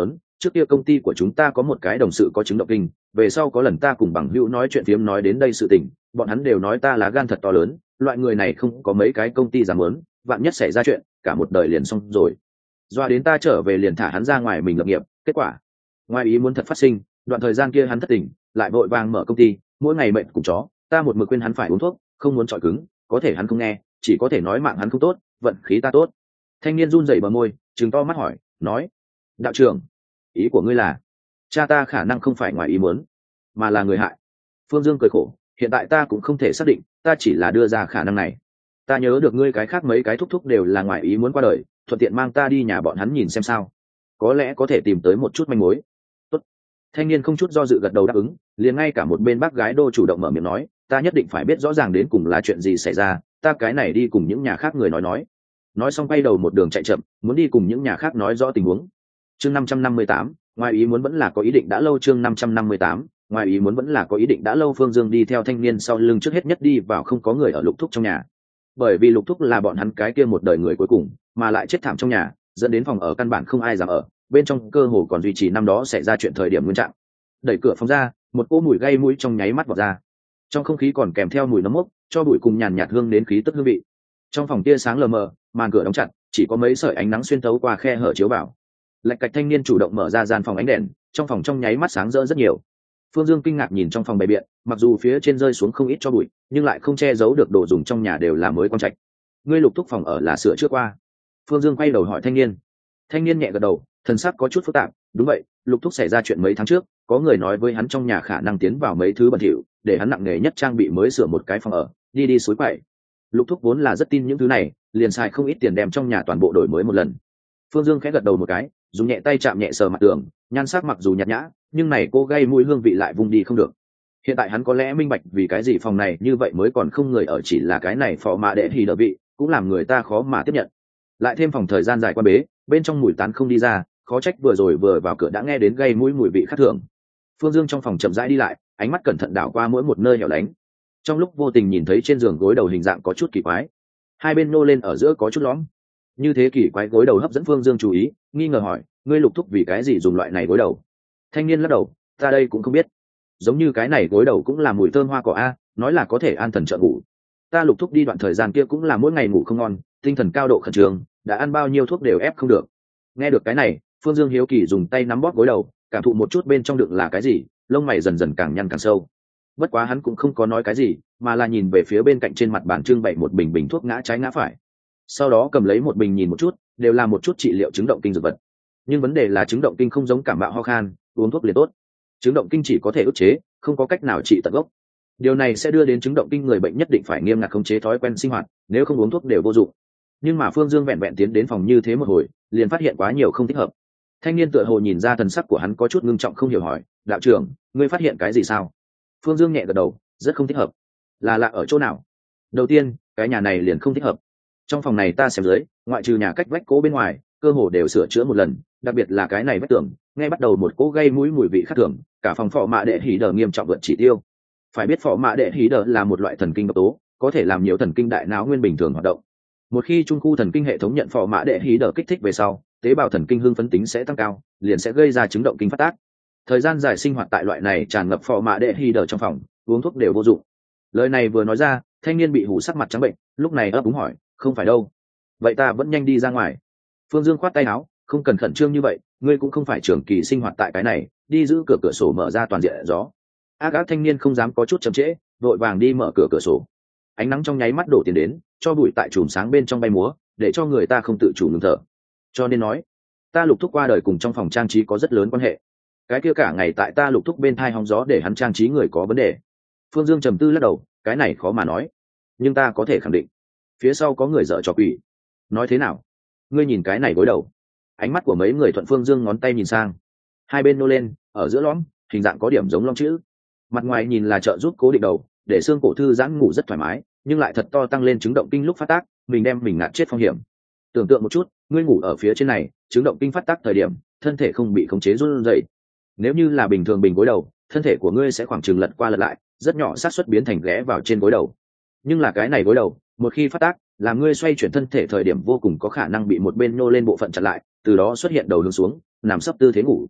trước kia công ty của chúng ta có một cái đồng sự có chứng động kinh, về sau có lần ta cùng bằng hữu nói chuyện phiếm nói đến đây sự tình, bọn hắn đều nói ta là gan thật to lớn, loại người này không có mấy cái công ty dám muốn, vạn nhất xảy ra chuyện cả một đời liền xong rồi. Doa đến ta trở về liền thả hắn ra ngoài mình lập nghiệp, kết quả ngoài ý muốn thật phát sinh. Đoạn thời gian kia hắn thất tình, lại vội vàng mở công ty, mỗi ngày mệt cùng chó, ta một mực khuyên hắn phải uống thuốc, không muốn chọi cứng, có thể hắn không nghe, chỉ có thể nói mạng hắn không tốt, vận khí ta tốt. Thanh niên run rẩy bờ môi, trừng to mắt hỏi, nói: đạo trưởng, ý của ngươi là cha ta khả năng không phải ngoài ý muốn, mà là người hại? Phương Dương cười khổ, hiện tại ta cũng không thể xác định, ta chỉ là đưa ra khả năng này. Ta nhớ được ngươi cái khác mấy cái thúc thúc đều là ngoài ý muốn qua đời, thuận tiện mang ta đi nhà bọn hắn nhìn xem sao, có lẽ có thể tìm tới một chút manh mối. Tốt. Thanh niên không chút do dự gật đầu đáp ứng, liền ngay cả một bên bác gái đô chủ động mở miệng nói, ta nhất định phải biết rõ ràng đến cùng là chuyện gì xảy ra, ta cái này đi cùng những nhà khác người nói nói. Nói xong quay đầu một đường chạy chậm, muốn đi cùng những nhà khác nói rõ tình huống. Chương năm trăm năm mươi tám, ngoài ý muốn vẫn là có ý định đã lâu. Chương năm trăm năm mươi tám, ngoài ý muốn vẫn là có ý định đã lâu. Phương Dương đi theo thanh niên sau lưng, trước hết nhất đi vào không có người ở Lục Thúc trong nhà, bởi vì Lục Thúc là bọn hắn cái kia một đời người cuối cùng, mà lại chết thảm trong nhà, dẫn đến phòng ở căn bản không ai dám ở, bên trong cơ hồ còn duy trì năm đó xảy ra chuyện thời điểm nguyên trạng. Đẩy cửa phòng ra, một cỗ mùi gây mũi trong nháy mắt vọt ra, trong không khí còn kèm theo mùi nấm mốc, cho bụi cùng nhàn nhạt hương đến khí tức hương vị. Trong phòng tia sáng lờ mờ, màn cửa đóng chặt, chỉ có mấy sợi ánh nắng xuyên thấu qua khe hở chiếu vào. Lạch Cạch thanh niên chủ động mở ra gian phòng ánh đèn, trong phòng trong nháy mắt sáng rỡ rất nhiều. Phương Dương kinh ngạc nhìn trong phòng bày biện, mặc dù phía trên rơi xuống không ít cho bụi, nhưng lại không che giấu được đồ dùng trong nhà đều là mới quang trạch. Ngươi Lục Thúc phòng ở là sửa chữa qua? Phương Dương quay đầu hỏi thanh niên. Thanh niên nhẹ gật đầu, thần sắc có chút phức tạp. Đúng vậy, Lục Thúc xảy ra chuyện mấy tháng trước, có người nói với hắn trong nhà khả năng tiến vào mấy thứ bẩn thỉu, để hắn nặng nề nhất trang bị mới sửa một cái phòng ở, đi đi suối quậy. Lục Thúc vốn là rất tin những thứ này, liền xài không ít tiền đem trong nhà toàn bộ đổi mới một lần. Phương Dương khẽ gật đầu một cái, dùng nhẹ tay chạm nhẹ sờ mặt tường, nhan sắc mặc dù nhạt nhã, nhưng này cô gây mùi hương vị lại vùng đi không được. Hiện tại hắn có lẽ minh bạch vì cái gì phòng này như vậy mới còn không người ở, chỉ là cái này phò mạ đệ thì đỡ vị, cũng làm người ta khó mà tiếp nhận. Lại thêm phòng thời gian dài quan bế, bên trong mùi tán không đi ra, khó trách vừa rồi vừa vào cửa đã nghe đến gây mũi mùi vị khác thường. Phương Dương trong phòng chậm rãi đi lại, ánh mắt cẩn thận đảo qua mỗi một nơi hẻo lánh. Trong lúc vô tình nhìn thấy trên giường gối đầu hình dạng có chút kỳ quái, hai bên nô lên ở giữa có chút lõm. Như thế kỳ quái gối đầu hấp dẫn Phương Dương chú ý, nghi ngờ hỏi, ngươi Lục Thúc vì cái gì dùng loại này gối đầu? Thanh niên lắc đầu, ta đây cũng không biết. Giống như cái này gối đầu cũng là mùi thơm hoa cỏ a, nói là có thể an thần trợ ngủ. Ta Lục Thúc đi đoạn thời gian kia cũng là mỗi ngày ngủ không ngon, tinh thần cao độ khẩn trương, đã ăn bao nhiêu thuốc đều ép không được. Nghe được cái này, Phương Dương hiếu kỳ dùng tay nắm bóp gối đầu, cảm thụ một chút bên trong đựng là cái gì, lông mày dần dần càng nhăn càng sâu. Bất quá hắn cũng không có nói cái gì, mà là nhìn về phía bên cạnh trên mặt bàn trưng bày một bình bình thuốc ngã trái ngã phải. Sau đó cầm lấy một bình nhìn một chút, đều là một chút trị liệu chứng động kinh dược vật. Nhưng vấn đề là chứng động kinh không giống cảm mạo ho khan, uống thuốc liền tốt. Chứng động kinh chỉ có thể ức chế, không có cách nào trị tận gốc. Điều này sẽ đưa đến chứng động kinh người bệnh nhất định phải nghiêm ngặt khống chế thói quen sinh hoạt, nếu không uống thuốc đều vô dụng. Nhưng mà Phương Dương vẹn vẹn tiến đến phòng như thế một hồi, liền phát hiện quá nhiều không thích hợp. Thanh niên tựa hồ nhìn ra thần sắc của hắn có chút ngưng trọng, không hiểu hỏi, đạo trưởng, ngươi phát hiện cái gì sao? Phương Dương nhẹ gật đầu, rất không thích hợp. Là lạ ở chỗ nào? Đầu tiên, cái nhà này liền không thích hợp. Trong phòng này ta xem dưới, ngoại trừ nhà cách vách cố bên ngoài, cơ hồ đều sửa chữa một lần, đặc biệt là cái này vách tường, ngay bắt đầu một cỗ gây mũi mùi vị khác thường, cả phòng phò mạ đệ hỉ đờ nghiêm trọng vượt chỉ tiêu. Phải biết phò mạ đệ hỉ đờ là một loại thần kinh độc tố, có thể làm nhiều thần kinh đại não nguyên bình thường hoạt động. Một khi trung khu thần kinh hệ thống nhận phò mạ đệ hỉ đờ kích thích về sau, tế bào thần kinh hưng phấn tính sẽ tăng cao, liền sẽ gây ra chứng động kinh phát tác. Thời gian dài sinh hoạt tại loại này tràn ngập phò mạ đệ hỉ đờ trong phòng, uống thuốc đều vô dụng. Lời này vừa nói ra, thanh niên bị hủ sắc mặt trắng bệnh, lúc này ấp úng hỏi, không phải đâu, vậy ta vẫn nhanh đi ra ngoài. Phương Dương khoát tay áo, không cần khẩn trương như vậy, ngươi cũng không phải trường kỳ sinh hoạt tại cái này, đi giữ cửa cửa sổ mở ra toàn diện gió. Ác ác thanh niên không dám có chút chậm trễ, vội vàng đi mở cửa cửa sổ. Ánh nắng trong nháy mắt đổ tiền đến, cho bụi tại chùm sáng bên trong bay múa, để cho người ta không tự chủ ngừng thở. Cho nên nói, ta Lục Thúc qua đời cùng trong phòng trang trí có rất lớn quan hệ. Cái kia cả ngày tại ta Lục Thúc bên thai hóng gió để hắn trang trí người có vấn đề. Phương Dương trầm tư lắc đầu, cái này khó mà nói, nhưng ta có thể khẳng định, phía sau có người dở trò quỷ. Nói thế nào? Ngươi nhìn cái này gối đầu. Ánh mắt của mấy người thuận Phương Dương ngón tay nhìn sang, hai bên nô lên, ở giữa lõm, hình dạng có điểm giống lõm chữ. Mặt ngoài nhìn là trợ giúp cố định đầu, để xương cổ thư giãn ngủ rất thoải mái, nhưng lại thật to tăng lên chứng động kinh lúc phát tác, mình đem mình ngạt chết phong hiểm. Tưởng tượng một chút, ngươi ngủ ở phía trên này, chứng động kinh phát tác thời điểm, thân thể không bị khống chế run rẩy. Nếu như là bình thường bình gối đầu, thân thể của ngươi sẽ khoảng chừng lật qua lật lại, rất nhỏ xác suất biến thành ghé vào trên gối đầu. Nhưng là cái này gối đầu, một khi phát tác, làm ngươi xoay chuyển thân thể thời điểm vô cùng có khả năng bị một bên nhô lên bộ phận chặn lại, từ đó xuất hiện đầu hướng xuống, nằm sấp tư thế ngủ.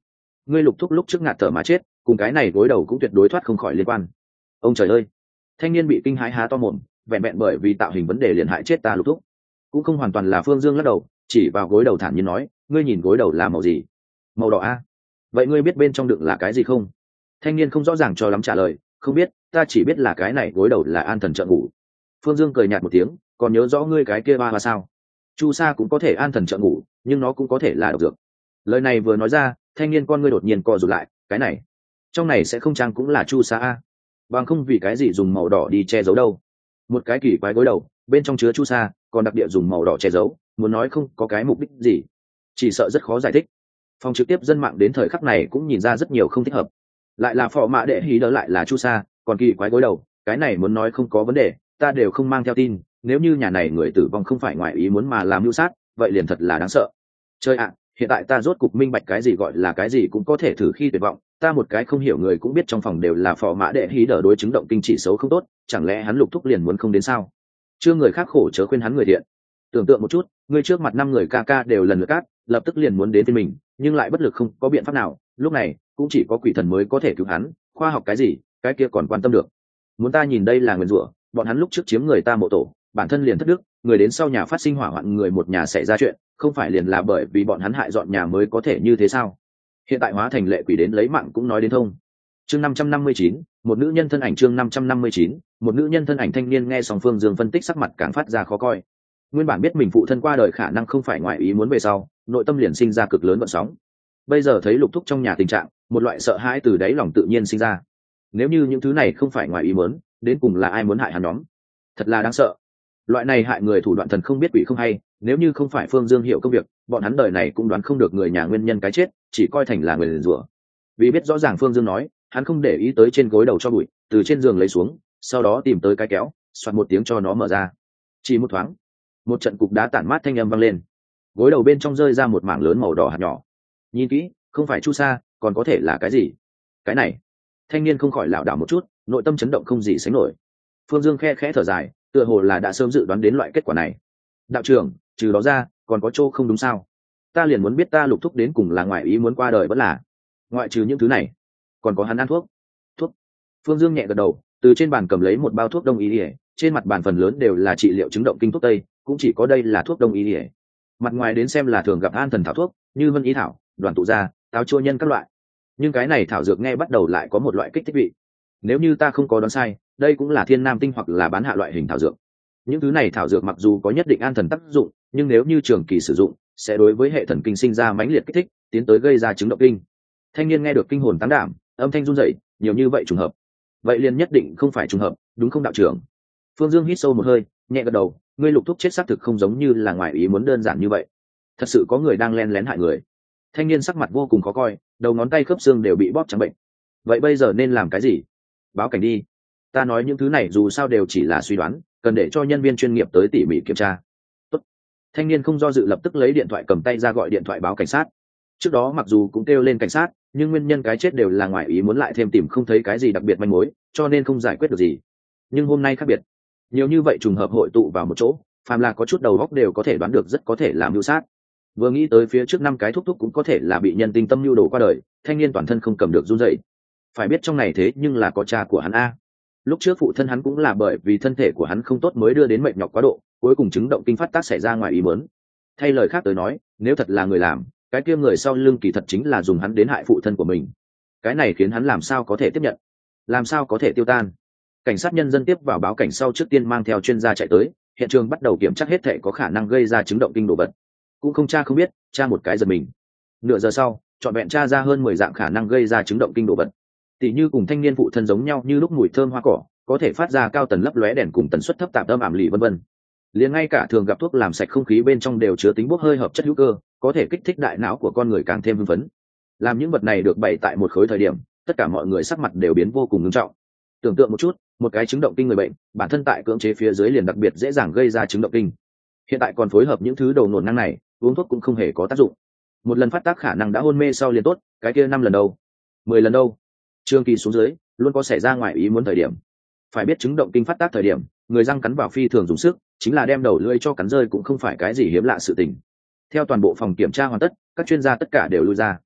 ngươi lục thúc lúc trước ngạt thở mà chết, cùng cái này gối đầu cũng tuyệt đối thoát không khỏi liên quan. Ông trời ơi! Thanh niên bị kinh hãi há to mồm, vẹn vẹn bởi vì tạo hình vấn đề liền hại chết ta lục thúc. Cũng không hoàn toàn là Phương Dương lắc đầu, chỉ vào gối đầu thản nhiên nói, ngươi nhìn gối đầu là màu gì? Màu đỏ a. Vậy ngươi biết bên trong đựng là cái gì không? Thanh niên không rõ ràng cho lắm trả lời, không biết, ta chỉ biết là cái này gối đầu là an thần trợ ngủ. Phương Dương cười nhạt một tiếng, còn nhớ rõ ngươi cái kia ba ba sao? Chu sa cũng có thể an thần trợ ngủ, nhưng nó cũng có thể là độc dược. Lời này vừa nói ra, thanh niên con ngươi đột nhiên co rụt lại, cái này, trong này sẽ không chăng cũng là chu sa a? Bằng không vì cái gì dùng màu đỏ đi che giấu đâu? Một cái kỳ quái gối đầu, bên trong chứa chu sa, còn đặc địa dùng màu đỏ che giấu, muốn nói không có cái mục đích gì, chỉ sợ rất khó giải thích. Phòng trực tiếp dân mạng đến thời khắc này cũng nhìn ra rất nhiều không thích hợp. Lại là phò mã đệ hí đỡ lại là chu sa, còn kỳ quái gối đầu, cái này muốn nói không có vấn đề, ta đều không mang theo tin. Nếu như nhà này người tử vong không phải ngoài ý muốn mà làm mưu sát, vậy liền thật là đáng sợ. Chơi ạ, hiện tại ta rốt cục minh bạch cái gì gọi là cái gì cũng có thể thử khi tuyệt vọng. Ta một cái không hiểu người cũng biết trong phòng đều là phò mã đệ hí đỡ đối chứng động kinh chỉ xấu không tốt, chẳng lẽ hắn lục thúc liền muốn không đến sao? Chưa người khác khổ chớ khuyên hắn người thiện. Tưởng tượng một chút, người trước mặt năm người ca ca đều lần lượt cát, lập tức liền muốn đến với mình, nhưng lại bất lực không có biện pháp nào. Lúc này cũng chỉ có quỷ thần mới có thể cứu hắn. Khoa học cái gì, cái kia còn quan tâm được? Muốn ta nhìn đây là nguyền rủa, bọn hắn lúc trước chiếm người ta mộ tổ, bản thân liền thất đức, người đến sau nhà phát sinh hỏa hoạn, người một nhà xảy ra chuyện, không phải liền là bởi vì bọn hắn hại dọn nhà mới có thể như thế sao? Hiện tại hóa thành lệ quỷ đến lấy mạng cũng nói đến thông. Chương năm trăm năm mươi chín, một nữ nhân thân ảnh. Chương năm trăm năm mươi chín, một nữ nhân thân ảnh. Thanh niên nghe xong Phương Dương phân tích, sắc mặt càng phát ra khó coi. Nguyên bản biết mình phụ thân qua đời khả năng không phải ngoại ý muốn, về sau nội tâm liền sinh ra cực lớn gợn sóng. Bây giờ thấy lục thúc trong nhà tình trạng, một loại sợ hãi từ đáy lòng tự nhiên sinh ra. Nếu như những thứ này không phải ngoài ý muốn, đến cùng là ai muốn hại hắn nhóm? Thật là đáng sợ. Loại này hại người thủ đoạn thần không biết quỷ không hay, nếu như không phải Phương Dương hiểu công việc, bọn hắn đời này cũng đoán không được người nhà nguyên nhân cái chết, chỉ coi thành là người liền rủa. Vì biết rõ ràng Phương Dương nói, hắn không để ý tới trên gối đầu cho bụi, từ trên giường lấy xuống, sau đó tìm tới cái kéo, xoạt một tiếng cho nó mở ra. Chỉ một thoáng, một trận cục đá tản mát thanh âm vang lên, gối đầu bên trong rơi ra một mảng lớn màu đỏ hạt nhỏ. Nhìn kỹ, không phải chu sa, còn có thể là cái gì? Cái này, thanh niên không khỏi lảo đảo một chút, nội tâm chấn động không gì sánh nổi. Phương Dương khe khẽ thở dài, tựa hồ là đã sớm dự đoán đến loại kết quả này. Đạo trưởng, trừ đó ra, còn có chỗ không đúng sao? Ta liền muốn biết ta lục thúc đến cùng là ngoại ý muốn qua đời vẫn là ngoại trừ những thứ này, còn có hắn ăn thuốc. Thuốc? Phương Dương nhẹ gật đầu, từ trên bàn cầm lấy một bao thuốc đông y ỉa, trên mặt bàn phần lớn đều là trị liệu chứng động kinh thuốc tây, cũng chỉ có đây là thuốc đông y ỉa. Mặt ngoài đến xem là thường gặp an thần thảo thuốc, như vân ý thảo, đoàn tụ gia, táo chua nhân các loại. Nhưng cái này thảo dược nghe bắt đầu lại có một loại kích thích vị. Nếu như ta không có đoán sai, đây cũng là thiên nam tinh hoặc là bán hạ loại hình thảo dược. Những thứ này thảo dược mặc dù có nhất định an thần tác dụng, nhưng nếu như trường kỳ sử dụng, sẽ đối với hệ thần kinh sinh ra mãnh liệt kích thích, tiến tới gây ra chứng động kinh. Thanh niên nghe được kinh hồn táng đảm, âm thanh run rẩy, nhiều như vậy trùng hợp. Vậy liền nhất định không phải trùng hợp, đúng không đạo trưởng? Phương Dương hít sâu một hơi, nhẹ gật đầu, ngươi lục thúc chết xác thực không giống như là ngoài ý muốn đơn giản như vậy. Thật sự có người đang len lén hại người. Thanh niên sắc mặt vô cùng khó coi, đầu ngón tay khớp xương đều bị bóp trắng bệnh. Vậy bây giờ nên làm cái gì? Báo cảnh đi. Ta nói những thứ này dù sao đều chỉ là suy đoán, cần để cho nhân viên chuyên nghiệp tới tỉ mỉ kiểm tra. Tốt. Thanh niên không do dự lập tức lấy điện thoại cầm tay ra gọi điện thoại báo cảnh sát. Trước đó mặc dù cũng kêu lên cảnh sát, nhưng nguyên nhân cái chết đều là ngoài ý muốn, lại thêm tìm không thấy cái gì đặc biệt manh mối, cho nên không giải quyết được gì. Nhưng hôm nay khác biệt, nhiều như vậy trùng hợp hội tụ vào một chỗ, phàm là có chút đầu óc đều có thể đoán được rất có thể làm mưu sát. Vừa nghĩ tới phía trước năm cái thúc thúc cũng có thể là bị nhân tinh tâm mưu đồ qua đời, thanh niên toàn thân không cầm được run rẩy. Phải biết trong này thế nhưng là có cha của hắn a. Lúc trước phụ thân hắn cũng là bởi vì thân thể của hắn không tốt mới đưa đến mệt nhọc quá độ, cuối cùng chứng động kinh phát tác xảy ra ngoài ý muốn. Thay lời khác tới nói, nếu thật là người làm, cái kia người sau lưng kỳ thật chính là dùng hắn đến hại phụ thân của mình. Cái này khiến hắn làm sao có thể tiếp nhận, làm sao có thể tiêu tan. Cảnh sát nhân dân tiếp vào báo cảnh sau trước tiên mang theo chuyên gia chạy tới, hiện trường bắt đầu kiểm tra hết thể có khả năng gây ra chứng động kinh đồ vật. Cũng không tra không biết, tra một cái giật mình. Nửa giờ sau, chọn vẹn tra ra hơn mười dạng khả năng gây ra chứng động kinh đồ vật. Tỷ như cùng thanh niên phụ thân giống nhau như lúc mùi thơm hoa cỏ, có thể phát ra cao tần lấp lóe đèn cùng tần suất thấp tạp âm ảm lì vân vân. Liền ngay cả thường gặp thuốc làm sạch không khí bên trong đều chứa tính bốc hơi hợp chất hữu cơ, có thể kích thích đại não của con người càng thêm hưng phấn. Làm những vật này được bày tại một khối thời điểm, tất cả mọi người sắc mặt đều biến vô cùng nghiêm trọng. Tưởng tượng một chút, một cái chứng động kinh người bệnh, bản thân tại cưỡng chế phía dưới liền đặc biệt dễ dàng gây ra chứng động kinh. Hiện tại còn phối hợp những thứ đầu nổn ngang này, uống thuốc cũng không hề có tác dụng. Một lần phát tác khả năng đã hôn mê sau liền tốt, cái kia năm lần đâu, mười lần đâu, trường kỳ xuống dưới luôn có xảy ra ngoài ý muốn thời điểm. Phải biết chứng động kinh phát tác thời điểm, người răng cắn vào phi thường dùng sức, chính là đem đầu lưỡi cho cắn rơi cũng không phải cái gì hiếm lạ sự tình. Theo toàn bộ phòng kiểm tra hoàn tất, các chuyên gia tất cả đều lui ra.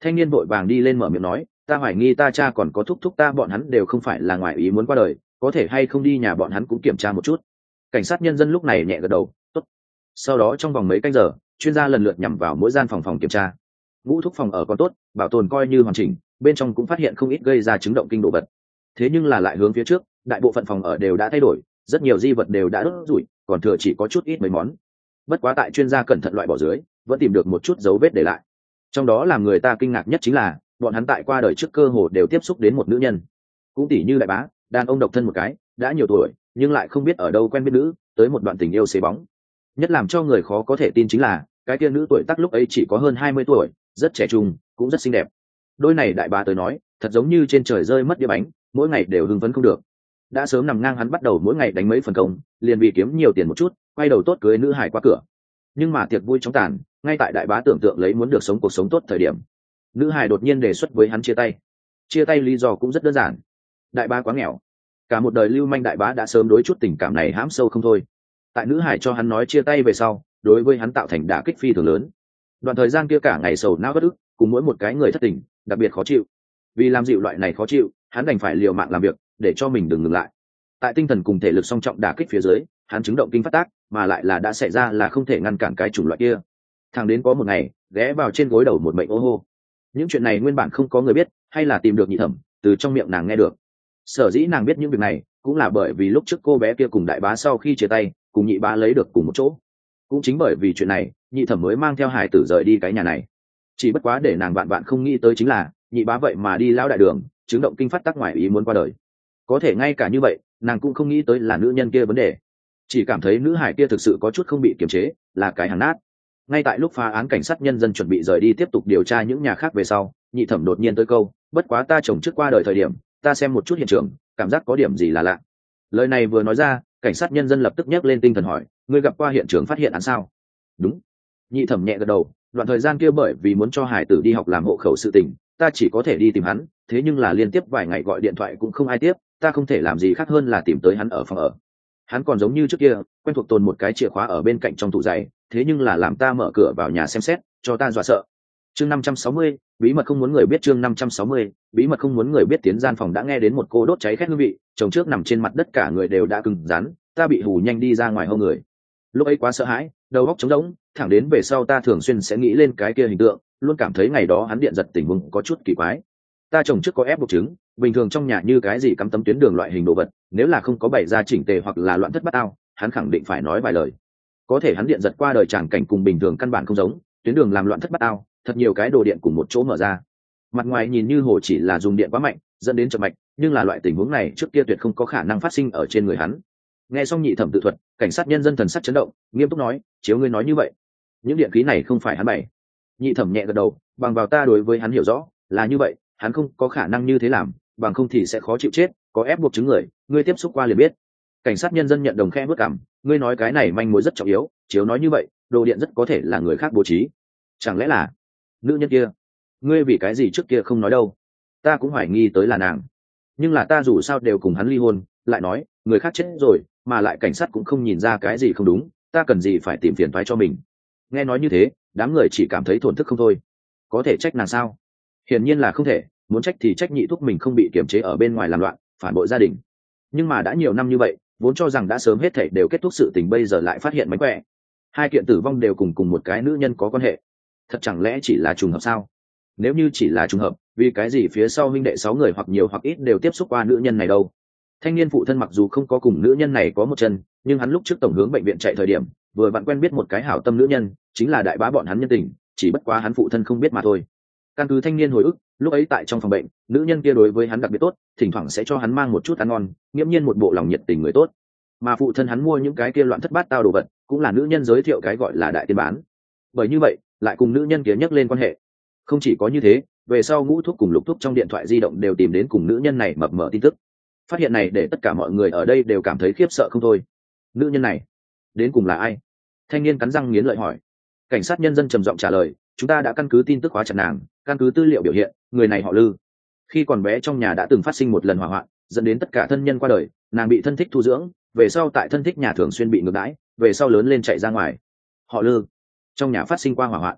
Thanh niên vội vàng đi lên mở miệng nói, ta hoài nghi ta cha còn có thúc thúc ta bọn hắn đều không phải là ngoài ý muốn qua đời, có thể hay không đi nhà bọn hắn cũng kiểm tra một chút. Cảnh sát nhân dân lúc này nhẹ gật đầu, tốt. Sau đó trong vòng mấy canh giờ, chuyên gia lần lượt nhằm vào mỗi gian phòng phòng kiểm tra. Ngũ thúc phòng ở còn tốt, bảo tồn coi như hoàn chỉnh, bên trong cũng phát hiện không ít gây ra chứng động kinh đồ vật. Thế nhưng là lại hướng phía trước, đại bộ phận phòng ở đều đã thay đổi, rất nhiều di vật đều đã đốt rủi, còn thừa chỉ có chút ít mấy món. Bất quá tại chuyên gia cẩn thận loại bỏ dưới, vẫn tìm được một chút dấu vết để lại. Trong đó làm người ta kinh ngạc nhất chính là bọn hắn tại qua đời trước cơ hồ đều tiếp xúc đến một nữ nhân, cũng tỷ như đại bá, đàn ông độc thân một cái, đã nhiều tuổi nhưng lại không biết ở đâu quen biết nữ, tới một đoạn tình yêu xế bóng. Nhất làm cho người khó có thể tin chính là cái kia nữ tuổi tác lúc ấy chỉ có hơn hai mươi tuổi, rất trẻ trung, cũng rất xinh đẹp. Đôi này đại bá tới nói, thật giống như trên trời rơi mất đĩa bánh, mỗi ngày đều hưng phấn không được. Đã sớm nằm ngang hắn bắt đầu mỗi ngày đánh mấy phần công, liền vì kiếm nhiều tiền một chút, quay đầu tốt cưới nữ hải qua cửa. Nhưng mà tiệc vui chóng tàn, ngay tại đại bá tưởng tượng lấy muốn được sống cuộc sống tốt thời điểm, nữ hải đột nhiên đề xuất với hắn chia tay. Chia tay lý do cũng rất đơn giản, đại bá quá nghèo. Cả một đời lưu manh đại bá đã sớm đối chút tình cảm này hãm sâu không thôi. Tại nữ hải cho hắn nói chia tay về sau, đối với hắn tạo thành đả kích phi thường lớn. Đoạn thời gian kia cả ngày sầu não bất ức, cùng mỗi một cái người thất tình, đặc biệt khó chịu. Vì làm dịu loại này khó chịu, hắn đành phải liều mạng làm việc để cho mình đừng ngừng lại. Tại tinh thần cùng thể lực song trọng đả kích phía dưới, hắn chứng động kinh phát tác, mà lại là đã xảy ra là không thể ngăn cản cái chủng loại kia. Thằng đến có một ngày, ghé vào trên gối đầu một mệnh ô hô. Những chuyện này nguyên bản không có người biết, hay là tìm được nhị thẩm, từ trong miệng nàng nghe được. Sở dĩ nàng biết những việc này, cũng là bởi vì lúc trước cô bé kia cùng đại bá sau khi chia tay, cùng nhị bá lấy được cùng một chỗ. Cũng chính bởi vì chuyện này, nhị thẩm mới mang theo hải tử rời đi cái nhà này. Chỉ bất quá để nàng vạn vạn không nghĩ tới chính là, nhị bá vậy mà đi lao đại đường, chứng động kinh phát tác ngoài ý muốn qua đời. Có thể ngay cả như vậy, nàng cũng không nghĩ tới là nữ nhân kia vấn đề, chỉ cảm thấy nữ hải kia thực sự có chút không bị kiềm chế, là cái hàng nát. Ngay tại lúc phá án cảnh sát nhân dân chuẩn bị rời đi tiếp tục điều tra những nhà khác về sau, nhị thẩm đột nhiên tới câu, bất quá ta chồng trước qua đời thời điểm, ta xem một chút hiện trường, cảm giác có điểm gì là lạ. Lời này vừa nói ra, cảnh sát nhân dân lập tức nhấc lên tinh thần hỏi, ngươi gặp qua hiện trường phát hiện án sao? Đúng. Nhị thẩm nhẹ gật đầu, đoạn thời gian kia bởi vì muốn cho hải tử đi học làm hộ khẩu sự tình, ta chỉ có thể đi tìm hắn, thế nhưng là liên tiếp vài ngày gọi điện thoại cũng không ai tiếp, ta không thể làm gì khác hơn là tìm tới hắn ở phòng ở. Hắn còn giống như trước kia, quen thuộc tồn một cái chìa khóa ở bên cạnh trong tủ giày, thế nhưng là làm ta mở cửa vào nhà xem xét, cho ta dọa sợ. Chương năm trăm sáu mươi, bí mật không muốn người biết. Chương năm trăm sáu mươi, bí mật không muốn người biết. Tiến gian phòng đã nghe đến một cô đốt cháy khét hương vị, chồng trước nằm trên mặt đất cả người đều đã cứng rắn, ta bị hù nhanh đi ra ngoài hông người. Lúc ấy quá sợ hãi, đầu óc trống rỗng, thẳng đến về sau ta thường xuyên sẽ nghĩ lên cái kia hình tượng, luôn cảm thấy ngày đó hắn điện giật tình huống có chút kỳ quái. Ta chồng trước có ép buộc chứng, bình thường trong nhà như cái gì cắm tấm tuyến đường loại hình đồ vật, nếu là không có bày ra chỉnh tề hoặc là loạn thất bát ao, hắn khẳng định phải nói vài lời. Có thể hắn điện giật qua đời tràng cảnh cùng bình thường căn bản không giống, tuyến đường làm loạn thất bát ao, thật nhiều cái đồ điện cùng một chỗ mở ra. Mặt ngoài nhìn như hồ chỉ là dùng điện quá mạnh, dẫn đến chập mạch, nhưng là loại tình huống này trước kia tuyệt không có khả năng phát sinh ở trên người hắn. Nghe xong nhị thẩm tự thuật, cảnh sát nhân dân thần sắc chấn động, nghiêm túc nói, chiếu ngươi nói như vậy, những điện khí này không phải hắn bày. Nhị thẩm nhẹ gật đầu, bằng vào ta đối với hắn hiểu rõ, là như vậy, hắn không có khả năng như thế làm, bằng không thì sẽ khó chịu chết, có ép buộc chứng người, ngươi tiếp xúc qua liền biết. Cảnh sát nhân dân nhận đồng khe bước cảm, ngươi nói cái này manh mối rất trọng yếu, chiếu nói như vậy, đồ điện rất có thể là người khác bố trí. Chẳng lẽ là nữ nhân kia? Ngươi vì cái gì trước kia không nói đâu? Ta cũng hoài nghi tới là nàng, nhưng là ta dù sao đều cùng hắn ly hôn, lại nói người khác chết rồi, mà lại cảnh sát cũng không nhìn ra cái gì không đúng, ta cần gì phải tìm phiền toái cho mình. Nghe nói như thế, đám người chỉ cảm thấy thổn thức không thôi. Có thể trách nàng sao? Hiển nhiên là không thể, muốn trách thì trách nhị thúc mình không bị kiềm chế ở bên ngoài làm loạn, phản bội gia đình. Nhưng mà đã nhiều năm như vậy, vốn cho rằng đã sớm hết thảy đều kết thúc sự tình, bây giờ lại phát hiện mánh khỏe. Hai kiện tử vong đều cùng cùng một cái nữ nhân có quan hệ. Thật chẳng lẽ chỉ là trùng hợp sao? Nếu như chỉ là trùng hợp, vì cái gì phía sau huynh đệ sáu người hoặc nhiều hoặc ít đều tiếp xúc qua nữ nhân này đâu? Thanh niên phụ thân mặc dù không có cùng nữ nhân này có một chân, nhưng hắn lúc trước tổng hướng bệnh viện chạy thời điểm, vừa vặn quen biết một cái hảo tâm nữ nhân, chính là đại bá bọn hắn nhân tình, chỉ bất quá hắn phụ thân không biết mà thôi. Căn cứ thanh niên hồi ức, lúc ấy tại trong phòng bệnh, nữ nhân kia đối với hắn đặc biệt tốt, thỉnh thoảng sẽ cho hắn mang một chút ăn ngon, nghiễm nhiên một bộ lòng nhiệt tình người tốt. Mà phụ thân hắn mua những cái kia loạn thất bát tao đồ vật, cũng là nữ nhân giới thiệu cái gọi là đại tiên bán. Bởi như vậy, lại cùng nữ nhân kia nhắc lên quan hệ. Không chỉ có như thế, về sau Ngũ Thúc cùng Lục Thúc trong điện thoại di động đều tìm đến cùng nữ nhân này mập mờ tin tức. Phát hiện này để tất cả mọi người ở đây đều cảm thấy khiếp sợ không thôi. Nữ nhân này đến cùng là ai? Thanh niên cắn răng nghiến lợi hỏi. Cảnh sát nhân dân trầm giọng trả lời, chúng ta đã căn cứ tin tức khóa chặt nàng, căn cứ tư liệu biểu hiện, người này họ Lư. Khi còn bé trong nhà đã từng phát sinh một lần hỏa hoạn, dẫn đến tất cả thân nhân qua đời, nàng bị thân thích thu dưỡng, về sau tại thân thích nhà thường xuyên bị ngược đãi, về sau lớn lên chạy ra ngoài. Họ Lư. Trong nhà phát sinh qua hỏa hoạn.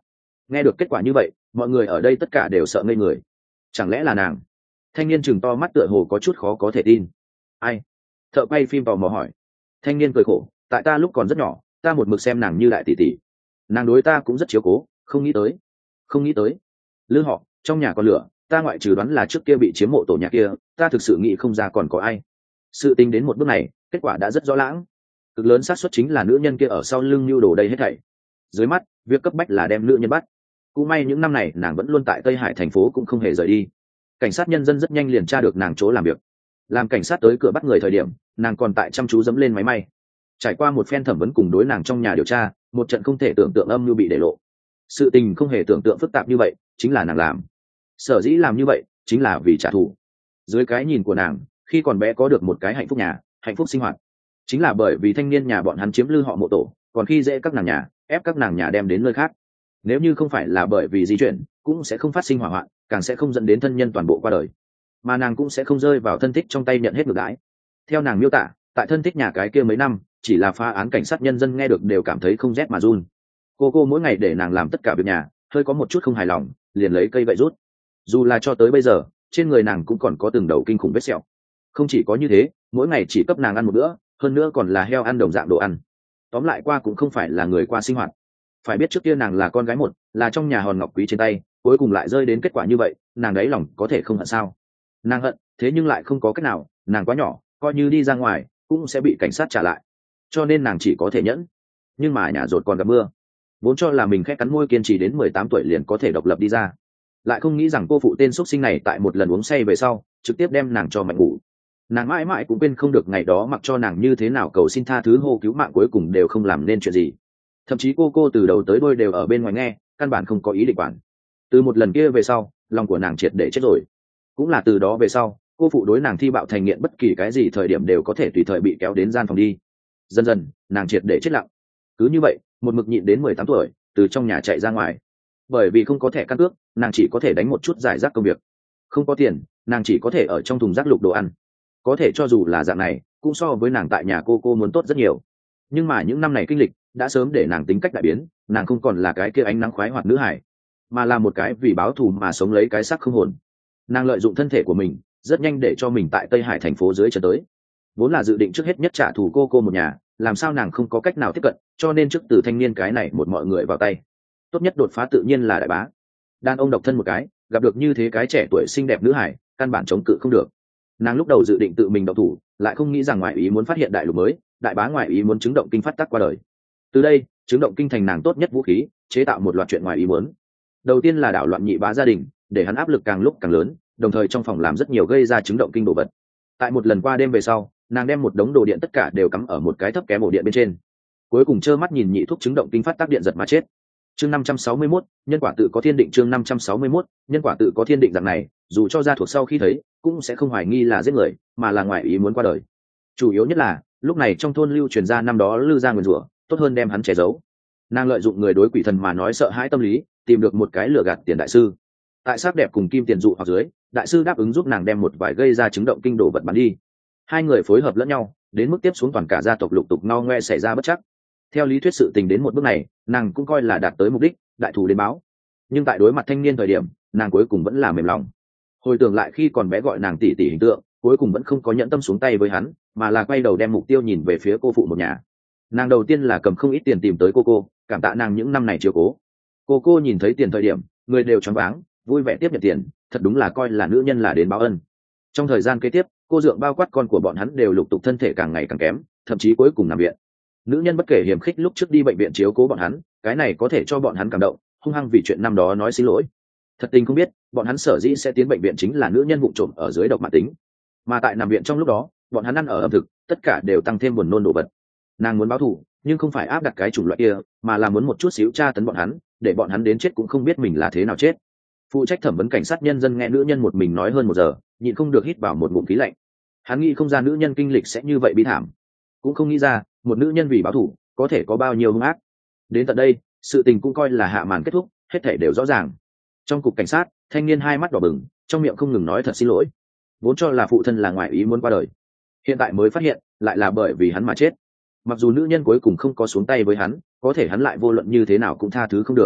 Nghe được kết quả như vậy, mọi người ở đây tất cả đều sợ ngây người. Chẳng lẽ là nàng? Thanh niên chừng to mắt tựa hồ có chút khó có thể tin. Ai? Thợ quay phim tò mò hỏi. Thanh niên cười khổ, tại ta lúc còn rất nhỏ, ta một mực xem nàng như đại tỷ tỷ, nàng đối ta cũng rất chiếu cố, không nghĩ tới không nghĩ tới lư họ trong nhà có lửa, ta ngoại trừ đoán là trước kia bị chiếm mộ tổ nhà kia, ta thực sự nghĩ không ra còn có ai. Sự tính đến một bước này, kết quả đã rất rõ lãng. Cực lớn xác suất chính là nữ nhân kia ở sau lưng mưu đồ đây hết thảy. Dưới mắt, việc cấp bách là đem nữ nhân bắt. Cũng may những năm này nàng vẫn luôn tại Tây Hải thành phố cũng không hề rời đi. Cảnh sát nhân dân rất nhanh liền tra được nàng chỗ làm việc. Làm cảnh sát tới cửa bắt người thời điểm, nàng còn tại chăm chú dẫm lên máy may. Trải qua một phen thẩm vấn cùng đối nàng trong nhà điều tra, một trận không thể tưởng tượng âm mưu bị để lộ. Sự tình không hề tưởng tượng phức tạp như vậy, chính là nàng làm. Sở dĩ làm như vậy, chính là vì trả thù. Dưới cái nhìn của nàng, khi còn bé có được một cái hạnh phúc nhà, hạnh phúc sinh hoạt, chính là bởi vì thanh niên nhà bọn hắn chiếm lư họ mộ tổ, còn khi dễ các nàng nhà, ép các nàng nhà đem đến nơi khác. Nếu như không phải là bởi vì di chuyển, cũng sẽ không phát sinh hỏa hoạn, càng sẽ không dẫn đến thân nhân toàn bộ qua đời, mà nàng cũng sẽ không rơi vào thân thích trong tay nhận hết ngược đãi. Theo nàng miêu tả, tại thân thích nhà cái kia mấy năm, chỉ là phá án cảnh sát nhân dân nghe được đều cảm thấy không rét mà run. Cô cô mỗi ngày để nàng làm tất cả việc nhà, hơi có một chút không hài lòng, liền lấy cây gậy rút. Dù là cho tới bây giờ, trên người nàng cũng còn có từng đầu kinh khủng vết sẹo. Không chỉ có như thế, mỗi ngày chỉ cấp nàng ăn một bữa, hơn nữa còn là heo ăn đồng dạng đồ ăn. Tóm lại qua cũng không phải là người qua sinh hoạt. Phải biết trước kia nàng là con gái một, là trong nhà hòn ngọc quý trên tay, cuối cùng lại rơi đến kết quả như vậy, nàng đáy lòng có thể không hận sao? Nàng hận, thế nhưng lại không có cách nào, nàng quá nhỏ, coi như đi ra ngoài cũng sẽ bị cảnh sát trả lại, cho nên nàng chỉ có thể nhẫn. Nhưng mà nhà rột còn gặp mưa, vốn cho là mình khẽ cắn môi kiên trì đến mười tám tuổi liền có thể độc lập đi ra, lại không nghĩ rằng cô phụ tên xuất sinh này tại một lần uống say về sau trực tiếp đem nàng cho mạnh ngủ. Nàng mãi mãi cũng quên không được ngày đó, mặc cho nàng như thế nào cầu xin tha thứ hô cứu mạng, cuối cùng đều không làm nên chuyện gì. Thậm chí cô cô từ đầu tới đôi đều ở bên ngoài nghe, căn bản không có ý định quản. Từ một lần kia về sau, lòng của nàng triệt để chết rồi. Cũng là từ đó về sau, cô phụ đối nàng thi bạo thành nghiện, bất kỳ cái gì thời điểm đều có thể tùy thời bị kéo đến gian phòng đi. Dần dần nàng triệt để chết lặng. Cứ như vậy một mực nhịn đến mười tám tuổi, từ trong nhà chạy ra ngoài. Bởi vì không có thẻ căn cước, nàng chỉ có thể đánh một chút giải rác công việc. Không có tiền, nàng chỉ có thể ở trong thùng rác lục đồ ăn. Có thể cho dù là dạng này, cũng so với nàng tại nhà cô cô muốn tốt rất nhiều. Nhưng mà những năm này kinh lịch đã sớm để nàng tính cách đại biến, nàng không còn là cái kia ánh nắng khoái hoạt nữ hải, mà là một cái vì báo thù mà sống lấy cái xác không hồn. Nàng lợi dụng thân thể của mình rất nhanh để cho mình tại Tây Hải thành phố dưới trở tới. Vốn là dự định trước hết nhất trả thù cô cô một nhà, làm sao nàng không có cách nào tiếp cận, cho nên trước từ thanh niên cái này một mọi người vào tay. Tốt nhất đột phá tự nhiên là đại bá. Đàn ông độc thân một cái, gặp được như thế cái trẻ tuổi xinh đẹp nữ hải, căn bản chống cự không được. Nàng lúc đầu dự định tự mình động thủ, lại không nghĩ rằng ngoại ý muốn phát hiện đại lục mới, đại bá ngoại ý muốn chứng động kinh phát tác qua đời. Từ đây, chứng động kinh thành nàng tốt nhất vũ khí, chế tạo một loạt chuyện ngoại ý muốn. Đầu tiên là đảo loạn nhị bá gia đình, để hắn áp lực càng lúc càng lớn, đồng thời trong phòng làm rất nhiều gây ra chứng động kinh đồ vật. Tại một lần qua đêm về sau, nàng đem một đống đồ điện tất cả đều cắm ở một cái thấp kém ổ điện bên trên, cuối cùng trơ mắt nhìn nhị thuốc chứng động kinh phát tác điện giật mà chết. Chương năm trăm sáu mươi mốt, nhân quả tự có thiên định. Chương năm trăm sáu mươi mốt, nhân quả tự có thiên định. Rằng này, dù cho gia thuộc sau khi thấy, cũng sẽ không hoài nghi là giết người, mà là ngoại ý muốn qua đời. Chủ yếu nhất là, lúc này trong thôn lưu truyền ra năm đó lư ra nguyền rủa, tốt hơn đem hắn che giấu. Nàng lợi dụng người đối quỷ thần mà nói sợ hãi tâm lý, tìm được một cái lừa gạt tiền đại sư. Tại sắc đẹp cùng kim tiền dụ hoặc dưới, đại sư đáp ứng giúp nàng đem một vài gây ra chứng động kinh đồ vật bán đi. Hai người phối hợp lẫn nhau, đến mức tiếp xuống toàn cả gia tộc lục tục no ngoe xảy ra bất chắc. Theo lý thuyết sự tình đến một bước này, nàng cũng coi là đạt tới mục đích, đại thù đến báo. Nhưng tại đối mặt thanh niên thời điểm, nàng cuối cùng vẫn là mềm lòng. Hồi tưởng lại khi còn bé gọi nàng tỷ tỷ hình tượng, cuối cùng vẫn không có nhẫn tâm xuống tay với hắn, mà là quay đầu đem mục tiêu nhìn về phía cô phụ một nhà. Nàng đầu tiên là cầm không ít tiền tìm tới cô cô, cảm tạ nàng những năm này chiếu cố. Cô cô nhìn thấy tiền thời điểm, người đều choáng váng, vui vẻ tiếp nhận tiền, thật đúng là coi là nữ nhân là đến báo ân. Trong thời gian kế tiếp, cô dượng bao quát con của bọn hắn đều lục tục thân thể càng ngày càng kém, thậm chí cuối cùng nằm viện. Nữ nhân bất kể hiềm khích lúc trước đi bệnh viện chiếu cố bọn hắn, cái này có thể cho bọn hắn cảm động, hung hăng vì chuyện năm đó nói xin lỗi. Thật tình không biết, bọn hắn sở dĩ sẽ tiến bệnh viện chính là nữ nhân vụng trộm ở dưới độc mãn tính. Mà tại nằm viện trong lúc đó, bọn hắn ăn ở ẩm thực, tất cả đều tăng thêm buồn nôn đồ vật. Nàng muốn báo thù, nhưng không phải áp đặt cái chủng loại kia, mà là muốn một chút xíu tra tấn bọn hắn, để bọn hắn đến chết cũng không biết mình là thế nào chết. Phụ trách thẩm vấn cảnh sát nhân dân nghe nữ nhân một mình nói hơn một giờ, nhịn không được hít vào một ngụm khí lạnh. Hắn nghĩ không ra nữ nhân kinh lịch sẽ như vậy bi thảm, cũng không nghĩ ra một nữ nhân vì báo thù có thể có bao nhiêu hung ác. Đến tận đây, sự tình cũng coi là hạ màn kết thúc, hết thảy đều rõ ràng. Trong cục cảnh sát, thanh niên hai mắt đỏ bừng, trong miệng không ngừng nói thật xin lỗi. Vốn cho là phụ thân là ngoại ý muốn qua đời, hiện tại mới phát hiện lại là bởi vì hắn mà chết. Mặc dù nữ nhân cuối cùng không có xuống tay với hắn, có thể hắn lại vô luận như thế nào cũng tha thứ không được.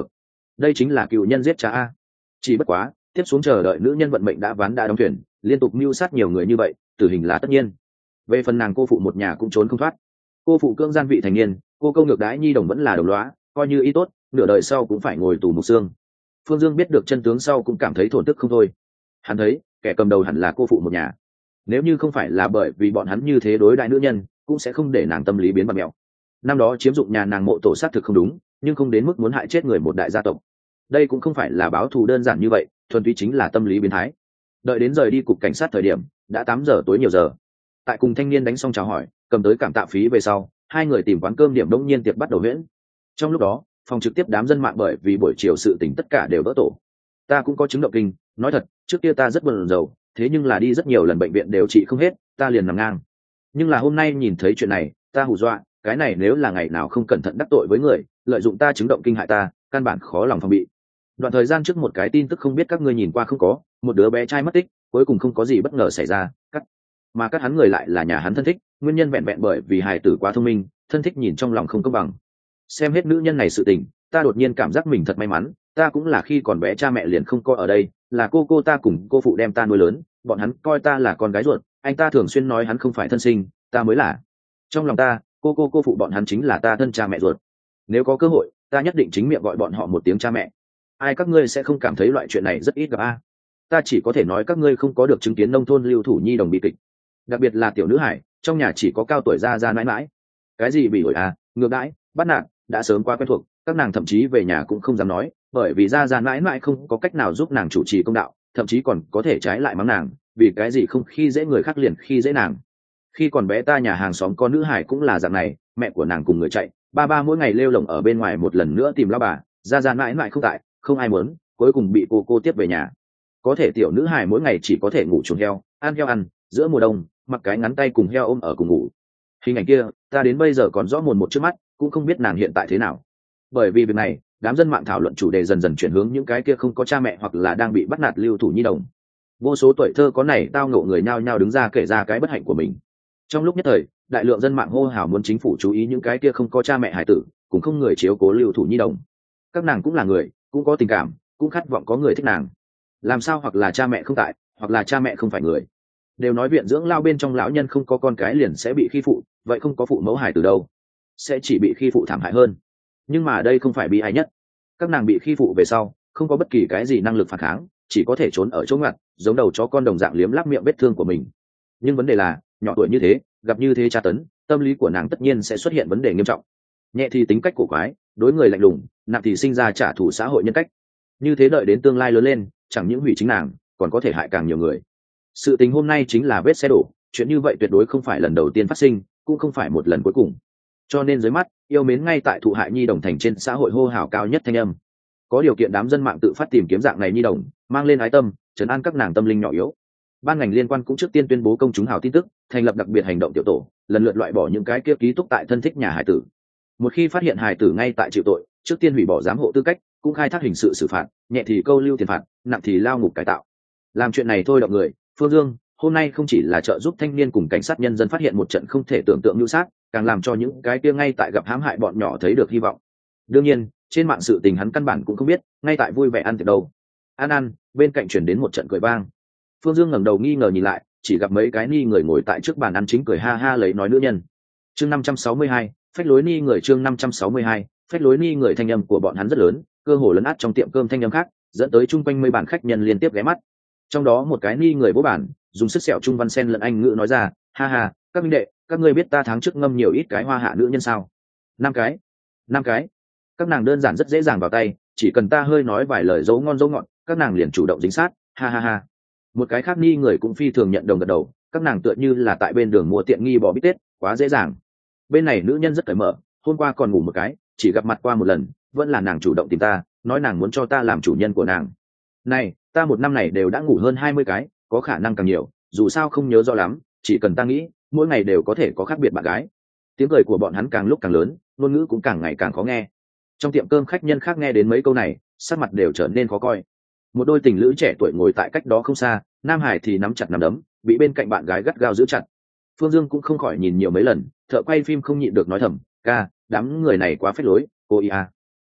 đây chính là cựu nhân giết cha a. Chỉ bất quá tiếp xuống chờ đợi nữ nhân vận mệnh đã ván đã đóng thuyền, liên tục mưu sát nhiều người như vậy, tử hình là tất nhiên. Về phần nàng cô phụ một nhà cũng trốn không thoát. Cô phụ cưỡng gian vị thành niên, cô câu ngược đái nhi đồng vẫn là đồng lõa, coi như ý tốt, nửa đời sau cũng phải ngồi tù mục xương. Phương Dương biết được chân tướng sau cũng cảm thấy thổn thức không thôi. Hắn thấy kẻ cầm đầu hẳn là cô phụ một nhà, nếu như không phải là bởi vì bọn hắn như thế đối đại nữ nhân, cũng sẽ không để nàng tâm lý biến bạt mẹo. Năm đó chiếm dụng nhà nàng mộ tổ xác thực không đúng, nhưng không đến mức muốn hại chết người một đại gia tộc. Đây cũng không phải là báo thù đơn giản như vậy, thuần túy chính là tâm lý biến thái. Đợi đến rời đi cục cảnh sát thời điểm đã tám giờ tối nhiều giờ. Tại cùng thanh niên đánh xong chào hỏi, cầm tới cảm tạ phí về sau, hai người tìm quán cơm điểm đông nhiên tiệc bắt đầu huyễn. Trong lúc đó phòng trực tiếp đám dân mạng bởi vì buổi chiều sự tình tất cả đều vỡ tổ. Ta cũng có chứng động kinh, nói thật trước kia ta rất buồn rầu, thế nhưng là đi rất nhiều lần bệnh viện đều trị không hết, ta liền nằm ngang. Nhưng là hôm nay nhìn thấy chuyện này ta hù dọa, cái này nếu là ngày nào không cẩn thận đắc tội với người, lợi dụng ta chứng động kinh hại ta, căn bản khó lòng phòng bị. Đoạn thời gian trước một cái tin tức không biết các ngươi nhìn qua không có, một đứa bé trai mất tích, cuối cùng không có gì bất ngờ xảy ra, cắt mà cắt hắn người lại là nhà hắn thân thích, nguyên nhân vẹn vẹn bởi vì hài tử quá thông minh, thân thích nhìn trong lòng không công bằng. Xem hết nữ nhân này sự tình, ta đột nhiên cảm giác mình thật may mắn, ta cũng là khi còn bé cha mẹ liền không coi ở đây, là cô cô ta cùng cô phụ đem ta nuôi lớn, bọn hắn coi ta là con gái ruột, anh ta thường xuyên nói hắn không phải thân sinh, ta mới là. Trong lòng ta, cô cô cô phụ bọn hắn chính là ta thân cha mẹ ruột. Nếu có cơ hội, ta nhất định chính miệng gọi bọn họ một tiếng cha mẹ. Ai các ngươi sẽ không cảm thấy loại chuyện này rất ít gặp a? Ta chỉ có thể nói các ngươi không có được chứng kiến nông thôn lưu thủ nhi đồng bi kịch, đặc biệt là tiểu nữ hải, trong nhà chỉ có cao tuổi ra ra mãi mãi. Cái gì bị ổi à, ngược đãi, bắt nạt, đã sớm quá quen thuộc, các nàng thậm chí về nhà cũng không dám nói, bởi vì ra ra mãi mãi không có cách nào giúp nàng chủ trì công đạo, thậm chí còn có thể trái lại mắng nàng, vì cái gì không khi dễ người khác liền khi dễ nàng. Khi còn bé ta nhà hàng xóm con nữ hải cũng là dạng này, mẹ của nàng cùng người chạy, ba ba mỗi ngày lêu lồng ở bên ngoài một lần nữa tìm lao bà, ra ra mãi mãi không tại, không ai muốn, cuối cùng bị cô cô tiếp về nhà. Có thể tiểu nữ hải mỗi ngày chỉ có thể ngủ chuồng heo, ăn heo ăn, giữa mùa đông mặc cái ngắn tay cùng heo ôm ở cùng ngủ. Hình ảnh kia ta đến bây giờ còn rõ mồn một trước mắt, cũng không biết nàng hiện tại thế nào. Bởi vì việc này, đám dân mạng thảo luận chủ đề dần dần chuyển hướng những cái kia không có cha mẹ hoặc là đang bị bắt nạt lưu thủ nhi đồng. Vô số tuổi thơ có này tao ngộ người nhao nhao đứng ra kể ra cái bất hạnh của mình. Trong lúc nhất thời, đại lượng dân mạng hô hào muốn chính phủ chú ý những cái kia không có cha mẹ hải tử, cũng không người chiếu cố lưu thủ nhi đồng. Các nàng cũng là người, cũng có tình cảm, cũng khát vọng có người thích nàng. Làm sao hoặc là cha mẹ không tại, hoặc là cha mẹ không phải người. Đều nói viện dưỡng lao bên trong lão nhân không có con cái liền sẽ bị khi phụ, vậy không có phụ mẫu hải tử đâu, sẽ chỉ bị khi phụ thảm hại hơn. Nhưng mà đây không phải bi ai nhất. Các nàng bị khi phụ về sau, không có bất kỳ cái gì năng lực phản kháng, chỉ có thể trốn ở chỗ ngặt, giống đầu chó con đồng dạng liếm láp miệng vết thương của mình. Nhưng vấn đề là, nhỏ tuổi như thế, gặp như thế tra tấn, tâm lý của nàng tất nhiên sẽ xuất hiện vấn đề nghiêm trọng. Nhẹ thì tính cách cổ quái, đối người lạnh lùng, nặng thì sinh ra trả thù xã hội nhân cách. Như thế đợi đến tương lai lớn lên, chẳng những hủy chính nàng, còn có thể hại càng nhiều người. Sự tình hôm nay chính là vết xe đổ, chuyện như vậy tuyệt đối không phải lần đầu tiên phát sinh, cũng không phải một lần cuối cùng. Cho nên dưới mắt, yêu mến ngay tại thụ hại nhi đồng thành trên xã hội hô hào cao nhất thanh âm. Có điều kiện đám dân mạng tự phát tìm kiếm dạng này nhi đồng, mang lên ái tâm, trấn an các nàng tâm linh nhỏ yếu. Ban ngành liên quan cũng trước tiên tuyên bố công chúng hào tin tức, thành lập đặc biệt hành động tiểu tổ, lần lượt loại bỏ những cái kia ký túc tại thân thích nhà hải tử. Một khi phát hiện hải tử ngay tại chịu tội, trước tiên hủy bỏ giám hộ tư cách, cũng khai thác hình sự xử phạt, nhẹ thì câu lưu tiền phạt, nặng thì lao ngục cải tạo. Làm chuyện này thôi động người, Phương Dương hôm nay không chỉ là trợ giúp thanh niên cùng cảnh sát nhân dân phát hiện một trận không thể tưởng tượng mưu sát, càng làm cho những cái kia ngay tại gặp hãm hại bọn nhỏ thấy được hy vọng. Đương nhiên, trên mạng sự tình hắn căn bản cũng không biết, ngay tại vui vẻ ăn tiệc đâu. Ăn ăn, bên cạnh chuyển đến một trận cười vang. Phương Dương ngẩng đầu nghi ngờ nhìn lại, chỉ gặp mấy cái ni người ngồi tại trước bàn ăn chính cười ha ha lấy nói nữ nhân. Chương năm trăm sáu mươi hai, phách lối ni người chương năm trăm sáu mươi hai, phách lối ni người thanh âm của bọn hắn rất lớn, cơ hồ lấn át trong tiệm cơm thanh âm khác, dẫn tới chung quanh mấy bàn khách nhân liên tiếp ghé mắt. Trong đó một cái ni người bố bản, dùng sức sẹo trung văn sen lẫn anh ngữ nói ra, ha ha, các minh đệ, các ngươi biết ta tháng trước ngâm nhiều ít cái hoa hạ nữ nhân sao? Năm cái, năm cái. Các nàng đơn giản rất dễ dàng vào tay, chỉ cần ta hơi nói vài lời dấu ngon dấu ngọt, các nàng liền chủ động dính sát, ha ha ha. Một cái khác ni người cũng phi thường nhận đồng gật đầu, các nàng tựa như là tại bên đường mua tiện nghi bò bít tết, quá dễ dàng. Bên này nữ nhân rất cởi mở, hôm qua còn ngủ một cái, chỉ gặp mặt qua một lần, vẫn là nàng chủ động tìm ta, nói nàng muốn cho ta làm chủ nhân của nàng. Này, ta một năm này đều đã ngủ hơn hai mươi cái, có khả năng càng nhiều, dù sao không nhớ rõ lắm, chỉ cần ta nghĩ, mỗi ngày đều có thể có khác biệt bạn gái. Tiếng cười của bọn hắn càng lúc càng lớn, ngôn ngữ cũng càng ngày càng khó nghe. Trong tiệm cơm khách nhân khác nghe đến mấy câu này, sắc mặt đều trở nên khó coi. Một đôi tình lữ trẻ tuổi ngồi tại cách đó không xa, nam hải thì nắm chặt nắm đấm, bị bên cạnh bạn gái gắt gao giữ chặt. Phương Dương cũng không khỏi nhìn nhiều mấy lần, thợ quay phim không nhịn được nói thầm, ca, đám người này quá phết lối, cô ý à.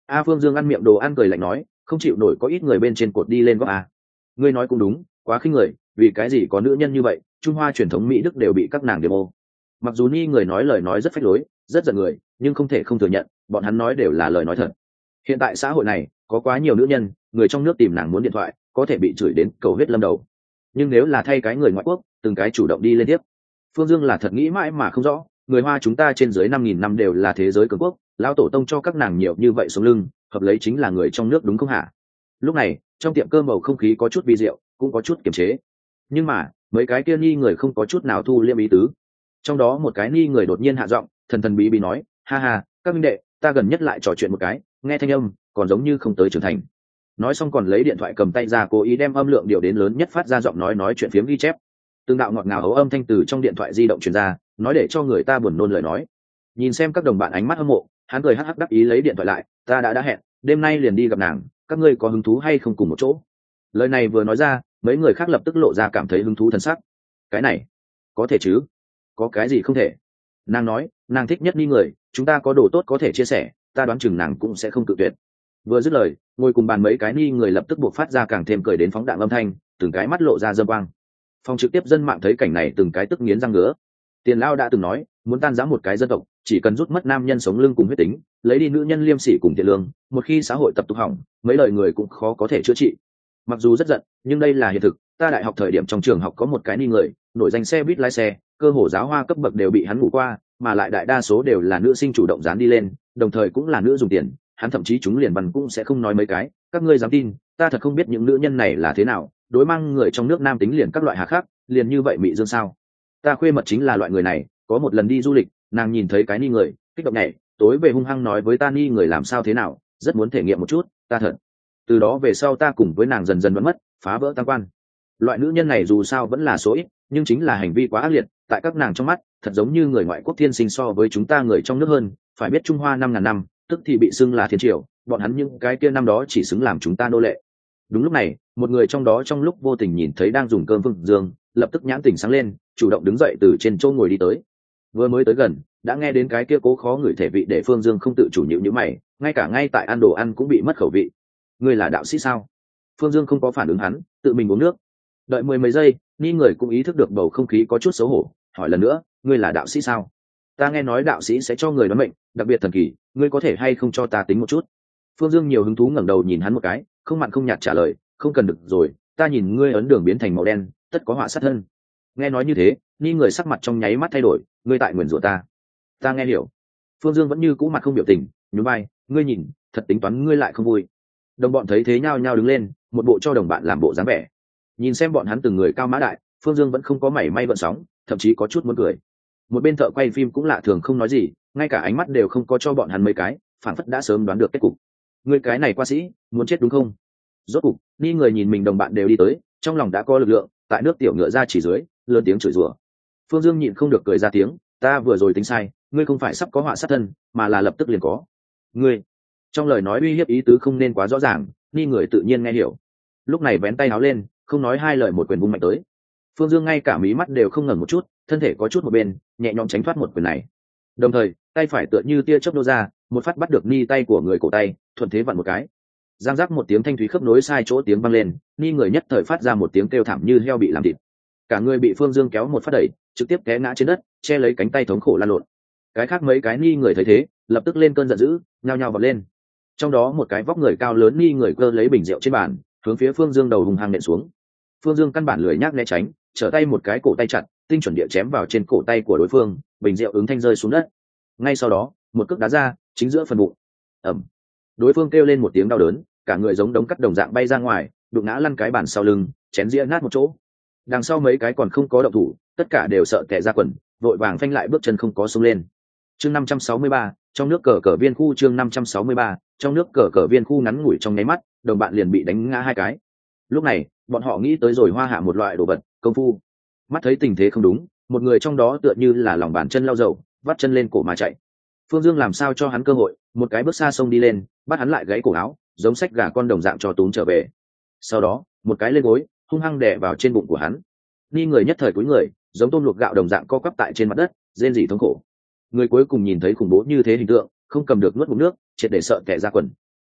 A Phương Dương ăn miệng đồ ăn cười lạnh nói, không chịu nổi có ít người bên trên cột đi lên góp a. Ngươi nói cũng đúng, quá khinh người, vì cái gì có nữ nhân như vậy, Trung Hoa truyền thống Mỹ Đức đều bị các nàng điểm ô. Mặc dù Ni người nói lời nói rất phách lối, rất giận người, nhưng không thể không thừa nhận, bọn hắn nói đều là lời nói thật. Hiện tại xã hội này, có quá nhiều nữ nhân, người trong nước tìm nàng muốn điện thoại, có thể bị chửi đến cầu huyết lâm đầu. Nhưng nếu là thay cái người ngoại quốc, từng cái chủ động đi lên tiếp. Phương Dương là thật nghĩ mãi mà không rõ, người Hoa chúng ta trên dưới năm nghìn năm đều là thế giới cường quốc, lão tổ tông cho các nàng nhiều như vậy sống lưng, hợp lấy chính là người trong nước đúng không hả? Lúc này, trong tiệm cơm bầu không khí có chút vi diệu, cũng có chút kiềm chế. Nhưng mà, mấy cái kia Ni người không có chút nào thu liêm ý tứ. Trong đó một cái Ni người đột nhiên hạ giọng, thần thần bí bí nói, ha ha, các minh đệ, ta gần nhất lại trò chuyện một cái, nghe thanh âm, còn giống như không tới trưởng thành. Nói xong còn lấy điện thoại cầm tay ra cố ý đem âm lượng điều đến lớn nhất phát ra giọng nói nói chuyện phiếm ghi chép. Từng đạo ngọt ngào ấu âm thanh từ trong điện thoại di động truyền ra, nói để cho người ta buồn nôn lời nói. Nhìn xem các đồng bạn ánh mắt hâm mộ, hắn cười hắc hắc đắc ý lấy điện thoại lại, ta đã đã hẹn, đêm nay liền đi gặp nàng, các ngươi có hứng thú hay không cùng một chỗ? Lời này vừa nói ra, mấy người khác lập tức lộ ra cảm thấy hứng thú thần sắc. Cái này, có thể chứ? Có cái gì không thể? Nàng nói, nàng thích nhất Ni người, chúng ta có đồ tốt có thể chia sẻ, ta đoán chừng nàng cũng sẽ không cự tuyệt. Vừa dứt lời, ngồi cùng bàn mấy cái Ni người lập tức buộc phát ra càng thêm cười đến phóng đạn âm thanh, từng cái mắt lộ ra dâm quang. Phòng trực tiếp dân mạng thấy cảnh này từng cái tức nghiến răng ngứa. Tiền Lao đã từng nói, muốn tan rã một cái dân tộc, chỉ cần rút mất nam nhân sống lưng cùng huyết tính, lấy đi nữ nhân liêm sỉ cùng thiện lương, một khi xã hội tập tục hỏng, mấy lời người cũng khó có thể chữa trị. Mặc dù rất giận, nhưng đây là hiện thực, ta đại học thời điểm trong trường học có một cái Ni người, nổi danh xe buýt lái xe, cơ hồ giáo hoa cấp bậc đều bị hắn ngủ qua, mà lại đại đa số đều là nữ sinh chủ động dán đi lên, đồng thời cũng là nữ dùng tiền, hắn thậm chí chúng liền văn cũng sẽ không nói mấy cái, các ngươi dám tin, ta thật không biết những nữ nhân này là thế nào, đối mang người trong nước nam tính liền các loại hà khác, liền như vậy mị dương sao? Ta khuê mật chính là loại người này, có một lần đi du lịch, nàng nhìn thấy cái Ni người, kích động nhảy, tối về hung hăng nói với ta Ni người làm sao thế nào, rất muốn thể nghiệm một chút, ta thật. Từ đó về sau ta cùng với nàng dần dần vẫn mất, phá vỡ tam quan. Loại nữ nhân này dù sao vẫn là số ít, nhưng chính là hành vi quá ác liệt, tại các nàng trong mắt, thật giống như người ngoại quốc thiên sinh so với chúng ta người trong nước hơn, phải biết Trung Hoa năm ngàn năm, tức thì bị xưng là thiên triều, bọn hắn những cái kia năm đó chỉ xứng làm chúng ta nô lệ. Đúng lúc này, một người trong đó trong lúc vô tình nhìn thấy đang dùng cơm Phương Dương, lập tức nhãn tỉnh sáng lên, chủ động đứng dậy từ trên chỗ ngồi đi tới. Vừa mới tới gần, đã nghe đến cái kia cố khó ngửi thể vị để Phương Dương không tự chủ nhịu nhíu mày, ngay cả ngay tại ăn đồ ăn cũng bị mất khẩu vị. Ngươi là đạo sĩ sao? Phương Dương không có phản ứng hắn, tự mình uống nước. Đợi mười mấy giây, Ni người cũng ý thức được bầu không khí có chút xấu hổ, hỏi lần nữa, ngươi là đạo sĩ sao? Ta nghe nói đạo sĩ sẽ cho người đoán mệnh, đặc biệt thần kỳ, ngươi có thể hay không cho ta tính một chút? Phương Dương nhiều hứng thú ngẩng đầu nhìn hắn một cái, không mặn không nhạt trả lời, không cần được rồi, ta nhìn ngươi ấn đường biến thành màu đen, tất có họa sát thân. Nghe nói như thế, Ni người sắc mặt trong nháy mắt thay đổi, ngươi tại nguyền rủa ta. Ta nghe hiểu. Phương Dương vẫn như cũ mặt không biểu tình, nhún vai, ngươi nhìn, thật tính toán ngươi lại không vui. Đồng bọn thấy thế nhao nhao đứng lên, một bộ cho đồng bạn làm bộ dáng vẻ. Nhìn xem bọn hắn từng người cao mã đại, Phương Dương vẫn không có mảy may gợn sóng, thậm chí có chút muốn cười. Một bên thợ quay phim cũng lạ thường không nói gì, ngay cả ánh mắt đều không có cho bọn hắn mấy cái, phản phất đã sớm đoán được kết cục. Ngươi cái này qua sĩ, muốn chết đúng không? Rốt cục, Ni người nhìn mình đồng bạn đều đi tới, trong lòng đã có lực lượng, tại nước tiểu ngựa ra chỉ dưới, lớn tiếng chửi rủa. Phương Dương nhịn không được cười ra tiếng, ta vừa rồi tính sai, ngươi không phải sắp có họa sát thân, mà là lập tức liền có. Ngươi, trong lời nói uy hiếp ý tứ không nên quá rõ ràng, Ni người tự nhiên nghe hiểu. Lúc này vén tay áo lên, không nói hai lời một quyền vung mạnh tới. Phương Dương ngay cả mí mắt đều không ngẩng một chút, thân thể có chút một bên, nhẹ nhõm tránh thoát một quyền này. Đồng thời, tay phải tựa như tia chớp nô ra, một phát bắt được Ni tay của người cổ tay, thuận thế vặn một cái. Giang giác một tiếng thanh thúy khớp nối sai chỗ tiếng vang lên, Ni người nhất thời phát ra một tiếng kêu thảm như heo bị làm thịt. Cả người bị Phương Dương kéo một phát đẩy, trực tiếp té ngã trên đất, che lấy cánh tay thống khổ lăn lộn. Cái khác mấy cái Ni người thấy thế, lập tức lên cơn giận dữ, nhao nhao vọt lên. Trong đó một cái vóc người cao lớn Ni người cơ lấy bình rượu trên bàn, hướng phía Phương Dương đầu hùng hăng nện xuống. Phương Dương căn bản lười nhác né tránh, trở tay một cái cổ tay chặt, tinh chuẩn địa chém vào trên cổ tay của đối phương, bình rượu ứng thanh rơi xuống đất. Ngay sau đó, một cước đá ra, chính giữa phần bụng. Ầm. Đối phương kêu lên một tiếng đau đớn, cả người giống đống cắt đồng dạng bay ra ngoài, đụng ngã lăn cái bàn sau lưng, chén dĩa nát một chỗ. Đằng sau mấy cái còn không có động thủ, tất cả đều sợ tè ra quần, vội vàng phanh lại bước chân không có xông lên. Chương năm trăm sáu mươi ba, trong nước cờ cờ viên khu chương năm trăm sáu mươi ba, trong nước cờ cờ viên khu ngắn ngủi trong nháy mắt, đồng bạn liền bị đánh ngã hai cái. Lúc này, bọn họ nghĩ tới rồi Hoa Hạ một loại đồ vật, công phu. Mắt thấy tình thế không đúng, một người trong đó tựa như là lòng bàn chân lau dầu, vắt chân lên cổ mà chạy. Phương Dương làm sao cho hắn cơ hội, một cái bước xa xông đi lên, bắt hắn lại gãy cổ áo, giống xách gà con đồng dạng cho túm trở về. Sau đó, một cái lên gối, hung hăng đè vào trên bụng của hắn. Ni người nhất thời cúi người, giống tôm luộc gạo đồng dạng co quắp tại trên mặt đất, rên rỉ thống khổ. Người cuối cùng nhìn thấy khủng bố như thế hình tượng, không cầm được nuốt ngụm nước, triệt để sợ tè ra quần.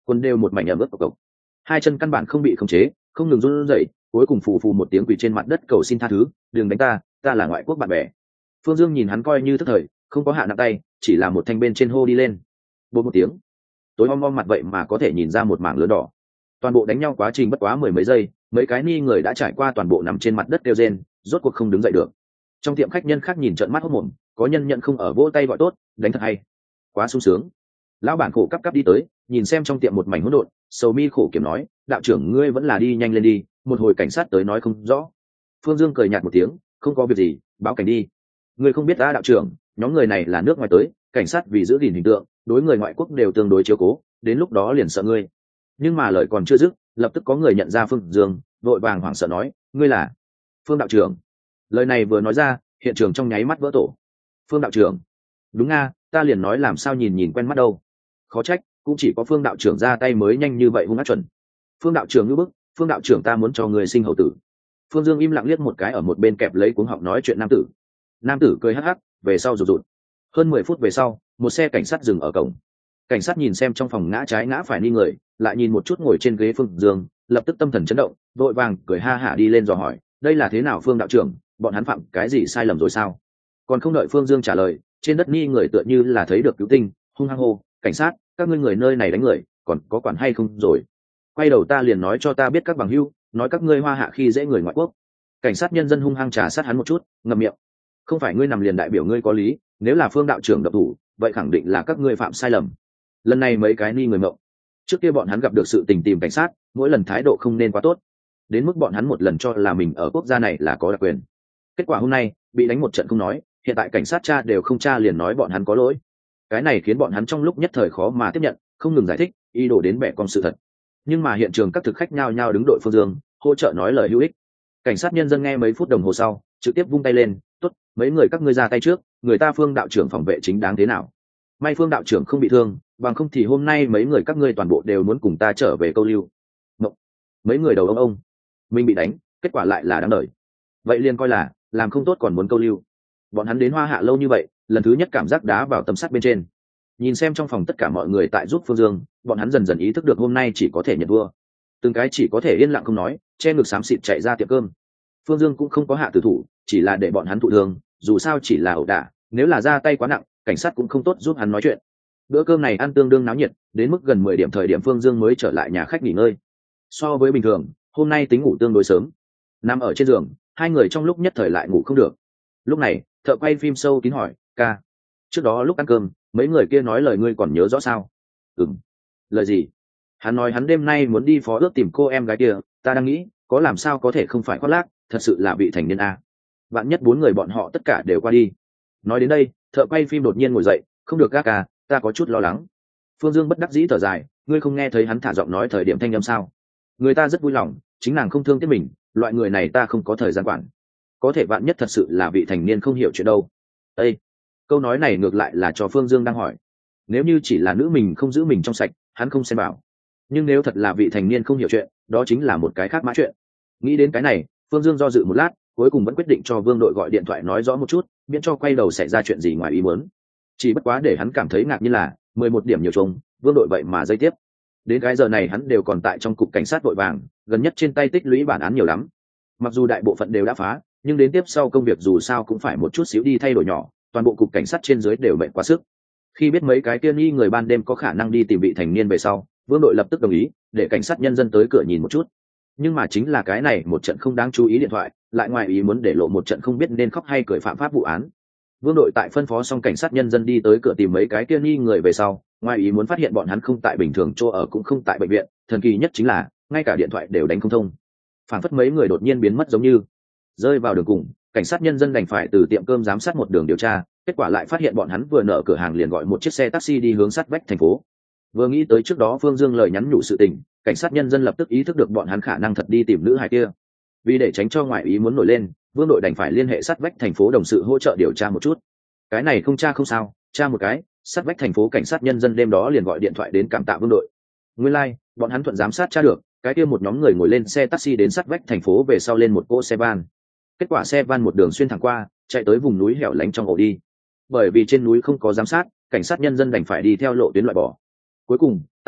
quần đều một mảnh ẩm ướt cộc cộc, hai chân căn bản không bị khống chế, không ngừng run rẩy, cuối cùng phù phù một tiếng quỳ trên mặt đất cầu xin tha thứ, đừng đánh ta, ta là ngoại quốc bạn bè. Phương Dương nhìn hắn coi như tức thời, không có hạ nặng tay, chỉ là một thanh bên trên hô đi lên. Bột một tiếng, tối om om mặt vậy mà có thể nhìn ra một mảng lớn đỏ. Toàn bộ đánh nhau quá trình bất quá mười mấy giây, mấy cái ni người đã trải qua toàn bộ nằm trên mặt đất kêu rên, rốt cuộc không đứng dậy được. Trong tiệm khách nhân khác nhìn trợn mắt hốt mồm, có nhân nhận không ở vỗ tay gọi tốt, đánh thật hay, quá sung sướng. Lão bản khổ cắp cắp đi tới, nhìn xem trong tiệm một mảnh hỗn độn, sầu mi khổ kiểm nói, đạo trưởng ngươi vẫn là đi nhanh lên đi, một hồi cảnh sát tới nói không rõ. Phương Dương cười nhạt một tiếng, không có việc gì, báo cảnh đi. Ngươi không biết ta đạo trưởng, nhóm người này là nước ngoài tới, cảnh sát vì giữ gìn hình tượng, đối người ngoại quốc đều tương đối chiếu cố, đến lúc đó liền sợ ngươi. Nhưng mà lời còn chưa dứt, lập tức có người nhận ra Phương Dương, vội vàng hoảng sợ nói, ngươi là Phương đạo trưởng. Lời này vừa nói ra, hiện trường trong nháy mắt vỡ tổ. Phương đạo trưởng? Đúng nga, ta liền nói làm sao nhìn nhìn quen mắt đâu. Khó trách, cũng chỉ có Phương đạo trưởng ra tay mới nhanh như vậy hung ác chuẩn. Phương đạo trưởng ngữ bức, Phương đạo trưởng ta muốn cho người sinh hậu tử. Phương Dương im lặng liếc một cái ở một bên kẹp lấy cuống họng nói chuyện nam tử. Nam tử cười hắc hắc, về sau rụt rụt. Hơn mười phút về sau, một xe cảnh sát dừng ở cổng. Cảnh sát nhìn xem trong phòng ngã trái ngã phải đi người, lại nhìn một chút ngồi trên ghế Phương Dương, lập tức tâm thần chấn động, vội vàng cười ha hả đi lên dò hỏi, đây là thế nào Phương đạo trưởng, bọn hắn phạm cái gì sai lầm rồi sao? Còn không đợi Phương Dương trả lời, trên đất nghi người tựa như là thấy được cứu tinh, hung hăng hô, cảnh sát, các ngươi người nơi này đánh người, còn có quản hay không rồi? Quay đầu ta liền nói cho ta biết các bằng hữu, nói các ngươi hoa hạ khi dễ người ngoại quốc. Cảnh sát nhân dân hung hăng trà sát hắn một chút, ngậm miệng. Không phải ngươi nằm liền đại biểu ngươi có lý, nếu là Phương đạo trưởng độc thủ, vậy khẳng định là các ngươi phạm sai lầm. Lần này mấy cái ni người mộng. Trước kia bọn hắn gặp được sự tình tìm cảnh sát, mỗi lần thái độ không nên quá tốt, đến mức bọn hắn một lần cho là mình ở quốc gia này là có đặc quyền. Kết quả hôm nay bị đánh một trận không nói, hiện tại cảnh sát tra đều không tra liền nói bọn hắn có lỗi. Cái này khiến bọn hắn trong lúc nhất thời khó mà tiếp nhận, không ngừng giải thích, ý đồ đến bẻ con sự thật. Nhưng mà hiện trường các thực khách nhao nhao đứng đội Phương Dương, hỗ trợ nói lời hữu ích. Cảnh sát nhân dân nghe mấy phút đồng hồ sau, trực tiếp vung tay lên, tốt, mấy người các ngươi ra tay trước, người ta Phương đạo trưởng phòng vệ chính đáng thế nào? May Phương đạo trưởng không bị thương, bằng không thì hôm nay mấy người các ngươi toàn bộ đều muốn cùng ta trở về câu lưu. Mộng. Mấy người đầu ông ông, mình bị đánh, kết quả lại là đáng đời. Vậy liền coi là làm không tốt còn muốn câu lưu. Bọn hắn đến Hoa Hạ lâu như vậy, lần thứ nhất cảm giác đá vào tấm sắt bên trên. Nhìn xem trong phòng tất cả mọi người tại giúp Phương Dương, bọn hắn dần dần ý thức được hôm nay chỉ có thể nhận thua. Từng cái chỉ có thể yên lặng không nói, che ngực xám xịt chạy ra tiệm cơm. Phương Dương cũng không có hạ tử thủ, chỉ là để bọn hắn thụ thương, dù sao chỉ là ẩu đả, nếu là ra tay quá nặng, cảnh sát cũng không tốt giúp hắn nói chuyện. Bữa cơm này ăn tương đương náo nhiệt, đến mức gần mười điểm thời điểm Phương Dương mới trở lại nhà khách nghỉ ngơi. So với bình thường, hôm nay tính ngủ tương đối sớm. Nằm ở trên giường, hai người trong lúc nhất thời lại ngủ không được. Lúc này, thợ quay phim sâu kín hỏi, ca, trước đó lúc ăn cơm, mấy người kia nói lời ngươi còn nhớ rõ sao? Ừm. Lời gì? Hắn nói hắn đêm nay muốn đi phó ước tìm cô em gái kia, ta đang nghĩ, có làm sao có thể không phải khoác lác, thật sự là vị thành niên a. Vạn nhất bốn người bọn họ tất cả đều qua đi. Nói đến đây, thợ quay phim đột nhiên ngồi dậy, không được ca ca, ta có chút lo lắng. Phương Dương bất đắc dĩ thở dài, ngươi không nghe thấy hắn thả giọng nói thời điểm thanh âm sao? Người ta rất vui lòng, chính nàng không thương tiếc mình, loại người này ta không có thời gian quản. Có thể vạn nhất thật sự là vị thành niên không hiểu chuyện đâu. Ê! Câu nói này ngược lại là cho Phương Dương đang hỏi. Nếu như chỉ là nữ mình không giữ mình trong sạch, hắn không xem bảo. Nhưng nếu thật là vị thành niên không hiểu chuyện, đó chính là một cái khác mã chuyện. Nghĩ đến cái này, Phương Dương do dự một lát, cuối cùng vẫn quyết định cho Vương đội gọi điện thoại nói rõ một chút, miễn cho quay đầu xảy ra chuyện gì ngoài ý muốn. Chỉ bất quá để hắn cảm thấy ngạc nhiên là mười một điểm nhiều trùng, Vương đội vậy mà dây tiếp. Đến cái giờ này hắn đều còn tại trong cục cảnh sát vội vàng, gần nhất trên tay tích lũy bản án nhiều lắm. Mặc dù đại bộ phận đều đã phá, nhưng đến tiếp sau công việc dù sao cũng phải một chút xíu đi thay đổi nhỏ, toàn bộ cục cảnh sát trên dưới đều mệt quá sức. Khi biết mấy cái tiên y người ban đêm có khả năng đi tìm vị thành niên về sau, Vương đội lập tức đồng ý để cảnh sát nhân dân tới cửa nhìn một chút. Nhưng mà chính là cái này một trận không đáng chú ý điện thoại, lại ngoài ý muốn để lộ một trận không biết nên khóc hay cười phạm pháp vụ án. Vương đội tại phân phó xong cảnh sát nhân dân đi tới cửa tìm mấy cái tiên y người về sau, ngoài ý muốn phát hiện bọn hắn không tại bình thường chỗ ở cũng không tại bệnh viện, thần kỳ nhất chính là ngay cả điện thoại đều đánh không thông. Phản phất mấy người đột nhiên biến mất giống như rơi vào đường cùng, cảnh sát nhân dân đành phải từ tiệm cơm giám sát một đường điều tra, kết quả lại phát hiện bọn hắn vừa nở cửa hàng liền gọi một chiếc xe taxi đi hướng sát vách thành phố. Vừa nghĩ tới trước đó Phương Dương lời nhắn nhủ sự tình, cảnh sát nhân dân lập tức ý thức được bọn hắn khả năng thật đi tìm nữ hài kia. Vì để tránh cho ngoại ý muốn nổi lên, Vương đội đành phải liên hệ sát vách thành phố đồng sự hỗ trợ điều tra một chút. Cái này không tra không sao, tra một cái, sát vách thành phố cảnh sát nhân dân đêm đó liền gọi điện thoại đến cảm tạ Vương đội. Nguyên lai, like, bọn hắn thuận giám sát tra được, cái kia một nhóm người ngồi lên xe taxi đến sát vách thành phố về sau lên một cỗ xe van. Kết quả xe van một đường xuyên thẳng qua, chạy tới vùng núi hẻo lánh trong ổ đi. Bởi vì trên núi không có giám sát, cảnh sát nhân dân đành phải đi theo lộ tuyến loại bỏ. Cuối cùng,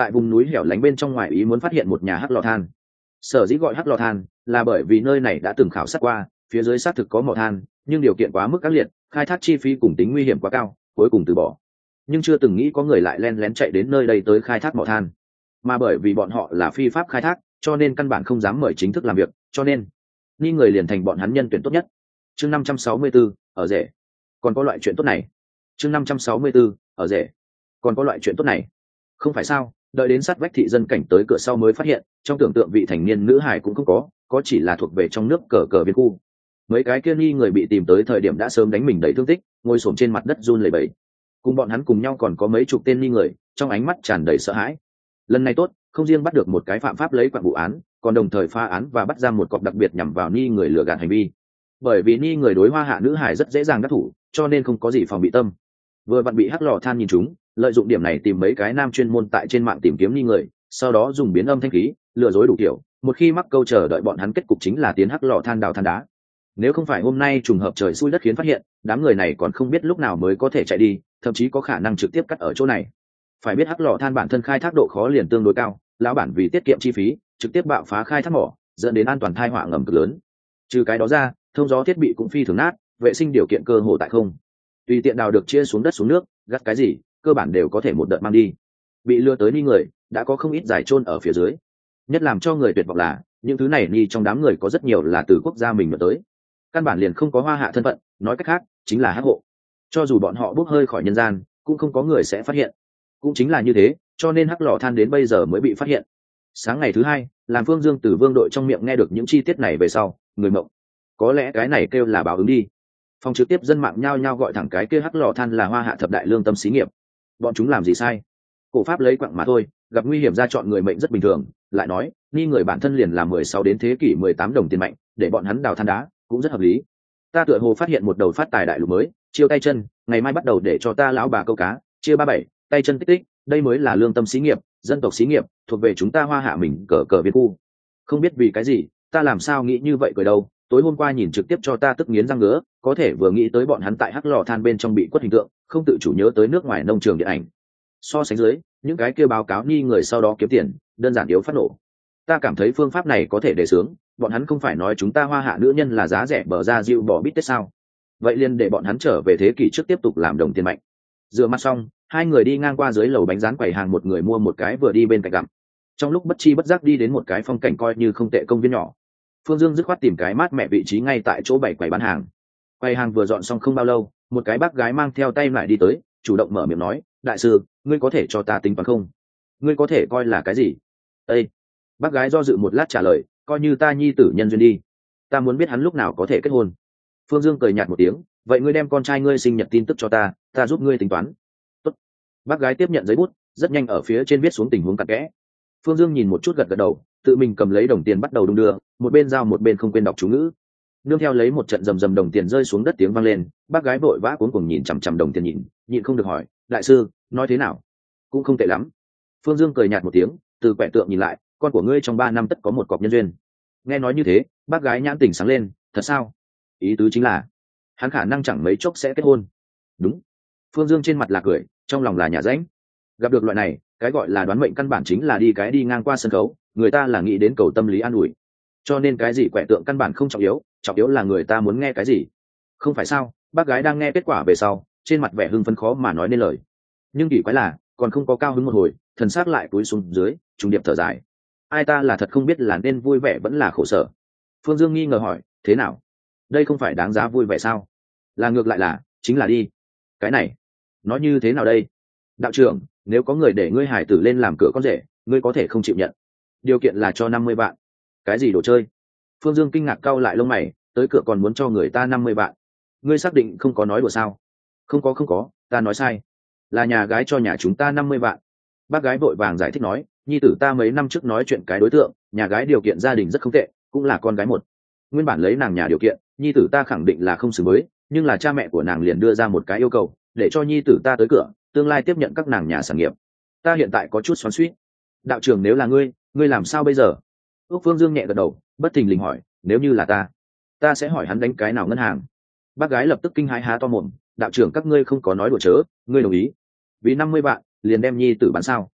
tại vùng núi hẻo lánh bên trong ngoài ý muốn phát hiện một nhà hắc lò than. Sở dĩ gọi hắc lò than là bởi vì nơi này đã từng khảo sát qua, phía dưới xác thực có mỏ than, nhưng điều kiện quá mức ác liệt, khai thác chi phí cùng tính nguy hiểm quá cao, cuối cùng từ bỏ. Nhưng chưa từng nghĩ có người lại len lén chạy đến nơi đây tới khai thác mỏ than, mà bởi vì bọn họ là phi pháp khai thác, cho nên căn bản không dám mời chính thức làm việc, cho nên ni người liền thành bọn hắn nhân tuyển tốt nhất. Chương năm trăm sáu mươi tư, ở rể. Còn có loại chuyện tốt này. Chương năm trăm sáu mươi tư, ở rể. Còn có loại chuyện tốt này. Không phải sao, đợi đến sát vách thị dân cảnh tới cửa sau mới phát hiện, trong tưởng tượng vị thành niên nữ hài cũng không có, có chỉ là thuộc về trong nước cờ cờ viên khu. Mấy cái kia ni người bị tìm tới thời điểm đã sớm đánh mình đầy thương tích, ngồi xổm trên mặt đất run lẩy bẩy. Cùng bọn hắn cùng nhau còn có mấy chục tên ni người, trong ánh mắt tràn đầy sợ hãi. Lần này tốt, không riêng bắt được một cái phạm pháp lấy quạng vụ án, còn đồng thời phá án và bắt ra một cọc đặc biệt nhằm vào ni người lừa gạt hành vi. Bởi vì ni người đối hoa hạ nữ hải rất dễ dàng đắc thủ, cho nên không có gì phòng bị tâm. Vừa vặn bị hắc lò than nhìn chúng, lợi dụng điểm này tìm mấy cái nam chuyên môn tại trên mạng tìm kiếm ni người, sau đó dùng biến âm thanh khí lừa dối đủ kiểu, một khi mắc câu chờ đợi bọn hắn kết cục chính là tiến hắc lò than đào than đá. Nếu không phải hôm nay trùng hợp trời xui đất khiến phát hiện, đám người này còn không biết lúc nào mới có thể chạy đi, thậm chí có khả năng trực tiếp cắt ở chỗ này. Phải biết hắc lò than bản thân khai thác độ khó liền tương đối cao, lão bản vì tiết kiệm chi phí trực tiếp bạo phá khai thác mỏ, dẫn đến an toàn tai họa ngầm cực lớn. Trừ cái đó ra, thông gió thiết bị cũng phi thường nát, vệ sinh điều kiện cơ hồ tại không. Tùy tiện đào được chia xuống đất xuống nước, gắt cái gì cơ bản đều có thể một đợt mang đi. Bị lừa tới ni người đã có không ít giải chôn ở phía dưới. Nhất làm cho người tuyệt vọng là những thứ này ni trong đám người có rất nhiều là từ quốc gia mình mà tới, căn bản liền không có hoa hạ thân phận, nói cách khác chính là hắc hộ. Cho dù bọn họ bốc hơi khỏi nhân gian cũng không có người sẽ phát hiện. Cũng chính là như thế, cho nên hắc lò than đến bây giờ mới bị phát hiện. Sáng ngày thứ hai, làm Phương Dương từ Vương đội trong miệng nghe được những chi tiết này về sau, người mộng. Có lẽ cái này kêu là báo ứng đi. Phòng trực tiếp dân mạng nhao nhao gọi thẳng cái kia hắc lò than là hoa hạ thập đại lương tâm xí nghiệp. Bọn chúng làm gì sai? Cổ pháp lấy quặng mà thôi, gặp nguy hiểm ra chọn người mệnh rất bình thường. Lại nói, ni người bản thân liền là mười sáu đến thế kỷ mười tám đồng tiền mạnh, để bọn hắn đào than đá cũng rất hợp lý. Ta tựa hồ phát hiện một đầu phát tài đại lục mới, chiêu tay chân, ngày mai bắt đầu để cho ta lão bà câu cá, chia ba bảy, tay chân tích tích, đây mới là lương tâm xí nghiệp, dân tộc xí nghiệp, thuộc về chúng ta hoa hạ mình cờ cờ việt khu. Không biết vì cái gì, ta làm sao nghĩ như vậy cười đâu, tối hôm qua nhìn trực tiếp cho ta tức nghiến răng ngứa, có thể vừa nghĩ tới bọn hắn tại hắc lò than bên trong bị quất hình tượng, không tự chủ nhớ tới nước ngoài nông trường điện ảnh. So sánh dưới, những cái kia báo cáo ni người sau đó kiếm tiền, đơn giản yếu phát nổ. Ta cảm thấy phương pháp này có thể để sướng, bọn hắn không phải nói chúng ta hoa hạ nữ nhân là giá rẻ bờ ra dịu bỏ bít tết sao? Vậy liền để bọn hắn trở về thế kỷ trước tiếp tục làm đồng tiền mạnh. Rửa mặt xong, hai người đi ngang qua dưới lầu bánh rán quầy hàng, một người mua một cái vừa đi bên cạnh gặm. Trong lúc bất chi bất giác đi đến một cái phong cảnh coi như không tệ công viên nhỏ, Phương Dương dứt khoát tìm cái mát mẹ vị trí ngay tại chỗ bảy quầy bán hàng. Quầy hàng vừa dọn xong không bao lâu, một cái bác gái mang theo tay lại đi tới, chủ động mở miệng nói, đại sư, ngươi có thể cho ta tính toán không? Ngươi có thể coi là cái gì? Ê! Bác gái do dự một lát trả lời, coi như ta nhi tử nhân duyên đi. Ta muốn biết hắn lúc nào có thể kết hôn. Phương Dương cười nhạt một tiếng, vậy ngươi đem con trai ngươi sinh nhật tin tức cho ta, ta giúp ngươi tính toán. Tốt. Bác gái tiếp nhận giấy bút, rất nhanh ở phía trên viết xuống tình huống cặn kẽ. Phương Dương nhìn một chút gật gật đầu, tự mình cầm lấy đồng tiền bắt đầu đung đưa, một bên giao một bên không quên đọc chú ngữ. Nương theo lấy một trận rầm rầm đồng tiền rơi xuống đất tiếng vang lên, bác gái vội vã cuống cuồng nhìn chằm chằm đồng tiền nhìn, nhịn không được hỏi, đại sư, nói thế nào? Cũng không tệ lắm. Phương Dương cười nhạt một tiếng, từ quẻ tượng nhìn lại, con của ngươi trong ba năm tất có một cọc nhân duyên. Nghe nói như thế, bác gái nhãn tỉnh sáng lên, thật sao? Ý tứ chính là hắn khả năng chẳng mấy chốc sẽ kết hôn. Đúng. Phương Dương trên mặt là cười, trong lòng là nhả rãnh. Gặp được loại này, cái gọi là đoán mệnh căn bản chính là đi cái đi ngang qua sân khấu, người ta là nghĩ đến cầu tâm lý an ủi. Cho nên cái gì quẻ tượng căn bản không trọng yếu, trọng yếu là người ta muốn nghe cái gì. Không phải sao? Bác gái đang nghe kết quả về sau, trên mặt vẻ hưng phấn khó mà nói nên lời. Nhưng kỳ quái là, còn không có cao hứng một hồi, thần sắc lại cúi xuống dưới, trùng điệp thở dài. Ai ta là thật không biết là nên vui vẻ vẫn là khổ sở. Phương Dương nghi ngờ hỏi, thế nào? Đây không phải đáng giá vui vẻ sao? Là ngược lại là, chính là đi. Cái này, nói như thế nào đây? Đạo trưởng, nếu có người để ngươi hải tử lên làm cửa con rể, ngươi có thể không chịu nhận. Điều kiện là cho năm mươi vạn. Cái gì đồ chơi? Phương Dương kinh ngạc cau lại lông mày, tới cửa còn muốn cho người ta năm mươi vạn. Ngươi xác định không có nói đùa sao? Không có không có, ta nói sai. Là nhà gái cho nhà chúng ta năm mươi vạn. Bác gái vội vàng giải thích nói, nhi tử ta mấy năm trước nói chuyện cái đối tượng, nhà gái điều kiện gia đình rất không tệ, cũng là con gái một. Nguyên bản lấy nàng nhà điều kiện, nhi tử ta khẳng định là không xứng với, nhưng là cha mẹ của nàng liền đưa ra một cái yêu cầu, để cho nhi tử ta tới cửa, tương lai tiếp nhận các nàng nhà sản nghiệp. Ta hiện tại có chút xoắn xuýt. Đạo trưởng, nếu là ngươi, ngươi làm sao bây giờ? Ước Phương Dương nhẹ gật đầu, bất thình lình hỏi, nếu như là ta, ta sẽ hỏi hắn đánh cái nào ngân hàng. Bác gái lập tức kinh hãi há to mồm, đạo trưởng các ngươi không có nói đùa chớ, ngươi đồng ý? Vì năm mươi vạn, liền đem nhi tử bán sao?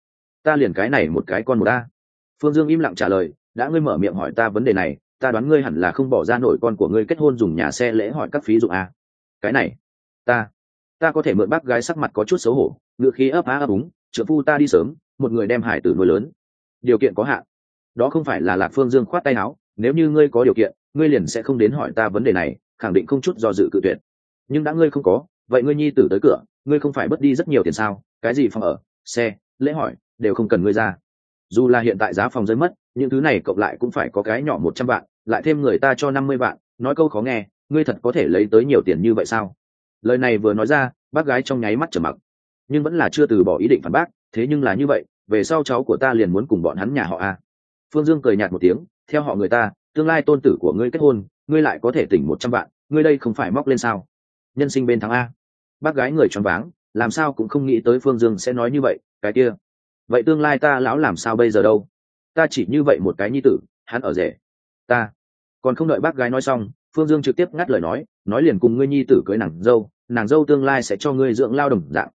ta liền cái này một cái con một ta. Phương Dương im lặng trả lời, đã ngươi mở miệng hỏi ta vấn đề này, ta đoán ngươi hẳn là không bỏ ra nổi con của ngươi kết hôn dùng nhà xe lễ hỏi các phí dụng à. Cái này ta ta có thể mượn. Bác gái sắc mặt có chút xấu hổ, ngựa khí ấp á ấp úng, trượng phu ta đi sớm, một người đem hải tử nuôi lớn, điều kiện có hạn. Đó không phải là Lạc Phương Dương khoát tay áo, nếu như ngươi có điều kiện ngươi liền sẽ không đến hỏi ta vấn đề này, khẳng định không chút do dự cự tuyệt. Nhưng đã ngươi không có, vậy ngươi nhi tử tới cửa, ngươi không phải mất đi rất nhiều tiền sao? Cái gì phòng ở, xe, lễ hỏi đều không cần ngươi ra. Dù là hiện tại giá phòng rơi mất, những thứ này cộng lại cũng phải có cái nhỏ một trăm vạn, lại thêm người ta cho năm mươi vạn, nói câu khó nghe, ngươi thật có thể lấy tới nhiều tiền như vậy sao? Lời này vừa nói ra, bác gái trong nháy mắt trầm mặc, nhưng vẫn là chưa từ bỏ ý định phản bác. Thế nhưng là như vậy, về sau cháu của ta liền muốn cùng bọn hắn nhà họ a. Phương Dương cười nhạt một tiếng, theo họ người ta, tương lai tôn tử của ngươi kết hôn, ngươi lại có thể tỉnh một trăm vạn, ngươi đây không phải móc lên sao? Nhân sinh bên thắng a. Bác gái người choáng váng, làm sao cũng không nghĩ tới Phương Dương sẽ nói như vậy. Cái kia, vậy tương lai ta lão làm sao bây giờ đâu? Ta chỉ như vậy một cái nhi tử, hắn ở rể. Ta còn không đợi bác gái nói xong, Phương Dương trực tiếp ngắt lời nói, nói liền cùng ngươi nhi tử cưới nàng dâu, nàng dâu tương lai sẽ cho ngươi dưỡng lao đồng dạng.